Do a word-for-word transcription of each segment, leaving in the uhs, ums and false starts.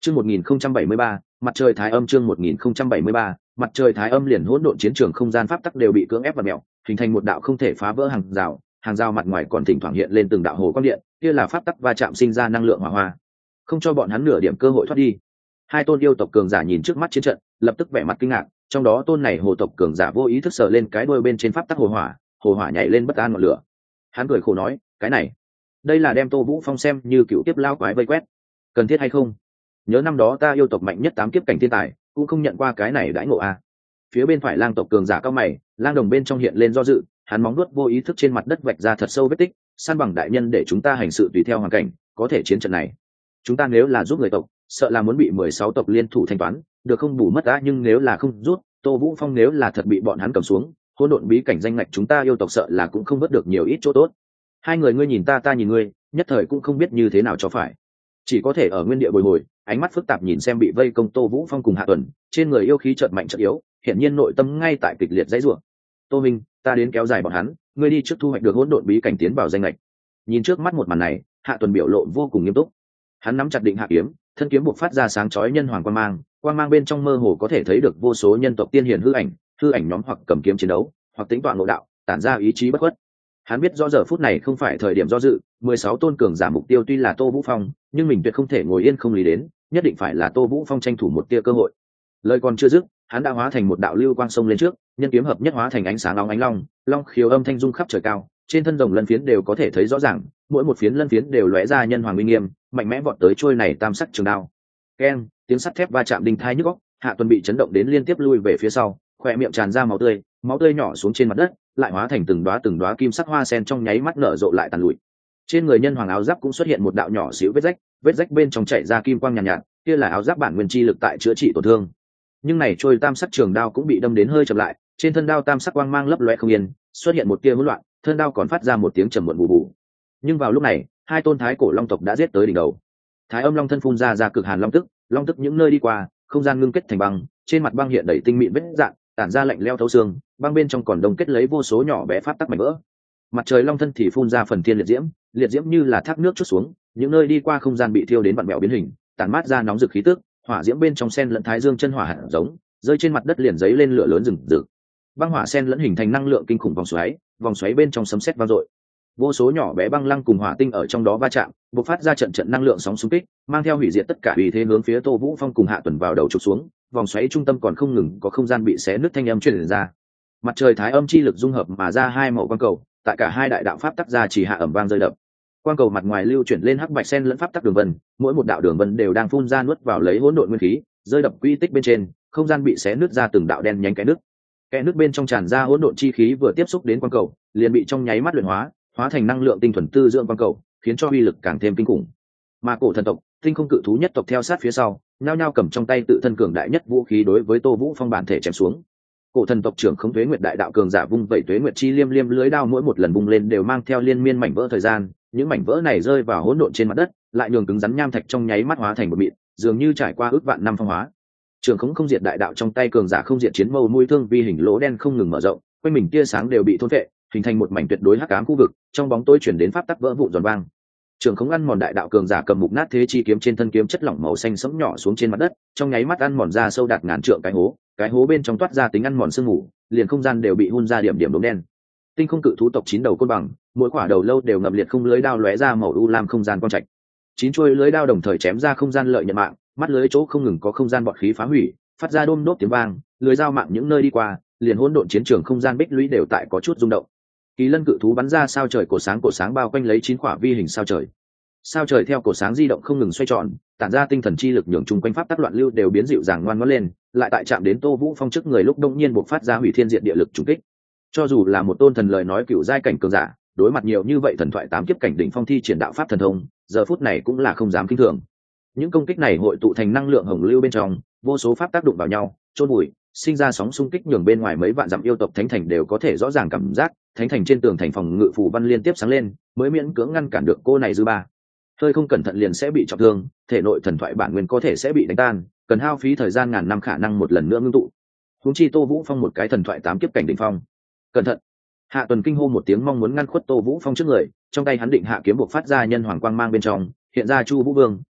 Chương một nghìn không trăm bảy mươi ba, mặt trời thái âm chương một nghìn không trăm bảy mươi ba, mặt trời thái âm liền hỗn độn chiến trường không gian pháp tắc đều bị cưỡng ép và mèo, hình thành một đạo không thể phá vỡ hàng rào, hàng rào mặt ngoài còn thỉnh thoảng hiện lên từng đạo hồ quang điện, kia là pháp tắc va chạm sinh ra năng lượng hỏa hoa, không cho bọn hắn nửa điểm cơ hội thoát đi. Hai tôn yêu tộc cường giả nhìn trước mắt chiến trận, lập tức vẻ mặt kinh ngạc, trong đó tôn này hồ tộc cường giả vô ý thức sờ lên cái đuôi bên trên pháp tắc hồ hỏa, hồ hỏa nhảy lên bất an ngọn lửa. Hắn cười khổ nói, cái này, đây là đem Tô Vũ Phong xem như cựu tiếp lao quái vây quét, cần thiết hay không? Nhớ năm đó ta yêu tộc mạnh nhất tám kiếp cảnh thiên tài, cũng không nhận qua cái này đãi ngộ a. Phía bên phải lang tộc cường giả cao mày, lang đồng bên trong hiện lên do dự, hắn móng vuốt vô ý thức trên mặt đất vạch ra thật sâu vết tích, san bằng đại nhân để chúng ta hành sự tùy theo hoàn cảnh, có thể chiến trận này. Chúng ta nếu là giúp người tộc, sợ là muốn bị mười sáu tộc liên thủ thanh toán, được không bù mất đã, nhưng nếu là không rút, Tô Vũ Phong nếu là thật bị bọn hắn cầm xuống, hỗn độn bí cảnh danh ngạch chúng ta yêu tộc sợ là cũng không vớt được nhiều ít chỗ tốt. Hai người ngươi nhìn ta ta nhìn ngươi, nhất thời cũng không biết như thế nào cho phải, chỉ có thể ở nguyên địa bồi hồi, ánh mắt phức tạp nhìn xem bị vây công Tô Vũ Phong cùng Hạ Tuần, trên người yêu khí chợt mạnh chợt yếu, hiển nhiên nội tâm ngay tại kịch liệt dãy rủa. Tô Minh, ta đến kéo dài bọn hắn, ngươi đi trước thu hoạch được hỗn độn bí cảnh tiến vào danh lệch. Nhìn trước mắt một màn này, Hạ Tuần biểu lộ vô cùng nghiêm túc. Hắn nắm chặt định hạ kiếm, thân kiếm buộc phát ra sáng chói nhân hoàng quang mang, quang mang bên trong mơ hồ có thể thấy được vô số nhân tộc tiên hiền hư ảnh, hư ảnh nhóm hoặc cầm kiếm chiến đấu, hoặc tính toán ngộ đạo, tản ra ý chí bất khuất. Hắn biết rõ giờ phút này không phải thời điểm do dự, mười sáu tôn cường giả mục tiêu tuy là Tô Vũ Phong, nhưng mình tuyệt không thể ngồi yên không lý đến, nhất định phải là Tô Vũ Phong tranh thủ một tia cơ hội. Lời còn chưa dứt, hắn đã hóa thành một đạo lưu quang sông lên trước, nhân kiếm hợp nhất hóa thành ánh sáng long ánh long, long khiếu âm thanh rung khắp trời cao, trên thân rồng lân phiến đều có thể thấy rõ ràng, mỗi một phiến lân phiến đều lóe ra nhân hoàng uy nghiêm, mạnh mẽ vọt tới trôi này tam sắc trường đao. Keng, tiếng sắt thép va chạm đinh thai nhức óc, Hạ Tuần bị chấn động đến liên tiếp lui về phía sau, khóe miệng tràn ra máu tươi, máu tươi nhỏ xuống trên mặt đất, lại hóa thành từng đóa từng đóa kim sắc hoa sen trong nháy mắt nở rộ lại tàn lụi. Trên người nhân hoàng áo giáp cũng xuất hiện một đạo nhỏ xíu vết rách, vết rách bên trong chảy ra kim quang nhàn nhạt, nhạt, kia là áo giáp bản nguyên chi lực tại chữa trị tổn thương. Nhưng này trôi tam sắc trường đao cũng bị đâm đến hơi chậm lại, trên thân đao tam sắc quang mang lấp lóe không yên, xuất hiện một tia hỗn loạn, thân đao còn phát ra một tiếng trầm muộn bù bù. Nhưng vào lúc này, hai tôn thái cổ long tộc đã giết tới đỉnh đầu. Thái âm long thân phun ra ra cực hàn long tức, long tức những nơi đi qua, không gian ngưng kết thành băng, trên mặt băng hiện đầy tinh mịn vết dạn, tản ra lạnh lẽo thấu xương, băng bên trong còn đông kết lấy vô số nhỏ bé pháp tắc mảnh vỡ. Mặt trời long thân thì phun ra phần thiên liệt diễm, liệt diễm như là thác nước chút xuống, những nơi đi qua không gian bị thiêu đến vặn vẹo biến hình, tản mát ra nóng rực khí tức, hỏa diễm bên trong sen lẫn thái dương chân hỏa hạt giống, rơi trên mặt đất liền giấy lên lửa lớn rừng rực. Băng hỏa sen lẫn hình thành năng lượng kinh khủng vòng xoáy, vòng xoáy bên trong sấm sét vang dội. Vô số nhỏ bé băng lăng cùng hỏa tinh ở trong đó va chạm, bộc phát ra trận trận năng lượng sóng xung kích, mang theo hủy diệt tất cả, uy thế hướng phía Tô Vũ Phong cùng Hạ Tuần vào đầu chụp xuống, vòng xoáy trung tâm còn không ngừng có không gian bị xé nứt thanh âm truyền ra. Mặt trời thái âm chi lực dung hợp mà ra hai màu quang cầu, tại cả hai đại đạo pháp tắc ra chỉ hạ ẩm vang rơi đập. Quang cầu mặt ngoài lưu chuyển lên hắc bạch sen lẫn pháp tắc đường vân, mỗi một đạo đường vân đều đang phun ra nuốt vào lấy hỗn độn nguyên khí, rơi đập quy tích bên trên, không gian bị xé nứt ra từng đạo đen nhánh cái nước. Cái nước bên trong tràn ra hỗn độn chi khí vừa tiếp xúc đến quang cầu, liền bị trong nháy mắt luyện hóa, hóa thành năng lượng tinh thuần tư dưỡng quang cầu, khiến cho uy lực càng thêm kinh khủng. Mà cổ thần tộc, tinh không cự thú nhất tộc theo sát phía sau, nhao nhao cầm trong tay tự thân cường đại nhất vũ khí đối với Tô Vũ Phong bản thể chém xuống. Cổ thần tộc trưởng Khống Tuế Nguyệt đại đạo cường giả vung vẩy Tuế Nguyệt chi liêm liêm lưới đao, mỗi một lần vung lên đều mang theo liên miên mảnh vỡ thời gian, những mảnh vỡ này rơi vào hỗn độn trên mặt đất, lại nhường cứng rắn nham thạch trong nháy mắt hóa thành một mịn, dường như trải qua ước vạn năm phong hóa. Trưởng Khống không diệt đại đạo trong tay cường giả không diệt chiến mâu mũi thương vi hình lỗ đen không ngừng mở rộng, quanh mình tia sáng đều bị thôn phệ, hình thành một mảnh tuyệt đối hắc ám khu vực, trong bóng tối chuyển đến pháp tắc vỡ vụn giòn vang. Trưởng Khống ăn mòn đại đạo cường giả cầm mục nát thế chi kiếm trên thân kiếm chất lỏng màu xanh sẫm nhỏ xuống trên mặt đất, trong nháy mắt ăn mòn ra sâu đạt ngàn trượng cái hố, cái hố bên trong toát ra tính ăn mòn sương mù, liền không gian đều bị hun ra điểm điểm đốm đen. Tinh không cự thú tộc chín đầu côn bằng, mỗi quả đầu lâu đều ngậm liệt không lưới đao lóe ra màu u lam không gian quang trạch. Chín chuôi lưới đao đồng thời chém ra không gian lợi nhận mạng, mắt lưới chỗ không ngừng có không gian bọt khí phá hủy, phát ra đôm đốp tiếng vang, lưới dao mạng những nơi đi qua, liền hỗn độn chiến trường không gian bích lũy đều tại có chút rung động. Kỳ lân cự thú bắn ra sao trời cổ sáng, cổ sáng bao quanh lấy chín quả vi hình sao trời. Sao trời theo cổ sáng di động không ngừng xoay tròn, tản ra tinh thần chi lực nhường chung quanh pháp tắc loạn lưu đều biến dịu dàng ngoan ngoãn lên, lại tại chạm đến Tô Vũ Phong trước người lúc đông nhiên bộc phát ra hủy thiên diệt địa lực trùng kích. Cho dù là một tôn thần lời nói cựu giai cảnh cường giả, đối mặt nhiều như vậy thần thoại tám kiếp cảnh đỉnh phong thi triển đạo pháp thần thông, giờ phút này cũng là không dám kinh thường. Những công kích này hội tụ thành năng lượng hồng lưu bên trong, vô số pháp tác động vào nhau, chôn bụi, sinh ra sóng xung kích nhường bên ngoài mấy vạn dặm yêu tộc thánh thành đều có thể rõ ràng cảm giác, thánh thành trên tường thành phòng ngự phù văn liên tiếp sáng lên, mới miễn cưỡng ngăn cản được cô này dư ba. Hơi không cẩn thận liền sẽ bị trọng thương, thể nội thần thoại bản nguyên có thể sẽ bị đánh tan, cần hao phí thời gian ngàn năm khả năng một lần nữa ngưng tụ. Huống chi Tô Vũ Phong một cái thần thoại tám kiếp cảnh đỉnh phong. Cẩn thận! Hạ Tuần kinh hô một tiếng mong muốn ngăn khuất Tô Vũ Phong trước người, trong tay hắn định hạ kiếm buộc phát ra nhân hoàng quang mang bên trong, hiện ra Chu Vũ Vương,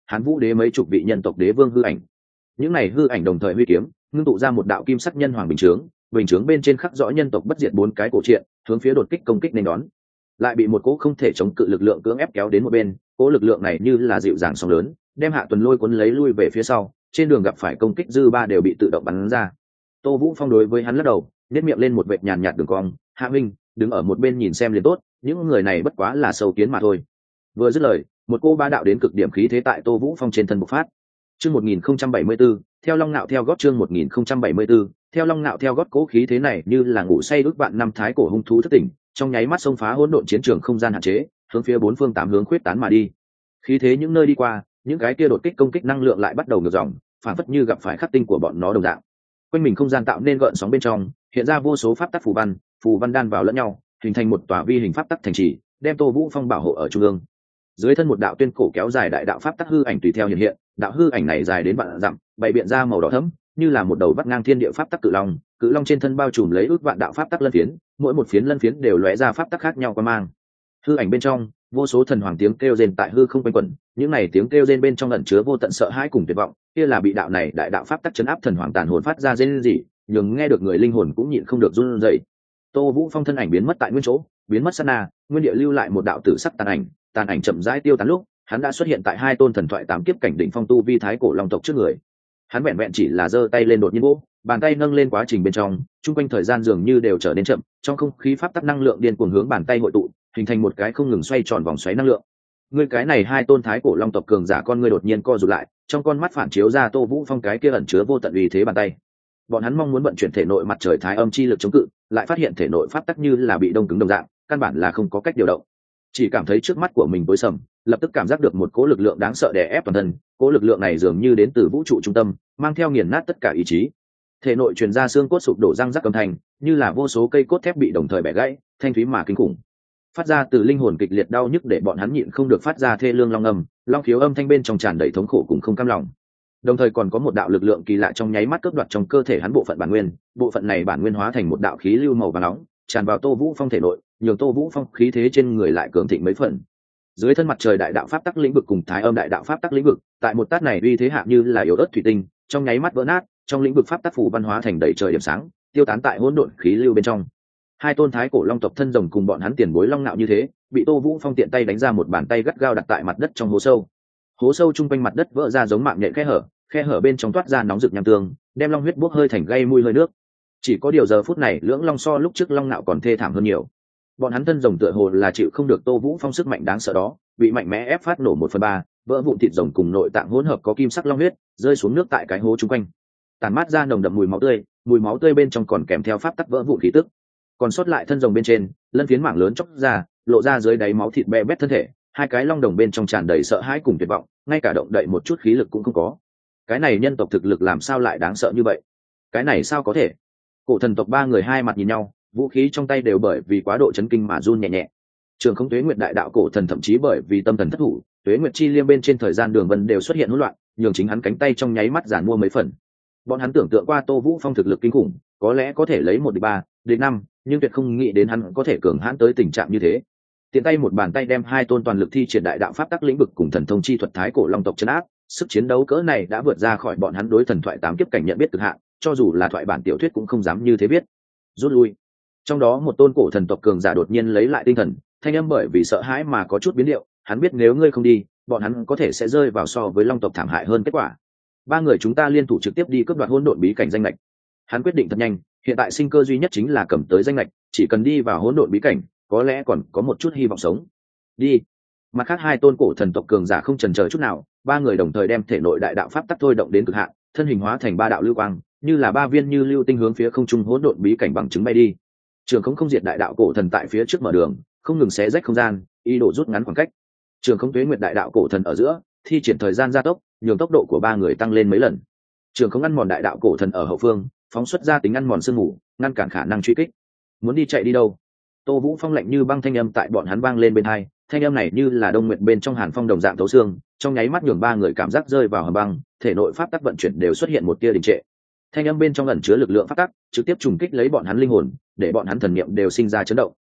hán vũ đế mấy chục vị nhân tộc đế vương hư ảnh. Những này hư ảnh đồng thời huy kiếm ngưng tụ ra một đạo kim sắc nhân hoàng bình chướng, bình chướng bên trên khắc rõ nhân tộc bất diệt bốn cái cổ truyện, hướng phía đột kích công kích nên đón. Lại bị một cỗ không thể chống cự lực lượng cưỡng ép kéo đến một bên, cỗ lực lượng này như là dịu dàng sóng lớn, đem Hạ Tuần lôi cuốn lấy lui về phía sau, trên đường gặp phải công kích dư ba đều bị tự động bắn ra. Tô Vũ Phong đối với hắn lắc đầu, nhếch miệng lên một vệt nhàn nhạt đường cong, "Hạ Minh, đứng ở một bên nhìn xem liền tốt, những người này bất quá là sâu kiến mà thôi." Vừa dứt lời, một cô ba đạo đến cực điểm khí thế tại Tô Vũ Phong trên thân bộc phát. Chương một nghìn không trăm bảy mươi 1nghìn theo Long Nạo theo gót chương một nghìn không trăm bảy mươi 1nghìn theo Long Nạo theo gót cố khí thế này như là ngủ say ước vạn năm thái cổ hung thú thất tỉnh, trong nháy mắt xông phá hỗn độn chiến trường không gian hạn chế, hướng phía bốn phương tám hướng khuyết tán mà đi. Khí thế những nơi đi qua, những cái kia đột kích công kích năng lượng lại bắt đầu ngược dòng, phản phất như gặp phải khắc tinh của bọn nó đồng dạng. Quanh mình không gian tạo nên gợn sóng bên trong, hiện ra vô số pháp tắc phù văn, phù văn đan vào lẫn nhau, hình thành một tòa vi hình pháp tắc thành trì, đem Tô Vũ Phong bảo hộ ở trung ương. Dưới thân một đạo tuyên cổ kéo dài đại đạo pháp tắc hư ảnh tùy theo hiện hiện, đạo hư ảnh này dài đến vạn dặm, bày biện ra màu đỏ thẫm, như là một đầu vắt ngang thiên địa pháp tắc cự long, cự long trên thân bao trùm lấy ước vạn đạo pháp tắc lân phiến, mỗi một phiến lân phiến đều lóe ra pháp tắc khác nhau qua mang. Hư ảnh bên trong, vô số thần hoàng tiếng kêu rên tại hư không quanh quẩn, những này tiếng kêu rên bên trong ẩn chứa vô tận sợ hãi cùng tuyệt vọng, kia là bị đạo này đại đạo pháp tắc chấn áp thần hoàng tàn hồn phát ra rên rỉ, nhưng nghe được người linh hồn cũng nhịn không được run rẩy. Tô Vũ Phong thân ảnh biến mất tại nguyên chỗ, biến mất sát na, nguyên địa lưu lại một đạo tử sắc tàn ảnh, tàn ảnh chậm rãi tiêu tán lúc, hắn đã xuất hiện tại hai tôn thần thoại tám kiếp cảnh đỉnh phong tu vi thái cổ long tộc trước người. Hắn vẹn vẹn chỉ là giơ tay lên đột nhiên vỗ, bàn tay nâng lên quá trình bên trong, trung quanh thời gian dường như đều trở nên chậm, trong không khí pháp tắc năng lượng điên cuồng hướng bàn tay hội tụ, hình thành một cái không ngừng xoay tròn vòng xoáy năng lượng. Ngươi cái này hai tôn thái cổ long tộc cường giả con ngươi đột nhiên co rụt lại, trong con mắt phản chiếu ra Tô Vũ Phong cái kia ẩn chứa vô tận uy thế bàn tay. Bọn hắn mong muốn vận chuyển thể nội mặt trời thái âm chi lực chống cự, lại phát hiện thể nội pháp tắc như là bị đông cứng đồng dạng, căn bản là không có cách điều động. Chỉ cảm thấy trước mắt của mình tối sầm, lập tức cảm giác được một cỗ lực lượng đáng sợ đè ép toàn thân, cỗ lực lượng này dường như đến từ vũ trụ trung tâm, mang theo nghiền nát tất cả ý chí. Thể nội truyền ra xương cốt sụp đổ răng rắc âm thanh, như là vô số cây cốt thép bị đồng thời bẻ gãy, thanh thúy mà kinh khủng. Phát ra từ linh hồn kịch liệt đau nhức để bọn hắn nhịn không được phát ra thê lương long âm, long khiếu âm thanh bên trong tràn đầy thống khổ cùng không cam lòng. Đồng thời còn có một đạo lực lượng kỳ lạ trong nháy mắt cướp đoạt trong cơ thể hắn bộ phận bản nguyên, bộ phận này bản nguyên hóa thành một đạo khí lưu màu vàng nóng, tràn vào Tô Vũ Phong thể nội, nhường Tô Vũ Phong khí thế trên người lại cường thịnh mấy phần. Dưới thân mặt trời đại đạo pháp tắc lĩnh vực cùng thái âm đại đạo pháp tắc lĩnh vực, tại một tát này uy thế hạ như là yếu ớt thủy tinh, trong nháy mắt vỡ nát, trong lĩnh vực pháp tắc phủ văn hóa thành đầy trời điểm sáng, tiêu tán tại hỗn độn khí lưu bên trong. Hai tôn thái cổ long tộc thân rồng cùng bọn hắn tiền bối long nạo như thế, bị Tô Vũ Phong tiện tay đánh ra một bàn tay gắt gao đặt tại mặt đất trong hố sâu. Hố sâu trung quanh mặt đất vỡ ra giống mạng nhện khe hở, khe hở bên trong toát ra nóng rực nham tương, đem long huyết bốc hơi thành gây mùi hơi nước. Chỉ có điều giờ phút này lưỡng long so lúc trước long nạo còn thê thảm hơn nhiều. Bọn hắn thân rồng tựa hồ là chịu không được Tô Vũ Phong sức mạnh đáng sợ đó, bị mạnh mẽ ép phát nổ một phần ba, vỡ vụn thịt rồng cùng nội tạng hỗn hợp có kim sắc long huyết rơi xuống nước tại cái hố chung quanh, tàn mát ra nồng đậm mùi máu tươi, mùi máu tươi bên trong còn kèm theo pháp tắc vỡ vụn khí tức. Còn sót lại thân rồng bên trên, lân phiến mảng lớn chóc ra, lộ ra dưới đáy máu thịt bè bét thân thể, hai cái long đồng bên trong tràn đầy sợ hãi cùng tuyệt vọng, ngay cả động đậy một chút khí lực cũng không có. Cái này nhân tộc thực lực làm sao lại đáng sợ như vậy? Cái này sao có thể? Cổ thần tộc ba người hai mặt nhìn nhau, vũ khí trong tay đều bởi vì quá độ chấn kinh mà run nhẹ nhẹ. Trường Không Tuế Nguyệt đại đạo cổ thần thậm chí bởi vì tâm thần thất thủ, Tuế Nguyệt chi liêm bên trên thời gian đường vân đều xuất hiện hỗn loạn, nhường chính hắn cánh tay trong nháy mắt giàn mua mấy phần. Bọn hắn tưởng tượng qua Tô Vũ Phong thực lực kinh khủng, có lẽ có thể lấy một địch ba, địch năm, nhưng tuyệt không nghĩ đến hắn có thể cường hãn tới tình trạng như thế. Tiện tay một bàn tay đem hai tôn toàn lực thi triển đại đạo pháp tắc lĩnh vực cùng thần thông chi thuật thái cổ long tộc chấn áp, sức chiến đấu cỡ này đã vượt ra khỏi bọn hắn đối thần thoại tám kiếp cảnh nhận biết cực hạn, cho dù là thoại bản tiểu thuyết cũng không dám như thế biết. Rút lui. Trong đó một tôn cổ thần tộc cường giả đột nhiên lấy lại tinh thần, thanh âm bởi vì sợ hãi mà có chút biến điệu, hắn biết nếu ngươi không đi, bọn hắn có thể sẽ rơi vào so với long tộc thảm hại hơn kết quả. Ba người chúng ta liên thủ trực tiếp đi cướp đoạt hỗn độn bí cảnh danh lệch. Hắn quyết định thật nhanh, hiện tại sinh cơ duy nhất chính là cầm tới danh lệch, chỉ cần đi vào hỗn độn bí cảnh, có lẽ còn có một chút hy vọng sống. Đi. Mặt khác hai tôn cổ thần tộc cường giả không chần chờ chút nào, ba người đồng thời đem thể nội đại đạo pháp tắc thôi động đến cực hạn, thân hình hóa thành ba đạo lưu quang, như là ba viên như lưu tinh hướng phía không trung hỗn độn bí cảnh bằng chứng bay đi. Trường Không không diệt đại đạo cổ thần tại phía trước mở đường, không ngừng xé rách không gian, ý đồ rút ngắn khoảng cách. Trường Không Tuế Nguyệt đại đạo cổ thần ở giữa, thi triển thời gian gia tốc, nhường tốc độ của ba người tăng lên mấy lần. Trường Không ăn mòn đại đạo cổ thần ở hậu phương, phóng xuất ra tính ăn mòn sương mù, ngăn cản khả năng truy kích. Muốn đi chạy đi đâu? Tô Vũ Phong lạnh như băng thanh âm tại bọn hắn vang lên bên tai, thanh âm này như là đông nguyệt bên trong hàn phong đồng dạng thấu xương, trong nháy mắt nhường ba người cảm giác rơi vào hầm băng, thể nội pháp tắc vận chuyển đều xuất hiện một tia đình trệ. Thanh âm bên trong ẩn chứa lực lượng pháp tắc, trực tiếp trùng kích lấy bọn hắn linh hồn, để bọn hắn thần niệm đều sinh ra chấn động.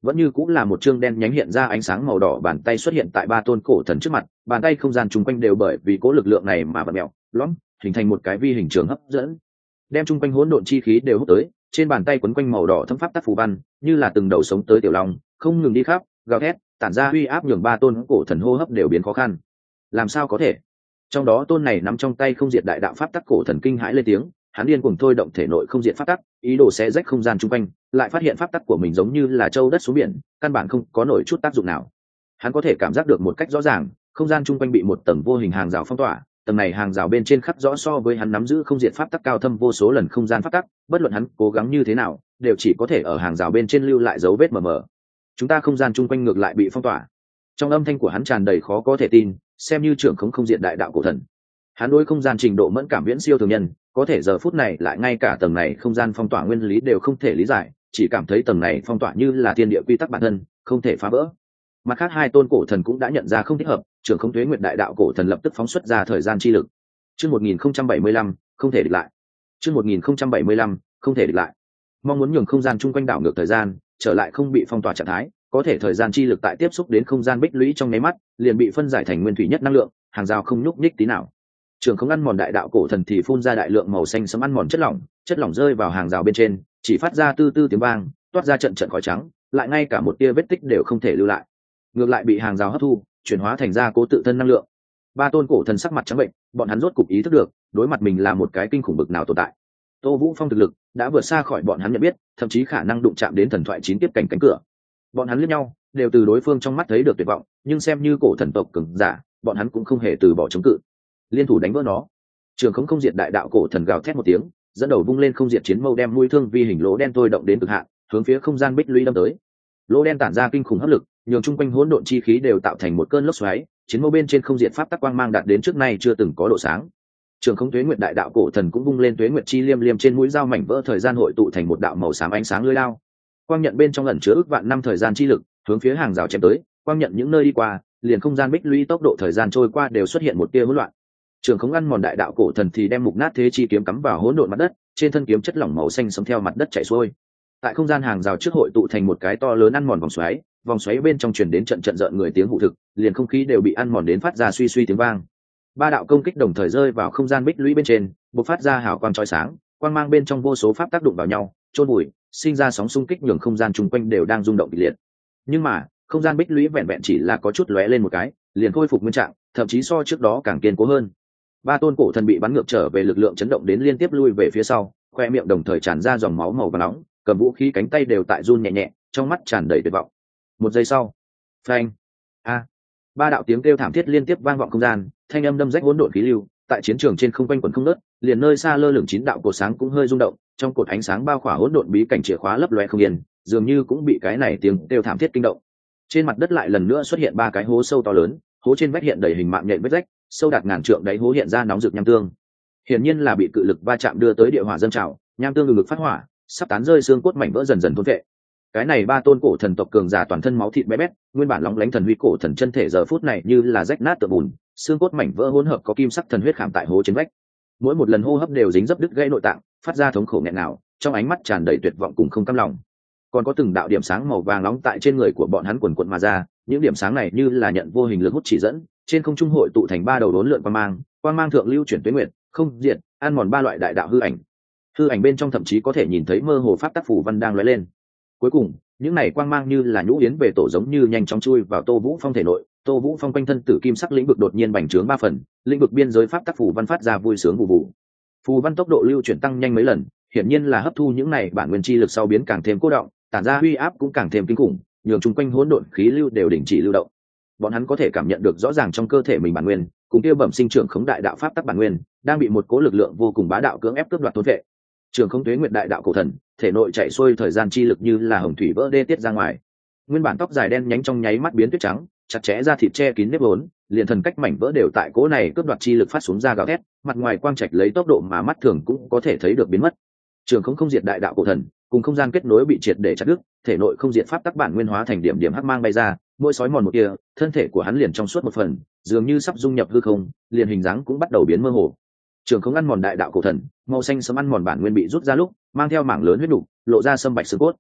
vẫn như cũng là một chương đen nhánh hiện ra ánh sáng màu đỏ, bàn tay xuất hiện tại ba tôn cổ thần trước mặt, bàn tay không gian chung quanh đều bởi vì cố lực lượng này mà vặn mèo lõm, hình thành một cái vi hình trường hấp dẫn, đem chung quanh hỗn độn chi khí đều hút tới. Trên bàn tay quấn quanh màu đỏ thấm pháp tắc phù văn, như là từng đầu sống tới tiểu long, không ngừng đi khắp gào thét, tản ra uy áp nhường ba tôn cổ thần hô hấp đều biến khó khăn. Làm sao có thể? Trong đó tôn này nắm trong tay không diệt đại đạo pháp tắc cổ thần kinh hãi lên tiếng, hắn điên cuồng thôi động thể nội không diệt pháp tắc, ý đồ xé rách không gian chung quanh, lại phát hiện pháp tắc của mình giống như là châu đất xuống biển, căn bản không có nổi chút tác dụng nào. Hắn có thể cảm giác được một cách rõ ràng, không gian chung quanh bị một tầng vô hình hàng rào phong tỏa, tầng này hàng rào bên trên khắc rõ so với hắn nắm giữ không diệt pháp tắc cao thâm vô số lần không gian pháp tắc, bất luận hắn cố gắng như thế nào, đều chỉ có thể ở hàng rào bên trên lưu lại dấu vết mờ mờ. Chúng ta không gian chung quanh ngược lại bị phong tỏa. Trong âm thanh của hắn tràn đầy khó có thể tin, xem như trưởng không không diệt đại đạo cổ thần. Hắn đối không gian trình độ mẫn cảm viễn siêu thường nhân, có thể giờ phút này lại ngay cả tầng này không gian phong tỏa nguyên lý đều không thể lý giải, chỉ cảm thấy tầng này phong tỏa như là thiên địa quy tắc bản thân, không thể phá vỡ. Mặt khác hai tôn cổ thần cũng đã nhận ra không thích hợp, trưởng không tuế nguyệt đại đạo cổ thần lập tức phóng xuất ra thời gian chi lực. Chương một nghìn không trăm bảy mươi lăm, không thể địch lại. Chương một nghìn không trăm bảy mươi lăm, không thể địch lại. Mong muốn nhường không gian chung quanh đảo ngược thời gian, trở lại không bị phong tỏa trạng thái, có thể thời gian chi lực tại tiếp xúc đến không gian bích lũy trong nháy mắt, liền bị phân giải thành nguyên thủy nhất năng lượng, hàng rào không nhúc nhích tí nào. Trường không ăn mòn đại đạo cổ thần thì phun ra đại lượng màu xanh sẫm ăn mòn chất lỏng, chất lỏng rơi vào hàng rào bên trên, chỉ phát ra tư tư tiếng vang, toát ra trận trận khói trắng, lại ngay cả một tia vết tích đều không thể lưu lại. Ngược lại bị hàng rào hấp thu, chuyển hóa thành ra cố tự thân năng lượng. Ba tôn cổ thần sắc mặt trắng bệnh, bọn hắn rốt cục ý thức được, đối mặt mình là một cái kinh khủng bực nào tồn tại. Tô Vũ Phong thực lực đã vượt xa khỏi bọn hắn nhận biết, thậm chí khả năng đụng chạm đến thần thoại chín tiếp cảnh cánh cửa. Bọn hắn liếc nhau, đều từ đối phương trong mắt thấy được tuyệt vọng, nhưng xem như cổ thần tộc cường giả, bọn hắn cũng không hề từ bỏ chống cự. Liên thủ đánh vỡ nó. Trường không không diệt đại đạo cổ thần gào thét một tiếng, dẫn đầu vung lên không diệt chiến mâu đem mũi thương vi hình lỗ đen thôi động đến cực hạn, hướng phía không gian bích lũy đâm tới. Lỗ đen tản ra kinh khủng hấp lực, nhường chung quanh hỗn độn chi khí đều tạo thành một cơn lốc xoáy, chiến mâu bên trên không diệt pháp tắc quang mang đạt đến trước nay chưa từng có độ sáng. Trường không tuế nguyệt đại đạo cổ thần cũng vung lên tuế nguyệt chi liêm liêm trên mũi dao mảnh vỡ thời gian hội tụ thành một đạo màu xám ánh sáng lưỡi lao. Quang nhận bên trong ẩn chứa ước vạn năm thời gian chi lực, hướng phía hàng rào chém tới, quang nhận những nơi đi qua, liền không gian bích lũy tốc độ thời gian trôi qua đều xuất hiện một tia hỗn loạn. Trường không ăn mòn đại đạo cổ thần thì đem mục nát thế chi kiếm cắm vào hỗn độn mặt đất, trên thân kiếm chất lỏng màu xanh sống theo mặt đất chảy xuôi. Tại không gian hàng rào trước hội tụ thành một cái to lớn ăn mòn vòng xoáy, vòng xoáy bên trong truyền đến trận trận rợn người tiếng hụ thực, liền không khí đều bị ăn mòn đến phát ra suy suy tiếng vang. Ba đạo công kích đồng thời rơi vào không gian bích lũy bên trên, bộc phát ra hào quang chói sáng, quang mang bên trong vô số pháp tác động vào nhau, chôn bụi, sinh ra sóng xung kích nhường không gian chung quanh đều đang rung động kịch liệt. Nhưng mà, không gian bích lũy vẹn vẹn chỉ là có chút lóe lên một cái, liền khôi phục nguyên trạng, thậm chí so trước đó càng kiên cố hơn. Ba tôn cổ thần bị bắn ngược trở về, lực lượng chấn động đến liên tiếp lui về phía sau, khoe miệng đồng thời tràn ra dòng máu màu vàng nóng, cầm vũ khí cánh tay đều tại run nhẹ nhẹ, trong mắt tràn đầy tuyệt vọng. Một giây sau, phanh, a, ba đạo tiếng kêu thảm thiết liên tiếp vang vọng không gian, thanh âm đâm rách hỗn độn khí lưu, tại chiến trường trên không quanh quẩn không ngớt, liền nơi xa lơ lửng chín đạo cột sáng cũng hơi rung động, trong cột ánh sáng bao khỏa hỗn độn bí cảnh chìa khóa lấp loé không yên, dường như cũng bị cái này tiếng kêu thảm thiết kinh động. Trên mặt đất lại lần nữa xuất hiện ba cái hố sâu to lớn, hố trên vách hiện đầy hình mạng nhện vết rách, sâu đạt ngàn trượng đáy hố hiện ra nóng rực nham tương. Hiển nhiên là bị cự lực va chạm đưa tới địa hỏa dâng trào, nham tương ngừng ngực phát hỏa, sắp tán rơi, xương cốt mảnh vỡ dần dần thôn vệ. Cái này ba tôn cổ thần tộc cường giả toàn thân máu thịt bé bét, nguyên bản lóng lánh thần huy cổ thần chân thể giờ phút này như là rách nát tựa bùn, xương cốt mảnh vỡ hỗn hợp có kim sắc thần huyết khảm tại hố trên vách. Mỗi một lần hô hấp đều dính dấp đứt gãy nội tạng, phát ra thống khổ nghẹn ngào, trong ánh mắt tràn đầy tuyệt vọng cùng không cam lòng. Còn có từng đạo điểm sáng màu vàng nóng tại trên người của bọn hắn quần quần mà ra, những điểm sáng này như là nhận vô hình lực hút chỉ dẫn, trên không trung hội tụ thành ba đầu đốn lượn quang mang, quang mang thượng lưu chuyển tuế nguyệt, không diệt, ăn mòn ba loại đại đạo hư ảnh. Hư ảnh bên trong thậm chí có thể nhìn thấy mơ hồ pháp tắc phủ văn đang lóe lên. Cuối cùng, những này quang mang như là nhũ yến về tổ giống như nhanh chóng chui vào Tô Vũ Phong thể nội. Tô Vũ Phong quanh thân tử kim sắc lĩnh vực đột nhiên bành trướng ba phần, lĩnh vực biên giới pháp tắc phủ văn phát ra vui sướng vụ vụ. Phù văn tốc độ lưu chuyển tăng nhanh mấy lần, hiển nhiên là hấp thu những này bản nguyên chi lực sau biến càng thêm cố động, tản ra uy áp cũng càng thêm kinh khủng, nhường chung quanh hỗn độn khí lưu đều đình chỉ lưu động. Bọn hắn có thể cảm nhận được rõ ràng trong cơ thể mình bản nguyên, cùng kia bẩm sinh trưởng khống đại đạo pháp tắc bản nguyên, đang bị một cố lực lượng vô cùng bá đạo cưỡng ép cướp đoạt thôn vệ. Trường không tuế nguyệt đại đạo cổ thần, thể nội chạy xuôi thời gian chi lực như là hồng thủy vỡ đê tiết ra ngoài. Nguyên bản tóc dài đen nhánh trong nháy mắt biến tuyết trắng, chặt chẽ ra thịt che kín nếp vốn, liền thần cách mảnh vỡ đều tại cố này cướp đoạt chi lực phát xuống ra gào thét, mặt ngoài quang trạch lấy tốc độ mà mắt thường cũng có thể thấy được biến mất. Trường không không diệt đại đạo cổ thần, cùng không gian kết nối bị triệt để chặt đứt, thể nội không diệt pháp tắc bản nguyên hóa thành điểm điểm hắc mang bay ra, mỗi sói mòn một kia, thân thể của hắn liền trong suốt một phần, dường như sắp dung nhập hư không, liền hình dáng cũng bắt đầu biến mơ hồ. Trường không ăn mòn đại đạo cổ thần, màu xanh sẫm ăn mòn bản nguyên bị rút ra lúc, mang theo mảng lớn huyết đủ, lộ ra sâm bạch xương cốt.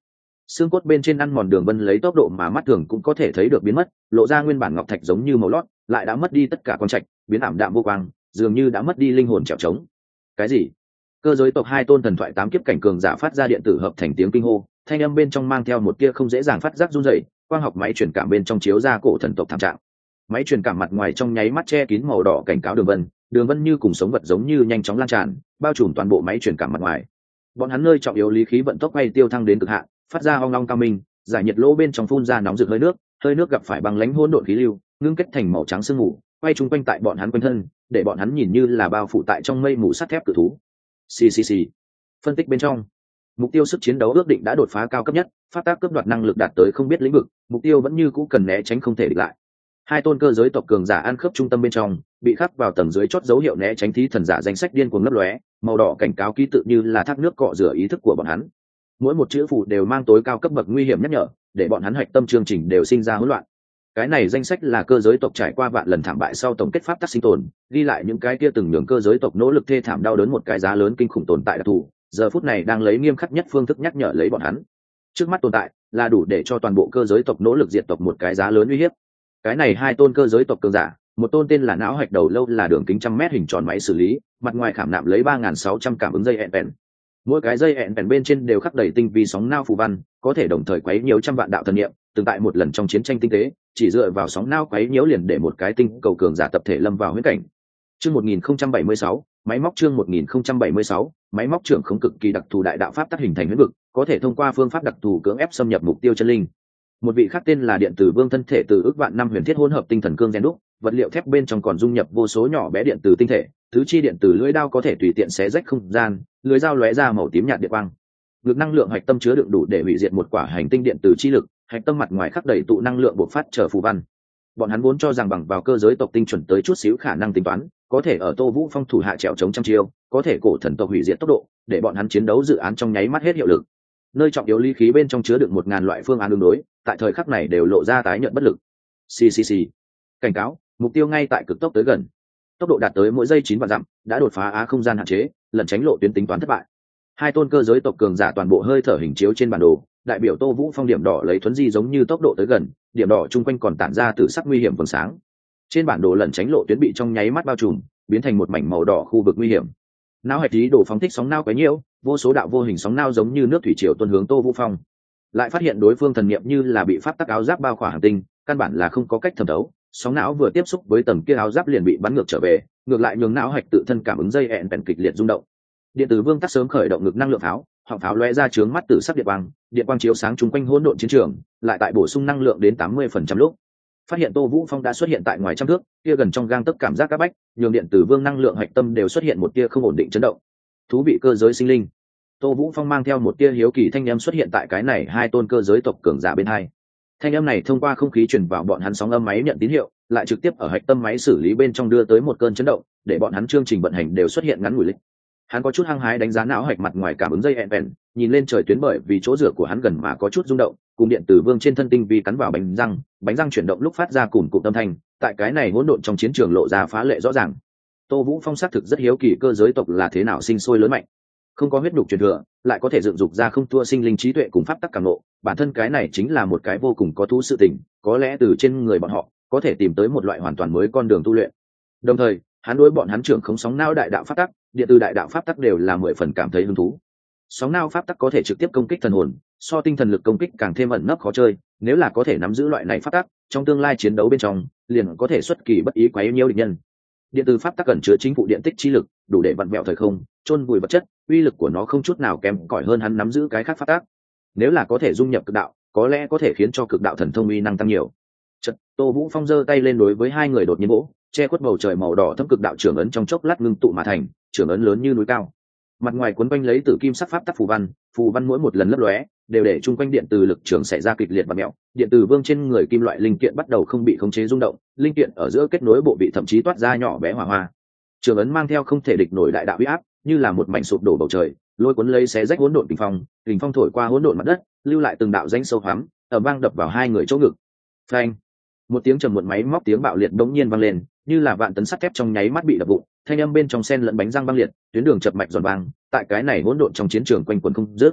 xương cốt bên trên ăn mòn đường vân lấy tốc độ mà mắt thường cũng có thể thấy được biến mất, lộ ra nguyên bản ngọc thạch giống như màu lót, lại đã mất đi tất cả quang trạch, biến ảm đạm vô quang, dường như đã mất đi linh hồn trèo trống. Cái gì? Cơ giới tộc hai tôn thần thoại tám kiếp cảnh cường giả phát ra điện tử hợp thành tiếng kinh hô, thanh âm bên trong mang theo một tia không dễ dàng phát giác run rẩy, quang học máy truyền cảm bên trong chiếu ra cổ thần tộc thảm trạng. Máy truyền cảm mặt ngoài trong nháy mắt che kín màu đỏ cảnh cáo đường vân, đường vân như cùng sống vật giống như nhanh chóng lan tràn, bao trùm toàn bộ máy truyền cảm mặt ngoài. Bọn hắn nơi trọng yếu lý khí vận tốc bay tiêu thăng đến cực hạn, phát ra ong long cao minh, giải nhiệt lỗ bên trong phun ra nóng rực hơi nước, hơi nước gặp phải băng lãnh hỗn độn khí lưu, ngưng kết thành màu trắng sương mù, quay chung quanh tại bọn hắn quanh thân, để bọn hắn nhìn như là bao phủ tại trong mây mù sắt thép cự thú. Xì xì xì. Phân tích bên trong, mục tiêu sức chiến đấu ước định đã đột phá cao cấp nhất, phát tác cướp đoạt năng lực đạt tới không biết lĩnh vực, mục tiêu vẫn như cũ cần né tránh không thể địch lại. Hai tôn cơ giới tộc cường giả ăn khớp trung tâm bên trong, bị khắc vào tầng dưới chót dấu hiệu né tránh thí thần giả danh sách điên cuồng lấp lóe, màu đỏ cảnh cáo ký tự như là thác nước cọ rửa ý thức của bọn hắn. Mỗi một chữ phụ đều mang tối cao cấp bậc nguy hiểm nhắc nhở, để bọn hắn hoạch tâm chương trình đều sinh ra hỗn loạn. Cái này danh sách là cơ giới tộc trải qua vạn lần thảm bại sau tổng kết pháp tắc sinh tồn, ghi lại những cái kia từng nhường cơ giới tộc nỗ lực thê thảm đau đớn một cái giá lớn kinh khủng tồn tại đặc thù, giờ phút này đang lấy nghiêm khắc nhất phương thức nhắc nhở lấy bọn hắn. Trước mắt tồn tại là đủ để cho toàn bộ cơ giới tộc nỗ lực diệt tộc một cái giá lớn uy hiếp. Cái này hai tôn cơ giới tộc cường giả, một tôn tên là não hạch đầu lâu là đường kính trăm mét hình tròn máy xử lý, mặt ngoài khảm nạm lấy ba nghìn sáu trăm cảm ứng dây hẹn vẹn. Mỗi cái dây hẹn vẹn bên trên đều khắc đầy tinh vi sóng nao phù văn, có thể đồng thời quấy nhiễu trăm vạn đạo thần niệm, từng tại một lần trong chiến tranh tinh tế, chỉ dựa vào sóng nao quấy nhiễu liền để một cái tinh cầu cường giả tập thể lâm vào huyễn cảnh. Chương một nghìn không trăm bảy mươi sáu, máy móc chương một nghìn không trăm bảy mươi sáu, máy móc trưởng không cực kỳ đặc thù đại đạo pháp tác hình thành huyễn vực, có thể thông qua phương pháp đặc thù cưỡng ép xâm nhập mục tiêu chân linh. Một vị khác tên là điện tử vương thân thể từ ước vạn năm huyền thiết hỗn hợp tinh thần cương gen đúc, vật liệu thép bên trong còn dung nhập vô số nhỏ bé điện tử tinh thể, thứ chi điện tử lưỡi đao có thể tùy tiện xé rách không gian, lưỡi dao lóe ra màu tím nhạt điện quang. Lực năng lượng hạch tâm chứa đựng đủ để hủy diệt một quả hành tinh điện tử chi lực, hạch tâm mặt ngoài khắc đầy tụ năng lượng bộc phát trở phù văn. Bọn hắn vốn cho rằng bằng vào cơ giới tộc tinh chuẩn tới chút xíu khả năng tính toán, có thể ở Tô Vũ Phong thủ hạ trèo chống trăm chiêu, có thể cổ thần tộc hủy diệt tốc độ, để bọn hắn chiến đấu dự án trong nháy mắt hết hiệu lực. Nơi trọng yếu lý khí bên trong chứa đựng một ngàn loại phương án ứng đối, tại thời khắc này đều lộ ra tái nhợt bất lực. Xì xì xì. Cảnh cáo, mục tiêu ngay tại cực tốc tới gần. Tốc độ đạt tới mỗi giây chín vạn dặm, đã đột phá á không gian hạn chế, lần tránh lộ tuyến tính toán thất bại. Hai tôn cơ giới tộc cường giả toàn bộ hơi thở hình chiếu trên bản đồ, đại biểu Tô Vũ Phong điểm đỏ lấy thuấn di giống như tốc độ tới gần, điểm đỏ chung quanh còn tản ra từ sắc nguy hiểm vầng sáng. Trên bản đồ lần tránh lộ tuyến bị trong nháy mắt bao trùm, biến thành một mảnh màu đỏ khu vực nguy hiểm. Não hạch ý đồ phóng thích sóng nao quấy nhiễu, vô số đạo vô hình sóng nao giống như nước thủy triều tuôn hướng Tô Vũ Phong. Lại phát hiện đối phương thần niệm như là bị pháp tắc áo giáp bao khỏa hành tinh, căn bản là không có cách thẩm thấu, sóng não vừa tiếp xúc với tầng kia áo giáp liền bị bắn ngược trở về, ngược lại nhường não hạch tự thân cảm ứng dây hẹn bèn kịch liệt rung động. Điện tử vương tắc sớm khởi động ngực năng lượng pháo, họng pháo lóe ra chướng mắt tử sắc điện quang, điện quang chiếu sáng chung quanh hỗn độn chiến trường, lại tại bổ sung năng lượng đến tám mươi phần trăm lúc, phát hiện Tô Vũ Phong đã xuất hiện tại ngoài trăm thước, kia gần trong gang tấc cảm giác các bách, nhường điện tử vương năng lượng hạch tâm đều xuất hiện một tia không ổn định chấn động. Thú vị cơ giới sinh linh. Tô Vũ Phong mang theo một tia hiếu kỳ thanh âm xuất hiện tại cái này hai tôn cơ giới tộc cường giả bên hai. Thanh âm này thông qua không khí truyền vào bọn hắn sóng âm máy nhận tín hiệu, lại trực tiếp ở hạch tâm máy xử lý bên trong đưa tới một cơn chấn động, để bọn hắn chương trình vận hành đều xuất hiện ngắn ngủi lịch. Hắn có chút hăng hái đánh giá não hạch mặt ngoài cảm ứng dây hẹn vẹn, nhìn lên trời tuyến bởi vì chỗ rửa của hắn gần mà có chút rung động, cùng điện tử vương trên thân tinh vi cắn vào bánh răng, bánh răng chuyển động lúc phát ra cùng cụm âm thanh, tại cái này hỗn độn trong chiến trường lộ ra phá lệ rõ ràng. Tô Vũ Phong xác thực rất hiếu kỳ cơ giới tộc là thế nào sinh sôi lớn mạnh, không có huyết nhục truyền thừa, lại có thể dựng dục ra không thua sinh linh trí tuệ cùng pháp tắc cảm ngộ, bản thân cái này chính là một cái vô cùng có thú sự tình, có lẽ từ trên người bọn họ có thể tìm tới một loại hoàn toàn mới con đường tu luyện. Đồng thời, hắn đối bọn hắn trưởng không sóng não đại đạo pháp tắc, điện từ đại đạo pháp tắc đều là mười phần cảm thấy hứng thú. Sóng não pháp tắc có thể trực tiếp công kích thần hồn, so tinh thần lực công kích càng thêm ẩn nấp khó chơi, nếu là có thể nắm giữ loại này pháp tắc, trong tương lai chiến đấu bên trong, liền có thể xuất kỳ bất ý quấy nhiễu địch nhân. Điện từ pháp tắc cần chứa chính phủ điện tích chi lực, đủ để vặn vẹo thời không, chôn vùi vật chất, uy lực của nó không chút nào kém cỏi hơn hắn nắm giữ cái khác pháp tắc. Nếu là có thể dung nhập cực đạo, có lẽ có thể khiến cho cực đạo thần thông uy năng tăng nhiều. Chợt, Tô Vũ Phong giơ tay lên đối với hai người đột nhiên vỗ, che khuất bầu trời màu đỏ thâm cực đạo trưởng ấn trong chốc lát ngưng tụ mà thành, trưởng ấn lớn như núi cao. Mặt ngoài cuốn quanh lấy tử kim sắc pháp tắc phù văn, phù văn mỗi một lần lấp lóe, đều để chung quanh điện từ lực trường xảy ra kịch liệt và mèo, điện từ vương trên người kim loại linh kiện bắt đầu không bị khống chế rung động, linh kiện ở giữa kết nối bộ vị thậm chí toát ra nhỏ bé hỏa hoa. Trường ấn mang theo không thể địch nổi đại đạo uy áp, như là một mảnh sụp đổ bầu trời, lôi cuốn lấy xé rách hỗn độn kình phong, kình phong thổi qua hỗn độn mặt đất, lưu lại từng đạo rãnh sâu hoắm, ở vang đập vào hai người chỗ ngực. Phanh! Một tiếng trầm muộn máy móc tiếng bạo liệt bỗng nhiên vang lên, như là vạn tấn sắt thép trong nháy mắt bị đập vụn, thanh âm bên trong xen lẫn bánh răng băng liệt, tuyến đường chập mạch giòn vang, tại cái này hỗn độn trong chiến trường quanh quẩn không dứt.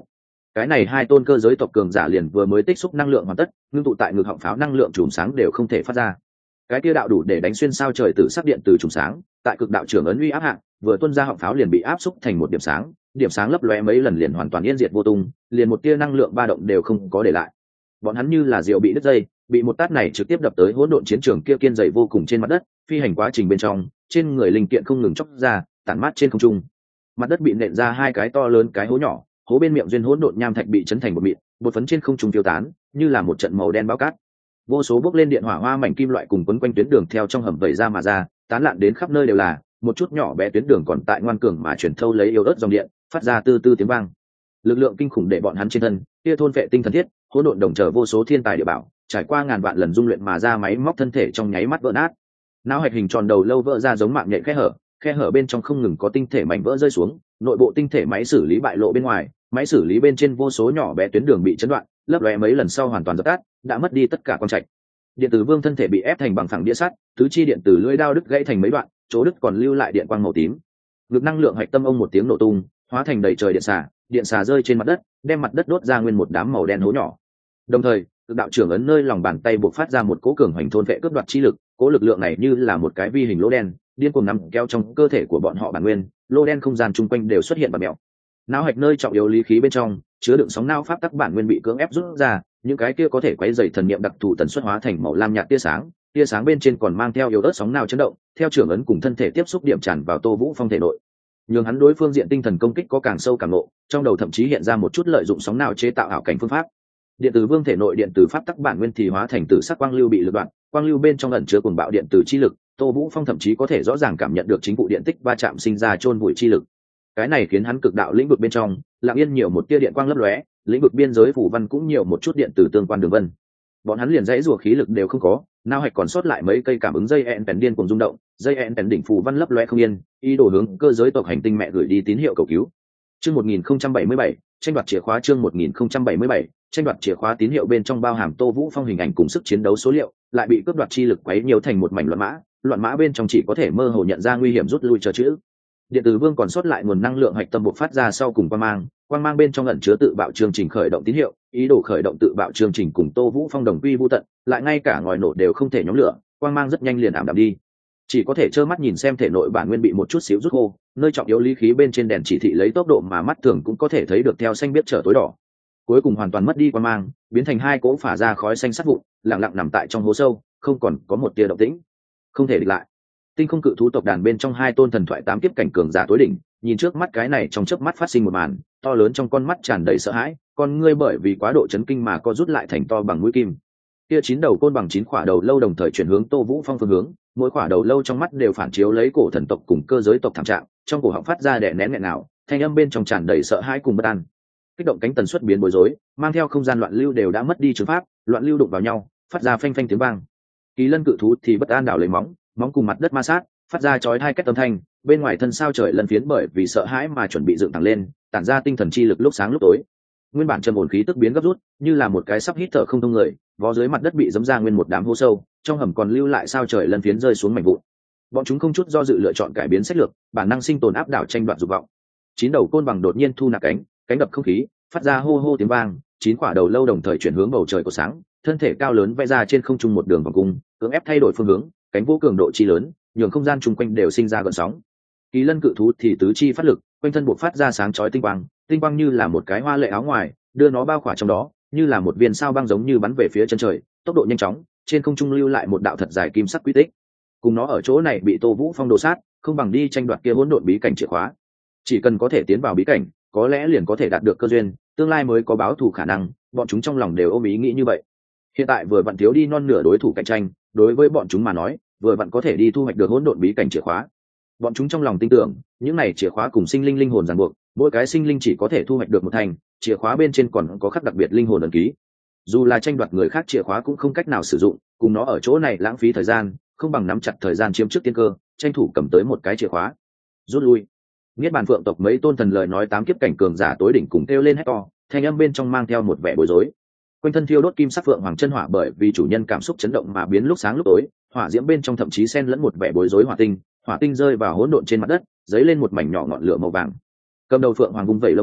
cái này hai tôn cơ giới tộc cường giả liền vừa mới tích xúc năng lượng hoàn tất, ngưng tụ tại ngực họng pháo năng lượng chùm sáng đều không thể phát ra. Cái kia đạo đủ để đánh xuyên sao trời tử sắc điện từ chùm sáng, tại cực đạo trưởng ấn uy áp hạng, vừa tuôn ra họng pháo liền bị áp xúc thành một điểm sáng, điểm sáng lấp lóe mấy lần liền hoàn toàn yên diệt vô tung, liền một tia năng lượng ba động đều không có để lại. Bọn hắn như là diều bị đứt dây, bị một tát này trực tiếp đập tới hỗn độn chiến trường kia kiên dày vô cùng trên mặt đất, phi hành quá trình bên trong, trên người linh kiện không ngừng chóc ra, tản mát trên không trung. Mặt đất bị nện ra hai cái to lớn cái hố nhỏ, hố bên miệng duyên hỗn độn nham thạch bị chấn thành một mịn, bột phấn trên không trung tiêu tán, như là một trận màu đen báo cát. Vô số bước lên điện hỏa hoa mảnh kim loại cùng quấn quanh tuyến đường theo trong hầm vẩy ra mà ra, tán lạn đến khắp nơi đều là, một chút nhỏ bé tuyến đường còn tại ngoan cường mà chuyển thâu lấy yếu ớt dòng điện, phát ra tư tư tiếng vang. Lực lượng kinh khủng để bọn hắn trên thân, kia thôn vệ tinh thần thiết, hỗn độn đồng chờ vô số thiên tài địa bảo, trải qua ngàn vạn lần dung luyện mà ra máy móc thân thể trong nháy mắt vỡ nát. Não hạch hình tròn đầu lâu vỡ ra giống mạng nhện khe hở, khe hở bên trong không ngừng có tinh thể mảnh vỡ rơi xuống, nội bộ tinh thể máy xử lý bại lộ bên ngoài, máy xử lý bên trên vô số nhỏ bé tuyến đường bị chấn đoạn, lấp lóe mấy lần sau hoàn toàn dập tắt, đã mất đi tất cả quang trạch. Điện tử vương thân thể bị ép thành bằng phẳng đĩa sắt, tứ chi điện tử lưỡi đao đứt gãy thành mấy đoạn, chỗ đứt còn lưu lại điện quang màu tím. Ngực năng lượng hạch tâm ông một tiếng nổ tung, hóa thành đầy trời điện xà, điện xà rơi trên mặt đất, đem mặt đất đốt ra nguyên một đám màu đen hố nhỏ. Đồng thời, cực đạo trưởng ấn nơi lòng bàn tay buộc phát ra một cỗ cường hoành thôn vệ cướp đoạt chi lực, cỗ lực lượng này như là một cái vi hình lỗ đen, điên cuồng nằm kéo trong cơ thể của bọn họ bản nguyên, lỗ đen không gian chung quanh đều xuất hiện bạt mèo. Não hạch nơi trọng yếu lý khí bên trong, chứa đựng sóng não pháp tắc bản nguyên bị cưỡng ép rút ra, những cái kia có thể quấy rầy thần niệm đặc thù tần suất hóa thành màu lam nhạt tia sáng, tia sáng bên trên còn mang theo yếu ớt sóng nào chấn động, theo trưởng ấn cùng thân thể tiếp xúc điểm tràn vào Tô Vũ Phong thể nội. Nhưng hắn đối phương diện tinh thần công kích có càng sâu càng ngộ, trong đầu thậm chí hiện ra một chút lợi dụng sóng nào chế tạo ảo cảnh phương pháp. Điện tử vương thể nội điện tử pháp tắc bản nguyên thì hóa thành tử sắc quang lưu bị lực đoạn, quang lưu bên trong ẩn chứa cuồng bạo điện tử chi lực, Tô Vũ Phong thậm chí có thể rõ ràng cảm nhận được chính vụ điện tích va chạm sinh ra chôn vùi chi lực. Cái này khiến hắn cực đạo lĩnh vực bên trong, lặng yên nhiều một tia điện quang lấp lóe, lĩnh vực biên giới phủ văn cũng nhiều một chút điện tử tương quan đường vân. Bọn hắn liền dãy rùa khí lực đều không có, nao hạch còn sót lại mấy cây cảm ứng dây ẹn bèn điên cùng rung động, dây ẹn bèn đỉnh phủ văn lấp lóe không yên, ý đồ hướng cơ giới tộc hành tinh mẹ gửi đi tín hiệu cầu cứu. Chương một nghìn không trăm bảy mươi bảy, tranh đoạt chìa khóa chương một nghìn không trăm bảy mươi bảy, tranh đoạt chìa khóa tín hiệu bên trong bao hàm Tô Vũ Phong hình ảnh cùng sức chiến đấu số liệu, lại bị cướp đoạt chi lực quấy nhiều thành một mảnh loạn mã, loạn mã bên trong chỉ có thể mơ hồ nhận ra nguy hiểm rút lui chờ chữ. Điện tử vương còn sót lại nguồn năng lượng hạch tâm bộc phát ra sau cùng quang mang, quang mang bên trong ẩn chứa tự bạo chương trình khởi động tín hiệu, ý đồ khởi động tự bạo chương trình cùng Tô Vũ Phong đồng quy vu tận, lại ngay cả ngòi nổ đều không thể nhóm lửa, quang mang rất nhanh liền ảm đạm đi. Chỉ có thể trơ mắt nhìn xem thể nội bản nguyên bị một chút xíu rút khô, nơi trọng yếu lý khí bên trên đèn chỉ thị lấy tốc độ mà mắt thường cũng có thể thấy được theo xanh biết trở tối đỏ. Cuối cùng hoàn toàn mất đi quang mang, biến thành hai cỗ phả ra khói xanh sắt vụn, lặng lặng nằm tại trong hố sâu, không còn có một tia động tĩnh. Không thể địch lại. Tinh không cự thú tộc đàn bên trong hai tôn thần thoại tám kiếp cảnh cường giả tối đỉnh, nhìn trước mắt cái này trong chớp mắt phát sinh một màn, to lớn trong con mắt tràn đầy sợ hãi, con ngươi bởi vì quá độ chấn kinh mà co rút lại thành to bằng mũi kim. Kia chín đầu côn bằng chín khỏa đầu lâu đồng thời chuyển hướng Tô Vũ Phong phương hướng, mỗi khỏa đầu lâu trong mắt đều phản chiếu lấy cổ thần tộc cùng cơ giới tộc thảm trạng, trong cổ họng phát ra đè nén nghẹn nào, thanh âm bên trong tràn đầy sợ hãi cùng bất an. Kích động cánh tần suất biến bối rối, mang theo không gian loạn lưu đều đã mất đi trường pháp, loạn lưu đụng vào nhau, phát ra phanh phanh tiếng vang. Kỳ lân cự thú thì bất an đảo lấy móng, móng cùng mặt đất ma sát, phát ra chói hai két âm thanh, bên ngoài thân sao trời lân phiến bởi vì sợ hãi mà chuẩn bị dựng thẳng lên, tản ra tinh thần chi lực lúc sáng lúc tối. Nguyên bản trầm ổn khí tức biến gấp rút, như là một cái sắp hít thở không thông người, vó dưới mặt đất bị giẫm ra nguyên một đám hố sâu, trong hầm còn lưu lại sao trời lân phiến rơi xuống mảnh vụn. Bọn chúng không chút do dự lựa chọn cải biến sách lược, bản năng sinh tồn áp đảo tranh đoạt dục vọng. Chín đầu côn bằng đột nhiên thu nạp cánh, cánh đập không khí, phát ra hô hô tiếng vang, chín quả đầu lâu đồng thời chuyển hướng bầu trời của sáng, thân thể cao lớn vẽ ra trên không trung một đường vòng cung, cưỡng ép thay đổi phương hướng, cánh vô cường độ chi lớn, nhường không gian chung quanh đều sinh ra gợn sóng. Kỳ lân cự thú thì tứ chi phát lực, quanh thân buộc phát ra sáng chói tinh quang, tinh quang như là một cái hoa lệ áo ngoài, đưa nó bao khỏa trong đó, như là một viên sao băng giống như bắn về phía chân trời, tốc độ nhanh chóng, trên không trung lưu lại một đạo thật dài kim sắc quy tích. Cùng nó ở chỗ này bị Tô Vũ Phong đồ sát, không bằng đi tranh đoạt kia hỗn độn bí cảnh chìa khóa. Chỉ cần có thể tiến vào bí cảnh, có lẽ liền có thể đạt được cơ duyên, tương lai mới có báo thù khả năng, bọn chúng trong lòng đều ôm ý nghĩ như vậy. Hiện tại vừa vặn thiếu đi non nửa đối thủ cạnh tranh, đối với bọn chúng mà nói, vừa vặn có thể đi thu hoạch được hỗn độn bí cảnh chìa khóa. Bọn chúng trong lòng tin tưởng, những này chìa khóa cùng sinh linh linh hồn ràng buộc, mỗi cái sinh linh chỉ có thể thu hoạch được một thành, chìa khóa bên trên còn có khắc đặc biệt linh hồn ấn ký. Dù là tranh đoạt người khác chìa khóa cũng không cách nào sử dụng, cùng nó ở chỗ này lãng phí thời gian, không bằng nắm chặt thời gian chiếm trước tiên cơ, tranh thủ cầm tới một cái chìa khóa. Rút lui. Niết bàn phượng tộc mấy tôn thần lời nói tám kiếp cảnh cường giả tối đỉnh cùng kêu lên hét to, thanh âm bên trong mang theo một vẻ bối rối. Quanh thân thiêu đốt kim sắc phượng hoàng chân hỏa bởi vì chủ nhân cảm xúc chấn động mà biến lúc sáng lúc tối, hỏa diễm bên trong thậm chí xen lẫn một vẻ bối rối hỏa tinh, hỏa tinh rơi vào hỗn độn trên mặt đất, dấy lên một mảnh nhỏ ngọn lửa màu vàng. Cầm đầu phượng hoàng vung vẩy lông đuôi,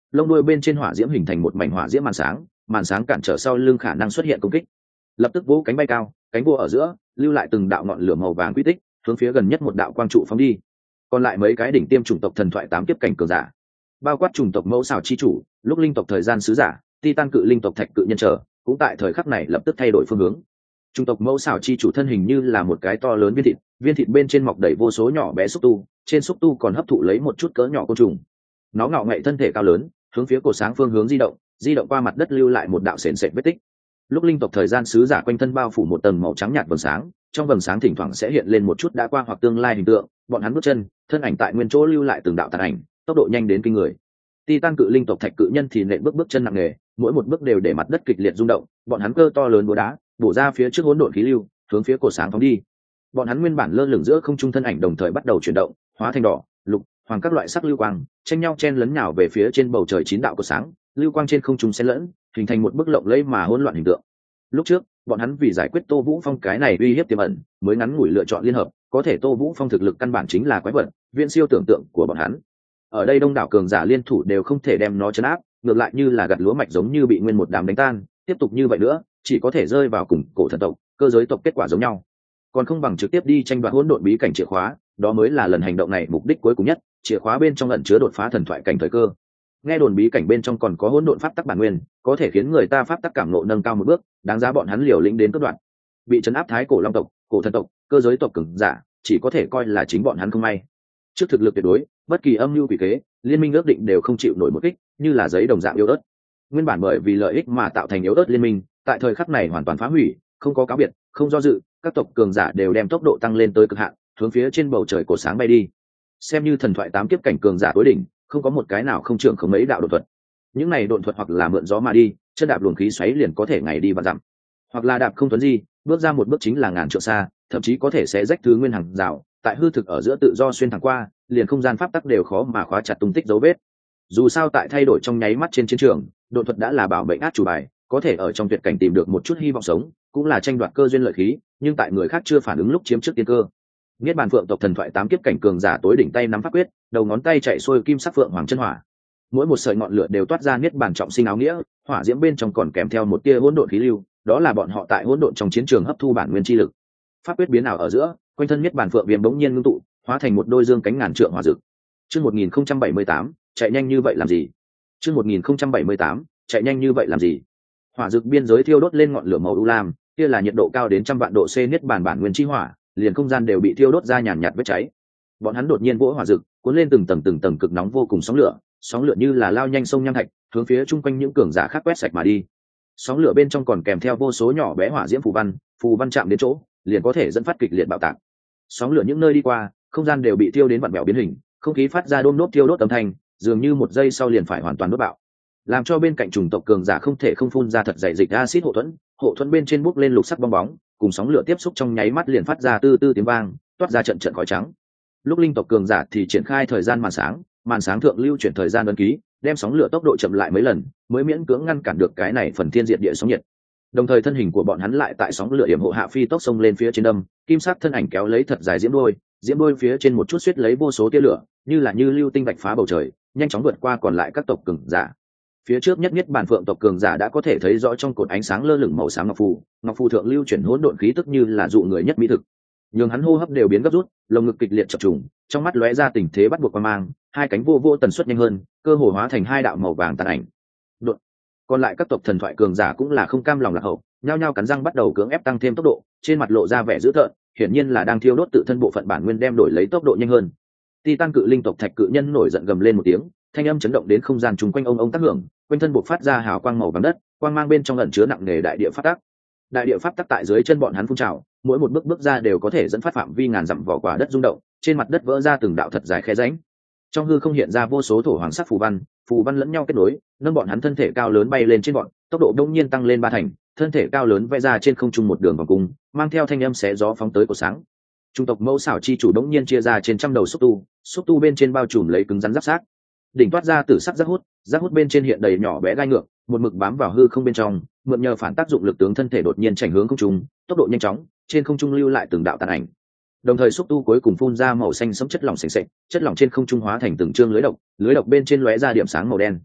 lông đuôi bên trên hỏa diễm hình thành một mảnh hỏa diễm màn sáng, màn sáng cản trở sau lưng khả năng xuất hiện công kích, lập tức vỗ cánh bay cao, cánh vua ở giữa lưu lại từng đạo ngọn lửa màu vàng quy tích, hướng phía gần nhất một đạo quang trụ phóng đi. Còn lại mấy cái đỉnh tiêm chủng tộc thần thoại tám kiếp cảnh cường giả, bao quát chủng tộc mẫu xảo chi chủ, lúc linh tộc thời gian sứ giả, titan cự linh tộc thạch cự nhân trở, cũng tại thời khắc này lập tức thay đổi phương hướng. Chủng tộc mẫu xảo chi chủ thân hình như là một cái to lớn viên thịt, viên thịt bên trên mọc đầy vô số nhỏ bé xúc tu, trên xúc tu còn hấp thụ lấy một chút cỡ nhỏ côn trùng. Nó ngạo nghễ thân thể cao lớn, hướng phía cổ sáng phương hướng di động, di động qua mặt đất lưu lại một đạo sền sệt vết tích. Lúc linh tộc thời gian sứ giả quanh thân bao phủ một tầng màu trắng nhạt vầng sáng, trong vầng sáng thỉnh thoảng sẽ hiện lên một chút đã qua hoặc tương lai hình tượng, bọn hắn bước chân, thân ảnh tại nguyên chỗ lưu lại từng đạo tàn ảnh, tốc độ nhanh đến kinh người. Titan cự linh tộc thạch cự nhân thì nện bước bước chân nặng nề, mỗi một bước đều để mặt đất kịch liệt rung động, bọn hắn cơ to lớn búa đá, bổ ra phía trước hỗn độn khí lưu, hướng phía cổ sáng phóng đi. Bọn hắn nguyên bản lơ lửng giữa không trung thân ảnh đồng thời bắt đầu chuyển động, hóa thành đỏ, lục, hoàng các loại sắc lưu quang, tranh nhau chen lấn nhào về phía trên bầu trời chín đạo cổ sáng, lưu quang trên không trung xen lẫn, hình thành một bức lộng lẫy mà hỗn loạn hình tượng. Lúc trước, bọn hắn vì giải quyết Tô Vũ Phong cái này uy hiếp tiềm ẩn, mới ngắn ngủi lựa chọn liên hợp, có thể Tô Vũ Phong thực lực căn bản chính là quái vật, viễn siêu tưởng tượng của bọn hắn. Ở đây đông đảo cường giả liên thủ đều không thể đem nó trấn áp, ngược lại như là gặt lúa mạch giống như bị nguyên một đám đánh tan, tiếp tục như vậy nữa, chỉ có thể rơi vào cùng cổ thần tộc, cơ giới tộc kết quả giống nhau. Còn không bằng trực tiếp đi tranh đoạt hỗn độn bí cảnh chìa khóa, đó mới là lần hành động này mục đích cuối cùng nhất, chìa khóa bên trong ẩn chứa đột phá thần thoại cảnh thời cơ. Nghe đồn bí cảnh bên trong còn có hỗn độn pháp tắc bản nguyên, có thể khiến người ta pháp tắc cảm ngộ nâng cao một bước, đáng giá bọn hắn liều lĩnh đến cất đoạn. Bị trấn áp thái cổ long tộc, cổ thần tộc, cơ giới tộc cường giả, chỉ có thể coi là chính bọn hắn không may. Trước thực lực tuyệt đối, bất kỳ âm mưu quỷ kế, liên minh ước định đều không chịu nổi một kích, như là giấy đồng dạng yếu ớt. Nguyên bản bởi vì lợi ích mà tạo thành yếu ớt liên minh, tại thời khắc này hoàn toàn phá hủy, không có cáo biệt, không do dự, các tộc cường giả đều đem tốc độ tăng lên tới cực hạn, hướng phía trên bầu trời cổ sáng bay đi. Xem như thần thoại tám kiếp cảnh cường giả tối đỉnh, không có một cái nào không trưởng không mấy đạo độn thuật. Những này độn thuật hoặc là mượn gió mà đi, chân đạp luồng khí xoáy liền có thể ngày đi và dặm, hoặc là đạp không tuấn di, bước ra một bước chính là ngàn trượng xa, thậm chí có thể sẽ rách thứ nguyên hàng rào, tại hư thực ở giữa tự do xuyên thẳng qua, liền không gian pháp tắc đều khó mà khóa chặt tung tích dấu vết. Dù sao tại thay đổi trong nháy mắt trên chiến trường, độn thuật đã là bảo mệnh át chủ bài, có thể ở trong tuyệt cảnh tìm được một chút hy vọng sống, cũng là tranh đoạt cơ duyên lợi khí, nhưng tại người khác chưa phản ứng lúc chiếm trước tiên cơ. Niết bàn phượng tộc thần thoại tám kiếp cảnh cường giả tối đỉnh tay nắm pháp quyết, đầu ngón tay chạy xuôi kim sắc phượng hoàng chân hỏa, mỗi một sợi ngọn lửa đều toát ra niết bàn trọng sinh áo nghĩa, hỏa diễm bên trong còn kèm theo một tia hỗn độn khí lưu, đó là bọn họ tại hỗn độn trong chiến trường hấp thu bản nguyên chi lực. Pháp quyết biến ảo ở giữa, quanh thân niết bàn phượng viêm bỗng nhiên ngưng tụ, hóa thành một đôi dương cánh ngàn trượng hỏa dực. Chương một nghìn không trăm bảy mươi tám, chạy nhanh như vậy làm gì? Chương một nghìn không trăm bảy mươi tám, chạy nhanh như vậy làm gì? Hỏa dực biên giới thiêu đốt lên ngọn lửa màu u lam, kia là nhiệt độ cao đến trăm vạn độ C niết bàn bản nguyên chi hỏa, liền không gian đều bị thiêu đốt ra nhàn nhạt vết cháy. Bọn hắn đột nhiên vỗ hỏa dực, cuốn lên từng tầng từng tầng cực nóng vô cùng sóng lửa, sóng lửa như là lao nhanh sông nham thạch, hướng phía chung quanh những cường giả khác quét sạch mà đi. Sóng lửa bên trong còn kèm theo vô số nhỏ bé hỏa diễm phù văn, phù văn chạm đến chỗ, liền có thể dẫn phát kịch liệt bạo tạc. Sóng lửa những nơi đi qua, không gian đều bị thiêu đến vặn vẹo biến hình, không khí phát ra đôm đốt thiêu đốt âm thanh, dường như một giây sau liền phải hoàn toàn đốt bạo, làm cho bên cạnh chủng tộc cường giả không thể không phun ra thật dày dịch axit hộ thuẫn, hộ thuẫn bên trên bốc lên lục sắc bong bóng, cùng sóng lửa tiếp xúc trong nháy mắt liền phát ra tư tư tiếng vang, toát ra trận trận khói trắng. Lúc linh tộc cường giả thì triển khai thời gian màn sáng, màn sáng thượng lưu chuyển thời gian ấn ký, đem sóng lửa tốc độ chậm lại mấy lần, mới miễn cưỡng ngăn cản được cái này phần thiên diệt địa sóng nhiệt. Đồng thời thân hình của bọn hắn lại tại sóng lửa yểm hộ hạ phi tốc sông lên phía trên đâm, kim sắc thân ảnh kéo lấy thật dài diễm đôi, diễm đôi phía trên một chút suýt lấy vô số tia lửa, như là như lưu tinh vạch phá bầu trời, nhanh chóng vượt qua còn lại các tộc cường giả. Phía trước nhất nhất bản phượng tộc cường giả đã có thể thấy rõ trong cột ánh sáng lơ lửng màu xám ngọc phù, ngọc phù thượng lưu chuyển hỗn độn khí tức như là dụ người nhất mỹ thực, nhường hắn hô hấp đều biến gấp rút, lồng ngực kịch liệt chập trùng, trong mắt lóe ra tình thế bắt buộc qua mang, hai cánh vô vô tần suất nhanh hơn, cơ hồ hóa thành hai đạo màu vàng tàn ảnh. Đột. Còn lại các tộc thần thoại cường giả cũng là không cam lòng lạc hậu, nhao nhao cắn răng bắt đầu cưỡng ép tăng thêm tốc độ, trên mặt lộ ra vẻ dữ tợn, hiển nhiên là đang thiêu đốt tự thân bộ phận bản nguyên đem đổi lấy tốc độ nhanh hơn. Titan cự linh tộc thạch cự nhân nổi giận gầm lên một tiếng, thanh âm chấn động đến không gian chung quanh ông ông tác hưởng, quanh thân bộc phát ra hào quang màu vàng đất, quang mang bên trong ẩn chứa nặng nề đại địa pháp tắc. Đại địa pháp tắc tại dưới chân bọn hắn phun trào, mỗi một bước bước ra đều có thể dẫn phát phạm vi ngàn dặm vỏ quả đất rung động, trên mặt đất vỡ ra từng đạo thật dài khe rãnh. Trong hư không hiện ra vô số thổ hoàng sắc phù văn, phù văn lẫn nhau kết nối, nâng bọn hắn thân thể cao lớn bay lên trên bọn, tốc độ đông nhiên tăng lên ba thành, thân thể cao lớn vẽ ra trên không trung một đường vòng cung, mang theo thanh âm xé gió phóng tới của sáng. Trung tộc mẫu xảo chi chủ đống nhiên chia ra trên trăm đầu xúc tu, xúc tu bên trên bao trùm lấy cứng rắn giáp sát, đỉnh toát ra tử sắc giác hút, giác hút bên trên hiện đầy nhỏ bé gai ngược, một mực bám vào hư không bên trong, mượn nhờ phản tác dụng lực tướng thân thể đột nhiên chảnh hướng không trung, tốc độ nhanh chóng, trên không trung lưu lại từng đạo tàn ảnh. Đồng thời xúc tu cuối cùng phun ra màu xanh sẫm chất lỏng sền sệt, chất lỏng trên không trung hóa thành từng trương lưới độc, lưới độc bên trên lóe ra điểm sáng màu đen.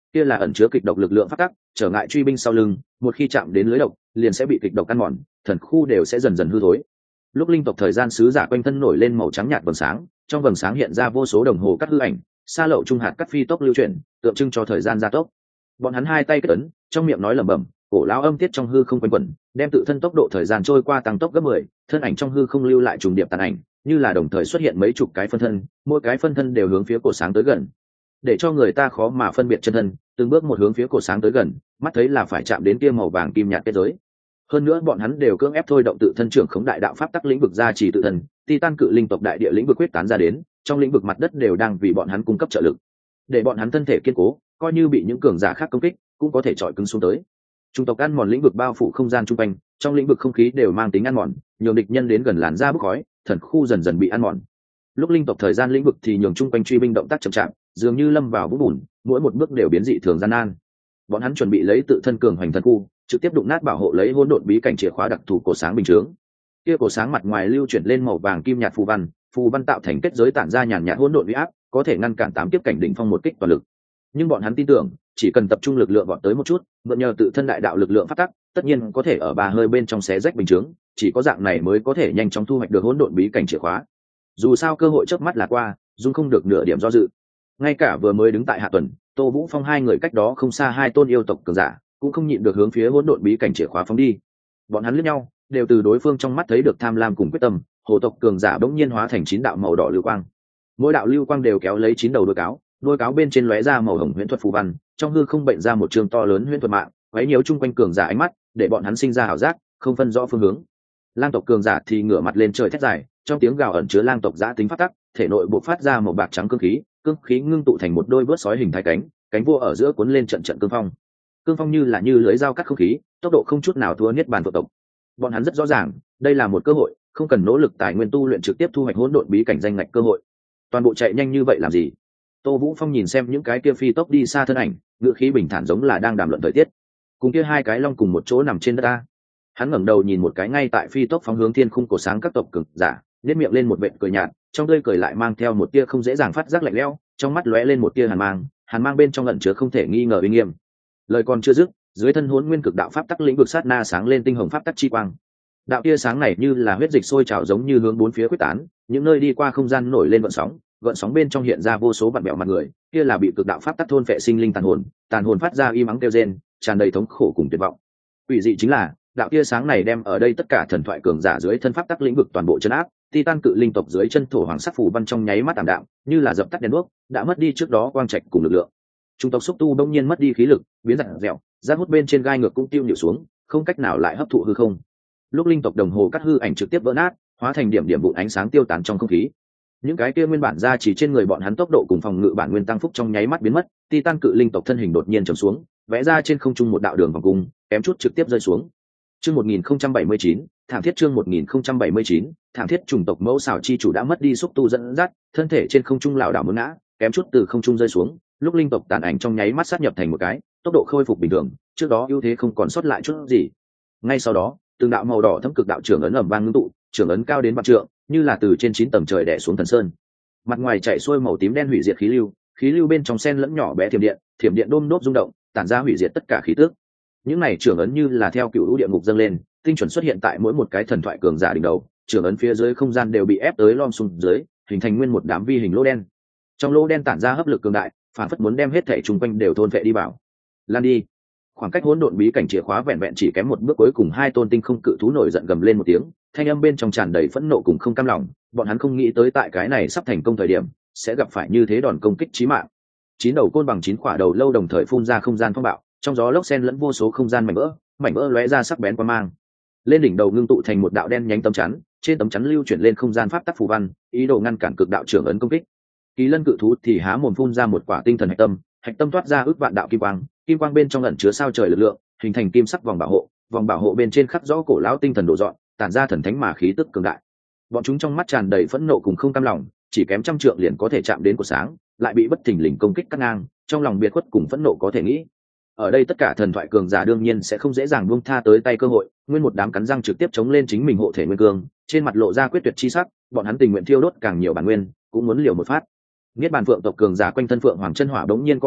kia là ẩn chứa kịch độc lực lượng phát tắc, trở ngại truy binh sau lưng, một khi chạm đến lưới độc liền sẽ bị kịch độc ăn mòn, thần khu đều sẽ dần dần hư thối. Lúc linh tộc thời gian sứ giả quanh thân nổi lên màu trắng nhạt vầng sáng, trong vầng sáng hiện ra vô số đồng hồ cắt hư ảnh, xa lậu trung hạt cắt phi tốc lưu chuyển, tượng trưng cho thời gian gia tốc. Bọn hắn hai tay kết ấn, trong miệng nói lẩm bẩm, cổ lão âm tiết trong hư không quanh quẩn, đem tự thân tốc độ thời gian trôi qua tăng tốc gấp mười, thân ảnh trong hư không lưu lại trùng điệp tàn ảnh, như là đồng thời xuất hiện mấy chục cái phân thân, mỗi cái phân thân đều hướng phía cổ sáng tới gần, để cho người ta khó mà phân biệt chân thân, từng bước một hướng phía cổ sáng tới gần, mắt thấy là phải chạm đến kia màu vàng kim nhạt kết giới. Hơn nữa bọn hắn đều cưỡng ép thôi động tự thân trưởng khống đại đạo pháp tắc lĩnh vực gia trì tự thân, Titan cự linh tộc đại địa lĩnh vực quyết tán ra đến, trong lĩnh vực mặt đất đều đang vì bọn hắn cung cấp trợ lực, để bọn hắn thân thể kiên cố, coi như bị những cường giả khác công kích, cũng có thể chọi cứng xuống tới. Trung tộc ăn mòn lĩnh vực bao phủ không gian trung quanh, trong lĩnh vực không khí đều mang tính ăn mòn, nhiều địch nhân đến gần làn da bốc khói, thần khu dần dần bị ăn mòn. Lúc linh tộc thời gian lĩnh vực thì nhường trung quanh truy binh động tác chậm chạp, dường như lâm vào vũng bùn, mỗi một bước đều biến dị thường gian nan. Bọn hắn chuẩn bị lấy tự thân cường hoành thần khu, trực tiếp đụng nát bảo hộ lấy hỗn độn bí cảnh chìa khóa đặc thù cổ sáng bình chướng. Kia cổ sáng mặt ngoài lưu chuyển lên màu vàng kim nhạt phù văn, phù văn tạo thành kết giới tản ra nhàn nhạt hỗn độn uy áp, có thể ngăn cản tám kiếp cảnh đỉnh phong một kích toàn lực. Nhưng bọn hắn tin tưởng, chỉ cần tập trung lực lượng vọt tới một chút, mượn nhờ tự thân đại đạo lực lượng phát tắc, tất nhiên có thể ở ba hơi bên trong xé rách bình chướng, chỉ có dạng này mới có thể nhanh chóng thu hoạch được hỗn độn bí cảnh chìa khóa. Dù sao cơ hội chớp mắt là qua, dung không được nửa điểm do dự. Ngay cả vừa mới đứng tại hạ tuần, Tô Vũ Phong hai người cách đó không xa hai tôn yêu tộc cường giả, cũng không nhịn được hướng phía hỗn độn bí cảnh chìa khóa phóng đi. Bọn hắn liếc nhau, đều từ đối phương trong mắt thấy được tham lam cùng quyết tâm, hồ tộc cường giả bỗng nhiên hóa thành chín đạo màu đỏ lưu quang. Mỗi đạo lưu quang đều kéo lấy chín đầu đuôi cáo, đuôi cáo bên trên lóe ra màu hồng huyễn thuật phù văn, trong hư không bệnh ra một trường to lớn huyễn thuật mạng, quấy nhiễu chung quanh cường giả ánh mắt, để bọn hắn sinh ra ảo giác, không phân rõ phương hướng. Lang tộc cường giả thì ngửa mặt lên trời thét dài, trong tiếng gào ẩn chứa lang tộc giã tính phát tắc, thể nội bộc phát ra màu bạc trắng cương khí, cương khí ngưng tụ thành một đôi vớt sói hình thái cánh, cánh vua ở giữa cuốn lên trận trận cương phong. Cương phong như là như lưới dao cắt không khí, tốc độ không chút nào thua niết bàn tộc. Bọn hắn rất rõ ràng, đây là một cơ hội, không cần nỗ lực tài nguyên tu luyện trực tiếp thu hoạch hỗn độn bí cảnh danh ngạch cơ hội. Toàn bộ chạy nhanh như vậy làm gì? Tô Vũ Phong nhìn xem những cái kia phi tốc đi xa thân ảnh, ngựa khí bình thản giống là đang đàm luận thời tiết. Cùng kia hai cái long cùng một chỗ nằm trên đất ta. Hắn ngẩng đầu nhìn một cái ngay tại phi tốc phóng hướng thiên khung cổ sáng các tộc cường giả, nhếch miệng lên một vệt cười nhạt, trong tươi cười lại mang theo một tia không dễ dàng phát giác lạnh lẽo, trong mắt lóe lên một tia hàn mang, hàn mang bên trong ẩn chứa không thể nghi ngờ uy nghiêm. Lời còn chưa dứt, dưới thân Hỗn Nguyên Cực Đạo pháp tắc lĩnh vực sát na sáng lên tinh hồng pháp tắc chi quang. Đạo tia sáng này như là huyết dịch sôi trào giống như hướng bốn phía quyết tán, những nơi đi qua không gian nổi lên gợn sóng, gợn sóng bên trong hiện ra vô số vặn bẹo mặt người, kia là bị cực đạo pháp tắc thôn phệ sinh linh tàn hồn, tàn hồn phát ra y mắng kêu rên, tràn đầy thống khổ cùng tuyệt vọng. Quỷ dị chính là, đạo tia sáng này đem ở đây tất cả thần thoại cường giả dưới thân pháp tắc lĩnh vực toàn bộ chấn áp, Titan cự linh tộc dưới chân thổ hoàng sắc phù văn trong nháy mắt tạm đạm, như là dập tắt đèn đuốc, đã mất đi trước đó quang trạch cùng lực lượng. Trung tộc xúc tu đông nhiên mất đi khí lực, biến dạng dẻo, rác hút bên trên gai ngược cũng tiêu nhịu xuống, không cách nào lại hấp thụ hư không. Lúc linh tộc đồng hồ cắt hư ảnh trực tiếp vỡ nát, hóa thành điểm điểm vụn ánh sáng tiêu tán trong không khí. Những cái kia nguyên bản ra chỉ trên người bọn hắn tốc độ cùng phòng ngự bản nguyên tăng phúc trong nháy mắt biến mất, Titan cự linh tộc thân hình đột nhiên trầm xuống, vẽ ra trên không trung một đạo đường vòng cung, kém chút trực tiếp rơi xuống. Chương một nghìn không trăm bảy mươi chín, thảm thiết chương một nghìn không trăm bảy mươi chín, thảm thiết chủng tộc mẫu xảo chi chủ đã mất đi xúc tu dẫn dắt, thân thể trên không trung lảo đảo muốn ngã, kém chút từ không trung rơi xuống, lúc linh tộc tàn ảnh trong nháy mắt sát nhập thành một cái, tốc độ khôi phục bình thường, trước đó ưu thế không còn sót lại chút gì. Ngay sau đó, từng đạo màu đỏ thấm cực đạo trưởng ấn ầm vang ngưng tụ, trưởng ấn cao đến vạn trượng, như là từ trên chín tầng trời đè xuống thần sơn. Mặt ngoài chạy xuôi màu tím đen hủy diệt khí lưu, khí lưu bên trong xen lẫn nhỏ bé thiểm điện, thiểm điện đôm đốp rung động, tản ra hủy diệt tất cả khí tức. Những này trưởng ấn như là theo cựu lũ địa ngục dâng lên, tinh chuẩn xuất hiện tại mỗi một cái thần thoại cường giả đỉnh đầu, trưởng ấn phía dưới không gian đều bị ép tới lom xuống dưới, hình thành nguyên một đám vi hình lỗ đen. Trong lỗ đen tản ra hấp lực cường đại, phản phất muốn đem hết thảy chung quanh đều thôn vệ đi vào. Lan đi. Khoảng cách hỗn độn bí cảnh chìa khóa vẹn vẹn chỉ kém một bước, cuối cùng hai tôn tinh không cự thú nổi giận gầm lên một tiếng, thanh âm bên trong tràn đầy phẫn nộ cùng không cam lòng, bọn hắn không nghĩ tới tại cái này sắp thành công thời điểm, sẽ gặp phải như thế đòn công kích chí mạng. Chín đầu côn bằng chín quả đầu lâu đồng thời phun ra không gian phong bạo, trong gió lốc xen lẫn vô số không gian mảnh vỡ, mảnh vỡ lóe ra sắc bén quang mang. Lên đỉnh đầu ngưng tụ thành một đạo đen nhánh tấm chắn, trên tấm chắn lưu chuyển lên không gian pháp tắc phù văn, ý đồ ngăn cản cực đạo trưởng ấn công kích. Kỳ lân cự thú thì há mồm phun ra một quả tinh thần hạch tâm, hạch tâm toát ra ước vạn đạo kim quang, kim quang bên trong ẩn chứa sao trời lực lượng, hình thành kim sắc vòng bảo hộ, vòng bảo hộ bên trên khắc rõ cổ lão tinh thần độ dọn, tản ra thần thánh mà khí tức cường đại. Bọn chúng trong mắt tràn đầy phẫn nộ cùng không cam lòng, chỉ kém trăm trượng liền có thể chạm đến của sáng, lại bị bất thình lình công kích cắt ngang, trong lòng biệt khuất cùng phẫn nộ có thể nghĩ. Ở đây tất cả thần thoại cường giả đương nhiên sẽ không dễ dàng buông tha tới tay cơ hội, nguyên một đám cắn răng trực tiếp chống lên chính mình hộ thể nguyên cương, trên mặt lộ ra quyết tuyệt chi sắc, bọn hắn tình nguyện thiêu đốt càng nhiều bản nguyên, cũng muốn liều một phát. Niết bàn phượng tộc cường giả quanh thân phượng hoàng chân hỏa đống nhiên co vào,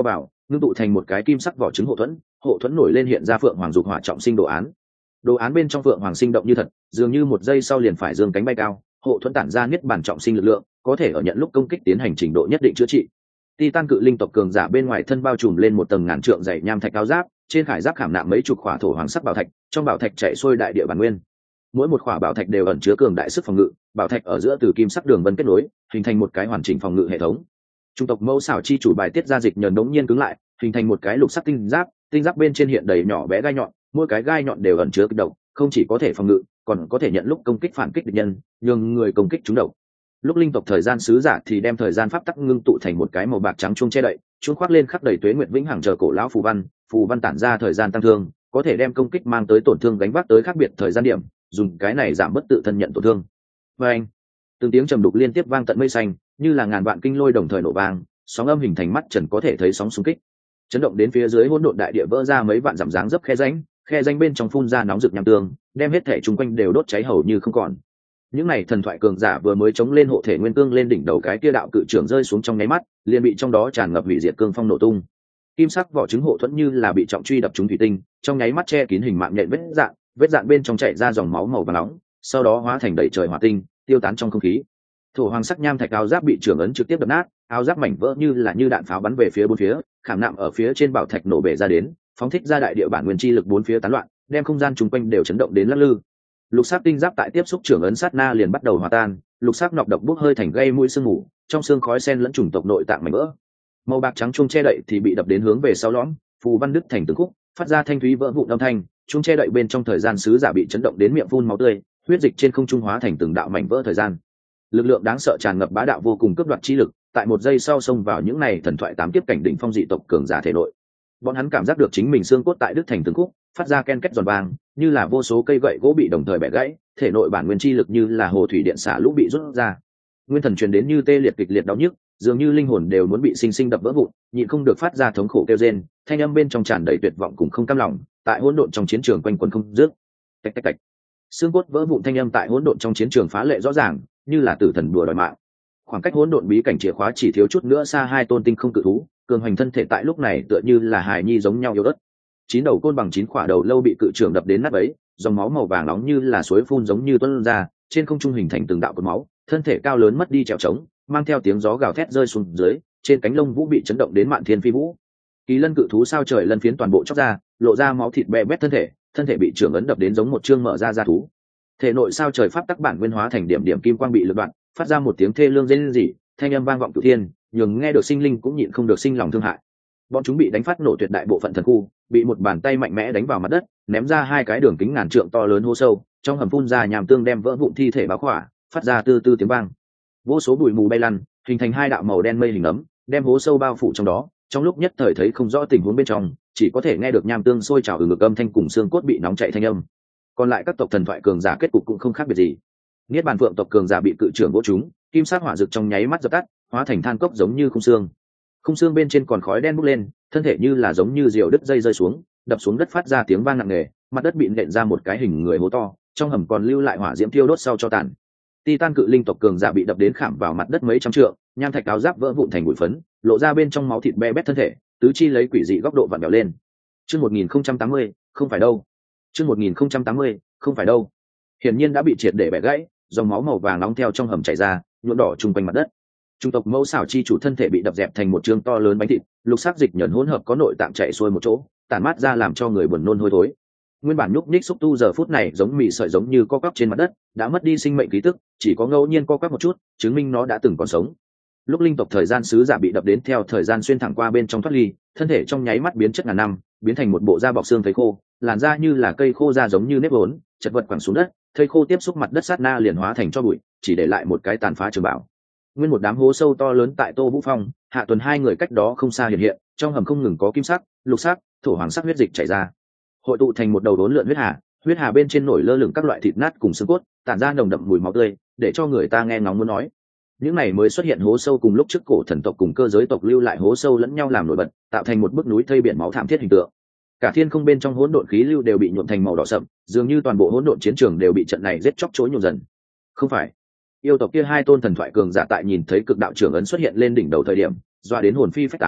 ngưng tụ thành một cái kim sắc vỏ trứng hộ thuẫn. Hộ thuẫn nổi lên hiện ra phượng hoàng dục hỏa trọng sinh đồ án. Đồ án bên trong phượng hoàng sinh động như thật, dường như một giây sau liền phải giương cánh bay cao. Hộ thuẫn tản ra niết bàn trọng sinh lực lượng, có thể ở nhận lúc công kích tiến hành trình độ nhất định chữa trị. Titan cự linh tộc cường giả bên ngoài thân bao trùm lên một tầng ngàn trượng dày nham thạch áo giáp, trên khải giáp khảm nạm mấy chục khỏa thổ hoàng sắc bảo thạch, trong bảo thạch chạy xuôi đại địa bản nguyên. Mỗi một khỏa bảo thạch đều ẩn chứa cường đại sức phòng ngự, bảo thạch ở giữa từ kim sắc đường vân kết nối, hình thành một cái hoàn chỉnh phòng ngự hệ thống. Trung tộc Mẫu Xảo chi chủ bài tiết ra dịch nhờn đống nhiên cứng lại, hình thành một cái lục sắc tinh giáp, tinh giáp bên trên hiện đầy nhỏ bé gai nhọn, mỗi cái gai nhọn đều ẩn chứa kịch độc, không chỉ có thể phòng ngự, còn có thể nhận lúc công kích phản kích địch nhân, nhường người công kích trúng độc. Lúc linh tộc thời gian sứ giả thì đem thời gian pháp tắc ngưng tụ thành một cái màu bạc trắng chuông che đậy, chuông khoác lên khắc đầy tuế nguyệt vĩnh hằng chờ cổ lão phù văn, phù văn tản ra thời gian tăng thương, có thể đem công kích mang tới tổn thương gánh vác tới khác biệt thời gian điểm, dùng cái này giảm bất tự thân nhận tổn thương. Và anh, từng tiếng trầm đục liên tiếp vang tận mây xanh, như là ngàn vạn kinh lôi đồng thời nổ vang, sóng âm hình thành mắt trần có thể thấy sóng xung kích, chấn động đến phía dưới hỗn độn đại địa vỡ ra mấy vạn dặm dáng dấp khe rãnh, khe rãnh bên trong phun ra nóng rực nham tương, đem hết thể chung quanh đều đốt cháy hầu như không còn. Những này thần thoại cường giả vừa mới chống lên hộ thể nguyên cương lên đỉnh đầu cái kia đạo cự trưởng rơi xuống trong nháy mắt, liền bị trong đó tràn ngập hủy diệt cương phong nổ tung. Kim sắc vỏ trứng hộ thuẫn như là bị trọng truy đập trúng thủy tinh, trong nháy mắt che kín hình mạng nhện vết dạn, vết dạn bên trong chảy ra dòng máu màu vàng nóng, sau đó hóa thành đầy trời hỏa tinh, tiêu tán trong không khí. Thổ hoàng sắc nham thạch áo giáp bị trưởng ấn trực tiếp đập nát, áo giáp mảnh vỡ như là như đạn pháo bắn về phía bốn phía, khảm nạm ở phía trên bảo thạch nổ bể ra đến, phóng thích ra đại địa bản nguyên chi lực bốn phía tán loạn, đem không gian chung quanh đều chấn động đến lắc lư. Lục sắc tinh giáp tại tiếp xúc trưởng ấn sát na liền bắt đầu hòa tan, lục sắc nọc độc bốc hơi thành gây mũi sương mù, trong xương khói sen lẫn chủng tộc nội tạng mảnh vỡ. Màu bạc trắng chuông che đậy thì bị đập đến hướng về sau lõm, phù văn đứt thành từng khúc, phát ra thanh thúy vỡ vụn âm thanh, chuông che đậy bên trong thời gian sứ giả bị chấn động đến miệng phun máu tươi, huyết dịch trên không trung hóa thành từng đạo mảnh vỡ thời gian. Lực lượng đáng sợ tràn ngập bá đạo vô cùng cướp đoạt chi lực, tại một giây sau xông vào những này thần thoại tám kiếp cảnh đỉnh phong dị tộc cường giả thể nội. Bọn hắn cảm giác được chính mình xương cốt tại đứt thành từng khúc, phát ra ken két giòn vang, như là vô số cây gậy gỗ bị đồng thời bẻ gãy, thể nội bản nguyên chi lực như là hồ thủy điện xả lũ bị rút ra. Nguyên thần truyền đến như tê liệt kịch liệt đau nhức, dường như linh hồn đều muốn bị sinh sinh đập vỡ vụn, nhịn không được phát ra thống khổ kêu rên, thanh âm bên trong tràn đầy tuyệt vọng cùng không cam lòng, tại hỗn độn trong chiến trường quanh quẩn không dứt. Tạch tạch tạch. Xương cốt vỡ vụn thanh âm tại hỗn độn trong chiến trường phá lệ rõ ràng, như là tử thần đùa đòi mạng. Khoảng cách hỗn độn bí cảnh chìa khóa chỉ thiếu chút nữa xa hai tôn tinh không cự thú, cường hành thân thể tại lúc này tựa như là hài nhi giống nhau yếu ớt. Chín đầu côn bằng chín khỏa đầu lâu bị cự trưởng đập đến nát bấy, dòng máu màu vàng nóng như là suối phun giống như tuôn ra, trên không trung hình thành từng đạo cột máu, thân thể cao lớn mất đi trèo trống, mang theo tiếng gió gào thét rơi xuống dưới, trên cánh lông vũ bị chấn động đến mạn thiên phi vũ. Kỳ lân cự thú sao trời lân phiến toàn bộ chóc ra, lộ ra máu thịt bè bét thân thể, thân thể bị trưởng ấn đập đến giống một chương mở ra da thú. Thể nội sao trời pháp tắc bản nguyên hóa thành điểm điểm kim quang bị lực đoạn, phát ra một tiếng thê lương rên rỉ, thanh âm vang vọng cửu thiên, nhường nghe được sinh linh cũng nhịn không được sinh lòng thương hại. Bọn chúng bị đánh phát nổ tuyệt đại bộ phận thần khu, bị một bàn tay mạnh mẽ đánh vào mặt đất, ném ra hai cái đường kính ngàn trượng to lớn hố sâu, trong hầm phun ra nhàm tương đem vỡ vụn thi thể báo khỏa, phát ra tư tư tiếng vang. Vô số bụi mù bay lăn, hình thành hai đạo màu đen mây hình ấm, đem hố sâu bao phủ trong đó. Trong lúc nhất thời thấy không rõ tình huống bên trong, chỉ có thể nghe được nham tương sôi trào ở ngực âm thanh cùng xương cốt bị nóng chảy thanh âm. Còn lại các tộc thần thoại cường giả kết cục cũng không khác biệt gì. Niết bàn phượng tộc cường giả bị cự trưởng vỗ trúng, kim sát hỏa rực trong nháy mắt dập tắt, hóa thành than cốc giống như khung xương. Khung xương bên trên còn khói đen bốc lên, thân thể như là giống như diều đứt dây rơi xuống, đập xuống đất phát ra tiếng vang nặng nề, mặt đất bị nện ra một cái hình người hố to, trong hầm còn lưu lại hỏa diễm thiêu đốt sau cho tàn. Titan cự linh tộc cường giả bị đập đến khảm vào mặt đất mấy trăm trượng, nham thạch áo giáp vỡ vụn thành bụi phấn, lộ ra bên trong máu thịt be bét thân thể, tứ chi lấy quỷ dị góc độ vặn vẹo lên. Chương một nghìn không trăm tám mươi, không phải đâu. Chương một nghìn không trăm tám mươi, không phải đâu. Hiển nhiên đã bị triệt để bẻ gãy, dòng máu màu vàng nóng theo trong hầm chảy ra, nhuộm đỏ chung quanh mặt đất. Trung tộc Mẫu Xảo chi chủ thân thể bị đập dẹp thành một trương to lớn bánh thịt, lục sắc dịch nhẫn hỗn hợp có nội tạng chảy xuôi một chỗ, tản mát ra làm cho người buồn nôn hôi thối. Nguyên bản nhúc nhích xúc tu giờ phút này giống mì sợi giống như co quắp trên mặt đất, đã mất đi sinh mệnh khí tức, chỉ có ngẫu nhiên co quắp một chút, chứng minh nó đã từng còn sống. Lúc linh tộc thời gian sứ giả bị đập đến theo thời gian xuyên thẳng qua bên trong thoát ly, thân thể trong nháy mắt biến chất ngàn năm, biến thành một bộ da bọc xương thấy khô, làn da như là cây khô da giống như nếp vốn, chật vật quẳng xuống đất, thây khô tiếp xúc mặt đất sát na liền hóa thành cho bụi, chỉ để lại một cái tàn phá trường bảo. Nguyên một đám hố sâu to lớn tại Tô Vũ Phong, Hạ Tuần hai người cách đó không xa hiện hiện, trong hầm không ngừng có kim sắc, lục sắc, thổ hoàng sắc huyết dịch chảy ra, hội tụ thành một đầu đốn lượn huyết hà, huyết hà bên trên nổi lơ lửng các loại thịt nát cùng xương cốt, tản ra nồng đậm mùi máu tươi, để cho người ta nghe ngóng muốn nói. Những này mới xuất hiện hố sâu cùng lúc trước cổ thần tộc cùng cơ giới tộc lưu lại hố sâu lẫn nhau làm nổi bật, tạo thành một bức núi thây biển máu thảm thiết hình tượng. Cả thiên không bên trong hỗn độn khí lưu đều bị nhuộm thành màu đỏ sậm, dường như toàn bộ hỗn độn chiến trường đều bị trận này giết chóc chối nhuộm dần. Không phải, yêu tộc kia hai tôn thần thoại cường giả tại nhìn thấy cực đạo trưởng ấn xuất hiện lên đỉnh đầu thời điểm, doa đến hồn phi phách tán,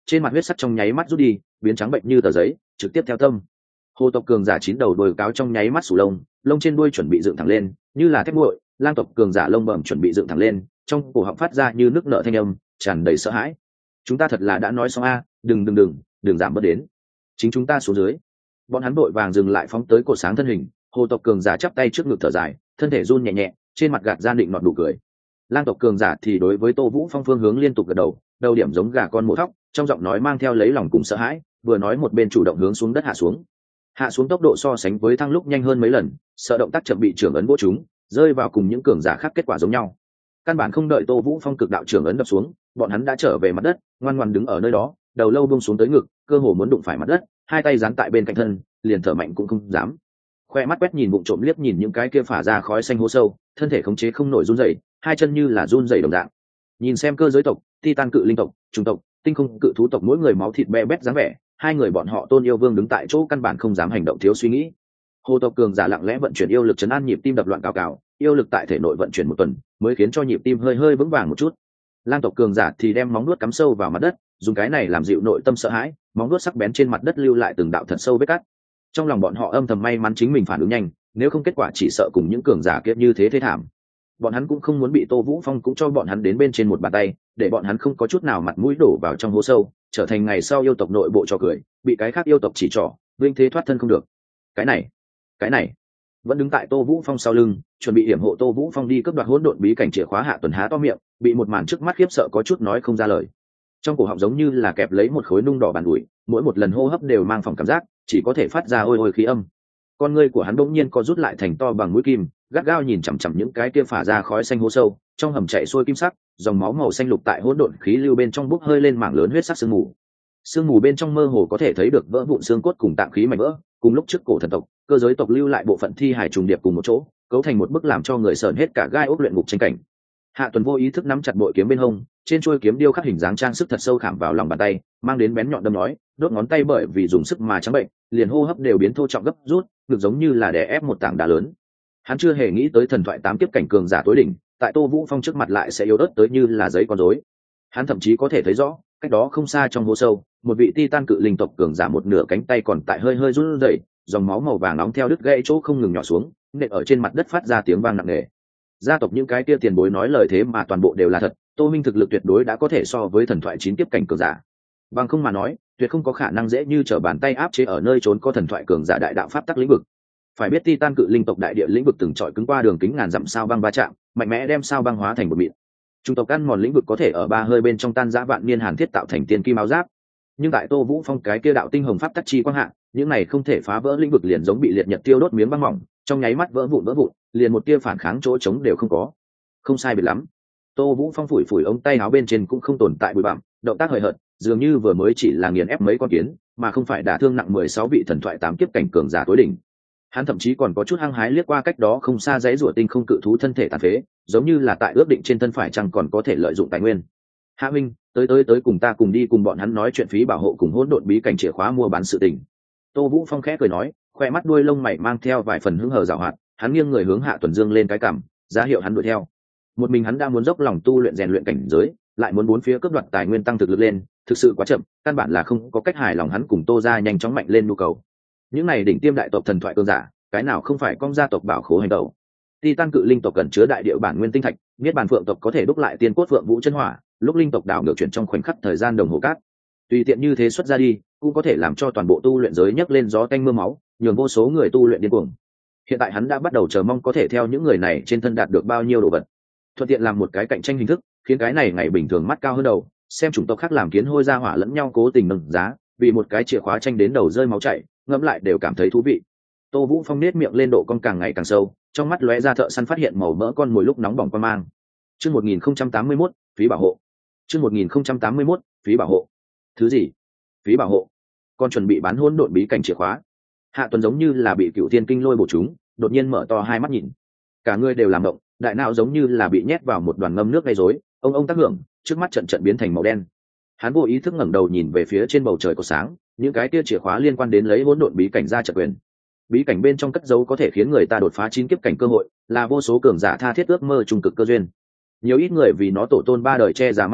trên mặt huyết sắc trong nháy mắt rút đi, biến trắng bệnh như tờ giấy, trực tiếp theo tâm. Hồ tộc cường giả chín đầu đồi cáo trong nháy mắt sù lông, lông trên đuôi chuẩn bị dựng thẳng lên, như là thép nguội. Lang tộc cường giả lông bẩm chuẩn bị dựng thẳng lên, trong cổ họng phát ra như nước nợ thanh âm, tràn đầy sợ hãi. Chúng ta thật là đã nói xong a, đừng đừng đừng, đừng giảm bớt đến. Chính chúng ta xuống dưới. Bọn hắn vội vàng dừng lại phóng tới cột sáng thân hình. Hồ tộc cường giả chắp tay trước ngực thở dài, thân thể run nhẹ nhẹ, trên mặt gạt ra định nọt đủ cười. Lang tộc cường giả thì đối với Tô Vũ Phong phương hướng liên tục gật đầu, đầu điểm giống gà con mổ thóc, trong giọng nói mang theo lấy lòng cùng sợ hãi, vừa nói một bên chủ động hướng xuống đất hạ xuống. Hạ xuống tốc độ so sánh với thăng lúc nhanh hơn mấy lần, sợ động tác chậm bị trưởng ấn vỗ chúng, rơi vào cùng những cường giả khác kết quả giống nhau. Căn bản không đợi Tô Vũ Phong cực đạo trưởng ấn đập xuống, bọn hắn đã trở về mặt đất, ngoan ngoãn đứng ở nơi đó, đầu lâu buông xuống tới ngực, cơ hồ muốn đụng phải mặt đất, hai tay dán tại bên cạnh thân, liền thở mạnh cũng không dám. Khoe mắt quét nhìn bụng trộm liếc nhìn những cái kia phả ra khói xanh hố sâu, thân thể khống chế không nổi run rẩy, hai chân như là run rẩy đồng dạng. Nhìn xem cơ giới tộc, titan cự linh tộc, trùng tộc, tinh không cự thú tộc mỗi người máu thịt bè bét dáng vẻ, hai người bọn họ Tôn Yêu Vương đứng tại chỗ căn bản không dám hành động thiếu suy nghĩ. Hồ tộc cường giả lặng lẽ vận chuyển yêu lực chấn an nhịp tim đập loạn cào cào, yêu lực tại thể nội vận chuyển một tuần, mới khiến cho nhịp tim hơi hơi vững vàng một chút. Lang tộc cường giả thì đem móng nuốt cắm sâu vào mặt đất, dùng cái này làm dịu nội tâm sợ hãi, móng nuốt sắc bén trên mặt đất lưu lại từng đạo thật sâu vết cắt. Trong lòng bọn họ âm thầm may mắn chính mình phản ứng nhanh, nếu không kết quả chỉ sợ cùng những cường giả kia như thế thế thảm. Bọn hắn cũng không muốn bị Tô Vũ Phong cũng cho bọn hắn đến bên trên một bàn tay, để bọn hắn không có chút nào mặt mũi đổ vào trong hố sâu, trở thành ngày sau yêu tộc nội bộ trò cười, bị cái khác yêu tộc chỉ trỏ, vinh thế thoát thân không được. Cái này, cái này, vẫn đứng tại Tô Vũ Phong sau lưng, chuẩn bị hiểm hộ Tô Vũ Phong đi cướp đoạt hỗn độn bí cảnh chìa khóa Hạ Tuần há to miệng, bị một màn trước mắt khiếp sợ có chút nói không ra lời. Trong cổ họng giống như là kẹp lấy một khối nung đỏ bàn ủi, mỗi một lần hô hấp đều mang phòng cảm giác, chỉ có thể phát ra ôi ôi khí âm. Con ngươi của hắn bỗng nhiên co rút lại thành to bằng mũi kim, gắt gao nhìn chằm chằm những cái kia phả ra khói xanh hố sâu, trong hầm chảy xuôi kim sắc, dòng máu màu xanh lục tại hỗn độn khí lưu bên trong bốc hơi lên mảng lớn huyết sắc sương mù. Sương mù bên trong mơ hồ có thể thấy được vỡ vụn xương cốt cùng tạng khí mảnh vỡ, cùng lúc trước cổ thần tộc, cơ giới tộc lưu lại bộ phận thi hải trùng điệp cùng một chỗ, cấu thành một bức làm cho người sởn hết cả gai ốc luyện ngục tranh cảnh. Hạ Tuần vô ý thức nắm chặt bội kiếm bên hông, trên chuôi kiếm điêu khắc hình dáng trang sức thật sâu khảm vào lòng bàn tay, mang đến bén nhọn đâm nói, đốt ngón tay bởi vì dùng sức mà trắng bệnh, liền hô hấp đều biến thô trọng gấp rút, ngực giống như là đè ép một tảng đá lớn. Hắn chưa hề nghĩ tới thần thoại tám kiếp cảnh cường giả tối đỉnh, tại Tô Vũ Phong trước mặt lại sẽ yếu ớt tới như là giấy con rối. Hắn thậm chí có thể thấy rõ, cách đó không xa trong hố sâu, một vị titan cự linh tộc cường giả một nửa cánh tay còn tại hơi hơi run rẩy, dòng máu màu vàng nóng theo đứt gãy chỗ không ngừng nhỏ xuống, nện ở trên mặt đất phát ra tiếng vang nặng nề. Gia tộc những cái kia tiền bối nói lời thế mà toàn bộ đều là thật, Tô Minh thực lực tuyệt đối đã có thể so với thần thoại chín kiếp cảnh cường giả. Bằng không mà nói, tuyệt không có khả năng dễ như trở bàn tay áp chế ở nơi trốn có thần thoại cường giả đại đạo pháp tắc lĩnh vực. Phải biết Titan cự linh tộc đại địa lĩnh vực từng trọi cứng qua đường kính ngàn dặm sao băng va chạm, mạnh mẽ đem sao băng hóa thành một mịn. Trung tộc ăn mòn lĩnh vực có thể ở ba hơi bên trong tan rã vạn niên hàn thiết tạo thành tiên kim áo giáp. Nhưng tại Tô Vũ Phong cái kia đạo tinh hồng pháp tắc chi quang hạ, những này không thể phá vỡ lĩnh vực liền giống bị liệt nhật tiêu đốt miếng băng mỏng, trong nháy mắt vỡ vụn vỡ vụn, liền một tia phản kháng chỗ trống đều không có. Không sai biệt lắm. Tô Vũ Phong phủi phủi ống tay áo bên trên cũng không tồn tại bụi bặm, động tác hời hợt, dường như vừa mới chỉ là nghiền ép mấy con kiến, mà không phải đả thương nặng mười sáu vị thần thoại tám kiếp cảnh cường giả tối đỉnh. Hắn thậm chí còn có chút hăng hái liếc qua cách đó không xa dãy rủa tinh không cự thú thân thể tàn phế, giống như là tại ước định trên thân phải chăng còn có thể lợi dụng tài nguyên. Hạ Minh, tới tới tới cùng ta cùng đi cùng bọn hắn nói chuyện phí bảo hộ cùng hỗn độn bí cảnh chìa khóa mua bán sự tình. Tô Vũ Phong khẽ cười nói, khoe mắt đuôi lông mày mang theo vài phần hứng hờ giảo hoạt, hắn nghiêng người hướng Hạ Tuần dương lên cái cằm, ra hiệu hắn đuổi theo. Một mình hắn đã muốn dốc lòng tu luyện rèn luyện cảnh giới, lại muốn bốn phía cướp đoạt tài nguyên tăng thực lực lên, thực sự quá chậm, căn bản là không có cách hài lòng hắn cùng Tô gia nhanh chóng mạnh lên nhu cầu. Những này đỉnh tiêm đại tộc thần thoại cường giả, cái nào không phải con gia tộc bảo khố hành động. Titan cự linh tộc cần chứa đại địa bản nguyên tinh thạch, niết bàn phượng tộc có thể đúc lại tiên cốt phượng vũ chân hỏa, lúc linh tộc đảo ngược chuyển trong khoảnh khắc thời gian đồng hồ cát. Tùy tiện như thế xuất ra đi, cũng có thể làm cho toàn bộ tu luyện giới nhấc lên gió tanh mưa máu, nhường vô số người tu luyện điên cuồng. Hiện tại hắn đã bắt đầu chờ mong có thể theo những người này trên thân đạt được bao nhiêu đồ vật, thuận tiện làm một cái cạnh tranh hình thức, khiến cái này ngày bình thường mắt cao hơn đầu, xem chủng tộc khác làm kiến hôi ra hỏa lẫn nhau cố tình nâng giá, vì một cái chìa khóa tranh đến đầu rơi máu chảy, ngẫm lại đều cảm thấy thú vị. Tô Vũ Phong nết miệng lên độ cong càng ngày càng sâu, trong mắt lóe ra thợ săn phát hiện màu mỡ con mồi lúc nóng bỏng qua mang. Chương một nghìn không trăm tám mươi mốt, phí bảo hộ. Chương một nghìn không trăm tám mươi mốt, phí bảo hộ. Thứ gì? Phí bảo hộ? Con chuẩn bị bán hỗn độn bí cảnh chìa khóa. Hạ Tuần giống như là bị Cựu Thiên Kinh lôi bổ chúng, đột nhiên mở to hai mắt nhìn. Cả người đều làm động, đại não giống như là bị nhét vào một đoàn ngâm nước gây rối, ông ông tác hưởng, trước mắt trận trận biến thành màu đen. Hắn vô ý thức ngẩng đầu nhìn về phía trên bầu trời có sáng, những cái tia chìa khóa liên quan đến lấy hỗn độn bí cảnh ra trợ quyền. Bí cảnh bên trong cất dấu có thể khiến người ta đột phá chín kiếp cảnh cơ hội, là vô số cường giả tha thiết ước mơ trung cực cơ duyên. Nhiều ít người vì nó tổ tôn ba đời che già mang mọc,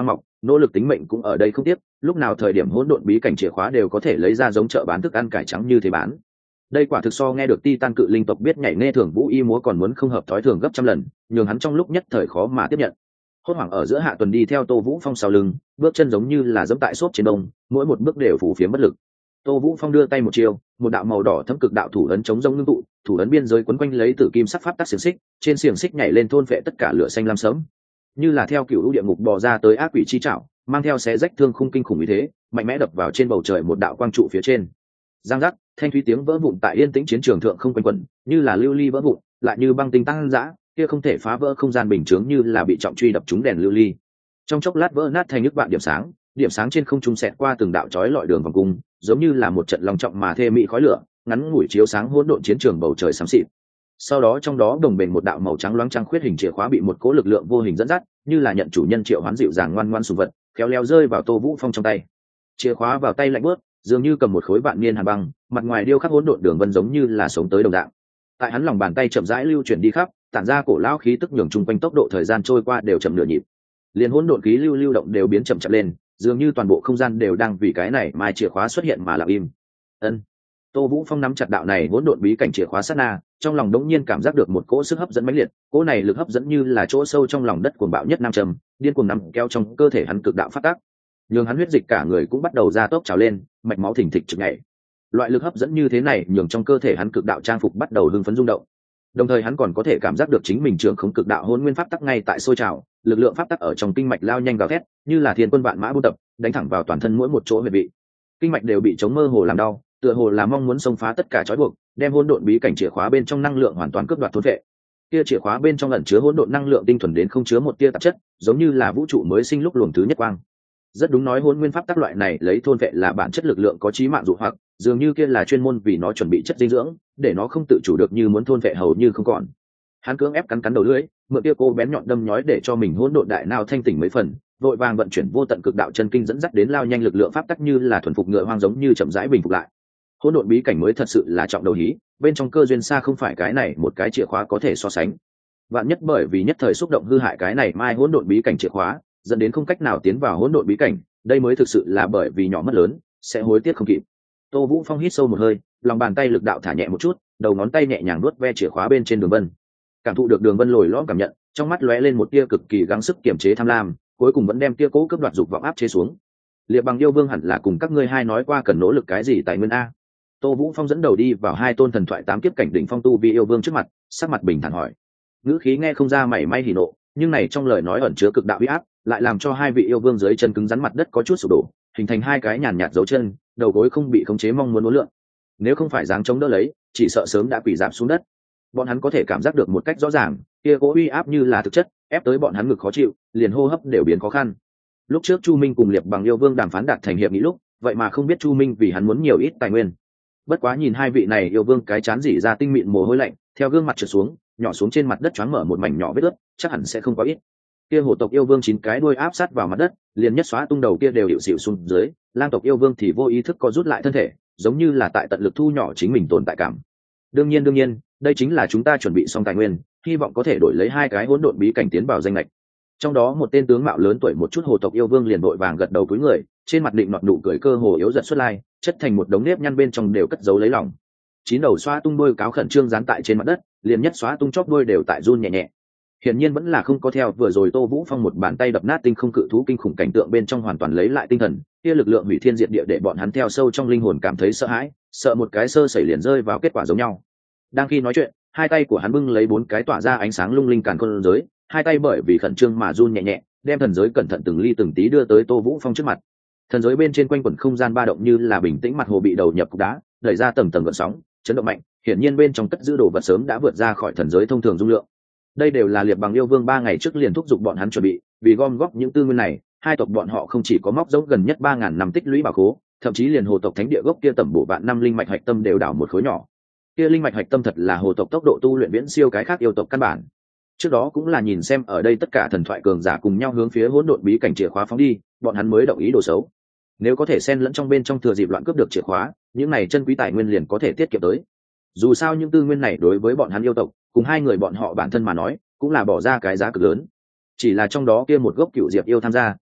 nỗ lực tính mệnh cũng ở đây không tiếc, lúc nào thời điểm hỗn độn bí cảnh chìa khóa đều có thể lấy ra giống chợ bán thức ăn cải trắng như thế bán. Đây quả thực so nghe được Titan cự linh tộc biết nhảy nghe thường vũ y múa còn muốn không hợp thói thường gấp trăm lần, nhường hắn trong lúc nhất thời khó mà tiếp nhận. Hốt hoảng ở giữa Hạ Tuần đi theo Tô Vũ Phong sau lưng, bước chân giống như là giẫm tại xốp trên đông, mỗi một bước đều phủ phiếm bất lực. Tô Vũ Phong đưa tay một chiều, một đạo màu đỏ thấm cực đạo thủ ấn chống rông ngưng tụ, thủ ấn biên giới quấn quanh lấy tử kim sắc pháp tắc xiềng xích, trên xiềng xích nhảy lên thôn phệ tất cả lửa xanh lam sớm, như là theo cựu lũ địa ngục bò ra tới ác quỷ chi trảo, mang theo xé rách thương khung kinh khủng như thế, mạnh mẽ đập vào trên bầu trời một đạo quang trụ phía trên. Giang giác, thanh thúy tiếng vỡ vụn tại yên tĩnh chiến trường thượng không quanh quẩn, như là lưu ly vỡ vụn, lại như băng tinh tăng dã, kia không thể phá vỡ không gian bình chướng như là bị trọng truy đập trúng đèn lưu ly. Trong chốc lát vỡ nát thành nước vạn điểm sáng, điểm sáng trên không trung xẹt qua từng đạo chói lọi đường vòng cung, giống như là một trận long trọng mà thê mị khói lửa, ngắn ngủi chiếu sáng hỗn độn chiến trường bầu trời xám xịt. Sau đó trong đó đồng bền một đạo màu trắng loáng trăng khuyết hình chìa khóa bị một cỗ lực lượng vô hình dẫn dắt, như là nhận chủ nhân triệu hoán dịu dàng ngoan ngoãn sùng vật, khéo léo rơi vào Tô Vũ Phong trong tay. Chìa khóa vào tay lạnh bước, dường như cầm một khối vạn niên hàn băng, mặt ngoài điêu khắc hỗn độn đường vân giống như là sống tới đồng dạng. Tại hắn lòng bàn tay chậm rãi lưu chuyển đi khắp, tản ra cổ lão khí tức nhường chung quanh tốc độ thời gian trôi qua đều chậm nửa nhịp. Liên hỗn độn khí lưu lưu động đều biến chậm chậm lên, dường như toàn bộ không gian đều đang vì cái này mai chìa khóa xuất hiện mà lặng im. Ân. Tô Vũ Phong nắm chặt đạo này hỗn độn bí cảnh chìa khóa sát na, trong lòng đống nhiên cảm giác được một cỗ sức hấp dẫn mãnh liệt, cỗ này lực hấp dẫn như là chỗ sâu trong lòng đất cuồng bạo nhất nam trầm, điên cuồng nằm kéo trong cơ thể hắn cực đạo phát tác, nhường hắn huyết dịch cả người cũng bắt đầu ra tốc trào lên, mạch máu thình thịch trực nhảy. Loại lực hấp dẫn như thế này nhường trong cơ thể hắn cực đạo trang phục bắt đầu hưng phấn rung động. Đồng thời hắn còn có thể cảm giác được chính mình trưởng khống cực đạo hỗn nguyên pháp tắc ngay tại sôi trào, lực lượng pháp tắc ở trong kinh mạch lao nhanh gào thét, như là thiên quân vạn mã buôn tập, đánh thẳng vào toàn thân mỗi một chỗ huyệt vị. Kinh mạch đều bị chống mơ hồ làm đau, tựa hồ là mong muốn xông phá tất cả trói buộc, đem hỗn độn bí cảnh chìa khóa bên trong năng lượng hoàn toàn cướp đoạt thôn vệ. Kia chìa khóa bên trong ẩn chứa hỗn độn năng lượng tinh thuần đến không chứa một tia tạp chất, giống như là vũ trụ mới sinh lúc luồng thứ nhất quang. Rất đúng nói hỗn nguyên pháp tắc loại này lấy thôn vệ là bản chất lực lượng có chí mạng dụ hoặc, dường như kia là chuyên môn vì nó chuẩn bị chất dinh dưỡng, để nó không tự chủ được như muốn thôn vệ hầu như không còn. Hắn cưỡng ép cắn cắn đầu lưỡi, mượn kia cô bén nhọn đâm nhói để cho mình hỗn độn đại não thanh tỉnh mấy phần, vội vàng vận chuyển vô tận cực đạo chân kinh dẫn dắt đến lao nhanh lực lượng pháp tắc như là thuần phục ngựa hoang giống như chậm rãi bình phục lại. Hỗn độn bí cảnh mới thật sự là trọng đầu hí, bên trong cơ duyên xa không phải cái này một cái chìa khóa có thể so sánh. Vạn nhất bởi vì nhất thời xúc động hư hại cái này mai hỗn độn bí cảnh chìa khóa, dẫn đến không cách nào tiến vào hỗn độn bí cảnh, đây mới thực sự là bởi vì nhỏ mất lớn, sẽ hối tiếc không kịp. Tô Vũ Phong hít sâu một hơi, lòng bàn tay lực đạo thả nhẹ một chút, đầu ngón tay nhẹ nhàng nuốt ve chìa khóa bên trên đường vân. Cảm thụ được đường vân lồi lõm cảm nhận, trong mắt lóe lên một tia cực kỳ gắng sức kiềm chế tham lam, cuối cùng vẫn đem tia cố cướp đoạt dục vọng áp chế xuống. Liệp Bằng yêu vương hẳn là cùng các ngươi hai nói qua cần nỗ lực cái gì tại nguyên a. Tô Vũ Phong dẫn đầu đi vào hai tôn thần thoại tám kiếp cảnh đỉnh phong tu vi yêu vương trước mặt, sắc mặt bình thản hỏi. Ngữ khí nghe không ra mảy may hỉ nộ, nhưng này trong lời nói ẩn chứa cực đạo uy áp, lại làm cho hai vị yêu vương dưới chân cứng rắn mặt đất có chút sụp đổ, hình thành hai cái nhàn nhạt dấu chân, đầu gối không bị khống chế mong muốn uốn lượn. Nếu không phải dáng chống đỡ lấy, chỉ sợ sớm đã quỳ rạp xuống đất. Bọn hắn có thể cảm giác được một cách rõ ràng, kia cố uy áp như là thực chất, ép tới bọn hắn ngực khó chịu, liền hô hấp đều biến khó khăn. Lúc trước Chu Minh cùng Liệp Bằng yêu vương đàm phán đạt thành hiệp nghị lúc, vậy mà không biết Chu Minh vì hắn muốn nhiều ít tài nguyên. Bất quá nhìn hai vị này yêu vương cái chán rỉ ra tinh mịn mồ hôi lạnh, theo gương mặt trượt xuống, nhỏ xuống trên mặt đất choáng mở một mảnh nhỏ vết ướt, chắc hẳn sẽ không có ít. Kia hổ tộc yêu vương chín cái đuôi áp sát vào mặt đất, liền nhất xóa tung đầu kia đều hiệu xịu xuống dưới, lang tộc yêu vương thì vô ý thức co rút lại thân thể, giống như là tại tận lực thu nhỏ chính mình tồn tại cảm. Đương nhiên đương nhiên, đây chính là chúng ta chuẩn bị xong tài nguyên, hy vọng có thể đổi lấy hai cái hỗn độn bí cảnh tiến vào danh lệch. Trong đó một tên tướng mạo lớn tuổi một chút hồ tộc yêu vương liền đội vàng gật đầu cúi người, trên mặt định nọt nụ cười cơ hồ yếu giật xuất lai, chất thành một đống nếp nhăn bên trong đều cất giấu lấy lòng. Chín đầu xóa tung đuôi cáo khẩn trương dán tại trên mặt đất, liền nhất xóa tung chóp đuôi đều tại run nhẹ nhẹ. Hiển nhiên vẫn là không có theo vừa rồi Tô Vũ Phong một bàn tay đập nát tinh không cự thú kinh khủng cảnh tượng bên trong hoàn toàn lấy lại tinh thần, kia lực lượng hủy thiên diệt địa để bọn hắn theo sâu trong linh hồn cảm thấy sợ hãi, sợ một cái sơ sẩy liền rơi vào kết quả giống nhau. Đang khi nói chuyện, hai tay của hắn bưng lấy bốn cái tỏa ra ánh sáng lung linh càn khôn giới, hai tay bởi vì khẩn trương mà run nhẹ nhẹ, đem thần giới cẩn thận từng ly từng tí đưa tới Tô Vũ Phong trước mặt. Thần giới bên trên quanh quẩn không gian ba động như là bình tĩnh mặt hồ bị đầu nhập cục đá, đẩy ra tầng tầng gợn sóng, chấn động mạnh, hiển nhiên bên trong cất giữ đồ vật sớm đã vượt ra khỏi thần giới thông thường dung lượng. Đây đều là Liệp Bằng yêu vương ba ngày trước liền thúc giục bọn hắn chuẩn bị, vì gom góp những tư nguyên này, hai tộc bọn họ không chỉ có móc dấu gần nhất ba ngàn năm tích lũy bảo khố, thậm chí liền hồ tộc thánh địa gốc kia tầm bổ vạn năm linh mạch hạch tâm đều đào một khối nhỏ. Kia linh mạch hạch tâm thật là hồ tộc tốc độ tu luyện viễn siêu cái khác yêu tộc căn bản. Trước đó cũng là nhìn xem ở đây tất cả thần thoại cường giả cùng nhau hướng phía hỗn độn bí cảnh chìa khóa phóng đi, bọn hắn mới động ý đồ xấu. Nếu có thể xen lẫn trong bên trong thừa dịp loạn cướp được chìa khóa, những này chân quý tài nguyên liền có thể tiết kiệm tới. Dù sao những tư nguyên này đối với bọn hắn yêu tộc, cùng hai người bọn họ bản thân mà nói, cũng là bỏ ra cái giá cực lớn. Chỉ là trong đó kia một gốc cựu diệp yêu tham gia,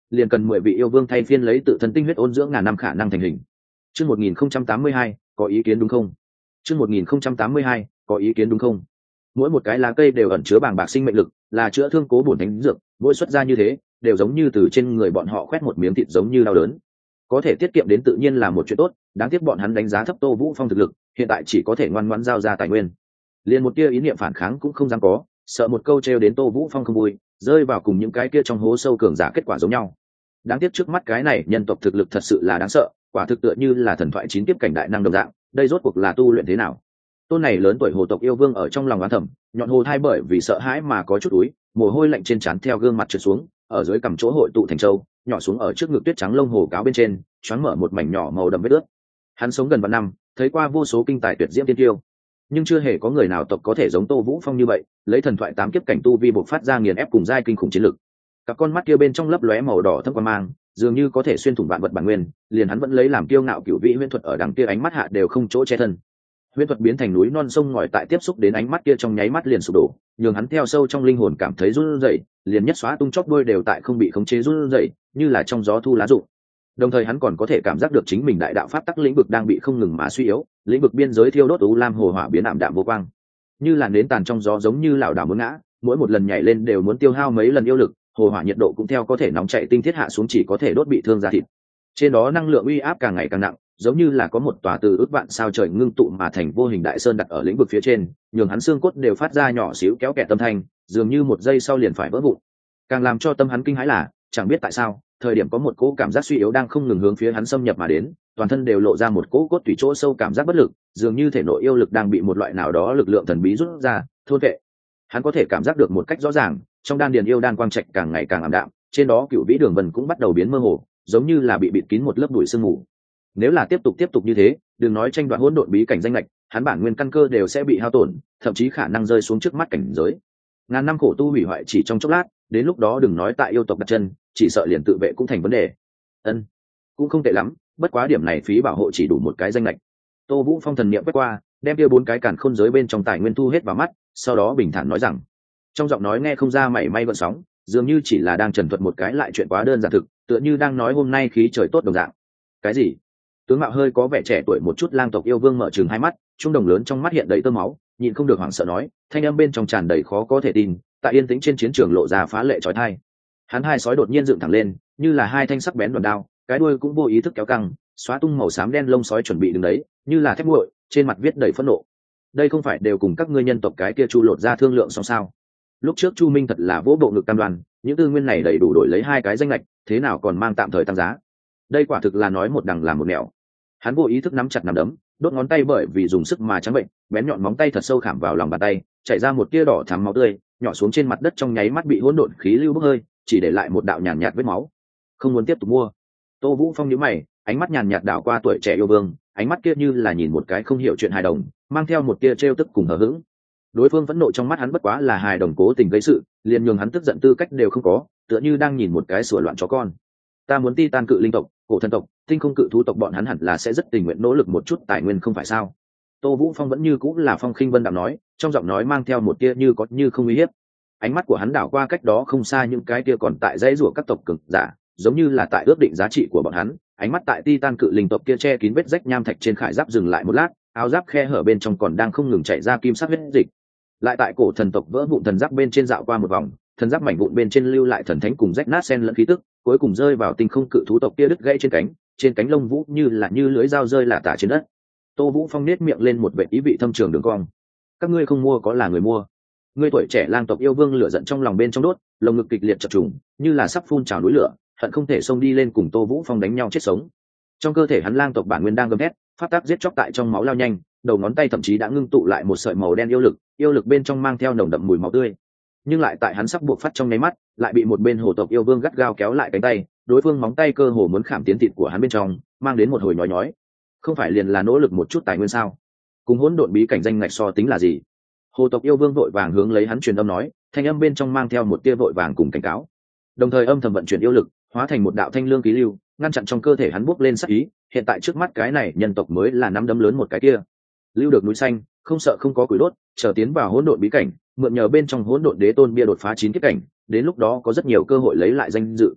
liền cần mười vị yêu vương thay phiên lấy tự thân tinh huyết ôn dưỡng ngàn năm khả năng thành hình. Chương một nghìn không trăm tám mươi hai, có ý kiến đúng không? Chương một nghìn không trăm tám mươi hai, có ý kiến đúng không? Mỗi một cái lá cây đều ẩn chứa bàng bạc sinh mệnh lực, là chữa thương cố bổn thánh dược, mỗi xuất ra như thế, đều giống như từ trên người bọn họ khoét một miếng thịt giống như đau đớn. Có thể tiết kiệm đến tự nhiên là một chuyện tốt, đáng tiếc bọn hắn đánh giá thấp Tô Vũ Phong thực lực, hiện tại chỉ có thể ngoan ngoãn giao ra tài nguyên. Liền một tia ý niệm phản kháng cũng không dám có, sợ một câu trêu đến Tô Vũ Phong không vui, rơi vào cùng những cái kia trong hố sâu cường giả kết quả giống nhau. Đáng tiếc trước mắt cái này nhân tộc thực lực thật sự là đáng sợ, quả thực tựa như là thần thoại chín kiếp cảnh đại năng đồng dạng, đây rốt cuộc là tu luyện thế nào? Tôn này lớn tuổi hồ tộc yêu vương ở trong lòng oán thầm, nhọn hồ thai bởi vì sợ hãi mà có chút túi, mồ hôi lạnh trên trán theo gương mặt trượt xuống, ở dưới cằm chỗ hội tụ thành châu, nhỏ xuống ở trước ngực tuyết trắng lông hồ cáo bên trên, choáng mở một mảnh nhỏ màu đậm vết ướt. Hắn sống gần vạn năm, thấy qua vô số kinh tài tuyệt diễm tiên tiêu, nhưng chưa hề có người nào tộc có thể giống Tô Vũ Phong như vậy, lấy thần thoại tám kiếp cảnh tu vi bộc phát ra nghiền ép cùng giai kinh khủng chiến lực. Các con mắt kia bên trong lấp lóe màu đỏ thâm quan mang, dường như có thể xuyên thủng vạn vật bản nguyên, liền hắn vẫn lấy làm kiêu ngạo cửu vị huyễn thuật ở đằng kia ánh mắt hạ đều không chỗ che thân. Huyễn thuật biến thành núi non sông ngòi tại tiếp xúc đến ánh mắt kia trong nháy mắt liền sụp đổ, nhường hắn theo sâu trong linh hồn cảm thấy run rẩy, liền nhất xóa tung chóp đôi đều tại không bị khống chế run rẩy, như là trong gió thu lá rụng. Đồng thời hắn còn có thể cảm giác được chính mình đại đạo pháp tắc lĩnh vực đang bị không ngừng mà suy yếu, lĩnh vực biên giới thiêu đốt u lam hồ hỏa biến ảm đạm vô quang, như là nến tàn trong gió giống như lảo đảo muốn ngã, mỗi một lần nhảy lên đều muốn tiêu hao mấy lần yêu lực, hồ hỏa nhiệt độ cũng theo có thể nóng chảy tinh thiết hạ xuống, chỉ có thể đốt bị thương da thịt. Trên đó năng lượng uy áp càng ngày càng nặng, giống như là có một tòa từ ước vạn sao trời ngưng tụ mà thành vô hình đại sơn đặt ở lĩnh vực phía trên, nhường hắn xương cốt đều phát ra nhỏ xíu kéo kẹt tâm thanh, dường như một giây sau liền phải vỡ vụn. Càng làm cho tâm hắn kinh hãi là, chẳng biết tại sao, thời điểm có một cỗ cảm giác suy yếu đang không ngừng hướng phía hắn xâm nhập mà đến, toàn thân đều lộ ra một cỗ cốt tủy chỗ sâu cảm giác bất lực, dường như thể nội yêu lực đang bị một loại nào đó lực lượng thần bí rút ra, thôn vệ. Hắn có thể cảm giác được một cách rõ ràng, trong đan điền yêu đan quang trạch càng ngày càng ảm đạm, trên đó cựu vĩ đường vân cũng bắt đầu biến mơ hồ, giống như là bị bịt kín một lớp bụi sương mù. Nếu là tiếp tục tiếp tục như thế, đừng nói tranh đoạt hỗn độn bí cảnh danh lệch, hắn bản nguyên căn cơ đều sẽ bị hao tổn, thậm chí khả năng rơi xuống trước mắt cảnh giới. Ngàn năm khổ tu hủy hoại chỉ trong chốc lát, đến lúc đó đừng nói tại yêu tộc đặt chân, chỉ sợ liền tự vệ cũng thành vấn đề. Ân, cũng không tệ lắm, bất quá điểm này phí bảo hộ chỉ đủ một cái danh lệch. Tô Vũ Phong thần niệm quét qua, đem kia bốn cái càn khôn giới bên trong tài nguyên thu hết vào mắt, sau đó bình thản nói rằng, trong giọng nói nghe không ra mảy may gợn sóng, dường như chỉ là đang trần thuật một cái lại chuyện quá đơn giản thực, tựa như đang nói hôm nay khí trời tốt đồng dạng. Cái gì? Tướng mạo hơi có vẻ trẻ tuổi một chút lang tộc yêu vương mở trừng hai mắt, trung đồng lớn trong mắt hiện đầy tơ máu, nhịn không được hoảng sợ nói, thanh âm bên trong tràn đầy khó có thể tin, tại yên tĩnh trên chiến trường lộ ra phá lệ chói tai. Hắn hai sói đột nhiên dựng thẳng lên, như là hai thanh sắc bén đòn đao, cái đuôi cũng vô ý thức kéo căng, xóa tung màu xám đen lông sói chuẩn bị đứng đấy, như là thép nguội, trên mặt viết đầy phẫn nộ. Đây không phải đều cùng các ngươi nhân tộc cái kia Chu lột ra thương lượng xong sao? Lúc trước Chu Minh thật là vỗ bộ ngực cam đoan, những tư nguyên này đầy đủ đổi lấy hai cái danh lệch, thế nào còn mang tạm thời tăng giá? Đây quả thực là nói một đằng làm một nẻo. Hắn vô ý thức nắm chặt nắm đấm, đốt ngón tay bởi vì dùng sức mà trắng bệnh, bén nhọn móng tay thật sâu khảm vào lòng bàn tay, chảy ra một tia đỏ thắm máu tươi, nhỏ xuống trên mặt đất trong nháy mắt bị hỗn độn khí lưu bốc hơi, chỉ để lại một đạo nhàn nhạt vết máu. Không muốn tiếp tục mua. Tô Vũ Phong nhíu mày, ánh mắt nhàn nhạt đảo qua tuổi trẻ yêu vương, ánh mắt kia như là nhìn một cái không hiểu chuyện hài đồng, mang theo một tia trêu tức cùng hờ hững. Đối phương phẫn nộ trong mắt hắn bất quá là hài đồng cố tình gây sự, liền nhường hắn tức giận tư cách đều không có, tựa như đang nhìn một cái sủa loạn chó con. Ta muốn Titan cự linh tộc, cổ thần tộc, tinh không cự thú tộc bọn hắn hẳn là sẽ rất tình nguyện nỗ lực một chút tài nguyên không phải sao? Tô Vũ Phong vẫn như cũng là phong khinh vân đạm nói, trong giọng nói mang theo một tia như có như không uy hiếp. Ánh mắt của hắn đảo qua cách đó không xa những cái kia còn tại dãy rủa các tộc cường giả, giống như là tại ước định giá trị của bọn hắn. Ánh mắt tại Titan cự linh tộc kia che kín vết rách nham thạch trên khải giáp dừng lại một lát, áo giáp khe hở bên trong còn đang không ngừng chảy ra kim sắc huyết dịch. Lại tại cổ thần tộc vỡ vụn thần giáp bên trên dạo qua một vòng, thần giáp mảnh vụn bên trên lưu lại thần thánh cùng rách nát xen lẫn khí tức, cuối cùng rơi vào tinh không cự thú tộc kia đứt gãy trên cánh, trên cánh lông vũ như là như lưới dao rơi lả tả trên đất. Tô Vũ Phong nết miệng lên một vẻ ý vị thâm trường đường cong. Các ngươi không mua có là người mua. Ngươi tuổi trẻ lang tộc yêu vương lửa giận trong lòng bên trong đốt, lồng ngực kịch liệt chập trùng, như là sắp phun trào núi lửa, hận không thể xông đi lên cùng Tô Vũ Phong đánh nhau chết sống. Trong cơ thể hắn lang tộc bản nguyên đang gầm thét, phát tác giết chóc tại trong máu lao nhanh, đầu ngón tay thậm chí đã ngưng tụ lại một sợi màu đen yêu lực, yêu lực bên trong mang theo nồng đậm mùi máu tươi. Nhưng lại tại hắn sắp buộc phát trong nháy mắt, lại bị một bên hồ tộc yêu vương gắt gao kéo lại cánh tay, đối phương móng tay cơ hồ muốn khảm tiến thịt của hắn bên trong, mang đến một hồi nhói nhói. Không phải liền là nỗ lực một chút tài nguyên sao? Cùng hỗn độn bí cảnh danh ngạch so tính là gì? Hồ tộc yêu vương vội vàng hướng lấy hắn truyền âm nói, thanh âm bên trong mang theo một tia vội vàng cùng cảnh cáo. Đồng thời âm thầm vận chuyển yêu lực, hóa thành một đạo thanh lương khí lưu, ngăn chặn trong cơ thể hắn bốc lên sát ý. Hiện tại trước mắt cái này nhân tộc mới là nắm đấm lớn một cái kia. Lưu được núi xanh, không sợ không có củi đốt, chờ tiến vào hỗn độn bí cảnh, mượn nhờ bên trong hỗn độn đế tôn bia đột phá chín kiếp cảnh, đến lúc đó có rất nhiều cơ hội lấy lại danh dự.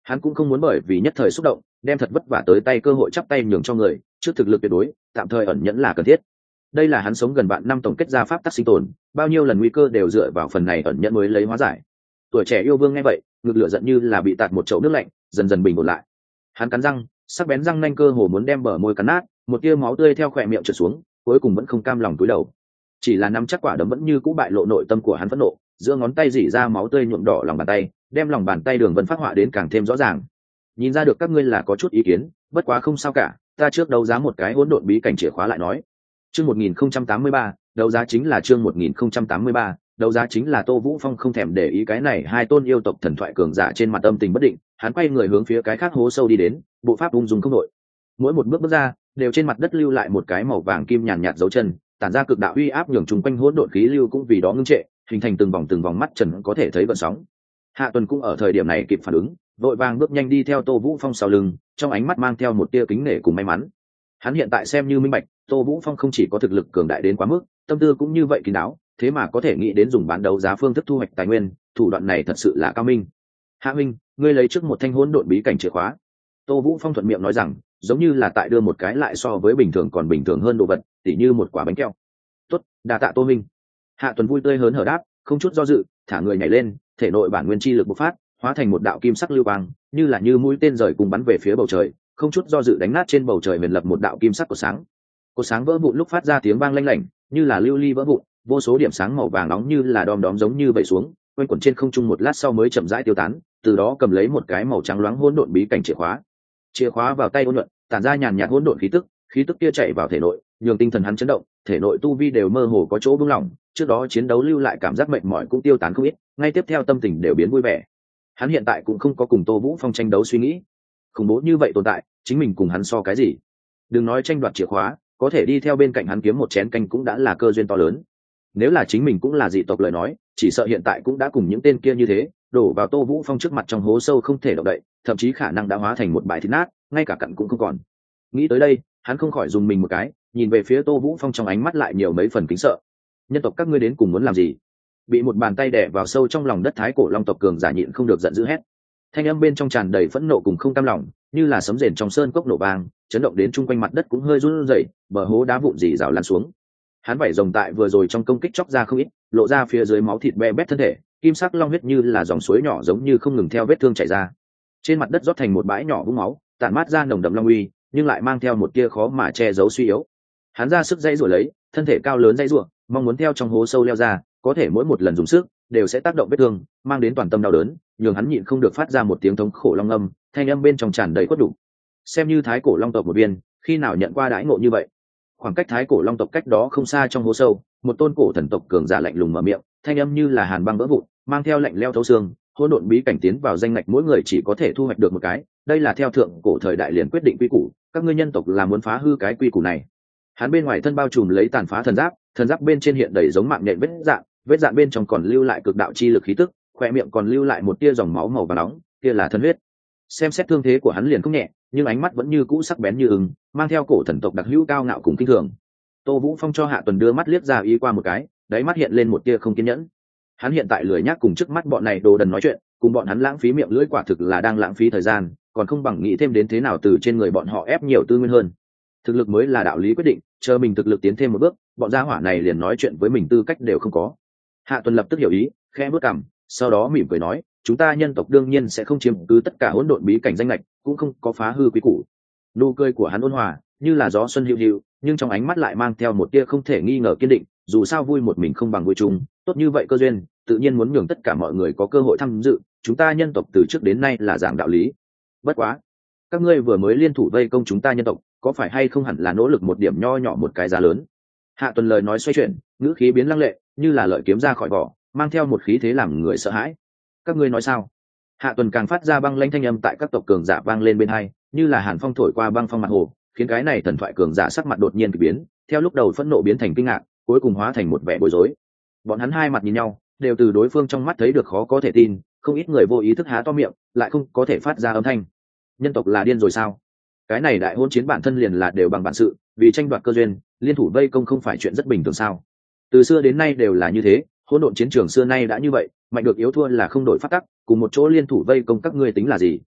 Hắn cũng không muốn bởi vì nhất thời xúc động đem thật vất vả tới tay cơ hội chắp tay nhường cho người, trước thực lực tuyệt đối tạm thời ẩn nhẫn là cần thiết. Đây là hắn sống gần vạn năm tổng kết ra pháp tắc sinh tồn, bao nhiêu lần nguy cơ đều dựa vào phần này ẩn nhẫn mới lấy hóa giải. Tuổi trẻ yêu vương nghe vậy, ngực lửa giận như là bị tạt một chậu nước lạnh, dần dần bình ổn lại. Hắn cắn răng, sắc bén răng nanh cơ hồ muốn đem bờ môi cắn nát, một tia máu tươi theo khỏe miệng trượt xuống, cuối cùng vẫn không cam lòng cúi đầu. Chỉ là nắm chắc quả đấm vẫn như cũ bại lộ nội tâm của hắn phẫn nộ, giữa ngón tay rỉ ra máu tươi nhuộm đỏ lòng bàn tay, đem lòng bàn tay đường vân phát họa đến càng thêm rõ ràng. Nhìn ra được các ngươi là có chút ý kiến, bất quá không sao cả, ta trước đấu giá một cái hỗn độn bí cảnh chìa khóa lại nói. Chương một nghìn không trăm tám mươi ba, đấu giá chính là chương một nghìn không trăm tám mươi ba, đấu giá chính là Tô Vũ Phong không thèm để ý cái này hai tôn yêu tộc thần thoại cường giả trên mặt âm tình bất định, hắn quay người hướng phía cái khác hố sâu đi đến, bộ pháp ung dung không đội. Mỗi một bước bước ra, đều trên mặt đất lưu lại một cái màu vàng kim nhàn nhạt dấu chân, tản ra cực đạo uy áp nhường chung quanh hỗn độn khí lưu cũng vì đó ngưng trệ, hình thành từng vòng từng vòng mắt trần có thể thấy gợn sóng. Hạ Tuần cũng ở thời điểm này kịp phản ứng, vội vàng bước nhanh đi theo Tô Vũ Phong sau lưng, trong ánh mắt mang theo một tia kính nể cùng may mắn. Hắn hiện tại xem như minh bạch, Tô Vũ Phong không chỉ có thực lực cường đại đến quá mức, tâm tư cũng như vậy kín đáo, thế mà có thể nghĩ đến dùng bán đấu giá phương thức thu hoạch tài nguyên, thủ đoạn này thật sự là cao minh. Hạ Minh, ngươi lấy trước một thanh hỗn độn bí cảnh chìa khóa. Tô Vũ Phong thuận miệng nói rằng, giống như là tại đưa một cái lại so với bình thường còn bình thường hơn đồ vật, tỉ như một quả bánh kẹo. Tốt, đa tạ Tô Minh. Hạ Tuần vui tươi hớn hở đáp, không chút do dự, thả người nhảy lên, thể nội bản nguyên chi lực bộc phát, hóa thành một đạo kim sắc lưu quang, như là như mũi tên rời cùng bắn về phía bầu trời, không chút do dự đánh nát trên bầu trời huyền lập một đạo kim sắc của sáng. Cột sáng vỡ vụn lúc phát ra tiếng vang lanh lảnh, như là lưu ly vỡ vụn, vô số điểm sáng màu vàng nóng như là đom đóm giống như vậy xuống, quanh quẩn trên không trung một lát sau mới chậm rãi tiêu tán, từ đó cầm lấy một cái màu trắng loáng hỗn độn bí cảnh chìa khóa. Chìa khóa vào tay ôn nhuận, tản ra nhàn nhạt hỗn độn khí tức, khí tức kia chạy vào thể nội, nhường tinh thần hắn chấn động, thể nội tu vi đều mơ hồ có chỗ buông lỏng, trước đó chiến đấu lưu lại cảm giác mệt mỏi cũng tiêu tán không ít, ngay tiếp theo tâm tình đều biến vui vẻ. Hắn hiện tại cũng không có cùng Tô Vũ Phong tranh đấu suy nghĩ. Khủng bố như vậy tồn tại, chính mình cùng hắn so cái gì? Đừng nói tranh đoạt chìa khóa, có thể đi theo bên cạnh hắn kiếm một chén canh cũng đã là cơ duyên to lớn. Nếu là chính mình cũng là dị tộc lời nói, chỉ sợ hiện tại cũng đã cùng những tên kia như thế, đổ vào Tô Vũ Phong trước mặt trong hố sâu không thể động đậy, thậm chí khả năng đã hóa thành một bãi thịt nát, ngay cả cặn cũng không còn. Nghĩ tới đây, hắn không khỏi dùng mình một cái, nhìn về phía Tô Vũ Phong trong ánh mắt lại nhiều mấy phần kính sợ. Nhân tộc các ngươi đến cùng muốn làm gì? Bị một bàn tay đè vào sâu trong lòng đất thái cổ long tộc cường giả nhịn không được giận dữ hét. Thanh âm bên trong tràn đầy phẫn nộ cùng không cam lòng, như là sấm rền trong sơn cốc nổ vang, chấn động đến chung quanh mặt đất cũng hơi run rẩy, bờ hố đá vụn rỉ rào lăn xuống. Hắn vảy rồng tại vừa rồi trong công kích chóc ra không ít, lộ ra phía dưới máu thịt be bét thân thể, kim sắc long huyết như là dòng suối nhỏ giống như không ngừng theo vết thương chảy ra. Trên mặt đất rót thành một bãi nhỏ vũng máu, tản mát ra nồng đậm long uy, nhưng lại mang theo một tia khó mà che giấu suy yếu. Hắn ra sức dãy rủa lấy, thân thể cao lớn dãy rủa, mong muốn theo trong hố sâu leo ra, có thể mỗi một lần dùng sức đều sẽ tác động vết thương, mang đến toàn tâm đau đớn, nhường hắn nhịn không được phát ra một tiếng thống khổ long âm, thanh âm bên trong tràn đầy khuất đủ. Xem như thái cổ long tộc một viên, khi nào nhận qua đãi ngộ như vậy? Khoảng cách thái cổ long tộc cách đó không xa trong hố sâu, một tôn cổ thần tộc cường giả lạnh lùng mở miệng, thanh âm như là hàn băng vỡ vụn, mang theo lạnh leo thấu xương. Hỗn độn bí cảnh tiến vào danh ngạch mỗi người chỉ có thể thu hoạch được một cái, đây là theo thượng cổ thời đại liền quyết định quy củ, các ngươi nhân tộc là muốn phá hư cái quy củ này. Hắn bên ngoài thân bao trùm lấy tàn phá thần giáp, thần giáp bên trên hiện đầy giống mạng nhện vết dạn, vết dạn bên trong còn lưu lại cực đạo chi lực khí tức, khoe miệng còn lưu lại một tia dòng máu màu vàng nóng, kia là thân huyết. Xem xét thương thế của hắn liền không nhẹ, nhưng ánh mắt vẫn như cũ sắc bén như ưng, mang theo cổ thần tộc đặc hữu cao ngạo cùng kinh thường. Tô Vũ Phong cho Hạ Tuần đưa mắt liếc ra ý qua một cái, đáy mắt hiện lên một tia không kiên nhẫn. Hắn hiện tại lười nhác cùng trước mắt bọn này đồ đần nói chuyện, cùng bọn hắn lãng phí miệng lưỡi quả thực là đang lãng phí thời gian, còn không bằng nghĩ thêm đến thế nào từ trên người bọn họ ép nhiều tư nguyên hơn. Thực lực mới là đạo lý quyết định, chờ mình thực lực tiến thêm một bước, bọn gia hỏa này liền nói chuyện với mình tư cách đều không có. Hạ Tuần lập tức hiểu ý, khẽ bước cằm, sau đó mỉm cười nói, chúng ta nhân tộc đương nhiên sẽ không chiếm cứ tất cả hỗn độn bí cảnh danh lệch, cũng không có phá hư quý củ. Nụ cười của hắn ôn hòa, như là gió xuân hữu hữu, nhưng trong ánh mắt lại mang theo một tia không thể nghi ngờ kiên định, dù sao vui một mình không bằng vui chung, tốt như vậy cơ duyên, tự nhiên muốn nhường tất cả mọi người có cơ hội tham dự, chúng ta nhân tộc từ trước đến nay là giảng đạo lý. Bất quá, các ngươi vừa mới liên thủ vây công chúng ta nhân tộc, có phải hay không hẳn là nỗ lực một điểm nho nhỏ một cái giá lớn. Hạ Tuần lời nói xoay chuyển, ngữ khí biến lăng lệ, như là lợi kiếm ra khỏi vỏ, mang theo một khí thế làm người sợ hãi. Các ngươi nói sao? Hạ Tuần càng phát ra băng lãnh thanh âm tại các tộc cường giả vang lên bên hai, như là hàn phong thổi qua băng phong mặt hồ, khiến cái này thần thoại cường giả sắc mặt đột nhiên kỳ biến, theo lúc đầu phẫn nộ biến thành kinh ngạc, cuối cùng hóa thành một vẻ bối rối. Bọn hắn hai mặt nhìn nhau, đều từ đối phương trong mắt thấy được khó có thể tin, không ít người vô ý thức há to miệng, lại không có thể phát ra âm thanh. Nhân tộc là điên rồi sao? Cái này đại hôn chiến bản thân liền là đều bằng bản sự, vì tranh đoạt cơ duyên, liên thủ vây công không phải chuyện rất bình thường sao? Từ xưa đến nay đều là như thế, hỗn độn chiến trường xưa nay đã như vậy, mạnh được yếu thua là không đổi pháp tắc, cùng một chỗ liên thủ vây công các ngươi tính là gì?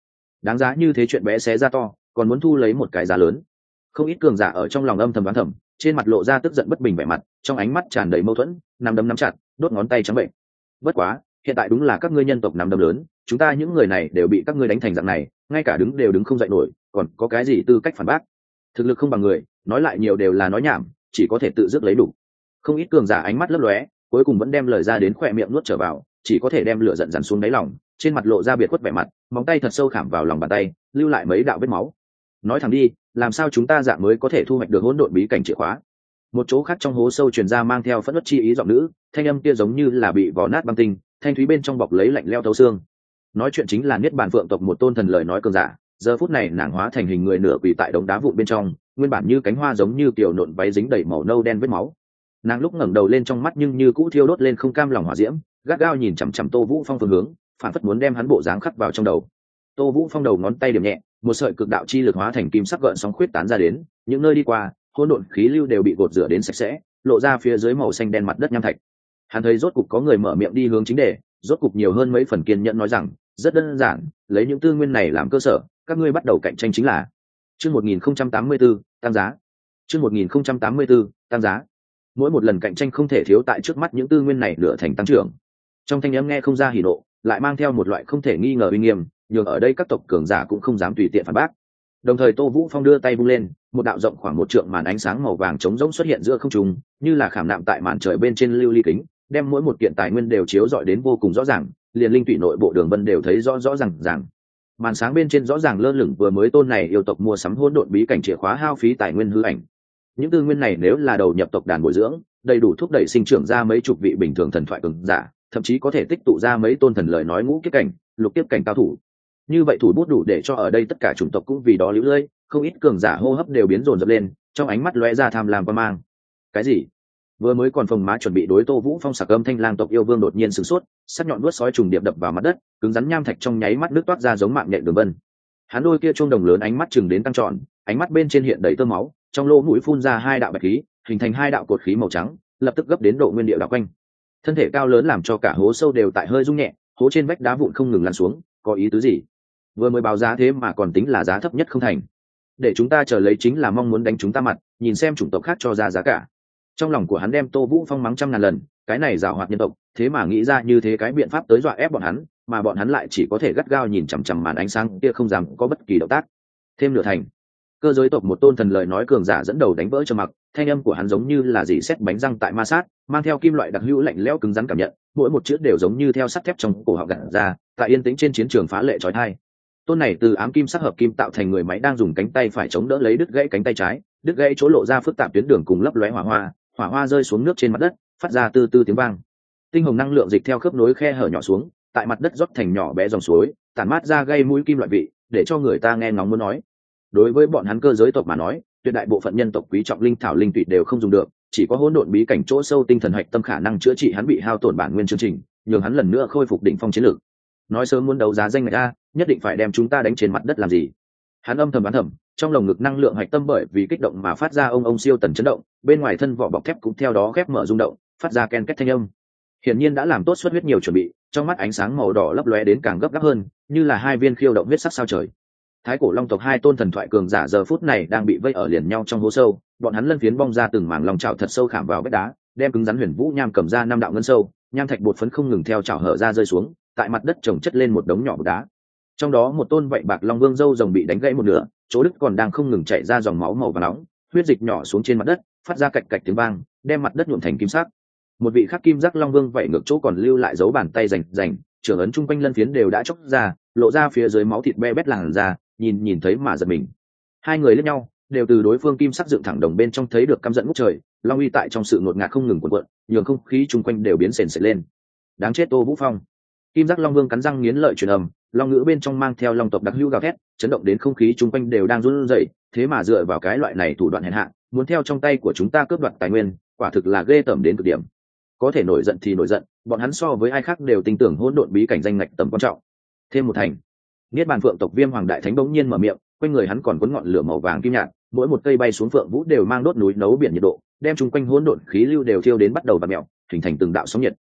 đáng giá như thế chuyện bé xé ra to, còn muốn thu lấy một cái giá lớn. Không ít cường giả ở trong lòng âm thầm đoán thầm, trên mặt lộ ra tức giận bất bình vẻ mặt, trong ánh mắt tràn đầy mâu thuẫn, nắm đấm nắm chặt, đốt ngón tay trắng bệnh. Bất quá, hiện tại đúng là các ngươi nhân tộc nắm đấm lớn, chúng ta những người này đều bị các ngươi đánh thành dạng này, ngay cả đứng đều đứng không dậy nổi, còn có cái gì tư cách phản bác? Thực lực không bằng người, nói lại nhiều đều là nói nhảm, chỉ có thể tự dứt lấy đủ. Không ít cường giả ánh mắt lấp lóe, cuối cùng vẫn đem lời ra đến khỏe miệng nuốt trở vào, chỉ có thể đem lửa giận dằn xuống đáy lòng, trên mặt lộ ra biệt khuất vẻ mặt, móng tay thật sâu khảm vào lòng bàn tay, lưu lại mấy đạo vết máu. Nói thẳng đi, làm sao chúng ta dạng mới có thể thu hoạch được hỗn độn bí cảnh chìa khóa? Một chỗ khác trong hố sâu truyền ra mang theo phẫn nộ chi ý giọng nữ, thanh âm kia giống như là bị vò nát băng tinh, thanh thúy bên trong bọc lấy lạnh lẽo thấu xương. Nói chuyện chính là Niết Bàn Phượng tộc một tôn thần lời nói cường giả, giờ phút này nàng hóa thành hình người nửa quỳ tại đống đá vụn bên trong, nguyên bản như cánh hoa giống như tiểu nộn váy dính đầy màu nâu đen vết máu. Nàng lúc ngẩng đầu lên trong mắt nhưng như cũ thiêu đốt lên không cam lòng hỏa diễm, gắt gao nhìn chằm chằm Tô Vũ Phong phương hướng, phản phất muốn đem hắn bộ dáng khắc vào trong đầu. Tô Vũ Phong đầu ngón tay điểm nhẹ, một sợi cực đạo chi lực hóa thành kim sắc gợn sóng khuyết tán ra đến, những nơi đi qua, hỗn độn khí lưu đều bị gột rửa đến sạch sẽ, lộ ra phía dưới màu xanh đen mặt đất nham thạch. Hắn thấy rốt cục có người mở miệng đi hướng chính đề, rốt cục nhiều hơn mấy phần kiên nhẫn nói rằng, rất đơn giản, lấy những tư nguyên này làm cơ sở, các ngươi bắt đầu cạnh tranh chính là. Chương một nghìn không trăm tám mươi tư, tăng giá. Chương một nghìn không trăm tám mươi tư, tăng giá. Mỗi một lần cạnh tranh không thể thiếu tại trước mắt những tư nguyên này nửa thành tăng trưởng. Trong thanh âm nghe không ra hỉ nộ, lại mang theo một loại không thể nghi ngờ uy nghiêm, nhường ở đây các tộc cường giả cũng không dám tùy tiện phản bác. Đồng thời Tô Vũ Phong đưa tay vung lên, một đạo rộng khoảng một trượng màn ánh sáng màu vàng trống rỗng xuất hiện giữa không trung, như là khảm nạm tại màn trời bên trên lưu ly kính, đem mỗi một kiện tài nguyên đều chiếu rọi đến vô cùng rõ ràng, liền linh tụy nội bộ đường vân đều thấy rõ rõ ràng ràng. Màn sáng bên trên rõ ràng lơ lửng vừa mới tôn này yêu tộc mua sắm hỗn độn bí cảnh chìa khóa hao phí tài nguyên hư ảnh. Những tư nguyên này nếu là đầu nhập tộc đàn bồi dưỡng, đầy đủ thúc đẩy sinh trưởng ra mấy chục vị bình thường thần thoại cường giả, thậm chí có thể tích tụ ra mấy tôn thần lời nói ngũ kiếp cảnh, lục kiếp cảnh cao thủ. Như vậy thủ bút đủ để cho ở đây tất cả chủng tộc cũng vì đó liễu lơi, không ít cường giả hô hấp đều biến dồn dập lên, trong ánh mắt lóe ra tham lam quan mang. Cái gì? Vừa mới còn phồng má chuẩn bị đối Tô Vũ Phong sạc âm thanh lang tộc yêu vương đột nhiên sửng sốt, sắc nhọn đuốt sói trùng điệp đập vào mặt đất, cứng rắn nham thạch trong nháy mắt nước toát ra giống mạng nhện đường vân. Hắn đôi kia chuông đồng lớn ánh mắt chừng đến tăng tròn, ánh mắt bên trên hiện đầy tơ máu, trong lỗ mũi phun ra hai đạo bạch khí, hình thành hai đạo cột khí màu trắng, lập tức gấp đến độ nguyên điệu đảo quanh. Thân thể cao lớn làm cho cả hố sâu đều tại hơi rung nhẹ, hố trên vách đá vụn không ngừng lăn xuống, có ý tứ gì? Vừa mới báo giá thế mà còn tính là giá thấp nhất không thành. Để chúng ta chờ lấy chính là mong muốn đánh chúng ta mặt, nhìn xem chủng tộc khác cho ra giá cả. Trong lòng của hắn đem Tô Vũ Phong mắng trăm ngàn lần, cái này giàu hoạt nhân tộc, thế mà nghĩ ra như thế cái biện pháp tới dọa ép bọn hắn, mà bọn hắn lại chỉ có thể gắt gao nhìn chằm chằm màn ánh sáng kia không dám có bất kỳ động tác. Thêm nửa thành. Cơ giới tộc một tôn thần lời nói cường giả dẫn đầu đánh vỡ trầm mặc, thanh âm của hắn giống như là dỉ sét bánh răng tại ma sát, mang theo kim loại đặc hữu lạnh lẽo cứng rắn cảm nhận, mỗi một chữ đều giống như theo sắt thép trong cổ họng gặt ra, tại yên tĩnh trên chiến trường phá lệ chói tai. Tôn này từ ám kim sắc hợp kim tạo thành người máy đang dùng cánh tay phải chống đỡ lấy đứt gãy cánh tay trái, đứt gãy chỗ lộ ra phức tạp tuyến đường cùng lấp lóe hỏa hoa, hỏa hoa rơi xuống nước trên mặt đất, phát ra từ từ tiếng vang. Tinh hồng năng lượng dịch theo khớp nối khe hở nhỏ xuống, tại mặt đất rót thành nhỏ bé dòng suối, tản mát ra gây mũi kim loại vị, để cho người ta nghe ngóng muốn nói. Đối với bọn hắn cơ giới tộc mà nói, tuyệt đại bộ phận nhân tộc quý trọng linh thảo linh tụy đều không dùng được, chỉ có hỗn độn bí cảnh chỗ sâu tinh thần hạch tâm khả năng chữa trị hắn bị hao tổn bản nguyên chương trình, nhường hắn lần nữa khôi phục đỉnh phong chiến lược. Nói sớm muốn đấu giá danh ngạch a, nhất định phải đem chúng ta đánh trên mặt đất làm gì? Hắn âm thầm đoán thầm, trong lồng ngực năng lượng hạch tâm bởi vì kích động mà phát ra ông ông siêu tần chấn động, bên ngoài thân vỏ bọc thép cũng theo đó khép mở rung động, phát ra ken két thanh âm. Hiển nhiên đã làm tốt xuất huyết nhiều chuẩn bị, trong mắt ánh sáng màu đỏ lấp lóe đến càng gấp gáp hơn, như là hai viên khiêu động huyết sắc sao trời. Thái cổ long tộc hai tôn thần thoại cường giả giờ phút này đang bị vây ở liền nhau trong hố sâu, bọn hắn lân phiến bong ra từng mảng lòng chảo thật sâu khảm vào vách đá, đem cứng rắn huyền vũ nham cầm ra năm đạo ngân sâu, nham thạch bột phấn không ngừng theo chảo hở ra rơi xuống, tại mặt đất chồng chất lên một đống nhỏ bột đá. Trong đó một tôn vậy bạc long vương râu rồng bị đánh gãy một nửa, chỗ đứt còn đang không ngừng chảy ra dòng máu màu vàng nóng, huyết dịch nhỏ xuống trên mặt đất, phát ra cạch cạch tiếng vang, đem mặt đất nhuộm thành kim sắc. Một vị khắc kim giác long vương vậy ngược chỗ còn lưu lại dấu bàn tay rành rành, trưởng ấn trung quanh lân phiến đều đã chóc ra, lộ ra phía dưới máu thịt be bét làn ra, nhìn nhìn thấy mà giật mình. Hai người liếc nhau, đều từ đối phương kim sắc dựng thẳng đồng bên trong thấy được căm giận ngút trời, long uy tại trong sự ngột ngạt không ngừng cuộn cuộn, nhường không khí chung quanh đều biến sền sệt lên. Đáng chết Tô Vũ Phong! Kim giác long vương cắn răng nghiến lợi truyền âm, long ngữ bên trong mang theo long tộc đặc hữu gào thét, chấn động đến không khí chung quanh đều đang run rẩy. Thế mà dựa vào cái loại này thủ đoạn hèn hạ, muốn theo trong tay của chúng ta cướp đoạt tài nguyên, quả thực là ghê tởm đến cực điểm. Có thể nổi giận thì nổi giận, bọn hắn so với ai khác đều tin tưởng hỗn độn bí cảnh danh ngạch tầm quan trọng. Thêm một thành. Niết Bàn Phượng tộc Viêm Hoàng đại thánh bỗng nhiên mở miệng, quanh người hắn còn cuốn ngọn lửa màu vàng kim nhạt, mỗi một cây bay xuống phượng vũ đều mang đốt núi nấu biển nhiệt độ, đem chung quanh hỗn độn khí lưu đều thiêu đến bắt đầu vặn mèo, hình thành từng đạo sóng nhiệt.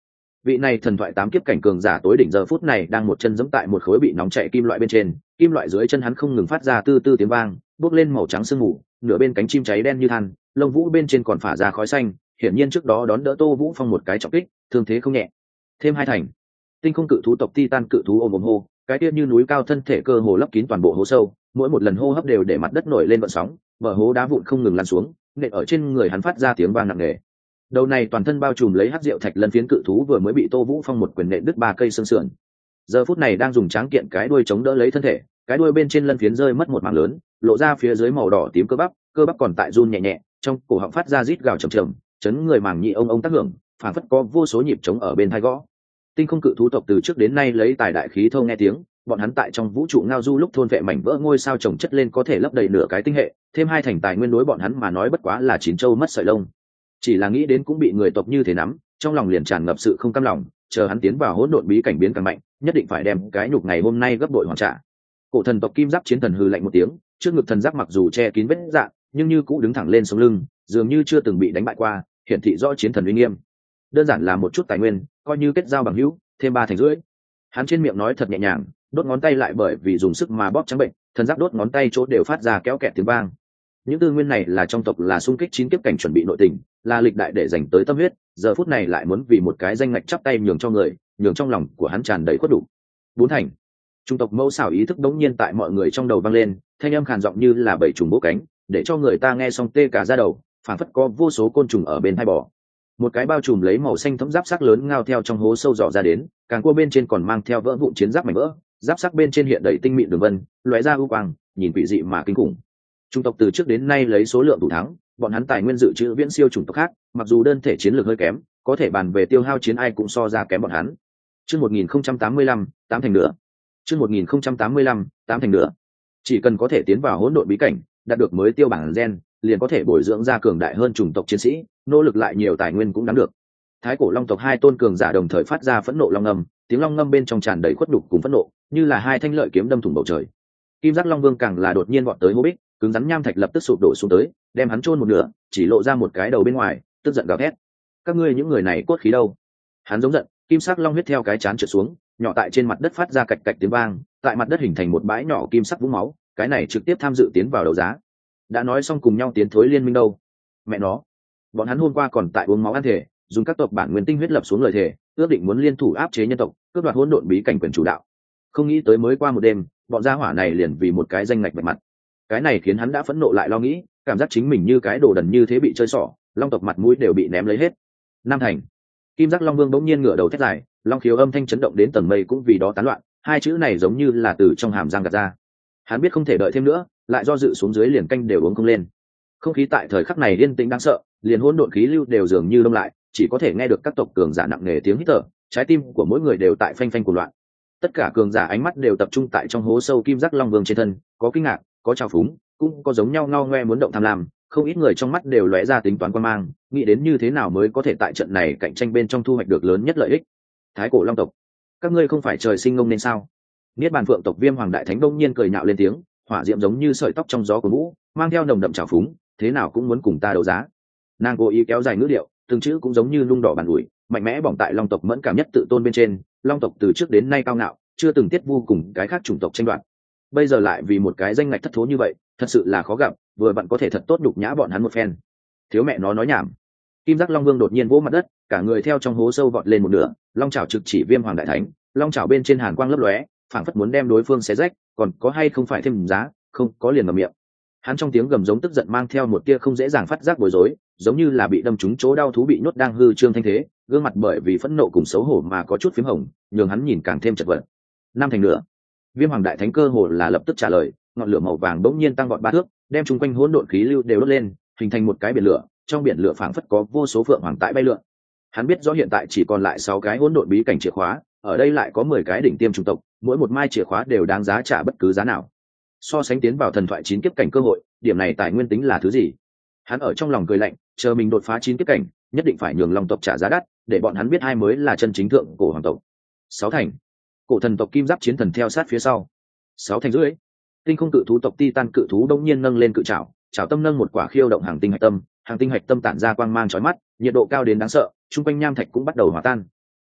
Vị này thần thoại tám kiếp cảnh cường giả tối đỉnh giờ phút này đang một chân giẫm tại một khối bị nóng chảy kim loại bên trên, kim loại dưới chân hắn không ngừng phát ra tư tư tiếng vang, bốc lên màu trắng sương mù, nửa bên cánh chim cháy đen như than, lông vũ bên trên còn phả ra khói xanh, hiển nhiên trước đó đón đỡ Tô Vũ Phong một cái trọng kích, thương thế không nhẹ. Thêm hai thành. Tinh không cự thú tộc Titan cự thú ôm ôm hô, cái kia như núi cao thân thể cơ hồ lấp kín toàn bộ hố sâu, mỗi một lần hô hấp đều để mặt đất nổi lên vận sóng, bờ hố đá vụn không ngừng lăn xuống, nện ở trên người hắn phát ra tiếng vang nặng nề. Đầu này toàn thân bao trùm lấy hắc diệu thạch lân phiến cự thú vừa mới bị Tô Vũ Phong một quyền nện đứt ba cây xương sườn. Giờ phút này đang dùng tráng kiện cái đuôi chống đỡ lấy thân thể, cái đuôi bên trên lân phiến rơi mất một mảng lớn, lộ ra phía dưới màu đỏ tím cơ bắp, cơ bắp còn tại run nhẹ nhẹ, trong cổ họng phát ra rít gào trầm trầm, chấn người màng nhĩ ông ông tác hưởng, phản phất có vô số nhịp trống ở bên tai gõ. Tinh không cự thú tộc từ trước đến nay lấy tài đại khí thô nghe tiếng, bọn hắn tại trong vũ trụ ngao du lúc thôn vệ mảnh vỡ ngôi sao chồng chất lên có thể lấp đầy nửa cái tinh hệ, thêm hai thành tài nguyên đối bọn hắn mà nói bất quá là chín châu mất sợi lông. Chỉ là nghĩ đến cũng bị người tộc như thế nắm, trong lòng liền tràn ngập sự không cam lòng, chờ hắn tiến vào hỗn độn bí cảnh biến càng mạnh, nhất định phải đem cái nhục ngày hôm nay gấp bội hoàn trả. Cổ thần tộc kim giáp chiến thần hừ lạnh một tiếng, trước ngực thần giáp mặc dù che kín vết rạn, nhưng như cũ đứng thẳng lên sống lưng, dường như chưa từng bị đánh bại qua, hiển thị rõ chiến thần uy nghiêm. Đơn giản là một chút tài nguyên, coi như kết giao bằng hữu, thêm ba thành rưỡi. Hắn trên miệng nói thật nhẹ nhàng, đốt ngón tay lại bởi vì dùng sức mà bóp trắng bệnh, thần giáp đốt ngón tay chỗ đều phát ra kéo kẹt tiếng vang. Những tư nguyên này là trong tộc là xung kích chín kiếp cảnh chuẩn bị nội tình, là lịch đại để dành tới tâm huyết, giờ phút này lại muốn vì một cái danh ngạch chắp tay nhường cho người, nhường trong lòng của hắn tràn đầy khuất đủ. Bốn thành. Trung tộc mẫu xảo ý thức đống nhiên tại mọi người trong đầu vang lên, thanh âm khàn giọng như là bảy trùng bố cánh, để cho người ta nghe xong tê cả da đầu, phảng phất có vô số côn trùng ở bên hai bò. Một cái bao trùm lấy màu xanh thẫm giáp sắc lớn ngao theo trong hố sâu dò ra đến, càng cua bên trên còn mang theo vỡ vụn chiến giáp mảnh vỡ, giáp sắc bên trên hiện đầy tinh mịn đường vân, lóe ra u quang, nhìn quỷ dị mà kinh khủng. Trung tộc từ trước đến nay lấy số lượng thủ thắng, bọn hắn tài nguyên dự trữ viễn siêu chủng tộc khác, mặc dù đơn thể chiến lược hơi kém, có thể bàn về tiêu hao chiến ai cũng so ra kém bọn hắn. Chương một nghìn không trăm tám mươi lăm, tám thành nữa. Chương một nghìn không trăm tám mươi lăm, tám thành nữa. Chỉ cần có thể tiến vào hỗn độn bí cảnh, đạt được mới tiêu bản gen, liền có thể bồi dưỡng ra cường đại hơn chủng tộc chiến sĩ, nỗ lực lại nhiều tài nguyên cũng đáng được. Thái cổ long tộc hai tôn cường giả đồng thời phát ra phẫn nộ long ngâm, tiếng long ngâm bên trong tràn đầy khuất đục cùng phẫn nộ, như là hai thanh lợi kiếm đâm thủng bầu trời. Kim giác long vương càng là đột nhiên vọt tới hô bích, cứng rắn nham thạch lập tức sụp đổ xuống tới, đem hắn chôn một nửa, chỉ lộ ra một cái đầu bên ngoài, tức giận gào thét: các ngươi những người này cốt khí đâu? Hắn giống giận, kim sắc long huyết theo cái chán trượt xuống, nhỏ tại trên mặt đất phát ra cạch cạch tiếng vang, tại mặt đất hình thành một bãi nhỏ kim sắc vũng máu, cái này trực tiếp tham dự tiến vào đấu giá. Đã nói xong cùng nhau tiến thối liên minh đâu? Mẹ nó, bọn hắn hôm qua còn tại uống máu ăn thể, dùng các tộc bản nguyên tinh huyết lập xuống lời thề, ước định muốn liên thủ áp chế nhân tộc, cướp đoạt hỗn độn bí cảnh quyền chủ đạo. Không nghĩ tới mới qua một đêm, bọn gia hỏa này liền vì một cái danh ngạch bạch mặt. Cái này khiến hắn đã phẫn nộ lại lo nghĩ, cảm giác chính mình như cái đồ đần như thế bị chơi xỏ, long tộc mặt mũi đều bị ném lấy hết. Nam thành. Kim giác long vương bỗng nhiên ngửa đầu thét dài, long khiếu âm thanh chấn động đến tầng mây cũng vì đó tán loạn, hai chữ này giống như là từ trong hàm răng gạt ra. Hắn biết không thể đợi thêm nữa, lại do dự xuống dưới liền canh đều uống không lên. Không khí tại thời khắc này yên tĩnh đáng sợ, liền hỗn độn khí lưu đều dường như đông lại, chỉ có thể nghe được các tộc cường giả nặng nề tiếng hít thở, trái tim của mỗi người đều tại phanh phanh cuồng loạn. Tất cả cường giả ánh mắt đều tập trung tại trong hố sâu kim giác long vương trên thân, có kinh ngạc, có trào phúng, cũng có giống nhau ngao ngoe muốn động tham lam, không ít người trong mắt đều lóe ra tính toán quan mang, nghĩ đến như thế nào mới có thể tại trận này cạnh tranh bên trong thu hoạch được lớn nhất lợi ích. Thái cổ long tộc, các ngươi không phải trời sinh ngông nên sao? Niết bàn phượng tộc Viêm Hoàng đại thánh đông nhiên cười nhạo lên tiếng, hỏa diễm giống như sợi tóc trong gió của vũ, mang theo nồng đậm trào phúng, thế nào cũng muốn cùng ta đấu giá. Nàng cố ý kéo dài ngữ điệu, từng chữ cũng giống như lung đỏ bàn ủi, mạnh mẽ bỏng tại long tộc mẫn cảm nhất tự tôn bên trên. Long tộc từ trước đến nay cao ngạo, chưa từng tiết vu cùng cái khác chủng tộc tranh đoạt, bây giờ lại vì một cái danh ngạch thất thố như vậy, thật sự là khó gặp, vừa bạn có thể thật tốt đục nhã bọn hắn một phen. Thiếu mẹ nó nói nhảm. Kim giác long vương đột nhiên vỗ mặt đất, cả người theo trong hố sâu vọt lên một nửa, long chảo trực chỉ Viêm Hoàng đại thánh, long chảo bên trên hàn quang lấp lóe, phảng phất muốn đem đối phương xé rách, còn có hay không phải thêm giá, không có liền ngậm miệng. Hắn trong tiếng gầm giống tức giận mang theo một tia không dễ dàng phát giác bối rối, giống như là bị đâm trúng chỗ đau thú bị nhốt đang hư trương thanh thế, gương mặt bởi vì phẫn nộ cùng xấu hổ mà có chút phím hồng, nhường hắn nhìn càng thêm chật vật. Năm thành nữa. Viêm Hoàng đại thánh cơ hồ là lập tức trả lời, ngọn lửa màu vàng bỗng nhiên tăng vọt ba thước, đem chung quanh hỗn độn khí lưu đều đốt lên, hình thành một cái biển lửa, trong biển lửa phảng phất có vô số phượng hoàng tại bay lượn. Hắn biết rõ hiện tại chỉ còn lại sáu cái hỗn độn bí cảnh chìa khóa, ở đây lại có mười cái đỉnh tiêm chủng tộc, mỗi một mai chìa khóa đều đáng giá trả bất cứ giá nào. So sánh tiến vào thần thoại chín kiếp cảnh cơ hội, điểm này tài nguyên tính là thứ gì? Hắn ở trong lòng cười lạnh, chờ mình đột phá chín kiếp cảnh, nhất định phải nhường long tộc trả giá đắt, để bọn hắn biết ai mới là chân chính thượng cổ hoàng tộc. Sáu thành. Cổ thần tộc kim giáp chiến thần theo sát phía sau. Sáu thành rưỡi. Tinh không cự thú tộc Titan cự thú đông nhiên nâng lên cự trảo, trảo tâm nâng một quả khiêu động hàng tinh hạch tâm, hàng tinh hạch tâm tản ra quang mang chói mắt, nhiệt độ cao đến đáng sợ, trung quanh nham thạch cũng bắt đầu hòa tan.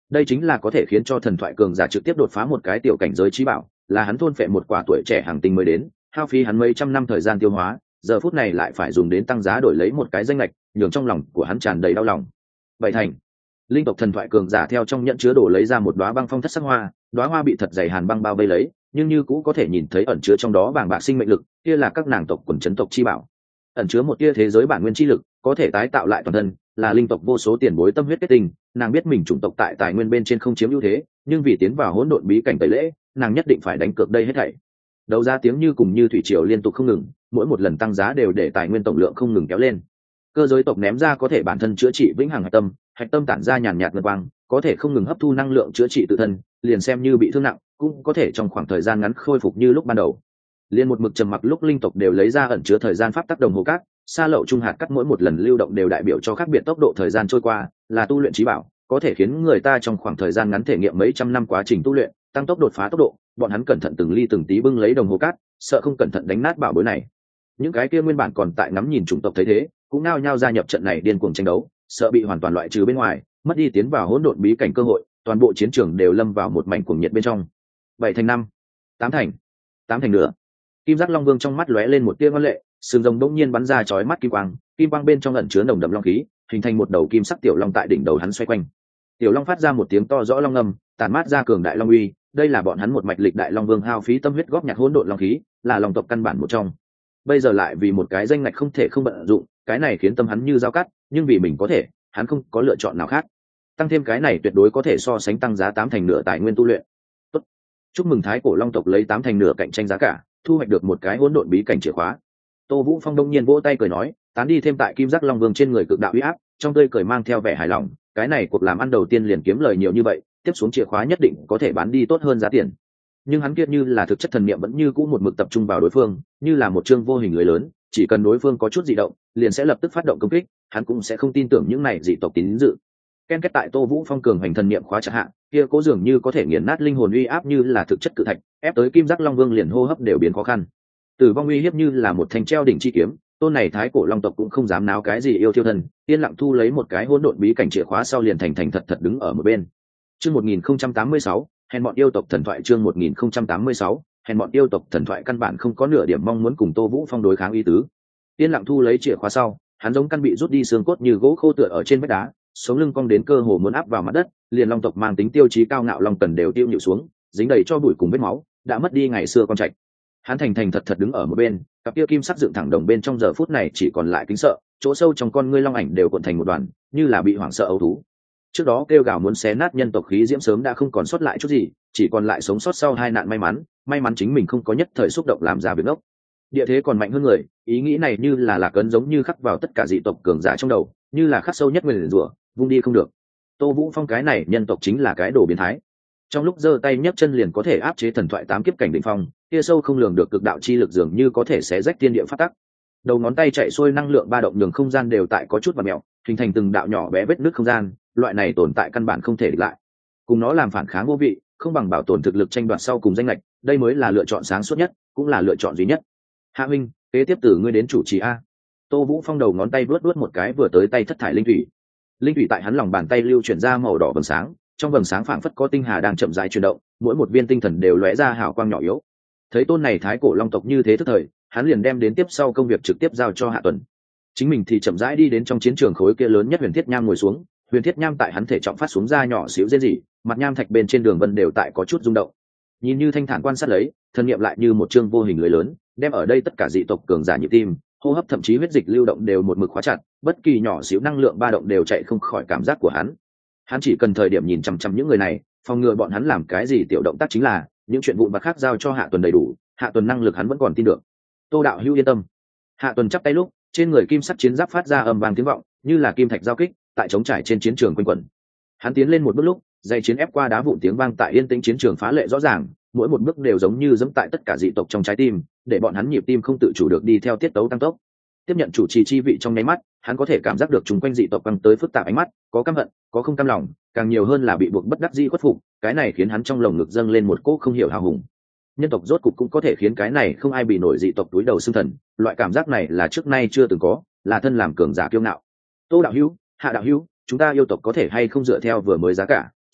đây chính là có thể khiến cho thần thoại cường giả trực tiếp đột phá một cái tiểu cảnh giới trí bảo, là hắn thôn phệ một quả tuổi trẻ hàng tinh mới đến, hao phí hắn mấy trăm năm thời gian tiêu hóa, giờ phút này lại phải dùng đến tăng giá đổi lấy một cái danh lệch, nhường trong lòng của hắn tràn đầy đau lòng. Vậy thành linh tộc thần thoại cường giả theo trong nhận chứa đồ lấy ra một đóa băng phong thất sắc hoa, đóa hoa bị thật dày hàn băng bao vây lấy, nhưng như cũng có thể nhìn thấy ẩn chứa trong đó bàng bạc sinh mệnh lực, kia là các nàng tộc quần chấn tộc chi bảo, ẩn chứa một tia thế giới bản nguyên chi lực, có thể tái tạo lại toàn thân, là linh tộc vô số tiền bối tâm huyết kết tinh. Nàng biết mình chủng tộc tại tài nguyên bên trên không chiếm ưu thế, nhưng vì tiến vào hỗn độn bí cảnh tẩy lễ, nàng nhất định phải đánh cược đây hết thảy. Đấu giá tiếng như cùng như thủy triều liên tục không ngừng, mỗi một lần tăng giá đều để tài nguyên tổng lượng không ngừng kéo lên. Cơ giới tộc ném ra có thể bản thân chữa trị vĩnh hằng hạch tâm, hạch tâm tản ra nhàn nhạt ngân quang, có thể không ngừng hấp thu năng lượng chữa trị tự thân, liền xem như bị thương nặng, cũng có thể trong khoảng thời gian ngắn khôi phục như lúc ban đầu. Liên một mực trầm mặc lúc linh tộc đều lấy ra ẩn chứa thời gian pháp tắc đồng hồ cát, sa lậu trung hạt cắt mỗi một lần lưu động đều đại biểu cho khác biệt tốc độ thời gian trôi qua, là tu luyện trí bảo, có thể khiến người ta trong khoảng thời gian ngắn thể nghiệm mấy trăm năm quá trình tu luyện, tăng tốc đột phá tốc độ. Bọn hắn cẩn thận từng ly từng tí bưng lấy đồng hồ cát, sợ không cẩn thận đánh nát bảo bối này. Những cái kia nguyên bản còn tại ngắm nhìn chủng tộc thấy thế, cũng nao nhao gia nhập trận này điên cuồng tranh đấu, sợ bị hoàn toàn loại trừ bên ngoài, mất đi tiến vào hỗn độn bí cảnh cơ hội, toàn bộ chiến trường đều lâm vào một mảnh cuồng nhiệt bên trong. Bảy thành năm, tám thành, tám thành nữa. Kim Giác Long Vương trong mắt lóe lên một tia ngoan lệ, sừng rồng bỗng nhiên bắn ra chói mắt kim quang, kim quang bên trong ẩn chứa nồng đậm long khí, hình thành một đầu kim sắc tiểu long tại đỉnh đầu hắn xoay quanh. Tiểu long phát ra một tiếng to rõ long ngâm, tản mát ra cường đại long uy, đây là bọn hắn một mạch lịch đại long vương hao phí tâm huyết góp nhặt hỗn độn long khí, là long tộc căn bản một trong. Bây giờ lại vì một cái danh ngạch không thể không bận dụng, cái này khiến tâm hắn như dao cắt, nhưng vì mình có thể, hắn không có lựa chọn nào khác. Tăng thêm cái này tuyệt đối có thể so sánh tăng giá tám thành nửa tài nguyên tu luyện. Tốt. Chúc mừng Thái Cổ Long tộc lấy tám thành nửa cạnh tranh giá cả, thu hoạch được một cái hỗn độn bí cảnh chìa khóa. Tô Vũ Phong đông nhiên vỗ tay cười nói, tán đi thêm tại Kim Giác Long Vương trên người cực đạo uy áp, trong tươi cười mang theo vẻ hài lòng, cái này cuộc làm ăn đầu tiên liền kiếm lời nhiều như vậy, tiếp xuống chìa khóa nhất định có thể bán đi tốt hơn giá tiền. Nhưng hắn kiệt như là thực chất thần niệm vẫn như cũ một mực tập trung vào đối phương, như là một chương vô hình lưới lớn, chỉ cần đối phương có chút dị động, liền sẽ lập tức phát động công kích, hắn cũng sẽ không tin tưởng những này dị tộc tín dự. Ken kết tại Tô Vũ Phong cường hành thần niệm khóa chặt hạ, kia cố dường như có thể nghiền nát linh hồn uy áp như là thực chất cự thạch, ép tới Kim Giác Long Vương liền hô hấp đều biến khó khăn. Tử vong uy hiếp như là một thanh treo đỉnh chi kiếm, tôn này Thái Cổ Long tộc cũng không dám náo cái gì yêu thiêu thân, yên lặng thu lấy một cái hỗn độn bí cảnh chìa khóa sau liền thành thành thật thật đứng ở một bên. Chương một nghìn không trăm tám mươi sáu, hèn bọn yêu tộc thần thoại. Chương một nghìn không trăm tám mươi sáu, hèn bọn yêu tộc thần thoại căn bản không có nửa điểm mong muốn cùng Tô Vũ Phong đối kháng ý tứ. Yên lặng thu lấy chìa khóa sau, hắn giống căn bị rút đi xương cốt như gỗ khô tựa ở trên vách đá, sống lưng cong đến cơ hồ muốn áp vào mặt đất, liền long tộc mang tính tiêu chí cao ngạo long tần đều tiêu nhịu xuống, dính đầy cho bụi cùng vết máu, đã mất đi ngày xưa con trạch. Hắn thành thành thật thật đứng ở một bên, cặp kia kim sắc dựng thẳng đồng bên trong giờ phút này chỉ còn lại kính sợ, chỗ sâu trong con ngươi long ảnh đều cuộn thành một đoàn, như là bị hoảng sợ ấu thú. Trước đó kêu gào muốn xé nát nhân tộc khí diễm sớm đã không còn sót lại chút gì, chỉ còn lại sống sót sau hai nạn may mắn, may mắn chính mình không có nhất thời xúc động làm ra việc ngốc. Địa thế còn mạnh hơn người, ý nghĩ này như là lạc ấn giống như khắc vào tất cả dị tộc cường giả trong đầu, như là khắc sâu nhất nguyền rủa, vung đi không được. Tô Vũ Phong cái này nhân tộc chính là cái đồ biến thái. Trong lúc giơ tay nhấc chân liền có thể áp chế thần thoại tám kiếp cảnh đỉnh phong, kia sâu không lường được cực đạo chi lực dường như có thể xé rách thiên địa phát tắc. Đầu ngón tay chạy xuôi năng lượng ba động nhường không gian đều tại có chút vặn mèo, hình thành từng đạo nhỏ bé vết nứt không gian, loại này tồn tại căn bản không thể địch lại. Cùng nó làm phản kháng vô vị, không bằng bảo tồn thực lực tranh đoạt sau cùng danh lệch, đây mới là lựa chọn sáng suốt nhất, cũng là lựa chọn duy nhất. Hạ huynh, kế tiếp từ ngươi đến chủ trì a. Tô Vũ Phong đầu ngón tay vuốt vuốt một cái vừa tới tay thất thải linh thủy. Linh thủy tại hắn lòng bàn tay lưu chuyển ra màu đỏ vầng sáng, trong vầng sáng phảng phất có tinh hà đang chậm rãi chuyển động, mỗi một viên tinh thần đều lóe ra hào quang nhỏ yếu. Thấy tôn này Thái Cổ Long tộc như thế tức thời, hắn liền đem đến tiếp sau công việc trực tiếp giao cho Hạ Tuần. Chính mình thì chậm rãi đi đến trong chiến trường khối kia lớn nhất Huyền Thiết Nham ngồi xuống, Huyền Thiết Nham tại hắn thể trọng phát xuống ra nhỏ xíu rên rỉ, mặt nham thạch bên trên đường vân đều tại có chút rung động. Nhìn như thanh thản quan sát lấy, thân niệm lại như một chương vô hình lưới lớn, đem ở đây tất cả dị tộc cường giả nhịp tim, hô hấp thậm chí huyết dịch lưu động đều một mực khóa chặt, bất kỳ nhỏ xíu năng lượng ba động đều chạy không khỏi cảm giác của hắn. Hắn chỉ cần thời điểm nhìn chằm chằm những người này, phòng ngừa bọn hắn làm cái gì tiểu động tác chính là, những chuyện vụn vặt khác giao cho Hạ Tuần đầy đủ, Hạ Tuần năng lực hắn vẫn còn tin được. Tô đạo hữu yên tâm. Hạ Tuần chắp tay lúc, trên người kim sắc chiến giáp phát ra âm vang tiếng vọng, như là kim thạch giao kích, tại chống trải trên chiến trường quanh quẩn. Hắn tiến lên một bước lúc, dây chiến ép qua đá vụn tiếng vang tại yên tĩnh chiến trường phá lệ rõ ràng, mỗi một bước đều giống như giẫm tại tất cả dị tộc trong trái tim, để bọn hắn nhịp tim không tự chủ được đi theo tiết tấu tăng tốc. Tiếp nhận chủ trì chi vị trong nháy mắt, hắn có thể cảm giác được chúng quanh dị tộc băng tới phức tạp ánh mắt, có căm hận, có không cam lòng, càng nhiều hơn là bị buộc bất đắc dĩ khuất phục, cái này khiến hắn trong lồng ngực dâng lên một cỗ không hiểu hào hùng. Nhân tộc rốt cục cũng có thể khiến cái này không ai bị nổi dị tộc túi đầu xương thần, loại cảm giác này là trước nay chưa từng có, là thân làm cường giả kiêu ngạo. Tô đạo hữu, Hạ đạo hữu, chúng ta yêu tộc có thể hay không dựa theo vừa mới giá cả,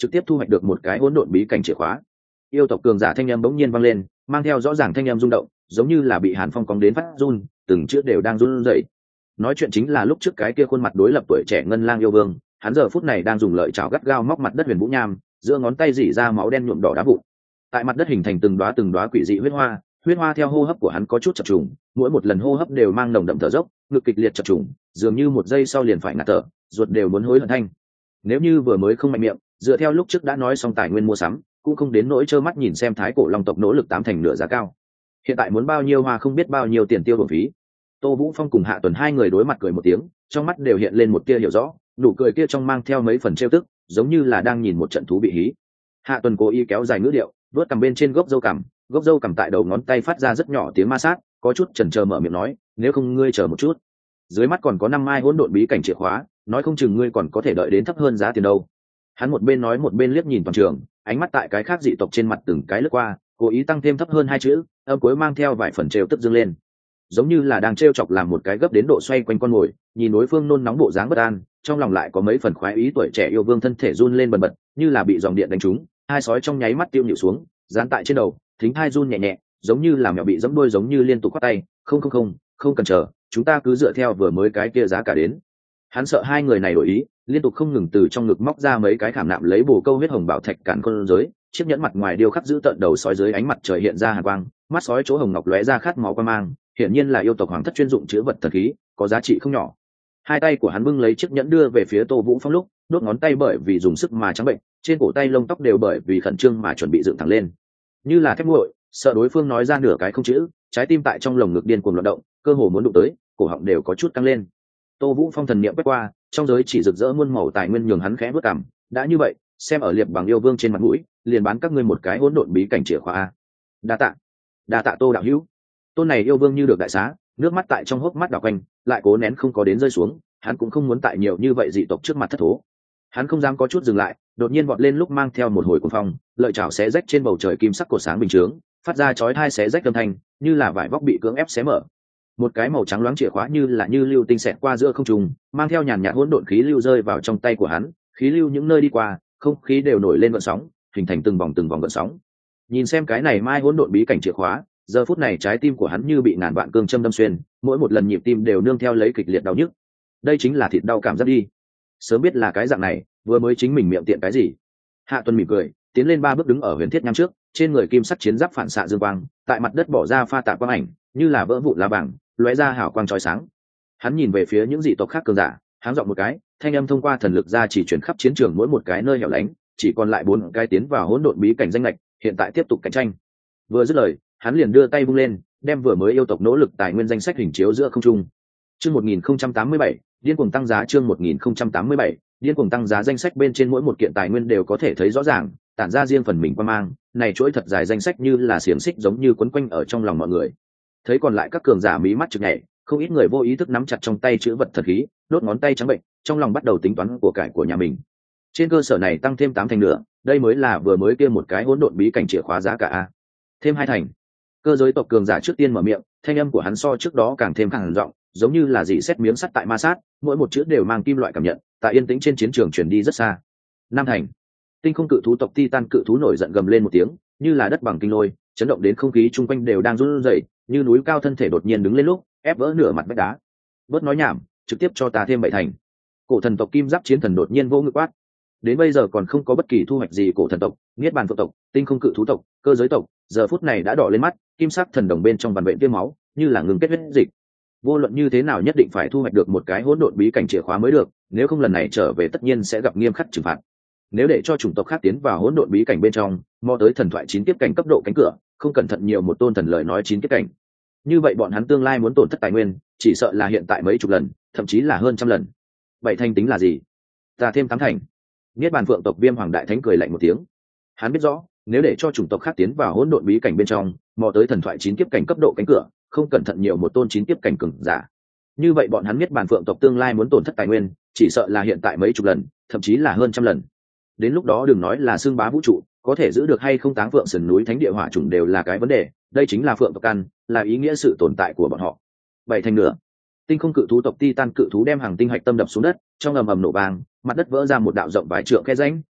trực tiếp thu hoạch được một cái hỗn độn bí cảnh chìa khóa. Yêu tộc cường giả thanh âm bỗng nhiên vang lên, mang theo rõ ràng thanh âm rung động, giống như là bị hàn phong cóng đến phát run, từng chữ đều đang run rẩy. Nói chuyện chính là lúc trước cái kia khuôn mặt đối lập tuổi trẻ ngân lang yêu vương, hắn giờ phút này đang dùng lợi chảo gắt gao móc mặt đất huyền vũ nham, giữa ngón tay rỉ ra máu đen nhuộm đỏ đá vụn. Tại mặt đất hình thành từng đóa từng đóa quỷ dị huyết hoa, huyết hoa theo hô hấp của hắn có chút chập trùng, mỗi một lần hô hấp đều mang nồng đậm thở dốc, ngực kịch liệt chập trùng, dường như một giây sau liền phải ngạt thở, ruột đều muốn hối hận thanh. Nếu như vừa mới không mạnh miệng, dựa theo lúc trước đã nói xong tài nguyên mua sắm, cũng không đến nỗi trơ mắt nhìn xem thái cổ long tộc nỗ lực tám thành nửa giá cao. Hiện tại muốn bao nhiêu hoa không biết bao nhiêu tiền tiêu bổng phí. Tô Vũ Phong cùng Hạ Tuần hai người đối mặt cười một tiếng, trong mắt đều hiện lên một tia hiểu rõ, nụ cười kia trong mang theo mấy phần trêu tức, giống như là đang nhìn một trận thú bị hí. Hạ Tuần cố ý kéo dài ngữ điệu, vớt cầm bên trên gốc dâu cằm, gốc dâu cằm tại đầu ngón tay phát ra rất nhỏ tiếng ma sát, có chút chần chờ mở miệng nói, nếu không ngươi chờ một chút, dưới mắt còn có năm mai hỗn độn bí cảnh chìa khóa, nói không chừng ngươi còn có thể đợi đến thấp hơn giá tiền đâu. Hắn một bên nói một bên liếc nhìn toàn trường, ánh mắt tại cái khác dị tộc trên mặt từng cái lướt qua, cố ý tăng thêm thấp hơn hai chữ, âm cuối mang theo vài phần trêu tức dâng lên, giống như là đang trêu chọc làm một cái gấp đến độ xoay quanh con mồi, nhìn đối phương nôn nóng bộ dáng bất an, trong lòng lại có mấy phần khoái ý. Tuổi trẻ yêu vương thân thể run lên bần bật, như là bị dòng điện đánh trúng, hai sói trong nháy mắt tiêu nhịu xuống, dán tại trên đầu, thính hai run nhẹ nhẹ, giống như là mèo bị giẫm đuôi, giống như liên tục quát tay, không không không, không cần chờ, chúng ta cứ dựa theo vừa mới cái kia giá cả đến. Hắn sợ hai người này đổi ý, liên tục không ngừng từ trong ngực móc ra mấy cái khảm nạm lấy bồ câu huyết hồng bảo thạch cản con giới, chiếc nhẫn mặt ngoài điêu khắc giữ tận đầu sói dưới ánh mặt trời hiện ra hàn quang, mắt sói chỗ hồng ngọc lóe ra khát máu quan mang, hiển nhiên là yêu tộc hoàng thất chuyên dụng chứa vật thần khí, có giá trị không nhỏ. Hai tay của hắn bưng lấy chiếc nhẫn đưa về phía Tô Vũ Phong lúc, đốt ngón tay bởi vì dùng sức mà trắng bệnh, trên cổ tay lông tóc đều bởi vì khẩn trương mà chuẩn bị dựng thẳng lên, như là thép nguội, sợ đối phương nói ra nửa cái không chữ, trái tim tại trong lồng ngực điên cuồng loạn động, cơ hồ muốn đụng tới, cổ họng đều có chút căng lên. Tô Vũ Phong thần niệm quét qua, trong giới chỉ rực rỡ muôn màu tài nguyên nhường hắn khẽ bước cằm, đã như vậy, xem ở liệp bằng yêu vương trên mặt mũi, liền bán các ngươi một cái hỗn độn bí cảnh chìa khóa a. Đa tạ, đa tạ Tô đạo hữu. Tôn này yêu vương như được đại xá, nước mắt tại trong hốc mắt đảo quanh, lại cố nén không có đến rơi xuống, hắn cũng không muốn tại nhiều như vậy dị tộc trước mặt thất thố. Hắn không dám có chút dừng lại, đột nhiên vọt lên lúc mang theo một hồi cuồng phong, lợi chảo xé rách trên bầu trời kim sắc cột sáng bình chướng, phát ra chói tai xé rách âm thanh, như là vải vóc bị cưỡng ép xé mở. Một cái màu trắng loáng chìa khóa như là như lưu tinh xẹt qua giữa không trung, mang theo nhàn nhạt hỗn độn khí lưu rơi vào trong tay của hắn, khí lưu những nơi đi qua, không khí đều nổi lên gợn sóng, hình thành từng vòng từng vòng gợn sóng. Nhìn xem cái này mai hỗn độn bí cảnh chìa khóa, giờ phút này trái tim của hắn như bị ngàn vạn cương châm đâm xuyên, mỗi một lần nhịp tim đều nương theo lấy kịch liệt đau nhức. Đây chính là thịt đau cảm giác đi. Sớm biết là cái dạng này, vừa mới chính mình miệng tiện cái gì. Hạ Tuần mỉm cười, tiến lên ba bước đứng ở huyền thiết nham trước, trên người kim sắc chiến giáp phản xạ dương quang, tại mặt đất bỏ ra pha tạp quang ảnh, như là vỡ vụn lá vàng, lóe ra hào quang chói sáng. Hắn nhìn về phía những dị tộc khác cường giả, háng giọng một cái, thanh âm thông qua thần lực ra chỉ chuyển khắp chiến trường mỗi một cái nơi hẻo lánh, chỉ còn lại bốn cái tiến vào hỗn độn bí cảnh danh lệch, hiện tại tiếp tục cạnh tranh. Vừa dứt lời, hắn liền đưa tay vung lên, đem vừa mới yêu tộc nỗ lực tài nguyên danh sách hình chiếu giữa không trung. Chương một nghìn không trăm tám mươi bảy, điên cuồng tăng giá. Chương một nghìn không trăm tám mươi bảy, điên cuồng tăng giá. Danh sách bên trên mỗi một kiện tài nguyên đều có thể thấy rõ ràng, tản ra riêng phần mình qua mang, này chuỗi thật dài danh sách như là xiềng xích giống như quấn quanh ở trong lòng mọi người. Thấy còn lại các cường giả mí mắt chực nhảy, không ít người vô ý thức nắm chặt trong tay chữ vật thần khí, đốt ngón tay trắng bệnh, trong lòng bắt đầu tính toán của cải của nhà mình. Trên cơ sở này tăng thêm tám thành nữa, đây mới là vừa mới kia một cái hỗn độn bí cảnh chìa khóa giá cả a. Thêm hai thành. Cơ giới tộc cường giả trước tiên mở miệng, thanh âm của hắn so trước đó càng thêm khàn giọng, giống như là dỉ xét miếng sắt tại ma sát, mỗi một chữ đều mang kim loại cảm nhận, tại yên tĩnh trên chiến trường truyền đi rất xa. Năm thành. Tinh không cự thú tộc Titan cự thú nổi giận gầm lên một tiếng, như là đất bằng kinh lôi, chấn động đến không khí chung quanh đều đang run rẩy, như núi cao thân thể đột nhiên đứng lên lúc, ép vỡ nửa mặt vách đá. Bớt nói nhảm, trực tiếp cho ta thêm bảy thành. Cổ thần tộc Kim Giáp chiến thần đột nhiên vô ngự quát. Đến bây giờ còn không có bất kỳ thu hoạch gì cổ thần tộc, niết bàn phượng tộc, tinh không cự thú tộc, cơ giới tộc, giờ phút này đã đỏ lên mắt, kim sắc thần đồng bên trong vằn vện tiêm máu, như là ngừng kết huyết dịch. Vô luận như thế nào nhất định phải thu hoạch được một cái hỗn độn bí cảnh chìa khóa mới được, nếu không lần này trở về tất nhiên sẽ gặp nghiêm khắc trừng phạt. Nếu để cho chủng tộc khác tiến vào hỗn độn bí cảnh bên trong, mò tới thần thoại chín tiếp cảnh cấp độ cánh cửa, không cẩn thận nhiều một tôn thần lời nói chín tiếp cảnh. Như vậy bọn hắn tương lai muốn tổn thất tài nguyên, chỉ sợ là hiện tại mấy chục lần, thậm chí là hơn trăm lần. Bảy thành tính là gì? Ta thêm tám thành. Niết bàn phượng tộc Viêm Hoàng đại thánh cười lạnh một tiếng. Hắn biết rõ, nếu để cho chủng tộc khác tiến vào hỗn độn bí cảnh bên trong, mò tới thần thoại chín tiếp cảnh cấp độ cánh cửa, không cẩn thận nhiều một tôn chín tiếp cảnh cường giả. Như vậy bọn hắn Niết bàn phượng tộc tương lai muốn tổn thất tài nguyên, chỉ sợ là hiện tại mấy chục lần, thậm chí là hơn trăm lần. Đến lúc đó đừng nói là xương bá vũ trụ, có thể giữ được hay không táng phượng sườn núi thánh địa hỏa chủng đều là cái vấn đề. Đây chính là phượng tộc căn, là ý nghĩa sự tồn tại của bọn họ. Bảy thành nữa. Tinh không cự thú tộc Titan cự thú đem hàng tinh hạch tâm đập xuống đất, trong ầm ầm nổ vang, mặt đất vỡ ra một đạo rộng vài trượng khe rãnh,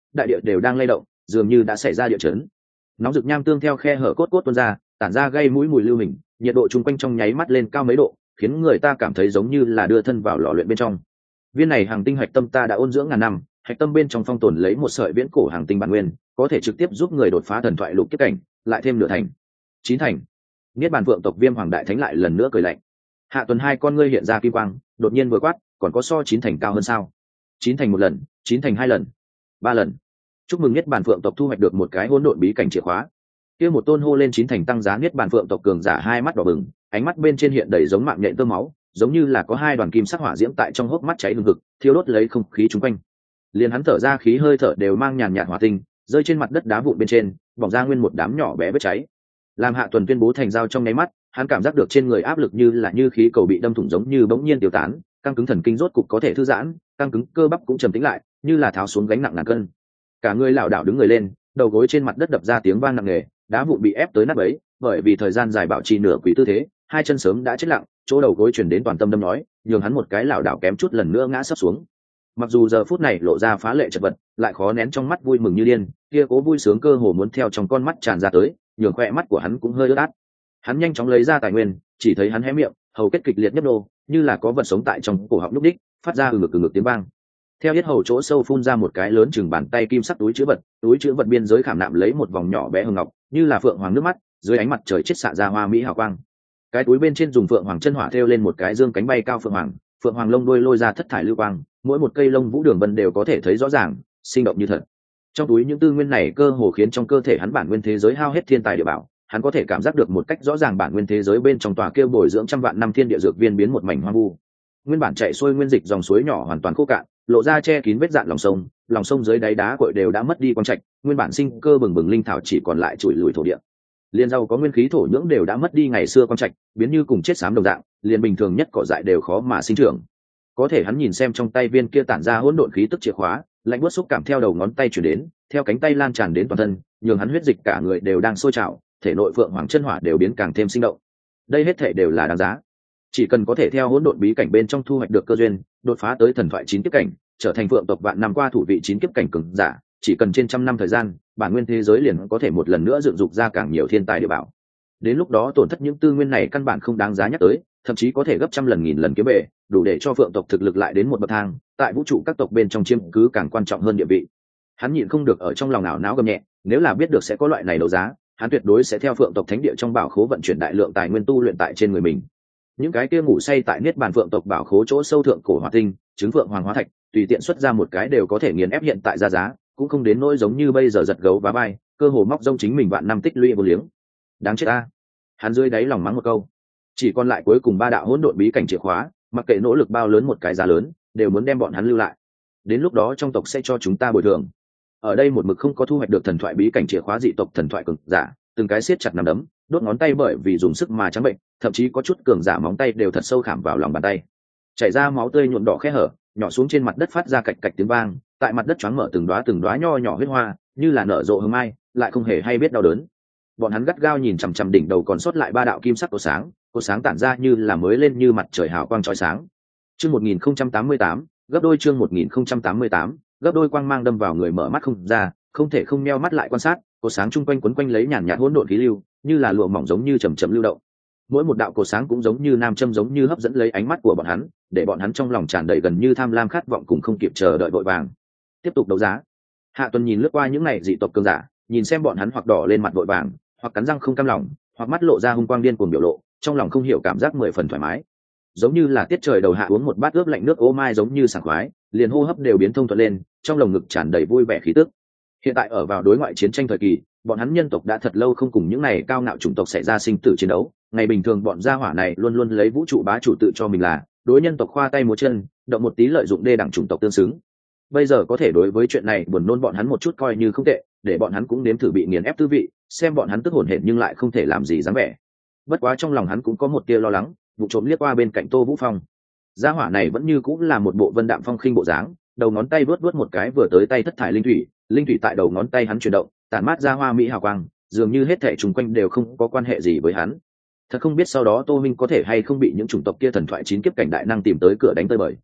đại địa đều đang lay động, dường như đã xảy ra địa chấn. Nóng rực nham tương theo khe hở cốt cốt tuôn ra, tản ra gây mũi mùi lưu hình, nhiệt độ chung quanh trong nháy mắt lên cao mấy độ, khiến người ta cảm thấy giống như là đưa thân vào lò luyện bên trong. Viên này hàng tinh hạch tâm ta đã ôn dưỡng ngàn năm, hạch tâm bên trong phong tồn lấy một sợi viễn cổ hàng tinh bản nguyên, có thể trực tiếp giúp người đột phá thần thoại lục kiếp cảnh, lại thêm nửa thành. Chín thành. Niết bàn vượng tộc Viêm Hoàng đại thánh lại lần nữa cười lạnh. Hạ Tuần hai con ngươi hiện ra kim quang, đột nhiên vừa quát, còn có so chín thành cao hơn sao? Chín thành một lần, chín thành hai lần, ba lần. Chúc mừng Niết bàn vượng tộc thu hoạch được một cái hỗn độn bí cảnh chìa khóa. Kia một tôn hô lên chín thành tăng giá Niết bàn vượng tộc cường giả hai mắt đỏ bừng, ánh mắt bên trên hiện đầy giống mạng nhện tơ máu, giống như là có hai đoàn kim sắc hỏa diễm tại trong hốc mắt cháy hừng hực, thiêu đốt lấy không khí chung quanh. Liền hắn thở ra khí hơi thở đều mang nhàn nhạt hỏa tinh, rơi trên mặt đất đá vụn bên trên, bỏng ra nguyên một đám nhỏ bé vết cháy. Làm Hạ Tuần tuyên bố thành giao trong nháy mắt, hắn cảm giác được trên người áp lực như là như khí cầu bị đâm thủng giống như bỗng nhiên tiêu tán, căng cứng thần kinh rốt cục có thể thư giãn, căng cứng cơ bắp cũng trầm tĩnh lại, như là tháo xuống gánh nặng ngàn cân. Cả người lảo đảo đứng người lên, đầu gối trên mặt đất đập ra tiếng vang nặng nề, đá vụn bị ép tới nát bấy, bởi vì thời gian dài bảo trì nửa quỷ tư thế, hai chân sớm đã chết lặng, chỗ đầu gối chuyển đến toàn tâm đâm nói, nhường hắn một cái lảo đảo kém chút lần nữa ngã sấp xuống. Mặc dù giờ phút này lộ ra phá lệ chật vật, lại khó nén trong mắt vui mừng như điên, kia cố vui sướng cơ hồ muốn theo trong con mắt tràn ra tới, nhường khoe mắt của hắn cũng hơi ướt át. Hắn nhanh chóng lấy ra tài nguyên, chỉ thấy hắn hé miệng, hầu kết kịch liệt nhấp nô, như là có vật sống tại trong cổ họng lúc đích, phát ra ừ ngực ừ ngực tiếng vang. Theo yết hầu chỗ sâu phun ra một cái lớn chừng bàn tay kim sắc túi chứa vật, túi chứa vật biên giới khảm nạm lấy một vòng nhỏ bé hồng ngọc, như là phượng hoàng nước mắt, dưới ánh mặt trời chiết xạ ra hoa mỹ hào quang. Cái túi bên trên dùng phượng hoàng chân hỏa thêu lên một cái dương cánh bay cao phượng hoàng, phượng hoàng lông đuôi lôi ra thất thải lưu quang, mỗi một cây lông vũ đường vân đều có thể thấy rõ ràng, sinh động như thật. Trong túi những tư nguyên này cơ hồ khiến trong cơ thể hắn bản nguyên thế giới hao hết thiên tài địa bảo, hắn có thể cảm giác được một cách rõ ràng bản nguyên thế giới bên trong tòa kêu bồi dưỡng trăm vạn năm thiên địa dược viên biến một mảnh hoang vu. Nguyên bản chạy xuôi nguyên dịch dòng suối nhỏ hoàn toàn khô cạn, lộ ra che kín vết dạn lòng sông, lòng sông dưới đáy đá cội đều đã mất đi quang trạch, nguyên bản sinh cơ bừng bừng linh thảo chỉ còn lại trụi lùi thổ địa. Liên rau có nguyên khí thổ nhưỡng đều đã mất đi ngày xưa quang trạch, biến như cùng chết xám đồng dạng, liền bình thường nhất cỏ dại đều khó mà sinh trưởng. Có thể hắn nhìn xem trong tay viên kia tản ra hỗn độn khí tức chìa khóa, lạnh buốt xúc cảm theo đầu ngón tay truyền đến, theo cánh tay lan tràn đến toàn thân, nhường hắn huyết dịch cả người đều đang sôi trào, thể nội phượng hoàng chân hỏa đều biến càng thêm sinh động. Đây hết thể đều là đáng giá. Chỉ cần có thể theo hỗn độn bí cảnh bên trong thu hoạch được cơ duyên, đột phá tới thần thoại chín kiếp cảnh, trở thành phượng tộc vạn năm qua thủ vị chín kiếp cảnh cường giả, chỉ cần trên trăm năm thời gian, bản nguyên thế giới liền có thể một lần nữa dựng dục ra càng nhiều thiên tài địa bảo. Đến lúc đó tổn thất những tư nguyên này căn bản không đáng giá nhắc tới, thậm chí có thể gấp trăm lần nghìn lần kiếm bệ, đủ để cho phượng tộc thực lực lại đến một bậc thang, tại vũ trụ các tộc bên trong chiếm cứ càng quan trọng hơn địa vị. Hắn nhịn không được ở trong lòng ảo não gầm nhẹ, nếu là biết được sẽ có loại này đấu giá, hắn tuyệt đối sẽ theo phượng tộc thánh địa trong bảo khố vận chuyển đại lượng tài nguyên tu luyện tại trên người mình. Những cái kia ngủ say tại niết bàn phượng tộc bảo khố chỗ sâu thượng cổ hỏa tinh, trứng phượng hoàng hóa thạch, tùy tiện xuất ra một cái đều có thể nghiền ép hiện tại ra giá, cũng không đến nỗi giống như bây giờ giật gấu và bay, cơ hồ móc rông chính mình vạn năm tích lũy vô liếng. Đáng chết ta. Hắn dưới đáy lòng mắng một câu. Chỉ còn lại cuối cùng ba đạo hỗn độn bí cảnh chìa khóa, mặc kệ nỗ lực bao lớn một cái giá lớn, đều muốn đem bọn hắn lưu lại. Đến lúc đó trong tộc sẽ cho chúng ta bồi thường. Ở đây một mực không có thu hoạch được thần thoại bí cảnh chìa khóa dị tộc thần thoại cường giả, từng cái siết chặt nắm đấm, đốt ngón tay bởi vì dùng sức mà trắng bệnh, thậm chí có chút cường giả móng tay đều thật sâu khảm vào lòng bàn tay, chảy ra máu tươi nhuộm đỏ khe hở, nhỏ xuống trên mặt đất phát ra cạch cạch tiếng vang, tại mặt đất choáng mở từng đóa từng đóa nho nhỏ huyết hoa, như là nở rộ hương mai, lại không hề hay biết đau đớn. Bọn hắn gắt gao nhìn chằm chằm đỉnh đầu còn sót lại ba đạo kim sắc của sáng, của sáng tản ra như là mới lên như mặt trời hào quang chói sáng. Chương một nghìn không trăm tám mươi tám, gấp đôi chương một nghìn không trăm tám mươi tám, gấp đôi quang mang đâm vào người mở mắt không ra, không thể không meo mắt lại quan sát, của sáng chung quanh quấn quanh lấy nhàn nhạt hỗn độn khí lưu, như là lụa mỏng giống như chậm chậm lưu động. Mỗi một đạo cổ sáng cũng giống như nam châm giống như hấp dẫn lấy ánh mắt của bọn hắn, để bọn hắn trong lòng tràn đầy gần như tham lam khát vọng cùng không kịp chờ đợi vội vàng. Tiếp tục đấu giá. Hạ Tuần nhìn lướt qua những này dị tộc cường giả, nhìn xem bọn hắn hoặc đỏ lên mặt vội vàng, hoặc cắn răng không cam lòng, hoặc mắt lộ ra hung quang điên cuồng biểu lộ, trong lòng không hiểu cảm giác mười phần thoải mái. Giống như là tiết trời đầu hạ uống một bát ướp lạnh nước ô mai giống như sảng khoái, liền hô hấp đều biến thông thuận lên, trong lồng ngực tràn đầy vui vẻ khí tức. Hiện tại ở vào đối ngoại chiến tranh thời kỳ, bọn hắn nhân tộc đã thật lâu không cùng những này cao ngạo chủng tộc xảy ra sinh tử chiến đấu, ngày bình thường bọn gia hỏa này luôn luôn lấy vũ trụ bá chủ tự cho mình là đối nhân tộc khoa tay múa chân, động một tí lợi dụng đê đẳng chủng tộc tương xứng. Bây giờ có thể đối với chuyện này buồn nôn bọn hắn một chút coi như không tệ, để bọn hắn cũng nếm thử bị nghiền ép tư vị, xem bọn hắn tức hổn hển nhưng lại không thể làm gì dáng vẻ. Bất quá trong lòng hắn cũng có một tia lo lắng, vụ trộm liếc qua bên cạnh Tô Vũ Phong. Gia hỏa này vẫn như cũng là một bộ vân đạm phong khinh bộ dáng, đầu ngón tay vớt vớt một cái vừa tới tay thất thải linh thủy, linh thủy tại đầu ngón tay hắn chuyển động, tản mát ra hoa mỹ hào quang, dường như hết thảy xung quanh đều không có quan hệ gì với hắn. Thật không biết sau đó Tô Minh có thể hay không bị những chủng tộc kia thần thoại chín kiếp cảnh đại năng tìm tới cửa đánh tơi bời.